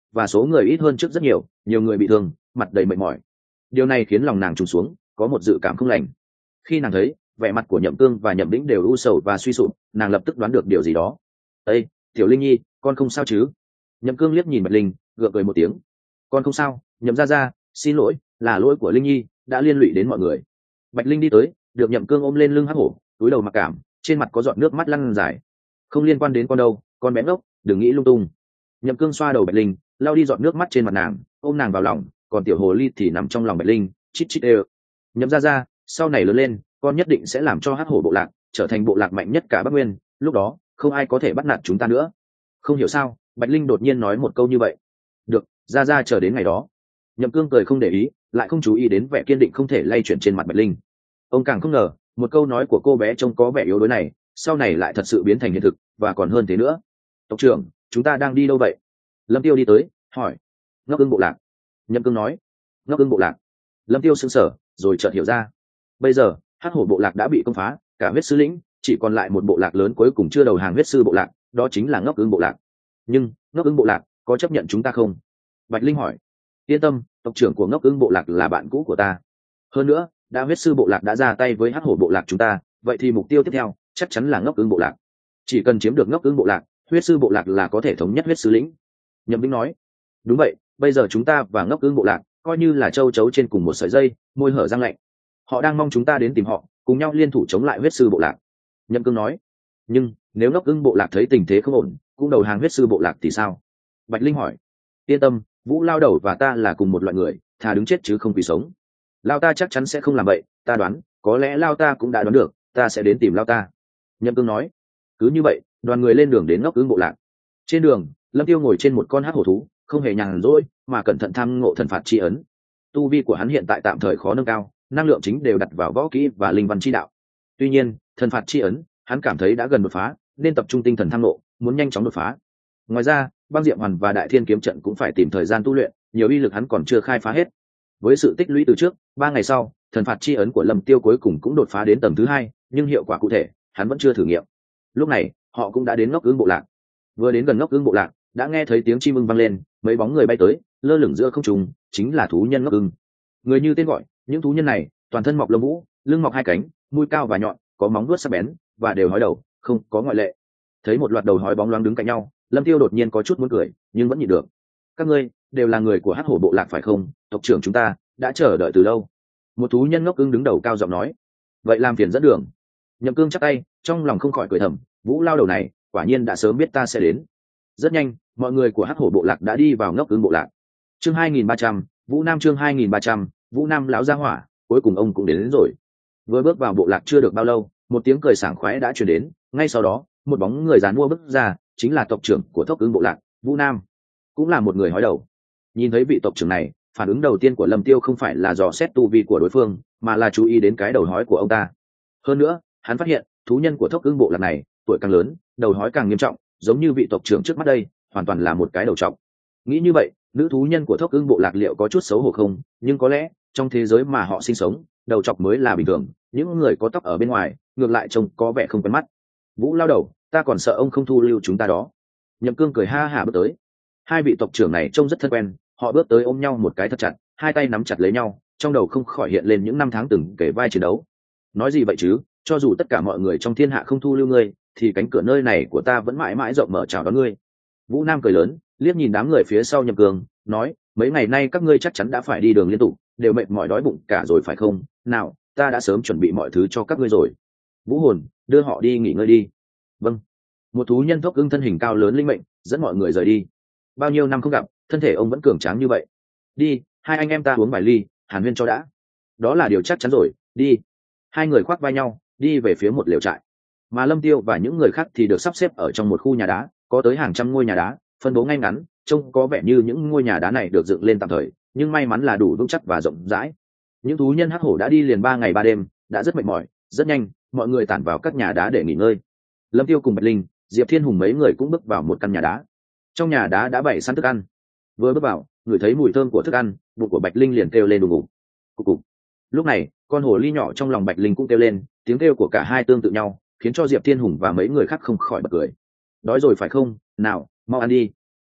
và số người ít hơn trước rất nhiều, nhiều người bị thương, mặt đầy mệt mỏi. Điều này khiến lòng nàng trùng xuống, có một dự cảm không lành. Khi nàng thấy vẻ mặt của Nhậm Cương và Nhậm Đĩnh đều u sầu và suy sụp, nàng lập tức đoán được điều gì đó. "Ê, Tiểu Linh Nhi, con không sao chứ?" Nhậm Cương liếc nhìn Bạch Linh, gượng cười một tiếng. "Con không sao, Nhậm gia gia, xin lỗi, là lỗi của Linh Nhi, đã liên lụy đến mọi người." Bạch Linh đi tới, được Nhậm Cương ôm lên lưng hắc hổ, túi đầu mặc cảm, trên mặt có giọt nước mắt lăn dài. "Không liên quan đến con đâu, con bé ngốc, đừng nghĩ lung tung." Nhậm Cương xoa đầu Bạch Linh, lau đi giọt nước mắt trên mặt nàng, ôm nàng vào lòng, còn tiểu hồ ly thì nằm trong lòng Bạch Linh, chít chít ê. "Nhậm gia gia, sau này lớn lên, con nhất định sẽ làm cho hắc hổ bộ lạc trở thành bộ lạc mạnh nhất cả Bắc Nguyên, lúc đó không ai có thể bắt nạt chúng ta nữa." Không hiểu sao, Bạch Linh đột nhiên nói một câu như vậy. "Được, gia gia chờ đến ngày đó." Nhậm Cương cười không để ý, lại không chú ý đến vẻ kiên định không thể lay chuyển trên mặt Bạch Linh. Ông càng không ngờ, một câu nói của cô bé trông có vẻ yếu đuối này, sau này lại thật sự biến thành hiện thực, và còn hơn thế nữa. "Tộc trưởng, chúng ta đang đi đâu vậy?" Lâm Tiêu đi tới, hỏi. "Ngốc Ưng bộ lạc." Nhậm Cương nói. "Ngốc Ưng bộ lạc?" Lâm Tiêu sững sờ, rồi chợt hiểu ra. Bây giờ, hắc hổ bộ lạc đã bị công phá, cả huyết sư lĩnh chỉ còn lại một bộ lạc lớn cuối cùng chưa đầu hàng huyết sư bộ lạc, đó chính là Ngốc Ưng bộ lạc. "Nhưng Ngốc Ưng bộ lạc có chấp nhận chúng ta không?" Bạch Linh hỏi. "Yên tâm, tộc trưởng của Ngốc Ưng bộ lạc là bạn cũ của ta. Hơn nữa, đã huyết sư bộ lạc đã ra tay với hắc hổ bộ lạc chúng ta, vậy thì mục tiêu tiếp theo chắc chắn là Ngốc Ưng bộ lạc. Chỉ cần chiếm được Ngốc Ưng bộ lạc, huyết sư bộ lạc là có thể thống nhất huyết sư lĩnh." Nhậm Vĩnh nói. "Đúng vậy, bây giờ chúng ta và Ngốc Ưng bộ lạc coi như là châu chấu trên cùng một sợi dây, môi hở răng lạnh. Họ đang mong chúng ta đến tìm họ, cùng nhau liên thủ chống lại huyết sư bộ lạc." Nhậm Cương nói. "Nhưng nếu Ngốc Ưng bộ lạc thấy tình thế không ổn, cũng đầu hàng huyết sư bộ lạc thì sao?" Bạch Linh hỏi. "Yên tâm, Vũ lao đầu và ta là cùng một loại người, thà đứng chết chứ không quỳ sống. Lao ta chắc chắn sẽ không làm vậy, ta đoán, có lẽ Lao ta cũng đã đoán được, ta sẽ đến tìm Lao ta." Nhậm Cương nói. Cứ như vậy, đoàn người lên đường đến Ngốc Ưng bộ lạc. Trên đường, Lâm Tiêu ngồi trên một con hắc hổ thú, không hề nhàn rỗi, mà cẩn thận tham ngộ thần phạt chi ấn. Tu vi của hắn hiện tại tạm thời khó nâng cao, năng lượng chính đều đặt vào võ kỹ và linh văn chi đạo. Tuy nhiên, thần phạt chi ấn, hắn cảm thấy đã gần đột phá, nên tập trung tinh thần tham ngộ, muốn nhanh chóng đột phá. Ngoài ra, băng diệm hoàn và đại thiên kiếm trận cũng phải tìm thời gian tu luyện, nhiều uy lực hắn còn chưa khai phá hết. Với sự tích lũy từ trước, ba ngày sau, thần phạt chi ấn của Lâm Tiêu cuối cùng cũng đột phá đến tầng thứ hai, nhưng hiệu quả cụ thể, hắn vẫn chưa thử nghiệm. Lúc này, họ cũng đã đến Ngốc Ưng bộ lạc. Vừa đến gần Ngốc Ưng bộ lạc, đã nghe thấy tiếng chim ưng vang lên, mấy bóng người bay tới, lơ lửng giữa không trung, chính là thú nhân Ngốc Ưng. Người như tên gọi, những thú nhân này, toàn thân mọc lông vũ, lưng mọc hai cánh, mũi cao và nhọn, có móng vuốt sắc bén, và đều hói đầu, không có ngoại lệ. Thấy một loạt đầu hói bóng loáng đứng cạnh nhau, Lâm Tiêu đột nhiên có chút muốn cười, nhưng vẫn nhịn được. "Các ngươi đều là người của hắc hổ bộ lạc phải không? Tộc trưởng chúng ta đã chờ đợi từ lâu." Một thú nhân Ngốc Ưng đứng đầu cao giọng nói. "Vậy làm phiền dẫn đường." Nhậm Cương chắp tay, trong lòng không khỏi cười thầm, Vũ lao đầu này quả nhiên đã sớm biết ta sẽ đến. Rất nhanh, mọi người của hắc hổ bộ lạc đã đi vào Ngốc Ưng bộ lạc. Chương hai nghìn ba trăm, Vũ Nam chương hai nghìn ba trăm, Vũ Nam lão gia hỏa, cuối cùng ông cũng đến, đến rồi. Vừa bước vào bộ lạc chưa được bao lâu, một tiếng cười sảng khoái đã truyền đến, ngay sau đó, một bóng người dàn mua bước ra, chính là tộc trưởng của Thốc Ưng bộ lạc, Vũ Nam, cũng là một người hói đầu. Nhìn thấy vị tộc trưởng này, phản ứng đầu tiên của Lâm Tiêu không phải là dò xét tu vi của đối phương, mà là chú ý đến cái đầu hói của ông ta. Hơn nữa, hắn phát hiện, thú nhân của Thốc Ưng bộ lạc này, tuổi càng lớn, đầu hói càng nghiêm trọng, giống như vị tộc trưởng trước mắt đây, hoàn toàn là một cái đầu trọc. Nghĩ như vậy, nữ thú nhân của Thốc Ưng bộ lạc liệu có chút xấu hổ không? Nhưng có lẽ, trong thế giới mà họ sinh sống, đầu trọc mới là bình thường, những người có tóc ở bên ngoài, ngược lại trông có vẻ không quen mắt. Vũ lao đầu, ta còn sợ ông không thu lưu chúng ta đó. Nhậm Cương cười ha hả bước tới. Hai vị tộc trưởng này trông rất thân quen, họ bước tới ôm nhau một cái thật chặt, hai tay nắm chặt lấy nhau, trong đầu không khỏi hiện lên những năm tháng từng kể vai chiến đấu. Nói gì vậy chứ, cho dù tất cả mọi người trong thiên hạ không thu lưu ngươi, thì cánh cửa nơi này của ta vẫn mãi mãi rộng mở chào đón ngươi. Vũ Nam cười lớn, liếc nhìn đám người phía sau Nhậm Cương, nói, mấy ngày nay các ngươi chắc chắn đã phải đi đường liên tục, đều mệt mỏi đói bụng cả rồi phải không? Nào, ta đã sớm chuẩn bị mọi thứ cho các ngươi rồi. Vũ Hồn, đưa họ đi nghỉ ngơi đi. Vâng. Một thú nhân Thốc Ưng thân hình cao lớn linh mệnh, dẫn mọi người rời đi. Bao nhiêu năm không gặp, thân thể ông vẫn cường tráng như vậy. Đi, hai anh em ta uống vài ly, hàn huyên cho đã. Đó là điều chắc chắn rồi, đi. Hai người khoác vai nhau, đi về phía một lều trại. Mà Lâm Tiêu và những người khác thì được sắp xếp ở trong một khu nhà đá, có tới hàng trăm ngôi nhà đá, phân bố ngay ngắn, trông có vẻ như những ngôi nhà đá này được dựng lên tạm thời, nhưng may mắn là đủ vững chắc và rộng rãi. Những thú nhân hắc hổ đã đi liền ba ngày ba đêm, đã rất mệt mỏi, rất nhanh, mọi người tản vào các nhà đá để nghỉ ngơi. Lâm Tiêu cùng Bạch Linh, Diệp Thiên Hùng mấy người cũng bước vào một căn nhà đá. Trong nhà đá đã bày sẵn thức ăn. Vừa bước vào, ngửi thấy mùi thơm của thức ăn, bụng của Bạch Linh liền kêu lên đùng ngủ. Cục cục. Lúc này, con hồ ly nhỏ trong lòng Bạch Linh cũng kêu lên, tiếng kêu của cả hai tương tự nhau, khiến cho Diệp Thiên Hùng và mấy người khác không khỏi bật cười. Đói rồi phải không? Nào, mau ăn đi.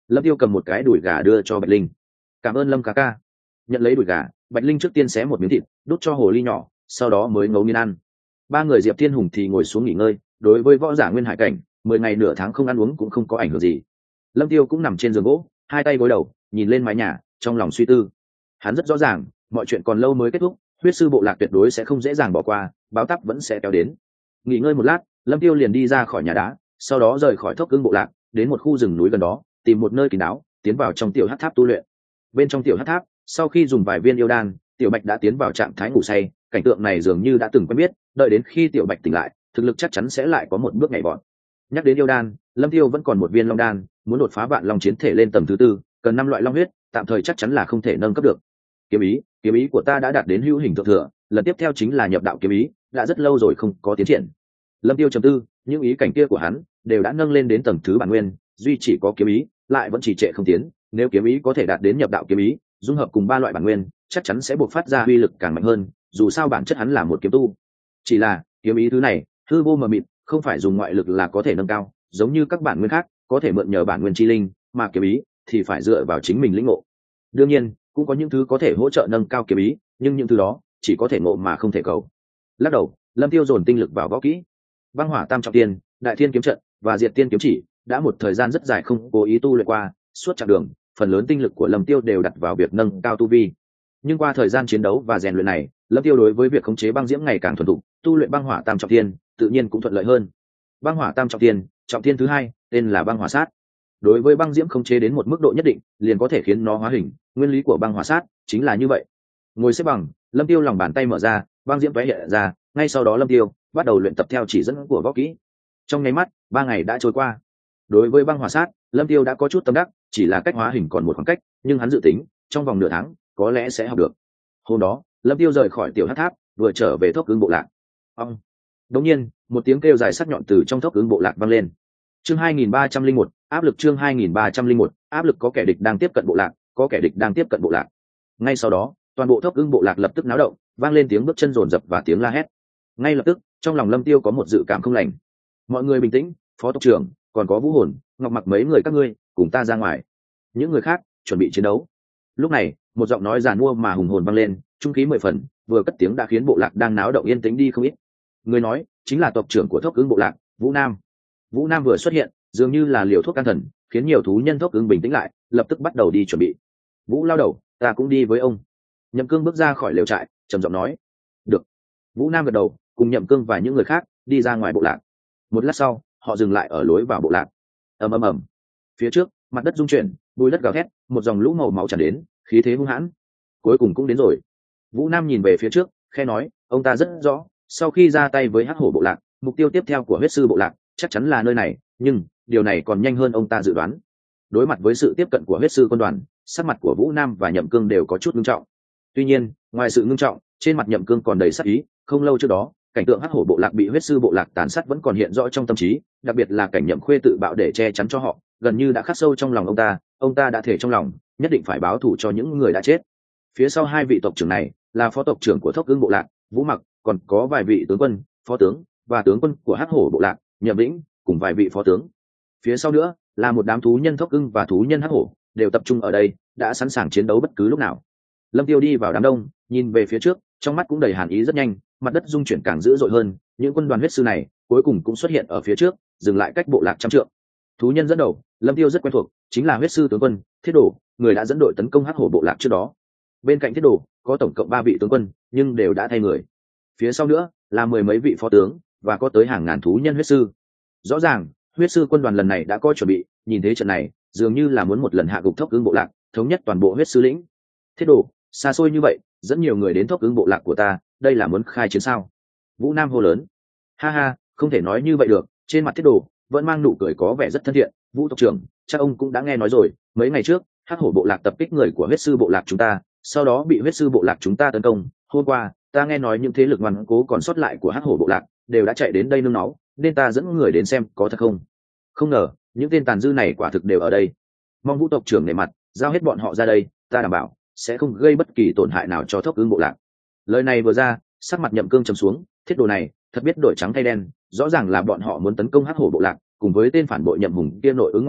Lâm tiêu cầm một cái đùi gà đưa cho Bạch Linh. Cảm ơn Lâm ca ca. Nhận lấy đùi gà, Bạch Linh trước tiên xé một miếng thịt đút cho hồ ly nhỏ, sau đó mới ngấu nghiến ăn. Ba người Diệp Thiên Hùng thì ngồi xuống nghỉ ngơi. Đối với võ giả nguyên hải cảnh, mười ngày nửa tháng không ăn uống cũng không có ảnh hưởng gì. Lâm tiêu cũng nằm trên giường gỗ, hai tay gối đầu, nhìn lên mái nhà, trong lòng suy tư. Hắn rất rõ ràng, mọi chuyện còn lâu mới kết thúc, huyết sư bộ lạc tuyệt đối sẽ không dễ dàng bỏ qua, báo táp vẫn sẽ kéo đến. Nghỉ ngơi một lát, Lâm tiêu liền đi ra khỏi nhà đá, sau đó rời khỏi Thốc Ưng bộ lạc, đến một khu rừng núi gần đó, tìm một nơi kín đáo, tiến vào trong tiểu hắc tháp tu luyện. Bên trong tiểu hắc tháp, sau khi dùng vài viên yêu đan, tiểu bạch đã tiến vào trạng thái ngủ say. Cảnh tượng này dường như đã từng quen biết, đợi đến khi tiểu bạch tỉnh lại, thực lực chắc chắn sẽ lại có một bước nhảy vọt. Nhắc đến yêu đan, Lâm tiêu vẫn còn một viên long đan, muốn đột phá vạn long chiến thể lên tầng thứ tư, cần năm loại long huyết, tạm thời chắc chắn là không thể nâng cấp được. Kiếm ý, kiếm ý của ta đã đạt đến hữu hình thượng thừa, lần tiếp theo chính là nhập đạo kiếm ý, đã rất lâu rồi không có tiến triển. Lâm tiêu trầm tư, những ý cảnh kia của hắn đều đã nâng lên đến tầng thứ bản nguyên, duy chỉ có kiếm ý lại vẫn trì trệ không tiến. Nếu kiếm ý có thể đạt đến nhập đạo kiếm ý, dung hợp cùng ba loại bản nguyên, chắc chắn sẽ bộc phát ra uy lực càng mạnh hơn. Dù sao bản chất hắn là một kiếm tu, chỉ là kiếm ý thứ này hư vô mờ mịt, không phải dùng ngoại lực là có thể nâng cao, giống như các bản nguyên khác có thể mượn nhờ bản nguyên chi linh, mà kiếm ý thì phải dựa vào chính mình lĩnh ngộ. Đương nhiên cũng có những thứ có thể hỗ trợ nâng cao kiếm ý, nhưng những thứ đó chỉ có thể ngộ mà không thể cầu. Lắc đầu, Lâm tiêu dồn tinh lực vào võ kỹ. Băng hỏa tam trọng tiên, đại thiên kiếm trận và diệt tiên kiếm chỉ đã một thời gian rất dài không cố ý tu luyện qua, suốt chặng đường phần lớn tinh lực của Lâm tiêu đều đặt vào việc nâng cao tu vi. Nhưng qua thời gian chiến đấu và rèn luyện này, Lâm tiêu đối với việc khống chế băng diễm ngày càng thuần thục, tu luyện băng hỏa tam trọng tiên tự nhiên cũng thuận lợi hơn. Băng hỏa tam trọng tiên, trọng tiên thứ hai tên là băng hỏa sát. Đối với băng diễm khống chế đến một mức độ nhất định, liền có thể khiến nó hóa hình. Nguyên lý của băng hỏa sát chính là như vậy. Ngồi xếp bằng, Lâm tiêu lòng bàn tay mở ra, băng diễm vẽ hiện ra, ngay sau đó Lâm tiêu bắt đầu luyện tập theo chỉ dẫn của võ kỹ. Trong nháy mắt, ba ngày đã trôi qua. Đối với băng hỏa sát, Lâm tiêu đã có chút tâm đắc, chỉ là cách hóa hình còn một khoảng cách, nhưng hắn dự tính trong vòng nửa tháng có lẽ sẽ học được. Hôm đó, Lâm tiêu rời khỏi tiểu hắc tháp, vừa trở về Thốc Ưng bộ lạc. Ông. Đống nhiên, một tiếng kêu dài sắc nhọn từ trong Thốc Ưng bộ lạc vang lên. Chương hai nghìn ba trăm lẻ một, áp lực chương hai nghìn ba trăm lẻ một, áp lực có kẻ địch đang tiếp cận bộ lạc, có kẻ địch đang tiếp cận bộ lạc. Ngay sau đó, toàn bộ Thốc Ưng bộ lạc lập tức náo động, vang lên tiếng bước chân rồn rập và tiếng la hét. Ngay lập tức, trong lòng Lâm tiêu có một dự cảm không lành. Mọi người bình tĩnh, phó tộc trưởng, còn có Vũ Hồn, Ngọc Mặc mấy người các ngươi, cùng ta ra ngoài. Những người khác chuẩn bị chiến đấu. Lúc này, một giọng nói giàn mua mà hùng hồn vang lên, trung khí mười phần, vừa cất tiếng đã khiến bộ lạc đang náo động yên tĩnh đi không ít. Người nói chính là tộc trưởng của Thốc Ưng bộ lạc, Vũ Nam. Vũ Nam vừa xuất hiện, dường như là liều thuốc can thần, khiến nhiều thú nhân Thốc Ưng bình tĩnh lại, lập tức bắt đầu đi chuẩn bị. Vũ lao đầu, ta cũng đi với ông. Nhậm Cương bước ra khỏi lều trại, trầm giọng nói. Được. Vũ Nam gật đầu, cùng Nhậm Cương và những người khác đi ra ngoài bộ lạc. Một lát sau, họ dừng lại ở lối vào bộ lạc. Ầm ầm ầm. Phía trước, mặt đất rung chuyển, bùi đất gào thét, một dòng lũ màu máu tràn đến, khí thế hung hãn. Cuối cùng cũng đến rồi. Vũ Nam nhìn về phía trước, khẽ nói, ông ta rất rõ, sau khi ra tay với Hắc Hổ bộ lạc, mục tiêu tiếp theo của huyết sư bộ lạc chắc chắn là nơi này, nhưng điều này còn nhanh hơn ông ta dự đoán. Đối mặt với sự tiếp cận của huyết sư quân đoàn, sắc mặt của Vũ Nam và Nhậm Cương đều có chút ngưng trọng. Tuy nhiên, ngoài sự ngưng trọng, trên mặt Nhậm Cương còn đầy sát ý. Không lâu trước đó, cảnh tượng Hắc Hổ bộ lạc bị huyết sư bộ lạc tàn sát vẫn còn hiện rõ trong tâm trí, đặc biệt là cảnh Nhậm Khuê tự bạo để che chắn cho họ, gần như đã khắc sâu trong lòng ông ta. Ông ta đã thể trong lòng, nhất định phải báo thù cho những người đã chết. Phía sau hai vị tộc trưởng này là phó tộc trưởng của Thốc Ưng bộ lạc, Vũ Mặc, còn có vài vị tướng quân, phó tướng và tướng quân của Hắc Hổ bộ lạc, Nhậm Vĩnh, cùng vài vị phó tướng. Phía sau nữa là một đám thú nhân Thốc Ưng và thú nhân Hắc Hổ, đều tập trung ở đây, đã sẵn sàng chiến đấu bất cứ lúc nào. Lâm Tiêu đi vào đám đông, nhìn về phía trước, trong mắt cũng đầy hàn ý. Rất nhanh, mặt đất rung chuyển càng dữ dội hơn, những quân đoàn huyết sư này cuối cùng cũng xuất hiện ở phía trước, dừng lại cách bộ lạc trăm trượng. Thú nhân dẫn đầu, Lâm Tiêu rất quen thuộc, chính là huyết sư tướng quân Thiết Đồ, người đã dẫn đội tấn công Hắc Hổ bộ lạc trước đó. Bên cạnh Thiết Đồ có tổng cộng ba vị tướng quân, nhưng đều đã thay người. Phía sau nữa là mười mấy vị phó tướng và có tới hàng ngàn thú nhân huyết sư. Rõ ràng, huyết sư quân đoàn lần này đã có chuẩn bị, nhìn thế trận này, dường như là muốn một lần hạ gục Thốc Ưng bộ lạc, thống nhất toàn bộ huyết sư lĩnh. Thiết Đồ, xa xôi như vậy, dẫn nhiều người đến Thốc Ưng bộ lạc của ta, đây là muốn khai chiến sao? Vũ Nam hô lớn. Ha ha, không thể nói như vậy được. Trên mặt Thiết Đồ vẫn mang nụ cười có vẻ rất thân thiện. Vũ tộc trưởng, chắc ông cũng đã nghe nói rồi, mấy ngày trước Hắc Hổ bộ lạc tập kích người của huyết sư bộ lạc chúng ta, sau đó bị huyết sư bộ lạc chúng ta tấn công. Hôm qua ta nghe nói những thế lực ngoan cố còn sót lại của Hắc Hổ bộ lạc đều đã chạy đến đây nương náu, nên ta dẫn người đến xem có thật không. Không ngờ những tên tàn dư này quả thực đều ở đây. Mong Vũ tộc trưởng nể mặt giao hết bọn họ ra đây, ta đảm bảo sẽ không gây bất kỳ tổn hại nào cho Thốc Ưng bộ lạc. Lời này vừa ra, sắc mặt Nhậm Cương trầm xuống. Thiết Đồ này thật biết đổi trắng thay đen, rõ ràng là bọn họ muốn tấn công Hắc Hổ bộ lạc, cùng với tên phản bội Nhậm Hùng kia nội ứng ngoại hợp,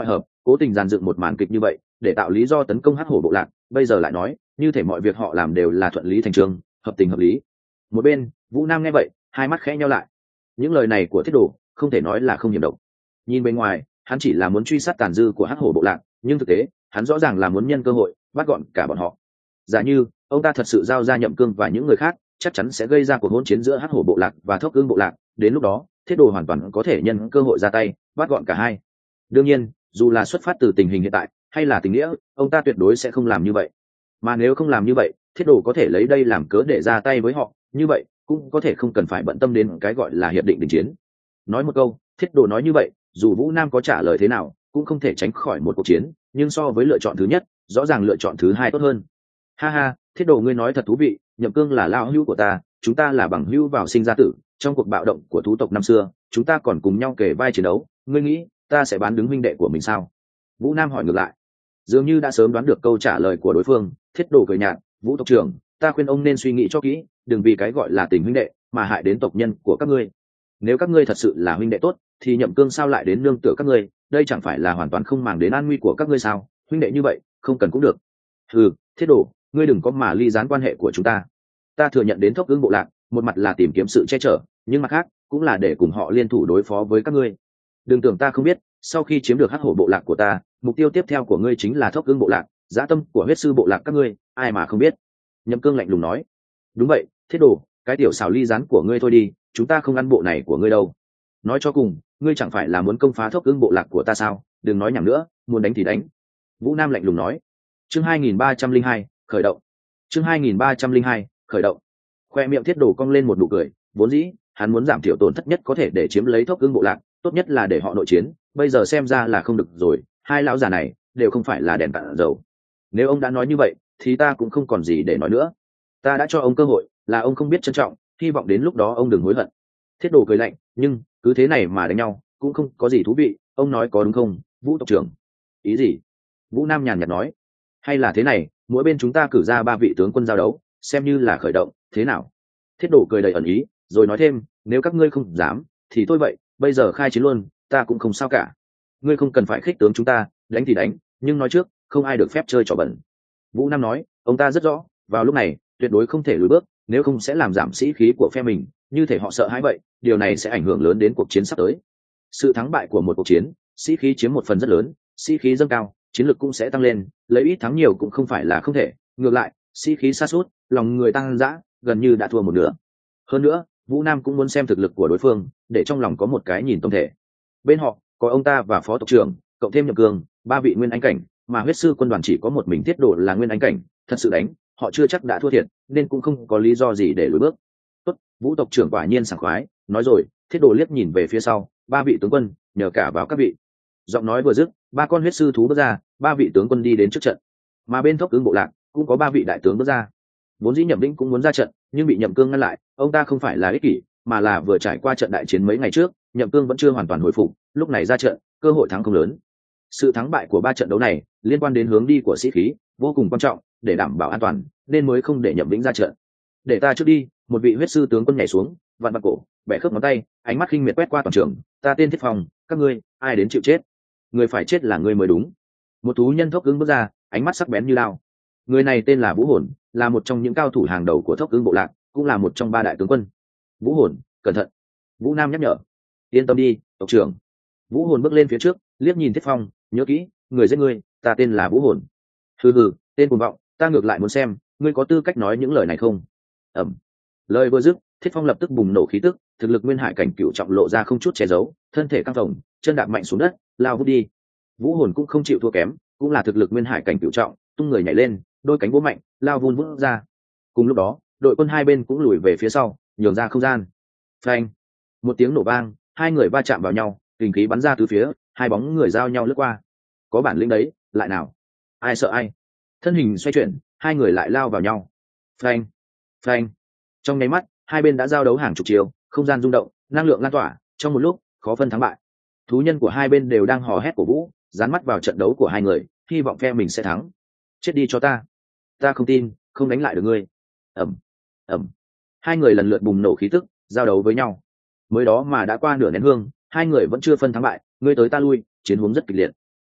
cố tình dàn dựng một màn kịch như vậy để tạo lý do tấn công hắc hổ bộ lạc, bây giờ lại nói như thể mọi việc họ làm đều là thuận lý thành chương, hợp tình hợp lý. Một bên Vũ Nam nghe vậy hai mắt khẽ nheo lại, những lời này của Thiết Đồ không thể nói là không hiểm độc. Nhìn bên ngoài hắn chỉ là muốn truy sát tàn dư của hắc hổ bộ lạc, nhưng thực tế hắn rõ ràng là muốn nhân cơ hội bắt gọn cả bọn họ. Giả như ông ta thật sự giao ra Nhậm Cương và những người khác, chắc chắn sẽ gây ra cuộc hỗn chiến giữa hắc hổ bộ lạc và Thốc Ưng bộ lạc, đến lúc đó Thiết Đồ hoàn toàn có thể nhân cơ hội ra tay bắt gọn cả hai. Đương nhiên dù là xuất phát từ tình hình hiện tại hay là tình nghĩa, ông ta tuyệt đối sẽ không làm như vậy. Mà nếu không làm như vậy, Thiết Đồ có thể lấy đây làm cớ để ra tay với họ, như vậy cũng có thể không cần phải bận tâm đến cái gọi là hiệp định đình chiến. Nói một câu, Thiết Đồ nói như vậy, dù Vũ Nam có trả lời thế nào cũng không thể tránh khỏi một cuộc chiến, nhưng so với lựa chọn thứ nhất, rõ ràng lựa chọn thứ hai tốt hơn. Ha ha, Thiết Đồ ngươi nói thật thú vị, Nhậm Cương là lão hữu của ta, chúng ta là bằng hữu vào sinh ra tử, trong cuộc bạo động của thú tộc năm xưa chúng ta còn cùng nhau kể vai chiến đấu, ngươi nghĩ ta sẽ bán đứng huynh đệ của mình sao? Vũ Nam hỏi ngược lại. Dường như đã sớm đoán được câu trả lời của đối phương, Thiết Đồ cười nhạt, Vũ tộc trưởng, ta khuyên ông nên suy nghĩ cho kỹ, đừng vì cái gọi là tình huynh đệ mà hại đến tộc nhân của các ngươi. Nếu các ngươi thật sự là huynh đệ tốt thì Nhậm Cương sao lại đến nương tựa các ngươi, đây chẳng phải là hoàn toàn không màng đến an nguy của các ngươi sao? Huynh đệ như vậy không cần cũng được. Ừ, Thiết Đồ, ngươi đừng có mà ly gián quan hệ của chúng ta. Ta thừa nhận đến Thốc Ưng bộ lạc, một mặt là tìm kiếm sự che chở, nhưng mặt khác cũng là để cùng họ liên thủ đối phó với các ngươi. Đừng tưởng ta không biết, sau khi chiếm được hắc hổ bộ lạc của ta, mục tiêu tiếp theo của ngươi chính là Thốc Ưng bộ lạc, dã tâm của huyết sư bộ lạc các ngươi ai mà không biết. Nhậm Cương lạnh lùng nói. Đúng vậy, Thiết Đồ, cái tiểu xảo ly gián của ngươi thôi đi, chúng ta không ăn bộ này của ngươi đâu. Nói cho cùng ngươi chẳng phải là muốn công phá Thốc Ưng bộ lạc của ta sao? Đừng nói nhảm nữa, muốn đánh thì đánh. Vũ Nam lạnh lùng nói. Chương hai nghìn ba trăm linh hai khởi động. Chương hai nghìn ba trăm linh hai khởi động. Khoe miệng Thiết Đồ cong lên một nụ cười, vốn dĩ hắn muốn giảm thiểu tổn thất nhất có thể để chiếm lấy Thốc Ưng bộ lạc, tốt nhất là để họ nội chiến, bây giờ xem ra là không được rồi, hai lão già này đều không phải là đèn cạn dầu. Nếu ông đã nói như vậy thì ta cũng không còn gì để nói nữa, ta đã cho ông cơ hội, là ông không biết trân trọng, hy vọng đến lúc đó ông đừng hối hận. Thiết Đồ cười lạnh, nhưng cứ thế này mà đánh nhau cũng không có gì thú vị, ông nói có đúng không, Vũ tộc trưởng? Ý gì? Vũ Nam nhàn nhạt nói. Hay là thế này, mỗi bên chúng ta cử ra ba vị tướng quân giao đấu, xem như là khởi động, thế nào? Thiết Đồ cười đầy ẩn ý, rồi nói thêm, nếu các ngươi không dám thì thôi vậy, bây giờ khai chiến luôn, ta cũng không sao cả. Ngươi không cần phải khích tướng chúng ta, đánh thì đánh, nhưng nói trước, không ai được phép chơi trò bẩn. Vũ Nam nói, ông ta rất rõ, vào lúc này tuyệt đối không thể lùi bước, nếu không sẽ làm giảm sĩ khí của phe mình, như thể họ sợ hãi vậy, điều này sẽ ảnh hưởng lớn đến cuộc chiến sắp tới. Sự thắng bại của một cuộc chiến, sĩ khí chiếm một phần rất lớn, sĩ khí dâng cao, chiến lược cũng sẽ tăng lên, lấy ít thắng nhiều cũng không phải là không thể, ngược lại sĩ khí sa sút, lòng người tăng dã, gần như đã thua một nửa. Hơn nữa Vũ Nam cũng muốn xem thực lực của đối phương, để trong lòng có một cái nhìn tổng thể. Bên họ có ông ta và phó tộc trưởng, cộng thêm Nhậm Cương, ba vị nguyên anh cảnh, mà huyết sư quân đoàn chỉ có một mình Thiết Đồ là nguyên anh cảnh, thật sự đánh họ chưa chắc đã thua thiệt, nên cũng không có lý do gì để lùi bước. Tốt, Vũ tộc trưởng quả nhiên sảng khoái, nói rồi. Thiết Đồ liếc nhìn về phía sau, ba vị tướng quân, nhờ cả vào các vị. Giọng nói vừa dứt, ba con huyết sư thú bước ra, ba vị tướng quân đi đến trước trận. Mà bên Thốc Ưng bộ lạc cũng có ba vị đại tướng bước ra. Vốn dĩ Nhậm Vĩnh cũng muốn ra trận, nhưng bị Nhậm Cương ngăn lại, ông ta không phải là ích kỷ, mà là vừa trải qua trận đại chiến mấy ngày trước, Nhậm Cương vẫn chưa hoàn toàn hồi phục, lúc này ra trận, cơ hội thắng không lớn. Sự thắng bại của ba trận đấu này liên quan đến hướng đi của sĩ khí, vô cùng quan trọng, để đảm bảo an toàn, nên mới không để Nhậm Vĩnh ra trận. Để ta trước đi. Một vị huyết sư tướng quân nhảy xuống, vặn vặn cổ, bẻ khớp ngón tay, ánh mắt khinh miệt quét qua toàn trường. Ta tên Thiết Phong, các ngươi ai đến chịu chết? Người phải chết là ngươi mới đúng. Một thú nhân Thốc Ưng bước ra, ánh mắt sắc bén như lao. Người này tên là Vũ Hồn, là một trong những cao thủ hàng đầu của Thốc Ưng bộ lạc, cũng là một trong ba đại tướng quân. Vũ Hồn, cẩn thận. Vũ Nam nhắc nhở. Yên tâm đi, tộc trưởng. Vũ Hồn bước lên phía trước, liếc nhìn Thiết Phong, nhớ kỹ, người giết ngươi, ta tên là Vũ Hồn. Hừ hừ, tên cuồng vọng, ta ngược lại muốn xem ngươi có tư cách nói những lời này không. Ẩm. Lời vừa dứt, Thiết Phong lập tức bùng nổ khí tức, thực lực nguyên hải cảnh cửu trọng lộ ra không chút che giấu, thân thể căng phồng, chân đạp mạnh xuống đất, lao vút đi. Vũ Hồn cũng không chịu thua kém, cũng là thực lực nguyên hải cảnh cửu trọng, tung người nhảy lên, đôi cánh vỗ mạnh, lao vun vút ra. Cùng lúc đó, đội quân hai bên cũng lùi về phía sau, nhường ra không gian. Phanh! Một tiếng nổ vang, hai người va chạm vào nhau, kình khí bắn ra từ phía, hai bóng người giao nhau lướt qua. Có bản lĩnh đấy, lại nào? Ai sợ ai? Thân hình xoay chuyển, hai người lại lao vào nhau. Phanh! Phanh! Trong nháy mắt, hai bên đã giao đấu hàng chục chiều, không gian rung động, năng lượng lan tỏa, trong một lúc khó phân thắng bại. Thú nhân của hai bên đều đang hò hét cổ vũ, dán mắt vào trận đấu của hai người, hy vọng phe mình sẽ thắng. Chết đi cho ta! Ta không tin, không đánh lại được ngươi. Ẩm, ẩm. Hai người lần lượt bùng nổ khí tức, giao đấu với nhau. Mới đó mà đã qua nửa nén hương, hai người vẫn chưa phân thắng bại, ngươi tới ta lui, chiến huống rất kịch liệt.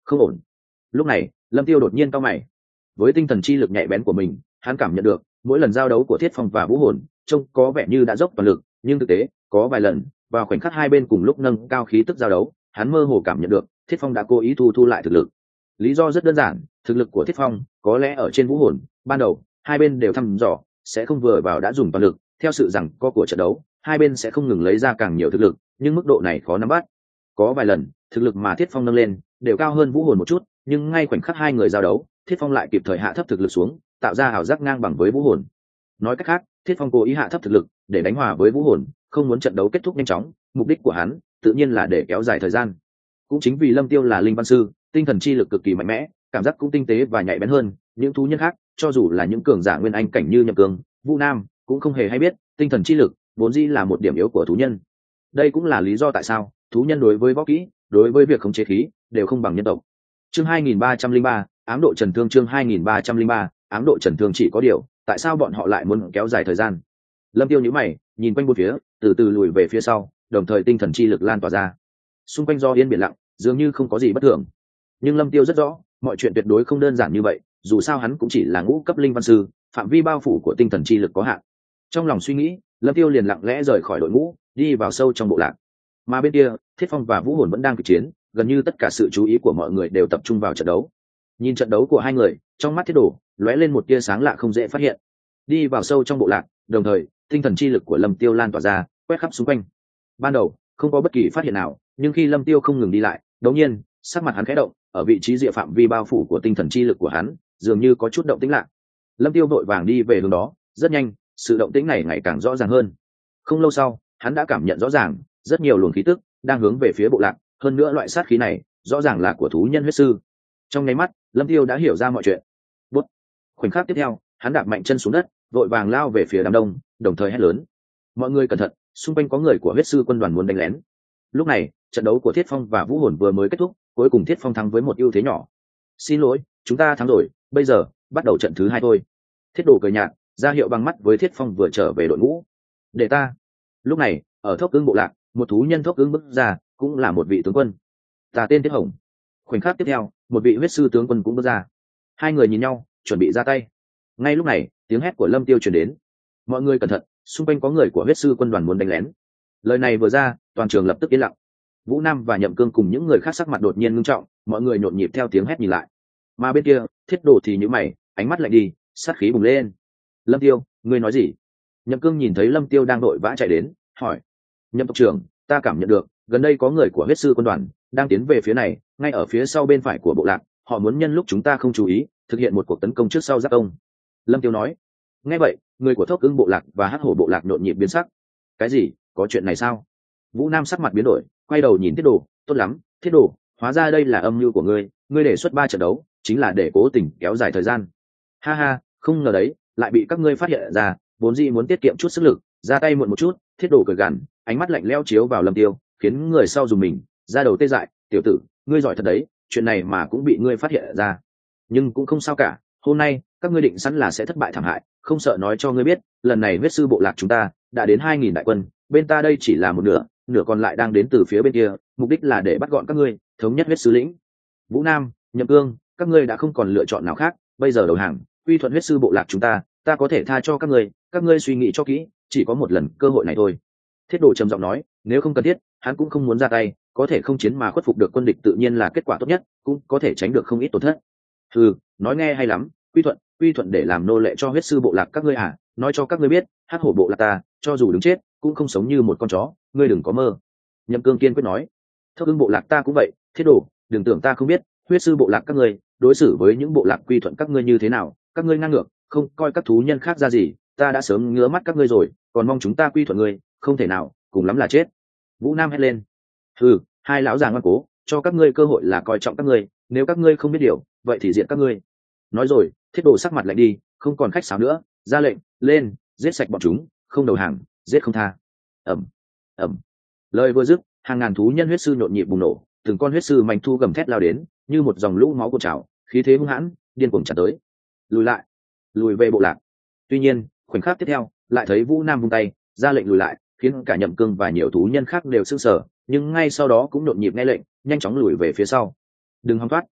không ổn. Lúc này Lâm Tiêu đột nhiên cau mày. Với tinh thần chi lực nhạy bén của mình, hắn cảm nhận được mỗi lần giao đấu của Thiết Phong và Vũ Hồn trông có vẻ như đã dốc toàn lực, nhưng thực tế có vài lần vào khoảnh khắc hai bên cùng lúc nâng cao khí tức giao đấu, hắn mơ hồ cảm nhận được Thiết Phong đã cố ý thu thu lại thực lực. Lý do rất đơn giản, thực lực của Thiết Phong có lẽ ở trên Vũ Hồn ban đầu hai bên đều thăm dò sẽ không vừa vào đã dùng toàn lực, theo sự rằng co của trận đấu hai bên sẽ không ngừng lấy ra càng nhiều thực lực, nhưng mức độ này khó nắm bắt. Có vài lần thực lực mà Thiết Phong nâng lên đều cao hơn Vũ Hồn một chút, nhưng ngay khoảnh khắc hai người giao đấu, Thiết Phong lại kịp thời hạ thấp thực lực xuống, tạo ra ảo giác ngang bằng với Vũ Hồn. Nói cách khác, Thiết Phong cố ý hạ thấp thực lực để đánh hòa với Vũ Hồn, không muốn trận đấu kết thúc nhanh chóng, mục đích của hắn tự nhiên là để kéo dài thời gian. Cũng chính vì Lâm Tiêu là linh văn sư, tinh thần chi lực cực kỳ mạnh mẽ, cảm giác cũng tinh tế và nhạy bén hơn những thú nhân khác, cho dù là những cường giả nguyên anh cảnh như Nhậm Cương, Vũ Nam cũng không hề hay biết tinh thần chi lực vốn dĩ là một điểm yếu của thú nhân. Đây cũng là lý do tại sao thú nhân đối với võ kỹ, đối với việc khống chế khí đều không bằng nhân tộc. Chương hai nghìn ba trăm lẻ ba, ám độ trần thương. Chương hai nghìn ba trăm lẻ ba, ám độ trần thương. Chỉ có điều, tại sao bọn họ lại muốn kéo dài thời gian? Lâm Tiêu nhíu mày, nhìn quanh bốn phía, từ từ lùi về phía sau, đồng thời tinh thần chi lực lan tỏa ra. Xung quanh do yên biển lặng, dường như không có gì bất thường. Nhưng Lâm Tiêu rất rõ, mọi chuyện tuyệt đối không đơn giản như vậy, dù sao hắn cũng chỉ là ngũ cấp linh văn sư, phạm vi bao phủ của tinh thần chi lực có hạn. Trong lòng suy nghĩ, Lâm Tiêu liền lặng lẽ rời khỏi đội ngũ, đi vào sâu trong bộ lạc. Mà bên kia, Thiết Phong và Vũ Hồn vẫn đang kịch chiến, gần như tất cả sự chú ý của mọi người đều tập trung vào trận đấu. Nhìn trận đấu của hai người, trong mắt Thiết Đồ lóe lên một tia sáng lạ không dễ phát hiện. Đi vào sâu trong bộ lạc, đồng thời tinh thần chi lực của Lâm Tiêu lan tỏa ra, quét khắp xung quanh. Ban đầu không có bất kỳ phát hiện nào, nhưng khi Lâm Tiêu không ngừng đi lại, đột nhiên sắc mặt hắn khẽ động, ở vị trí địa phạm vi bao phủ của tinh thần chi lực của hắn dường như có chút động tĩnh lạ. Lâm Tiêu vội vàng đi về hướng đó, rất nhanh sự động tĩnh này ngày càng rõ ràng hơn. Không lâu sau, hắn đã cảm nhận rõ ràng rất nhiều luồng khí tức đang hướng về phía bộ lạc, hơn nữa loại sát khí này rõ ràng là của thú nhân huyết sư. Trong nháy mắt, Lâm Tiêu đã hiểu ra mọi chuyện. Bút. Khoảnh khắc tiếp theo, hắn đạp mạnh chân xuống đất, vội vàng lao về phía đám đông, đồng thời hét lớn: "Mọi người cẩn thận, xung quanh có người của huyết sư quân đoàn muốn đánh lén." Lúc này, trận đấu của Thiết Phong và Vũ Hồn vừa mới kết thúc, cuối cùng Thiết Phong thắng với một ưu thế nhỏ. "Xin lỗi, chúng ta thắng rồi, bây giờ bắt đầu trận thứ hai thôi." Thiết Đồ cười nhạt, ra hiệu bằng mắt với Thiết Phong vừa trở về đội ngũ. "Để ta." Lúc này, ở Thốc Ưng bộ lạc, một thú nhân Thốc Ưng bước ra, cũng là một vị tướng quân. "Ta tên Thiết Hồng." Khoảnh khắc tiếp theo, một vị huyết sư tướng quân cũng bước ra. Hai người nhìn nhau, chuẩn bị ra tay. Ngay lúc này, tiếng hét của Lâm Tiêu truyền đến: "Mọi người cẩn thận, xung quanh có người của huyết sư quân đoàn muốn đánh lén." Lời này vừa ra, toàn trường lập tức yên lặng. Vũ Nam và Nhậm Cương cùng những người khác sắc mặt đột nhiên ngưng trọng, mọi người nhộn nhịp theo tiếng hét nhìn lại. Mà bên kia, Thiết Đồ thì nhíu mày, ánh mắt lạnh đi, sát khí bùng lên. "Lâm Tiêu, ngươi nói gì?" Nhậm Cương nhìn thấy Lâm Tiêu đang đội vã chạy đến, hỏi: "Nhậm tộc trưởng, ta cảm nhận được gần đây có người của huyết sư quân đoàn đang tiến về phía này, ngay ở phía sau bên phải của bộ lạc, họ muốn nhân lúc chúng ta không chú ý thực hiện một cuộc tấn công trước sau giáp công." Lâm Tiêu nói. Nghe vậy, người của Thốc Ưng bộ lạc và Hắc Hổ bộ lạc nhộn nhịp biến sắc. "Cái gì? Có chuyện này sao?" Vũ Nam sắc mặt biến đổi, quay đầu nhìn Thiết Đồ: "Tốt lắm, Thiết Đồ, hóa ra đây là âm mưu của ngươi, ngươi đề xuất ba trận đấu chính là để cố tình kéo dài thời gian." "Ha ha, không ngờ đấy, lại bị các ngươi phát hiện ra, vốn dĩ muốn tiết kiệm chút sức lực, ra tay muộn một chút." Thiết Đồ cười gằn, ánh mắt lạnh lẽo chiếu vào Lâm Tiêu, khiến người sau dùng mình, ra đầu tê dại. "Tiểu tử, ngươi giỏi thật đấy, chuyện này mà cũng bị ngươi phát hiện ra. Nhưng cũng không sao cả, hôm nay các ngươi định sẵn là sẽ thất bại thảm hại, không sợ nói cho ngươi biết, lần này huyết sư bộ lạc chúng ta đã đến hai nghìn đại quân, bên ta đây chỉ là một nửa, nửa còn lại đang đến từ phía bên kia, mục đích là để bắt gọn các ngươi, thống nhất huyết sư lĩnh." Vũ Nam, Nhậm Cương, các ngươi đã không còn lựa chọn nào khác, bây giờ đầu hàng, quy thuận huyết sư bộ lạc chúng ta, ta có thể tha cho các ngươi, các ngươi suy nghĩ cho kỹ, chỉ có một lần cơ hội này thôi. Thiết Đồ trầm giọng nói, nếu không cần thiết, hắn cũng không muốn ra tay, có thể không chiến mà khuất phục được quân địch tự nhiên là kết quả tốt nhất, cũng có thể tránh được không ít tổn thất. "Ừ, nói nghe hay lắm, quy thuận, quy thuận để làm nô lệ cho huyết sư bộ lạc các ngươi à? Nói cho các ngươi biết, Hắc Hổ bộ lạc ta, cho dù đứng chết, cũng không sống như một con chó, ngươi đừng có mơ." Nhậm Cương kiên quyết nói. "Thốc Ưng bộ lạc ta cũng vậy, Thiết Đồ, đừng tưởng ta không biết, huyết sư bộ lạc các ngươi đối xử với những bộ lạc quy thuận các ngươi như thế nào, các ngươi ngang ngược, không coi các thú nhân khác ra gì, ta đã sớm ngứa mắt các ngươi rồi, còn mong chúng ta quy thuận ngươi, không thể nào, cùng lắm là chết." Vũ Nam hét lên. "Ừ, hai lão già ngoan cố, cho các ngươi cơ hội là coi trọng các ngươi, nếu các ngươi không biết điều, vậy thì diệt các ngươi." Nói rồi, Thiết Đồ sắc mặt lạnh đi, không còn khách sáo nữa, ra lệnh, "Lên, giết sạch bọn chúng, không đầu hàng, giết không tha." Ầm, ầm. Lời vừa dứt, hàng ngàn thú nhân huyết sư nhộn nhịp bùng nổ, từng con huyết sư manh thu gầm thét lao đến, như một dòng lũ máu cuộn trào, khí thế hung hãn, điên cuồng tràn tới. "Lùi lại, lùi về bộ lạc." Tuy nhiên, khoảnh khắc tiếp theo, lại thấy Vũ Nam vung tay, ra lệnh lùi lại, khiến cả Nhậm Cương và nhiều thú nhân khác đều sửng sở, nhưng ngay sau đó cũng nhộn nhịp nghe lệnh, nhanh chóng lùi về phía sau. "Đừng hòng thoát,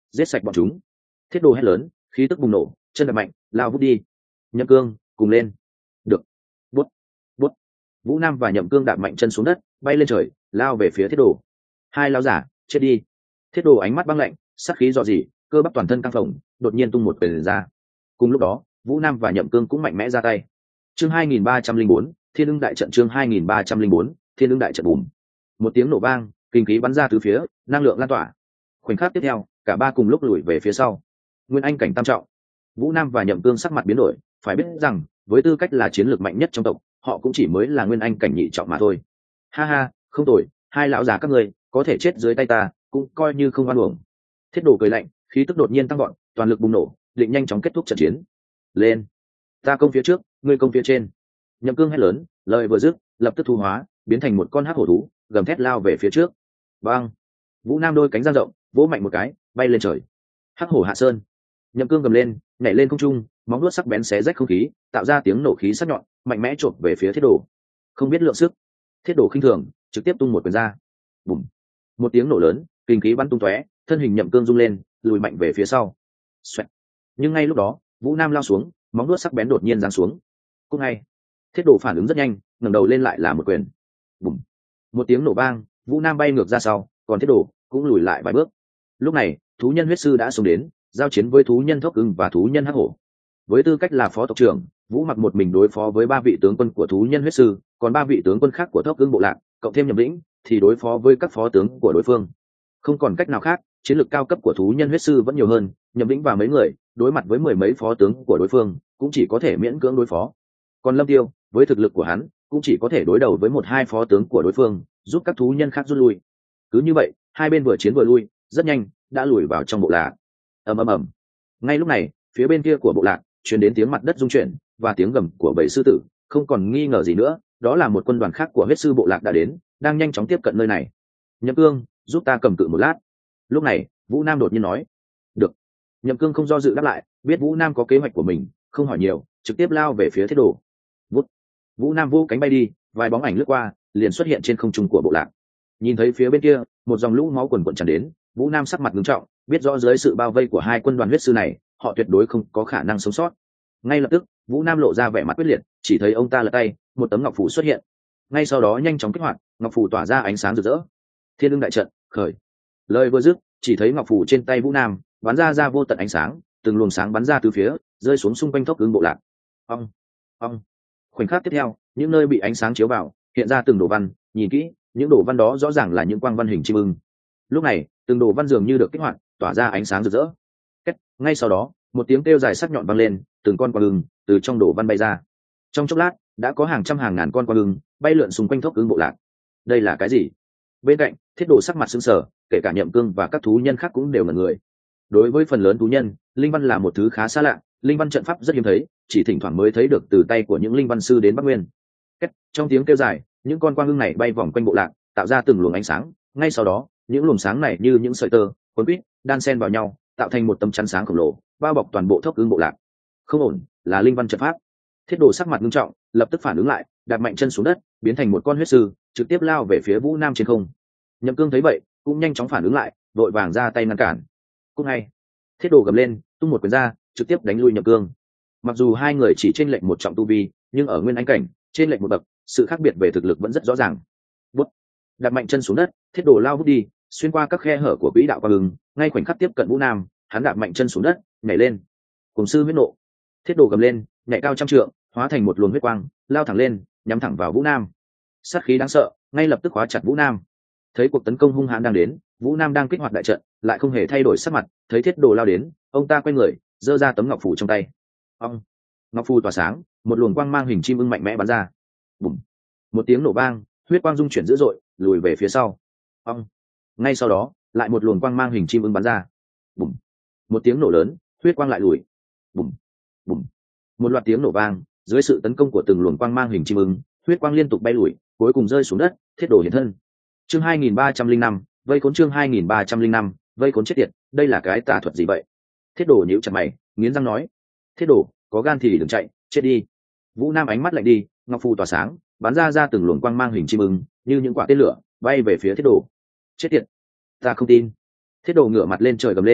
giết sạch bọn chúng. Thiết đồ hét lớn, khí tức bùng nổ, chân đập mạnh, lao vút đi. Nhậm Cương cùng lên. Được. Bút, bút. Vũ Nam và Nhậm Cương đạp mạnh chân xuống đất, bay lên trời, lao về phía thiết đồ. Hai lão giả, chết đi. Thiết đồ ánh mắt băng lạnh, sát khí dò dỉ, cơ bắp toàn thân căng phồng, đột nhiên tung một quyền ra. Cùng lúc đó, Vũ Nam và Nhậm Cương cũng mạnh mẽ ra tay. Chương hai nghìn ba trăm linh bốn, Thiên Ưng đại trận. Chương hai nghìn ba trăm linh bốn, Thiên Ưng đại trận. Bùm. Một tiếng nổ vang, kinh khí bắn ra từ phía, năng lượng lan tỏa. Khoảnh khắc tiếp theo, cả ba cùng lúc lùi về phía sau. Nguyên Anh cảnh tam trọng. Vũ Nam và Nhậm Cương sắc mặt biến đổi, phải biết rằng, với tư cách là chiến lược mạnh nhất trong tộc, họ cũng chỉ mới là Nguyên Anh cảnh nhị trọng mà thôi. Ha ha, không tồi, hai lão già các ngươi có thể chết dưới tay ta, cũng coi như không oan uổng. Thiết đồ cười lạnh, khí tức đột nhiên tăng gọn, toàn lực bùng nổ, định nhanh chóng kết thúc trận chiến. Lên, ta công phía trước, ngươi công phía trên. Nhậm Cương hét lớn, lời vừa dứt, lập tức thu hóa, biến thành một con hắc hổ thú, gầm thét lao về phía trước. Bang! Vũ Nam đôi cánh dang rộng, vỗ mạnh một cái, bay lên trời. Hắc hổ hạ sơn. Nhậm Cương gầm lên, nhảy lên không trung, móng vuốt sắc bén xé rách không khí, tạo ra tiếng nổ khí sắc nhọn, mạnh mẽ chộp về phía thiết đồ. Không biết lượng sức, thiết đồ khinh thường, trực tiếp tung một quyền ra. Bùm! Một tiếng nổ lớn, kinh khí bắn tung tóe, thân hình Nhậm Cương rung lên, lùi mạnh về phía sau. Xoẹt. Nhưng ngay lúc đó, Vũ Nam lao xuống, móng vuốt sắc bén đột nhiên giáng xuống. Cũng ngay, thiết đồ phản ứng rất nhanh, ngẩng đầu lên lại là một quyền. Bùm! Một tiếng nổ vang, Vũ Nam bay ngược ra sau, còn thiết đồ cũng lùi lại vài bước. Lúc này, thú nhân huyết sư đã xông đến, giao chiến với thú nhân thốc ưng và thú nhân hắc hổ. Với tư cách là phó tộc trưởng, Vũ mặc một mình đối phó với ba vị tướng quân của thú nhân huyết sư, còn ba vị tướng quân khác của thốc ưng bộ lạc, cộng thêm Nhậm Lĩnh, thì đối phó với các phó tướng của đối phương. Không còn cách nào khác, chiến lược cao cấp của thú nhân huyết sư vẫn nhiều hơn, Nhậm Lĩnh và mấy người đối mặt với mười mấy phó tướng của đối phương, cũng chỉ có thể miễn cưỡng đối phó. Còn Lâm Tiêu, với thực lực của hắn, cũng chỉ có thể đối đầu với một hai phó tướng của đối phương, giúp các thú nhân khác rút lui. Cứ như vậy, hai bên vừa chiến vừa lui, rất nhanh đã lùi vào trong bộ lạc. Ầm ầm ầm. Ngay lúc này, phía bên kia của bộ lạc truyền đến tiếng mặt đất rung chuyển và tiếng gầm của bầy sư tử, không còn nghi ngờ gì nữa, đó là một quân đoàn khác của huyết sư bộ lạc đã đến, đang nhanh chóng tiếp cận nơi này. Nhậm Cương, giúp ta cầm cự một lát. Lúc này, Vũ Nam đột nhiên nói. Được. Nhậm Cương không do dự đáp lại, biết Vũ Nam có kế hoạch của mình, không hỏi nhiều, trực tiếp lao về phía thiết đồ. Vút. Vũ Nam vô cánh bay đi, vài bóng ảnh lướt qua, liền xuất hiện trên không trung của bộ lạc. Nhìn thấy phía bên kia, một dòng lũ máu quần quần tràn đến, Vũ Nam sắc mặt nghiêm trọng, biết rõ dưới sự bao vây của hai quân đoàn huyết sư này, họ tuyệt đối không có khả năng sống sót. Ngay lập tức, Vũ Nam lộ ra vẻ mặt quyết liệt, chỉ thấy ông ta lật tay, một tấm ngọc phù xuất hiện. Ngay sau đó nhanh chóng kích hoạt, ngọc phù tỏa ra ánh sáng rực rỡ. Thiên Ưng đại trận, khởi. Lời vừa dứt, chỉ thấy ngọc phù trên tay Vũ Nam bắn ra ra vô tận ánh sáng, từng luồng sáng bắn ra từ phía, rơi xuống xung quanh thốc ưng bộ lạc. Ong, ong. Khoảnh khắc tiếp theo, những nơi bị ánh sáng chiếu vào, hiện ra từng đồ văn, nhìn kỹ, những đồ văn đó rõ ràng là những quang văn hình chim ưng. Lúc này, từng đồ văn dường như được kích hoạt, tỏa ra ánh sáng rực rỡ. Kết, ngay sau đó, một tiếng kêu dài sắc nhọn vang lên, từng con quang ưng từ trong đồ văn bay ra. Trong chốc lát, đã có hàng trăm hàng ngàn con quang ưng bay lượn xung quanh thốc ưng bộ lạc. Đây là cái gì? Bên cạnh, thiết đồ sắc mặt sững sờ, kể cả Nhậm Cương và các thú nhân khác cũng đều ngẩn người. Đối với phần lớn thú nhân, linh văn là một thứ khá xa lạ, linh văn trận pháp rất hiếm thấy, chỉ thỉnh thoảng mới thấy được từ tay của những linh văn sư đến Bắc Nguyên. Kết, trong tiếng kêu dài, những con quang ưng này bay vòng quanh bộ lạc, tạo ra từng luồng ánh sáng. Ngay sau đó, những luồng sáng này như những sợi tơ quấn quýt đan xen vào nhau, tạo thành một tấm chắn sáng khổng lồ, bao bọc toàn bộ thốc ưng bộ lạc. Không ổn, là linh văn trận pháp. Thiết đồ sắc mặt nghiêm trọng, lập tức phản ứng lại, đạp mạnh chân xuống đất, biến thành một con huyết sư, trực tiếp lao về phía Vũ Nam trên không. Nhậm Cương thấy vậy, cũng nhanh chóng phản ứng lại, vội vàng ra tay ngăn cản. Cũng ngay, thiết đồ gầm lên, tung một quyền ra, trực tiếp đánh lui Nhậm Cương. Mặc dù hai người chỉ chênh lệch một trọng tu vi, nhưng ở nguyên anh cảnh, chênh lệch một bậc, sự khác biệt về thực lực vẫn rất rõ ràng. Bút, đạp mạnh chân xuống đất, thiết đồ lao vút đi, xuyên qua các khe hở của quỹ đạo quang ưng, ngay khoảnh khắc tiếp cận Vũ Nam, hắn đạp mạnh chân xuống đất, nhảy lên. Cùng sư huyết nộ, thiết đồ gầm lên, nhảy cao trăm trượng, hóa thành một luồng huyết quang, lao thẳng lên, nhắm thẳng vào Vũ Nam. Sát khí đáng sợ, ngay lập tức khóa chặt Vũ Nam. Thấy cuộc tấn công hung hãn đang đến, Vũ Nam đang kích hoạt đại trận, lại không hề thay đổi sắc mặt, thấy thiết đồ lao đến, ông ta quay người, giơ ra tấm ngọc phù trong tay. Ông, ngọc phù tỏa sáng, một luồng quang mang hình chim ưng mạnh mẽ bắn ra. Bùm, một tiếng nổ vang, huyết quang dung chuyển dữ dội, lùi về phía sau. Ông, ngay sau đó, lại một luồng quang mang hình chim ưng bắn ra. Bùm, một tiếng nổ lớn, huyết quang lại lùi. Bùm, bùm, một loạt tiếng nổ vang, dưới sự tấn công của từng luồng quang mang hình chim ưng, huyết quang liên tục bay lùi, cuối cùng rơi xuống đất, thiết đồ hiện thân. Chương hai nghìn ba trăm linh năm, vây khốn. Chương hai nghìn ba trăm linh năm, vây khốn chết tiệt, đây là cái tà thuật gì vậy? Thiết đồ nhíu chặt mày, nghiến răng nói. Thiết đồ, có gan thì đừng chạy, chết đi. Vũ Nam ánh mắt lạnh đi, ngọc phù tỏa sáng, bắn ra ra từng luồng quang mang hình chim ưng, như những quả tên lửa, bay về phía thiết đồ. Chết tiệt, ta không tin. Thiết đồ ngửa mặt lên trời gầm lên,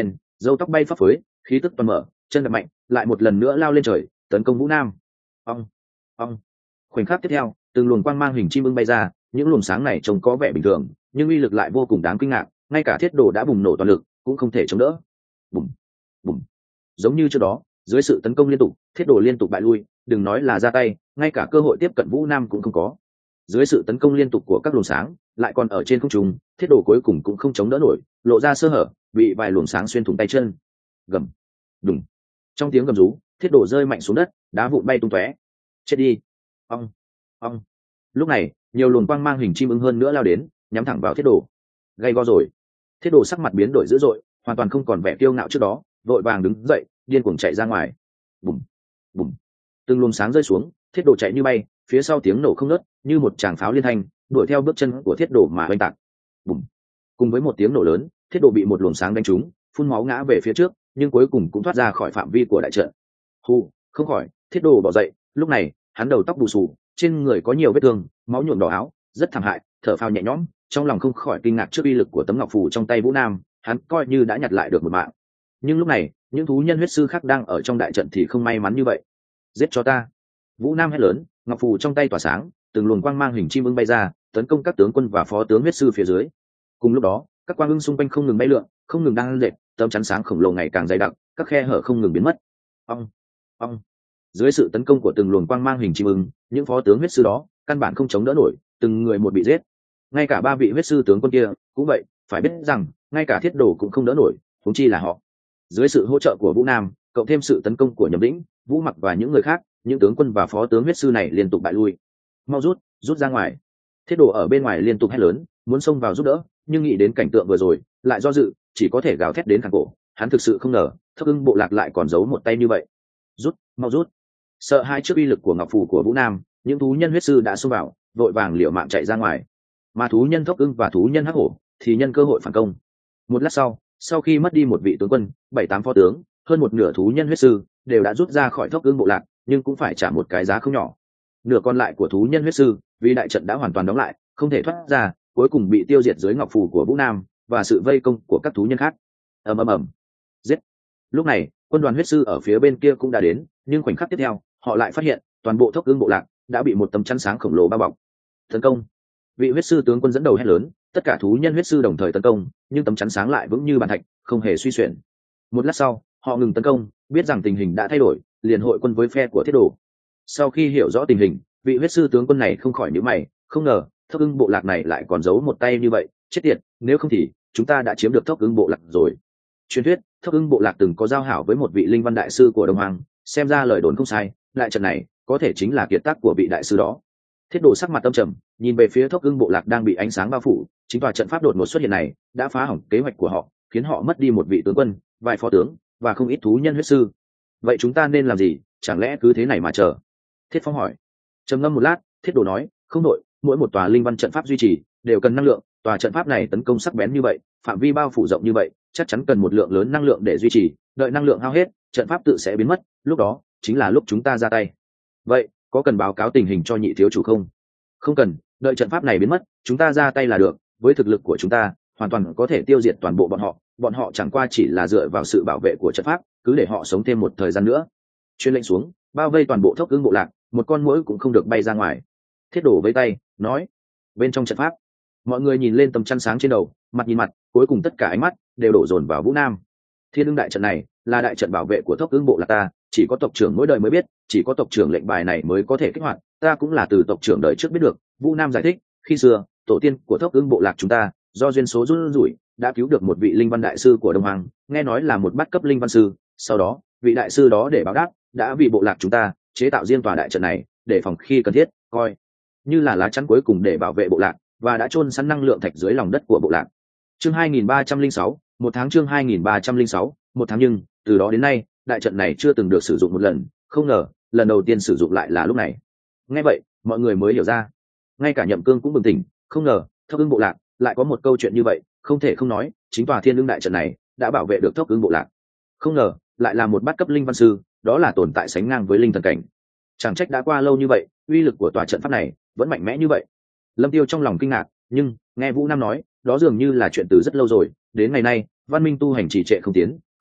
râu tóc bay phấp phới, khí tức toàn mở, chân đập mạnh, lại một lần nữa lao lên trời, tấn công Vũ Nam. Ong, ong. Khoảnh khắc tiếp theo, từng luồng quang mang hình chim ưng bay ra, những luồng sáng này trông có vẻ bình thường, nhưng uy lực lại vô cùng đáng kinh ngạc, ngay cả thiết đồ đã bùng nổ toàn lực, cũng không thể chống đỡ. Bùng, bùng. Giống như trước đó, dưới sự tấn công liên tục, thiết đồ liên tục bại lui, đừng nói là ra tay, ngay cả cơ hội tiếp cận Vũ Nam cũng không có. Dưới sự tấn công liên tục của các luồng sáng, lại còn ở trên không trung, thiết đồ cuối cùng cũng không chống đỡ nổi, lộ ra sơ hở, bị vài luồng sáng xuyên thủng tay chân. Gầm, đùng. Trong tiếng gầm rú, thiết đồ rơi mạnh xuống đất, đá vụn bay tung tóe. Chết đi. Ong, ong. Lúc này, nhiều luồng quang mang hình chim ưng hơn nữa lao đến, nhắm thẳng vào thiết đồ. Gay go rồi. Thiết đồ sắc mặt biến đổi dữ dội, hoàn toàn không còn vẻ kiêu ngạo trước đó, vội vàng đứng dậy, điên cuồng chạy ra ngoài. Bùm, bùm. Từng luồng sáng rơi xuống, thiết đồ chạy như bay, phía sau tiếng nổ không ngớt, như một tràng pháo liên thanh, đuổi theo bước chân của thiết đồ mà oanh tạc. Bùm. Cùng với một tiếng nổ lớn, thiết đồ bị một luồng sáng đánh trúng, phun máu ngã về phía trước, nhưng cuối cùng cũng thoát ra khỏi phạm vi của đại trận. Hù, không khỏi, thiết đồ bỏ dậy, lúc này, hắn đầu tóc bù xù, trên người có nhiều vết thương, máu nhuộm đỏ áo, rất thảm hại, thở phào nhẹ nhõm, trong lòng không khỏi kinh ngạc trước uy lực của tấm ngọc phù trong tay Vũ Nam, hắn coi như đã nhặt lại được một mạng. Nhưng lúc này, những thú nhân huyết sư khác đang ở trong đại trận thì không may mắn như vậy. Giết cho ta! Vũ Nam hét lớn, ngọc phù trong tay tỏa sáng, từng luồng quang mang hình chim ưng bay ra, tấn công các tướng quân và phó tướng huyết sư phía dưới. Cùng lúc đó, các quang ưng xung quanh không ngừng bay lượn, không ngừng đang dệt, tấm chắn sáng khổng lồ ngày càng dày đặc, các khe hở không ngừng biến mất. Ong, ong. Dưới sự tấn công của từng luồng quang mang hình chim ưng, những phó tướng huyết sư đó căn bản không chống đỡ nổi, từng người một bị giết. Ngay cả ba vị huyết sư tướng quân kia cũng vậy, phải biết rằng ngay cả thiết đồ cũng không đỡ nổi, huống chi là họ. Dưới sự hỗ trợ của Vũ Nam, cộng thêm sự tấn công của Nhậm Lĩnh, Vũ Mặc và những người khác, những tướng quân và phó tướng huyết sư này liên tục bại lui. Mau rút, rút ra ngoài! Thiết đồ ở bên ngoài liên tục hét lớn, muốn xông vào giúp đỡ, nhưng nghĩ đến cảnh tượng vừa rồi, lại do dự, chỉ có thể gào thét đến khàn cổ. Hắn thực sự không ngờ, Thất Ưng bộ lạc lại còn giấu một tay như vậy. Rút, mau rút! Sợ hai trước uy lực của ngọc phù của Vũ Nam, những thú nhân huyết sư đã xông vào, vội vàng liều mạng chạy ra ngoài. Mà thú nhân Thốc Ưng và thú nhân Hắc Hổ thì nhân cơ hội phản công. Một lát sau, sau khi mất đi một vị tướng quân, bảy tám phó tướng, hơn một nửa thú nhân huyết sư đều đã rút ra khỏi Thốc Ưng bộ lạc, nhưng cũng phải trả một cái giá không nhỏ. Nửa còn lại của thú nhân huyết sư, vì đại trận đã hoàn toàn đóng lại, không thể thoát ra, cuối cùng bị tiêu diệt dưới ngọc phù của Vũ Nam và sự vây công của các thú nhân khác. Ầm ầm ầm. Giết. Lúc này, quân đoàn huyết sư ở phía bên kia cũng đã đến, nhưng khoảnh khắc tiếp theo, họ lại phát hiện toàn bộ Thốc Ưng bộ lạc đã bị một tấm chắn sáng khổng lồ bao bọc. Tấn công! Vị huyết sư tướng quân dẫn đầu hét lớn, tất cả thú nhân huyết sư đồng thời tấn công, nhưng tấm chắn sáng lại vững như bàn thạch, không hề suy chuyển. Một lát sau, họ ngừng tấn công, biết rằng tình hình đã thay đổi, liền hội quân với phe của thiết đồ. Sau khi hiểu rõ tình hình, vị huyết sư tướng quân này không khỏi nhíu mày, không ngờ Thốc Ưng bộ lạc này lại còn giấu một tay như vậy, chết tiệt, nếu không thì chúng ta đã chiếm được Thốc Ưng bộ lạc rồi. Truyền thuyết, Thốc Ưng bộ lạc từng có giao hảo với một vị linh văn đại sư của Đông Hoàng, xem ra lời đồn không sai, đại trận này có thể chính là kiệt tác của vị đại sư đó. Thiết đồ sắc mặt tâm trầm, nhìn về phía Thốc Ưng bộ lạc đang bị ánh sáng bao phủ, chính tòa trận pháp đột ngột xuất hiện này đã phá hỏng kế hoạch của họ, khiến họ mất đi một vị tướng quân, vài phó tướng và không ít thú nhân huyết sư. Vậy chúng ta nên làm gì, chẳng lẽ cứ thế này mà chờ? Thiết Phong hỏi. Trầm ngâm một lát, Thiết đồ nói, không đội, mỗi một tòa linh văn trận pháp duy trì đều cần năng lượng, tòa trận pháp này tấn công sắc bén như vậy, phạm vi bao phủ rộng như vậy, chắc chắn cần một lượng lớn năng lượng để duy trì, đợi năng lượng hao hết, trận pháp tự sẽ biến mất, lúc đó chính là lúc chúng ta ra tay. Vậy có cần báo cáo tình hình cho nhị thiếu chủ không? Không cần, đợi trận pháp này biến mất, chúng ta ra tay là được, với thực lực của chúng ta hoàn toàn có thể tiêu diệt toàn bộ bọn họ, bọn họ chẳng qua chỉ là dựa vào sự bảo vệ của trận pháp, cứ để họ sống thêm một thời gian nữa. Truyền lệnh xuống, bao vây toàn bộ Thốc Ưng bộ lạc, một con muỗi cũng không được bay ra ngoài. Thiết đổ với tay nói. Bên trong trận pháp, mọi người nhìn lên tấm chắn sáng trên đầu, mặt nhìn mặt, cuối cùng tất cả ánh mắt đều đổ dồn vào Vũ Nam. Thiên Ưng đại trận này là đại trận bảo vệ của Thốc Ưng bộ lạc ta, chỉ có tộc trưởng mỗi đời mới biết, chỉ có tộc trưởng lệnh bài này mới có thể kích hoạt, ta cũng là từ tộc trưởng đời trước biết được. Vũ Nam giải thích, khi xưa tổ tiên của Thốc Ưng bộ lạc chúng ta do duyên số run rủi đã cứu được một vị linh văn đại sư của Đông Hoàng, nghe nói là một bát cấp linh văn sư, sau đó vị đại sư đó để báo đáp đã vì bộ lạc chúng ta chế tạo riêng tòa đại trận này, để phòng khi cần thiết coi như là lá chắn cuối cùng để bảo vệ bộ lạc, và đã chôn sẵn năng lượng thạch dưới lòng đất của bộ lạc. Chương hai nghìn ba trăm lẻ sáu, một tháng chương hai nghìn ba trăm lẻ sáu, một tháng nhưng từ đó đến nay, đại trận này chưa từng được sử dụng một lần, không ngờ lần đầu tiên sử dụng lại là lúc này. Nghe vậy, mọi người mới hiểu ra. Ngay cả Nhậm Cương cũng bừng tỉnh, không ngờ Thốc Ưng bộ lạc lại có một câu chuyện như vậy, không thể không nói, chính tòa Thiên Ưng đại trận này đã bảo vệ được Thốc Ưng bộ lạc. Không ngờ lại là một bát cấp linh văn sư, đó là tồn tại sánh ngang với linh thần cảnh. Chẳng trách đã qua lâu như vậy, uy lực của tòa trận pháp này vẫn mạnh mẽ như vậy. Lâm Tiêu trong lòng kinh ngạc, nhưng nghe Vũ Nam nói, đó dường như là chuyện từ rất lâu rồi, đến ngày nay văn minh tu hành trì trệ không tiến,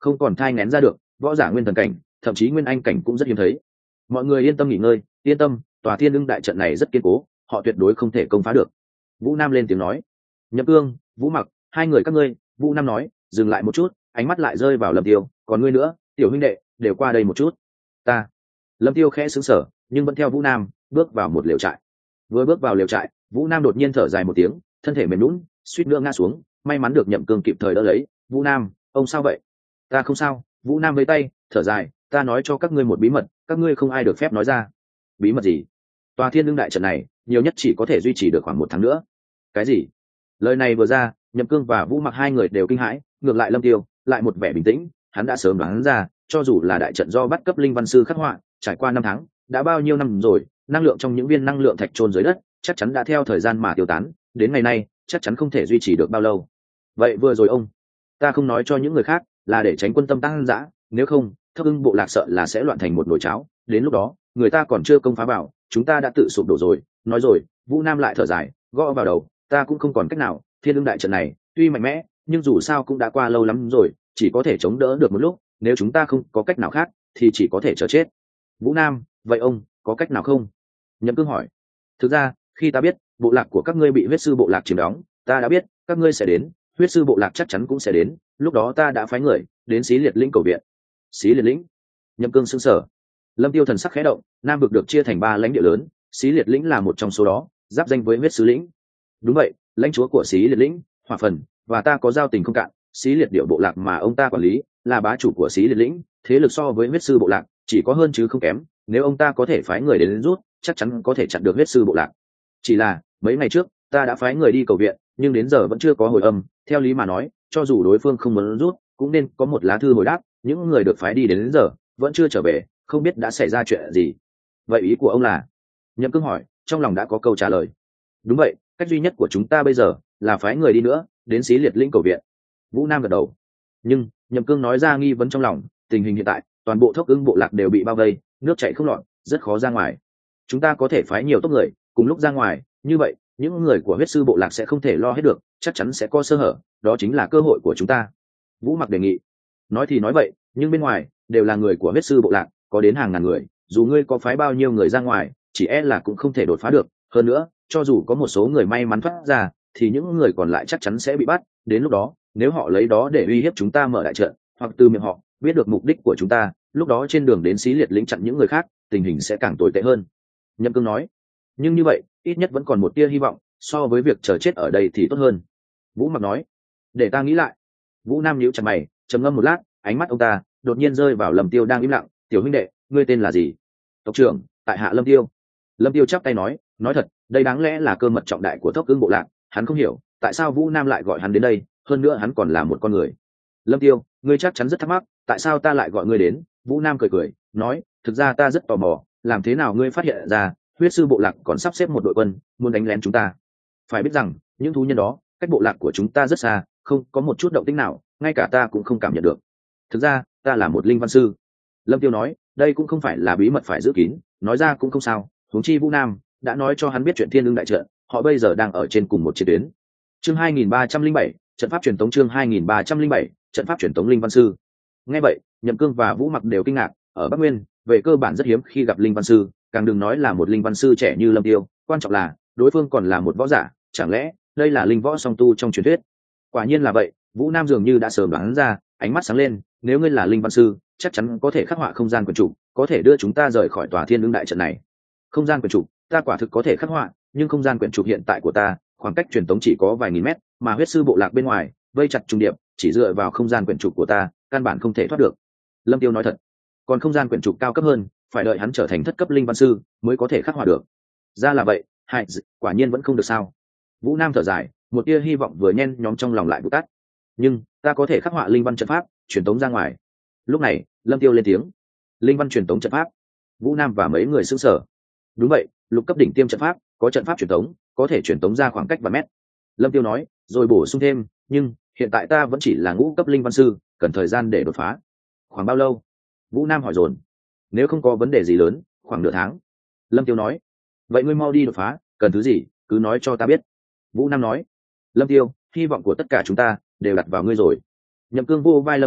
không còn thai ngén ra được, võ giả nguyên thần cảnh thậm chí nguyên anh cảnh cũng rất hiếm thấy. Mọi người yên tâm nghỉ ngơi, yên tâm, tòa thiên ưng đại trận này rất kiên cố, họ tuyệt đối không thể công phá được. Vũ Nam lên tiếng nói. Nhậm Cương, Vũ Mặc, hai người các ngươi. Vũ Nam nói, dừng lại một chút, ánh mắt lại rơi vào Lâm Tiêu. Còn ngươi nữa, tiểu huynh đệ, đều qua đây một chút. Ta. Lâm Tiêu khẽ sững sờ, nhưng vẫn theo Vũ Nam bước vào một lều trại. Vừa bước vào lều trại, Vũ Nam đột nhiên thở dài một tiếng, thân thể mềm nhũn, suýt nữa ngã xuống. May mắn được Nhậm Cương kịp thời đỡ lấy. Vũ Nam, ông sao vậy? Ta không sao. Vũ Nam với tay thở dài, ta nói cho các ngươi một bí mật, các ngươi không ai được phép nói ra. Bí mật gì? Tòa thiên lương đại trận này nhiều nhất chỉ có thể duy trì được khoảng một tháng nữa. Cái gì? Lời này vừa ra, Nhậm Cương và Vũ Mặc hai người đều kinh hãi, ngược lại Lâm Tiêu lại một vẻ bình tĩnh, hắn đã sớm đoán ra, cho dù là đại trận do bắt cấp linh văn sư khắc họa, trải qua năm tháng, đã bao nhiêu năm rồi, năng lượng trong những viên năng lượng thạch chôn dưới đất, chắc chắn đã theo thời gian mà tiêu tán, đến ngày nay, chắc chắn không thể duy trì được bao lâu. Vậy vừa rồi ông, ta không nói cho những người khác, là để tránh quân tâm tăng dã, nếu không, Thất Ưng bộ lạc sợ là sẽ loạn thành một nồi cháo, đến lúc đó, người ta còn chưa công phá vào, chúng ta đã tự sụp đổ rồi. Nói rồi, Vũ Nam lại thở dài, gõ vào đầu, ta cũng không còn cách nào, thiên ưng đại trận này tuy mạnh mẽ, nhưng dù sao cũng đã qua lâu lắm rồi, chỉ có thể chống đỡ được một lúc, nếu chúng ta không có cách nào khác thì chỉ có thể chờ chết. Vũ Nam, vậy ông có cách nào không? Nhậm Cương hỏi. Thực ra, khi ta biết bộ lạc của các ngươi bị huyết sư bộ lạc chiếm đóng, ta đã biết các ngươi sẽ đến, huyết sư bộ lạc chắc chắn cũng sẽ đến, lúc đó ta đã phái người đến Xí Liệt Lĩnh cầu viện. Xí Liệt Lĩnh? Nhậm Cương sững sờ. Lâm Tiêu thần sắc khẽ động, Nam vực được chia thành ba lãnh địa lớn, Xí Liệt Lĩnh là một trong số đó, giáp danh với huyết sư lĩnh. Đúng vậy, lãnh chúa của Xí Liệt Lĩnh, Hỏa Phần, và ta có giao tình không cạn. Xí Liệt điệu bộ lạc mà ông ta quản lý là bá chủ của Xí Liệt Lĩnh, thế lực so với huyết sư bộ lạc chỉ có hơn chứ không kém, nếu ông ta có thể phái người đến rút, chắc chắn có thể chặn được huyết sư bộ lạc. Chỉ là mấy ngày trước ta đã phái người đi cầu viện, nhưng đến giờ vẫn chưa có hồi âm. Theo lý mà nói, cho dù đối phương không muốn rút, cũng nên có một lá thư hồi đáp. Những người được phái đi đến, đến giờ vẫn chưa trở về, không biết đã xảy ra chuyện gì. Vậy ý của ông là? Nhậm Cương hỏi, trong lòng đã có câu trả lời. Đúng vậy, cách duy nhất của chúng ta bây giờ là phái người đi nữa đến Xí Liệt Lĩnh cầu viện. Vũ Nam gật đầu. Nhưng Nhậm Cương nói ra nghi vấn trong lòng, tình hình hiện tại toàn bộ Thốc Ưng bộ lạc đều bị bao vây, nước chảy không lọt, rất khó ra ngoài. Chúng ta có thể phái nhiều tốc người cùng lúc ra ngoài, như vậy những người của huyết sư bộ lạc sẽ không thể lo hết được, chắc chắn sẽ có sơ hở, đó chính là cơ hội của chúng ta. Vũ Mặc đề nghị. Nói thì nói vậy, nhưng bên ngoài đều là người của huyết sư bộ lạc, có đến hàng ngàn người, dù ngươi có phái bao nhiêu người ra ngoài, chỉ e là cũng không thể đột phá được. Hơn nữa, cho dù có một số người may mắn thoát ra, thì những người còn lại chắc chắn sẽ bị bắt. Đến lúc đó, nếu họ lấy đó để uy hiếp chúng ta mở đại trận, hoặc từ miệng họ biết được mục đích của chúng ta, lúc đó trên đường đến Xí Liệt Lĩnh chặn những người khác, tình hình sẽ càng tồi tệ hơn. Nhậm Cương nói. Nhưng như vậy, ít nhất vẫn còn một tia hy vọng, so với việc chờ chết ở đây thì tốt hơn. Vũ Mặc nói. Để ta nghĩ lại. Vũ Nam nhíu chặt mày, trầm ngâm một lát, ánh mắt ông ta đột nhiên rơi vào Lâm Tiêu đang im lặng. Tiểu huynh đệ, ngươi tên là gì? Tộc trưởng, tại hạ Lâm Tiêu. Lâm Tiêu chắp tay nói, nói thật, đây đáng lẽ là cơ mật trọng đại của Thốc Ưng bộ lạc, hắn không hiểu tại sao Vũ Nam lại gọi hắn đến đây, hơn nữa hắn còn là một con người. Lâm Tiêu, ngươi chắc chắn rất thắc mắc, tại sao ta lại gọi ngươi đến? Vũ Nam cười cười, nói, thực ra ta rất tò mò, làm thế nào ngươi phát hiện ra huyết sư bộ lạc còn sắp xếp một đội quân muốn đánh lén chúng ta? Phải biết rằng những thú nhân đó cách bộ lạc của chúng ta rất xa, không có một chút động tĩnh nào, ngay cả ta cũng không cảm nhận được. Thực ra ta là một linh văn sư. Lâm Tiêu nói, đây cũng không phải là bí mật phải giữ kín, nói ra cũng không sao. Huống chi Vũ Nam đã nói cho hắn biết chuyện Thiên Lương đại trận, họ bây giờ đang ở trên cùng một chiến tuyến. Chương hai nghìn ba trăm linh bảy, trận pháp truyền tống. Chương hai nghìn ba trăm linh bảy, trận pháp truyền tống linh văn sư. Nghe vậy, Nhậm Cương và Vũ Mặc đều kinh ngạc, ở Bắc Nguyên, về cơ bản rất hiếm khi gặp linh văn sư, càng đừng nói là một linh văn sư trẻ như Lâm Tiêu, quan trọng là đối phương còn là một võ giả, chẳng lẽ đây là linh võ song tu trong truyền thuyết? Quả nhiên là vậy, Vũ Nam dường như đã sớm đoán ra, ánh mắt sáng lên, nếu ngươi là linh văn sư, chắc chắn có thể khắc họa không gian quyền chủ, có thể đưa chúng ta rời khỏi tòa Thiên Lương đại trận này. Không gian quyền chủ, ta quả thực có thể khắc họa, nhưng không gian quyền chủ hiện tại của ta, khoảng cách truyền tống chỉ có vài nghìn mét, mà huyết sư bộ lạc bên ngoài vây chặt trung điệp, chỉ dựa vào không gian quyền chủ của ta, căn bản không thể thoát được. Lâm Tiêu nói thật. Còn không gian quyền chủ cao cấp hơn, phải đợi hắn trở thành thất cấp linh văn sư mới có thể khắc họa được. Ra là vậy, hại, quả nhiên vẫn không được sao? Vũ Nam thở dài, một tia hy vọng vừa nhen nhóm trong lòng lại vụt tắt. Nhưng ta có thể khắc họa linh văn trận pháp, truyền tống ra ngoài. Lúc này, Lâm Tiêu lên tiếng. Linh văn truyền tống trận pháp? Vũ Nam và mấy người sững sờ. Đúng vậy, lục cấp đỉnh tiêm trận pháp, có trận pháp truyền tống, có thể truyền tống ra khoảng cách vài mét. Lâm Tiêu nói, rồi bổ sung thêm, nhưng hiện tại ta vẫn chỉ là ngũ cấp linh văn sư, cần thời gian để đột phá. Khoảng bao lâu? Vũ Nam hỏi dồn. Nếu không có vấn đề gì lớn, khoảng nửa tháng. Lâm Tiêu nói. Vậy ngươi mau đi đột phá, cần thứ gì cứ nói cho ta biết. Vũ Nam nói. Lâm Tiêu, hy vọng của tất cả chúng ta đều đặt vào ngươi rồi. Nhậm Cương vô vai Lâm Tiêu,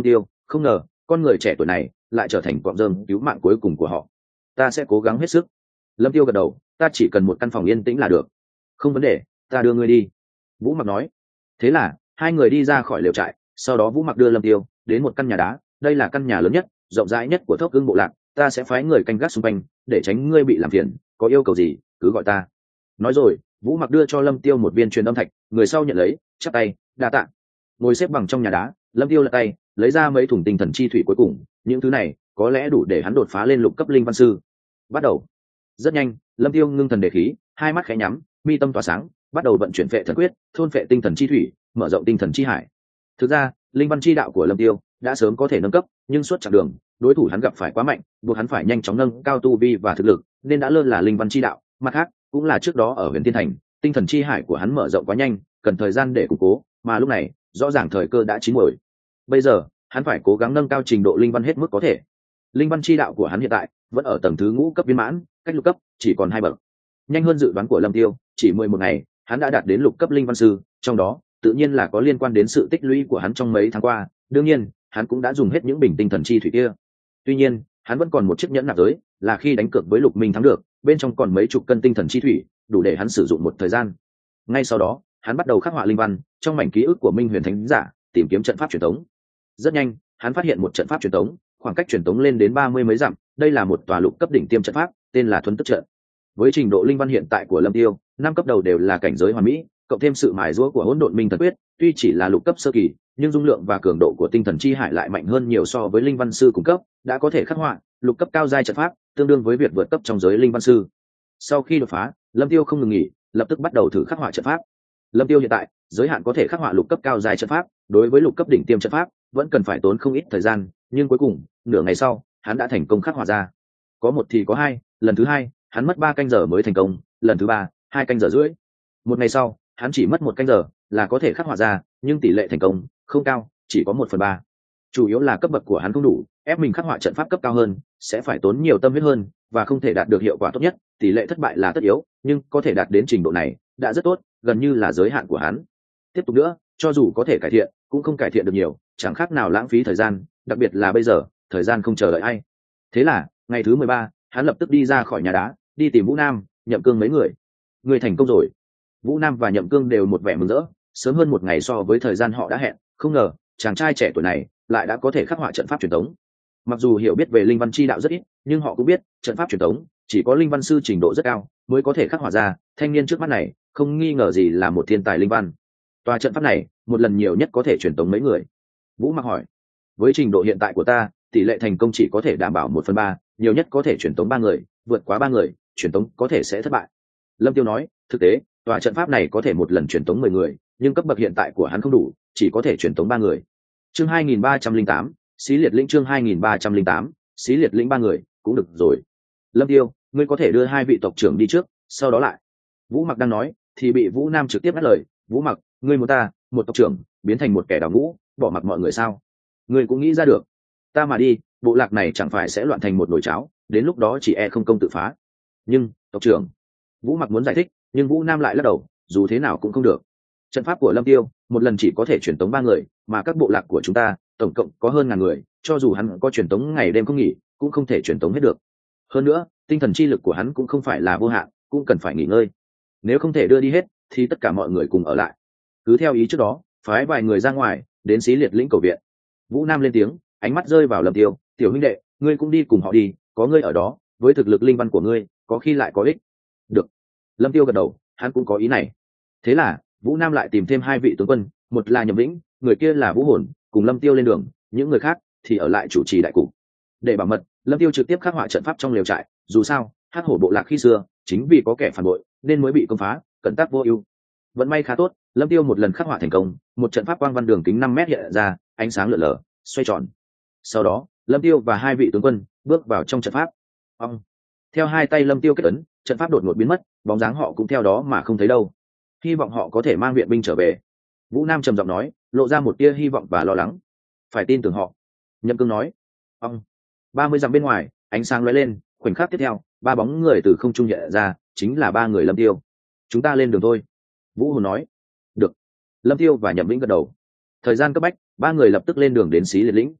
không ngờ con người trẻ tuổi này lại trở thành cọng rơm cứu mạng cuối cùng của họ. Ta sẽ cố gắng hết sức. Lâm Tiêu gật đầu, ta chỉ cần một căn phòng yên tĩnh là được. Không vấn đề, ta đưa ngươi đi. Vũ Mặc nói. Thế là hai người đi ra khỏi lều trại, sau đó Vũ Mặc đưa Lâm Tiêu đến một căn nhà đá. Đây là căn nhà lớn nhất, rộng rãi nhất của Thốc Ưng bộ lạc. Ta sẽ phái người canh gác xung quanh để tránh ngươi bị làm phiền, có yêu cầu gì cứ gọi ta. Nói rồi Vũ Mặc đưa cho Lâm Tiêu một viên truyền âm thạch, người sau nhận lấy, chắp tay, đa tạ. Ngồi xếp bằng trong nhà đá, Lâm Tiêu lật tay lấy ra mấy thùng tinh thần chi thủy cuối cùng, những thứ này có lẽ đủ để hắn đột phá lên lục cấp linh văn sư. Bắt đầu. Rất nhanh, Lâm Tiêu ngưng thần đề khí, hai mắt khẽ nhắm, mi tâm tỏa sáng, bắt đầu vận chuyển phệ thần quyết, thôn phệ tinh thần chi thủy, mở rộng tinh thần chi hải. Thực ra, linh văn chi đạo của Lâm Tiêu đã sớm có thể nâng cấp, nhưng suốt chặng đường, đối thủ hắn gặp phải quá mạnh, buộc hắn phải nhanh chóng nâng cao tu vi và thực lực, nên đã lơ là linh văn chi đạo. Mặt khác, cũng là trước đó ở Huyền Thiên Thành, tinh thần chi hải của hắn mở rộng quá nhanh, cần thời gian để củng cố, mà lúc này, rõ ràng thời cơ đã chín muồi. Bây giờ, hắn phải cố gắng nâng cao trình độ linh văn hết mức có thể. Linh văn chi đạo của hắn hiện tại vẫn ở tầng thứ ngũ cấp viên mãn, cách lục cấp chỉ còn hai bậc. Nhanh hơn dự đoán của Lâm Tiêu, chỉ mười một ngày, hắn đã đạt đến lục cấp linh văn sư, trong đó tự nhiên là có liên quan đến sự tích lũy của hắn trong mấy tháng qua, đương nhiên, hắn cũng đã dùng hết những bình tinh thần chi thủy kia. Tuy nhiên, hắn vẫn còn một chiếc nhẫn nạp giới, là khi đánh cược với Lục Minh thắng được, bên trong còn mấy chục cân tinh thần chi thủy, đủ để hắn sử dụng một thời gian. Ngay sau đó, hắn bắt đầu khắc họa linh văn trong mảnh ký ức của Minh Huyền Thánh Giả, tìm kiếm trận pháp truyền thống. Rất nhanh, hắn phát hiện một trận pháp truyền thống, khoảng cách truyền thống lên đến ba mươi mấy dặm, đây là một tòa lục cấp đỉnh tiêm trận pháp, tên là Thuấn Tức trận. Với trình độ linh văn hiện tại của Lâm Tiêu, năm cấp đầu đều là cảnh giới hoàn mỹ, cộng thêm sự mài giũa của Hỗn Độn Minh Thần Quyết, tuy chỉ là lục cấp sơ kỳ, nhưng dung lượng và cường độ của tinh thần chi hải lại mạnh hơn nhiều so với linh văn sư cung cấp, đã có thể khắc họa lục cấp cao giai trận pháp, tương đương với việc vượt cấp trong giới linh văn sư. Sau khi đột phá, Lâm Tiêu không ngừng nghỉ, lập tức bắt đầu thử khắc họa trận pháp. Lâm Tiêu hiện tại, giới hạn có thể khắc họa lục cấp cao giai trận pháp, đối với lục cấp đỉnh tiêm trận pháp, vẫn cần phải tốn không ít thời gian, nhưng cuối cùng, nửa ngày sau, hắn đã thành công khắc họa ra. Có một thì có hai, lần thứ hai, hắn mất ba canh giờ mới thành công, lần thứ ba, hai canh giờ rưỡi. Một ngày sau, hắn chỉ mất một canh giờ là có thể khắc họa ra, nhưng tỷ lệ thành công không cao, chỉ có một phần ba. Chủ yếu là cấp bậc của hắn không đủ, ép mình khắc họa trận pháp cấp cao hơn, sẽ phải tốn nhiều tâm huyết hơn và không thể đạt được hiệu quả tốt nhất, tỷ lệ thất bại là tất yếu, nhưng có thể đạt đến trình độ này đã rất tốt, gần như là giới hạn của hắn. Tiếp tục nữa, cho dù có thể cải thiện, cũng không cải thiện được nhiều, chẳng khác nào lãng phí thời gian, đặc biệt là bây giờ, thời gian không chờ đợi ai. Thế là, ngày thứ mười ba, hắn lập tức đi ra khỏi nhà đá, đi tìm Vũ Nam, Nhậm Cương mấy người. Người thành công rồi. Vũ Nam và Nhậm Cương đều một vẻ mừng rỡ, sớm hơn một ngày so với thời gian họ đã hẹn, không ngờ chàng trai trẻ tuổi này lại đã có thể khắc họa trận pháp truyền thống. Mặc dù hiểu biết về linh văn chi đạo rất ít, nhưng họ cũng biết trận pháp truyền thống chỉ có linh văn sư trình độ rất cao mới có thể khắc họa ra. Thanh niên trước mắt này không nghi ngờ gì là một thiên tài linh văn. Tòa trận pháp này một lần nhiều nhất có thể truyền tống mấy người? Vũ Mặc hỏi. Với trình độ hiện tại của ta, tỷ lệ thành công chỉ có thể đảm bảo một phần ba, nhiều nhất có thể truyền tống ba người, vượt quá ba người, truyền tống có thể sẽ thất bại. Lâm Tiêu nói, thực tế, tòa trận pháp này có thể một lần truyền tống mười người, nhưng cấp bậc hiện tại của hắn không đủ, chỉ có thể truyền tống ba người. Chương hai nghìn ba trăm linh tám, Xí Liệt Lĩnh chương hai nghìn ba trăm linh tám, Xí Liệt Lĩnh ba người, cũng được rồi. Lâm Tiêu, ngươi có thể đưa hai vị tộc trưởng đi trước, sau đó lại. Vũ Mặc đang nói, thì bị Vũ Nam trực tiếp ngắt lời, Vũ Mặc, ngươi muốn ta, một tộc trưởng, biến thành một kẻ đào ngũ, bỏ mặc mọi người sao? Ngươi cũng nghĩ ra được. Ta mà đi, bộ lạc này chẳng phải sẽ loạn thành một nồi cháo, đến lúc đó chỉ e không công tự phá. Nhưng, tộc trưởng, Vũ Mặc muốn giải thích, nhưng Vũ Nam lại lắc đầu, dù thế nào cũng không được. Trận pháp của Lâm Tiêu, một lần chỉ có thể truyền tống ba người, mà các bộ lạc của chúng ta, tổng cộng có hơn ngàn người, cho dù hắn có truyền tống ngày đêm không nghỉ, cũng không thể truyền tống hết được. Hơn nữa, tinh thần chi lực của hắn cũng không phải là vô hạn, cũng cần phải nghỉ ngơi. Nếu không thể đưa đi hết, thì tất cả mọi người cùng ở lại. Cứ theo ý trước đó, phái vài người ra ngoài, đến Xí Liệt Lĩnh cầu viện. Vũ Nam lên tiếng, ánh mắt rơi vào Lâm Tiêu, tiểu huynh đệ, ngươi cũng đi cùng họ đi, có ngươi ở đó, với thực lực linh văn của ngươi, có khi lại có ích. Được. Lâm Tiêu gật đầu, hắn cũng có ý này. Thế là Vũ Nam lại tìm thêm hai vị tướng quân, một là Nhậm Vĩnh, người kia là Vũ Hồn, cùng Lâm Tiêu lên đường, những người khác thì ở lại chủ trì đại cục. Để bảo mật, Lâm Tiêu trực tiếp khắc họa trận pháp trong lều trại, dù sao, Hắc Hổ bộ lạc khi xưa chính vì có kẻ phản bội nên mới bị công phá, cẩn tác vô ưu. Vận may khá tốt, Lâm Tiêu một lần khắc họa thành công, một trận pháp quang văn đường kính năm mét hiện ra, ánh sáng lượn lờ, xoay tròn. Sau đó, Lâm Tiêu và hai vị tướng quân bước vào trong trận pháp. Ông, theo hai tay Lâm Tiêu kết ấn, trận pháp đột ngột biến mất, bóng dáng họ cũng theo đó mà không thấy đâu. Hy vọng họ có thể mang viện binh trở về. Vũ Nam trầm giọng nói, lộ ra một tia hy vọng và lo lắng. Phải tin tưởng họ. Nhậm Cương nói. Ông, ba mươi dặm bên ngoài, ánh sáng lóe lên, khoảnh khắc tiếp theo, ba bóng người từ không trung hiện ra, chính là ba người Lâm Tiêu. Chúng ta lên đường thôi. Vũ Hồn nói. Được. Lâm Tiêu và Nhậm Vĩnh gật đầu. Thời gian cấp bách, ba người lập tức lên đường đến Xí Liệt Lĩnh.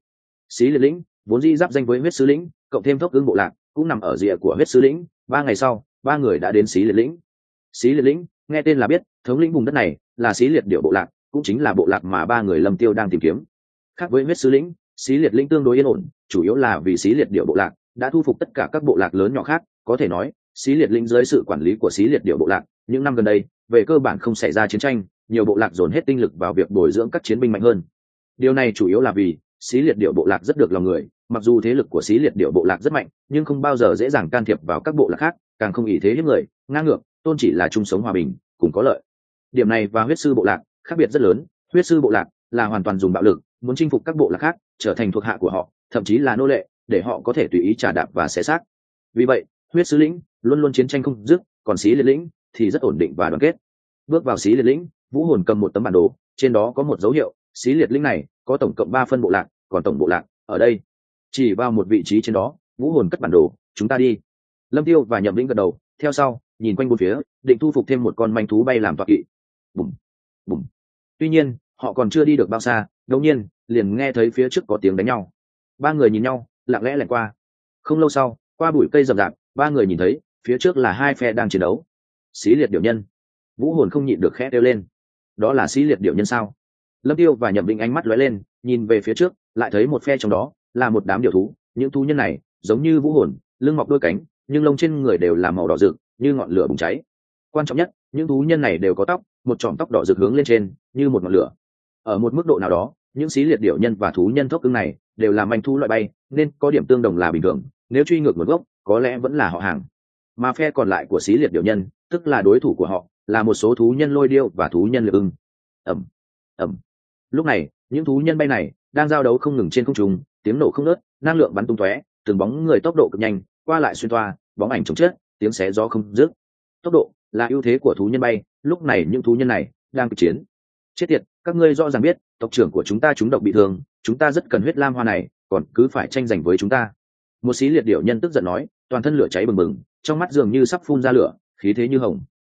Xí liệt lĩnh vốn dĩ giáp danh với huyết sứ lĩnh, cộng thêm thốc ương bộ lạc cũng nằm ở rìa của huyết sứ lĩnh. Ba ngày sau, ba người đã đến xí liệt lĩnh. Xí liệt lĩnh nghe tên là biết, thống lĩnh vùng đất này là xí liệt điệu bộ lạc, cũng chính là bộ lạc mà ba người Lâm Tiêu đang tìm kiếm. Khác với huyết sứ lĩnh, xí liệt lĩnh tương đối yên ổn, chủ yếu là vì xí liệt điệu bộ lạc đã thu phục tất cả các bộ lạc lớn nhỏ khác. Có thể nói, xí liệt lĩnh dưới sự quản lý của xí liệt điệu bộ lạc, những năm gần đây về cơ bản không xảy ra chiến tranh, nhiều bộ lạc dồn hết tinh lực vào việc bồi dưỡng các chiến binh mạnh hơn. Điều này chủ yếu là vì xí liệt điệu bộ lạc rất được lòng người, mặc dù thế lực của xí liệt điệu bộ lạc rất mạnh, nhưng không bao giờ dễ dàng can thiệp vào các bộ lạc khác, càng không ý thế hiếp người, ngang ngược, tôn chỉ là chung sống hòa bình, cùng có lợi. Điểm này và huyết sư bộ lạc khác biệt rất lớn. Huyết sư bộ lạc là hoàn toàn dùng bạo lực, muốn chinh phục các bộ lạc khác, trở thành thuộc hạ của họ, thậm chí là nô lệ, để họ có thể tùy ý trả đạp và xé xác. Vì vậy, huyết sứ lĩnh luôn luôn chiến tranh không dứt, còn xí liệt lĩnh thì rất ổn định và đoàn kết. Bước vào xí liệt lĩnh, Vũ Hồn cầm một tấm bản đồ, trên đó có một dấu hiệu, xí liệt lĩnh này có tổng cộng ba phân bộ lạc, còn tổng bộ lạc ở đây. Chỉ vào một vị trí trên đó, Vũ Hồn cất bản đồ, chúng ta đi. Lâm Tiêu và Nhậm Lĩnh gật đầu, theo sau nhìn quanh bốn phía, định thu phục thêm một con manh thú bay làm tọa kỵ. Bùm, bùm. Tuy nhiên, họ còn chưa đi được bao xa, đột nhiên liền nghe thấy phía trước có tiếng đánh nhau. Ba người nhìn nhau, lặng lẽ lẻn qua. Không lâu sau, qua bụi cây rậm rạp, ba người nhìn thấy phía trước là hai phe đang chiến đấu. Xí liệt điểu nhân. Vũ Hồn không nhịn được khẽ kêu lên. Đó là xí liệt điểu nhân sao? Lâm Tiêu và Nhậm Lĩnh ánh mắt lóe lên, nhìn về phía trước, lại thấy một phe trong đó là một đám điểu thú. Những thú nhân này giống như Vũ Hồn, lưng mọc đôi cánh, nhưng lông trên người đều là màu đỏ rực, như ngọn lửa bùng cháy. Quan trọng nhất, những thú nhân này đều có tóc, một chòm tóc đỏ rực hướng lên trên, như một ngọn lửa. Ở một mức độ nào đó, những xí liệt điểu nhân và thú nhân thốc cưng này đều là manh thú loại bay, nên có điểm tương đồng là bình thường. Nếu truy ngược nguồn gốc, có lẽ vẫn là họ hàng. Mà phe còn lại của xí liệt điểu nhân, tức là đối thủ của họ, là một số thú nhân lôi điêu và thú nhân liệp ưng. Ầm, ầm. Lúc này, những thú nhân bay này đang giao đấu không ngừng trên không trung, tiếng nổ không ngớt, năng lượng bắn tung tóe, từng bóng người tốc độ cực nhanh, qua lại xuyên toa, bóng ảnh chồng chết, tiếng xé gió không dứt. Tốc độ là ưu thế của thú nhân bay, lúc này những thú nhân này đang kịch chiến. Chết tiệt, các ngươi rõ ràng biết, tộc trưởng của chúng ta trúng độc bị thương, chúng ta rất cần huyết lam hoa này, còn cứ phải tranh giành với chúng ta. Một xí liệt điểu nhân tức giận nói, toàn thân lửa cháy bừng bừng, trong mắt dường như sắp phun ra lửa, khí thế như hồng.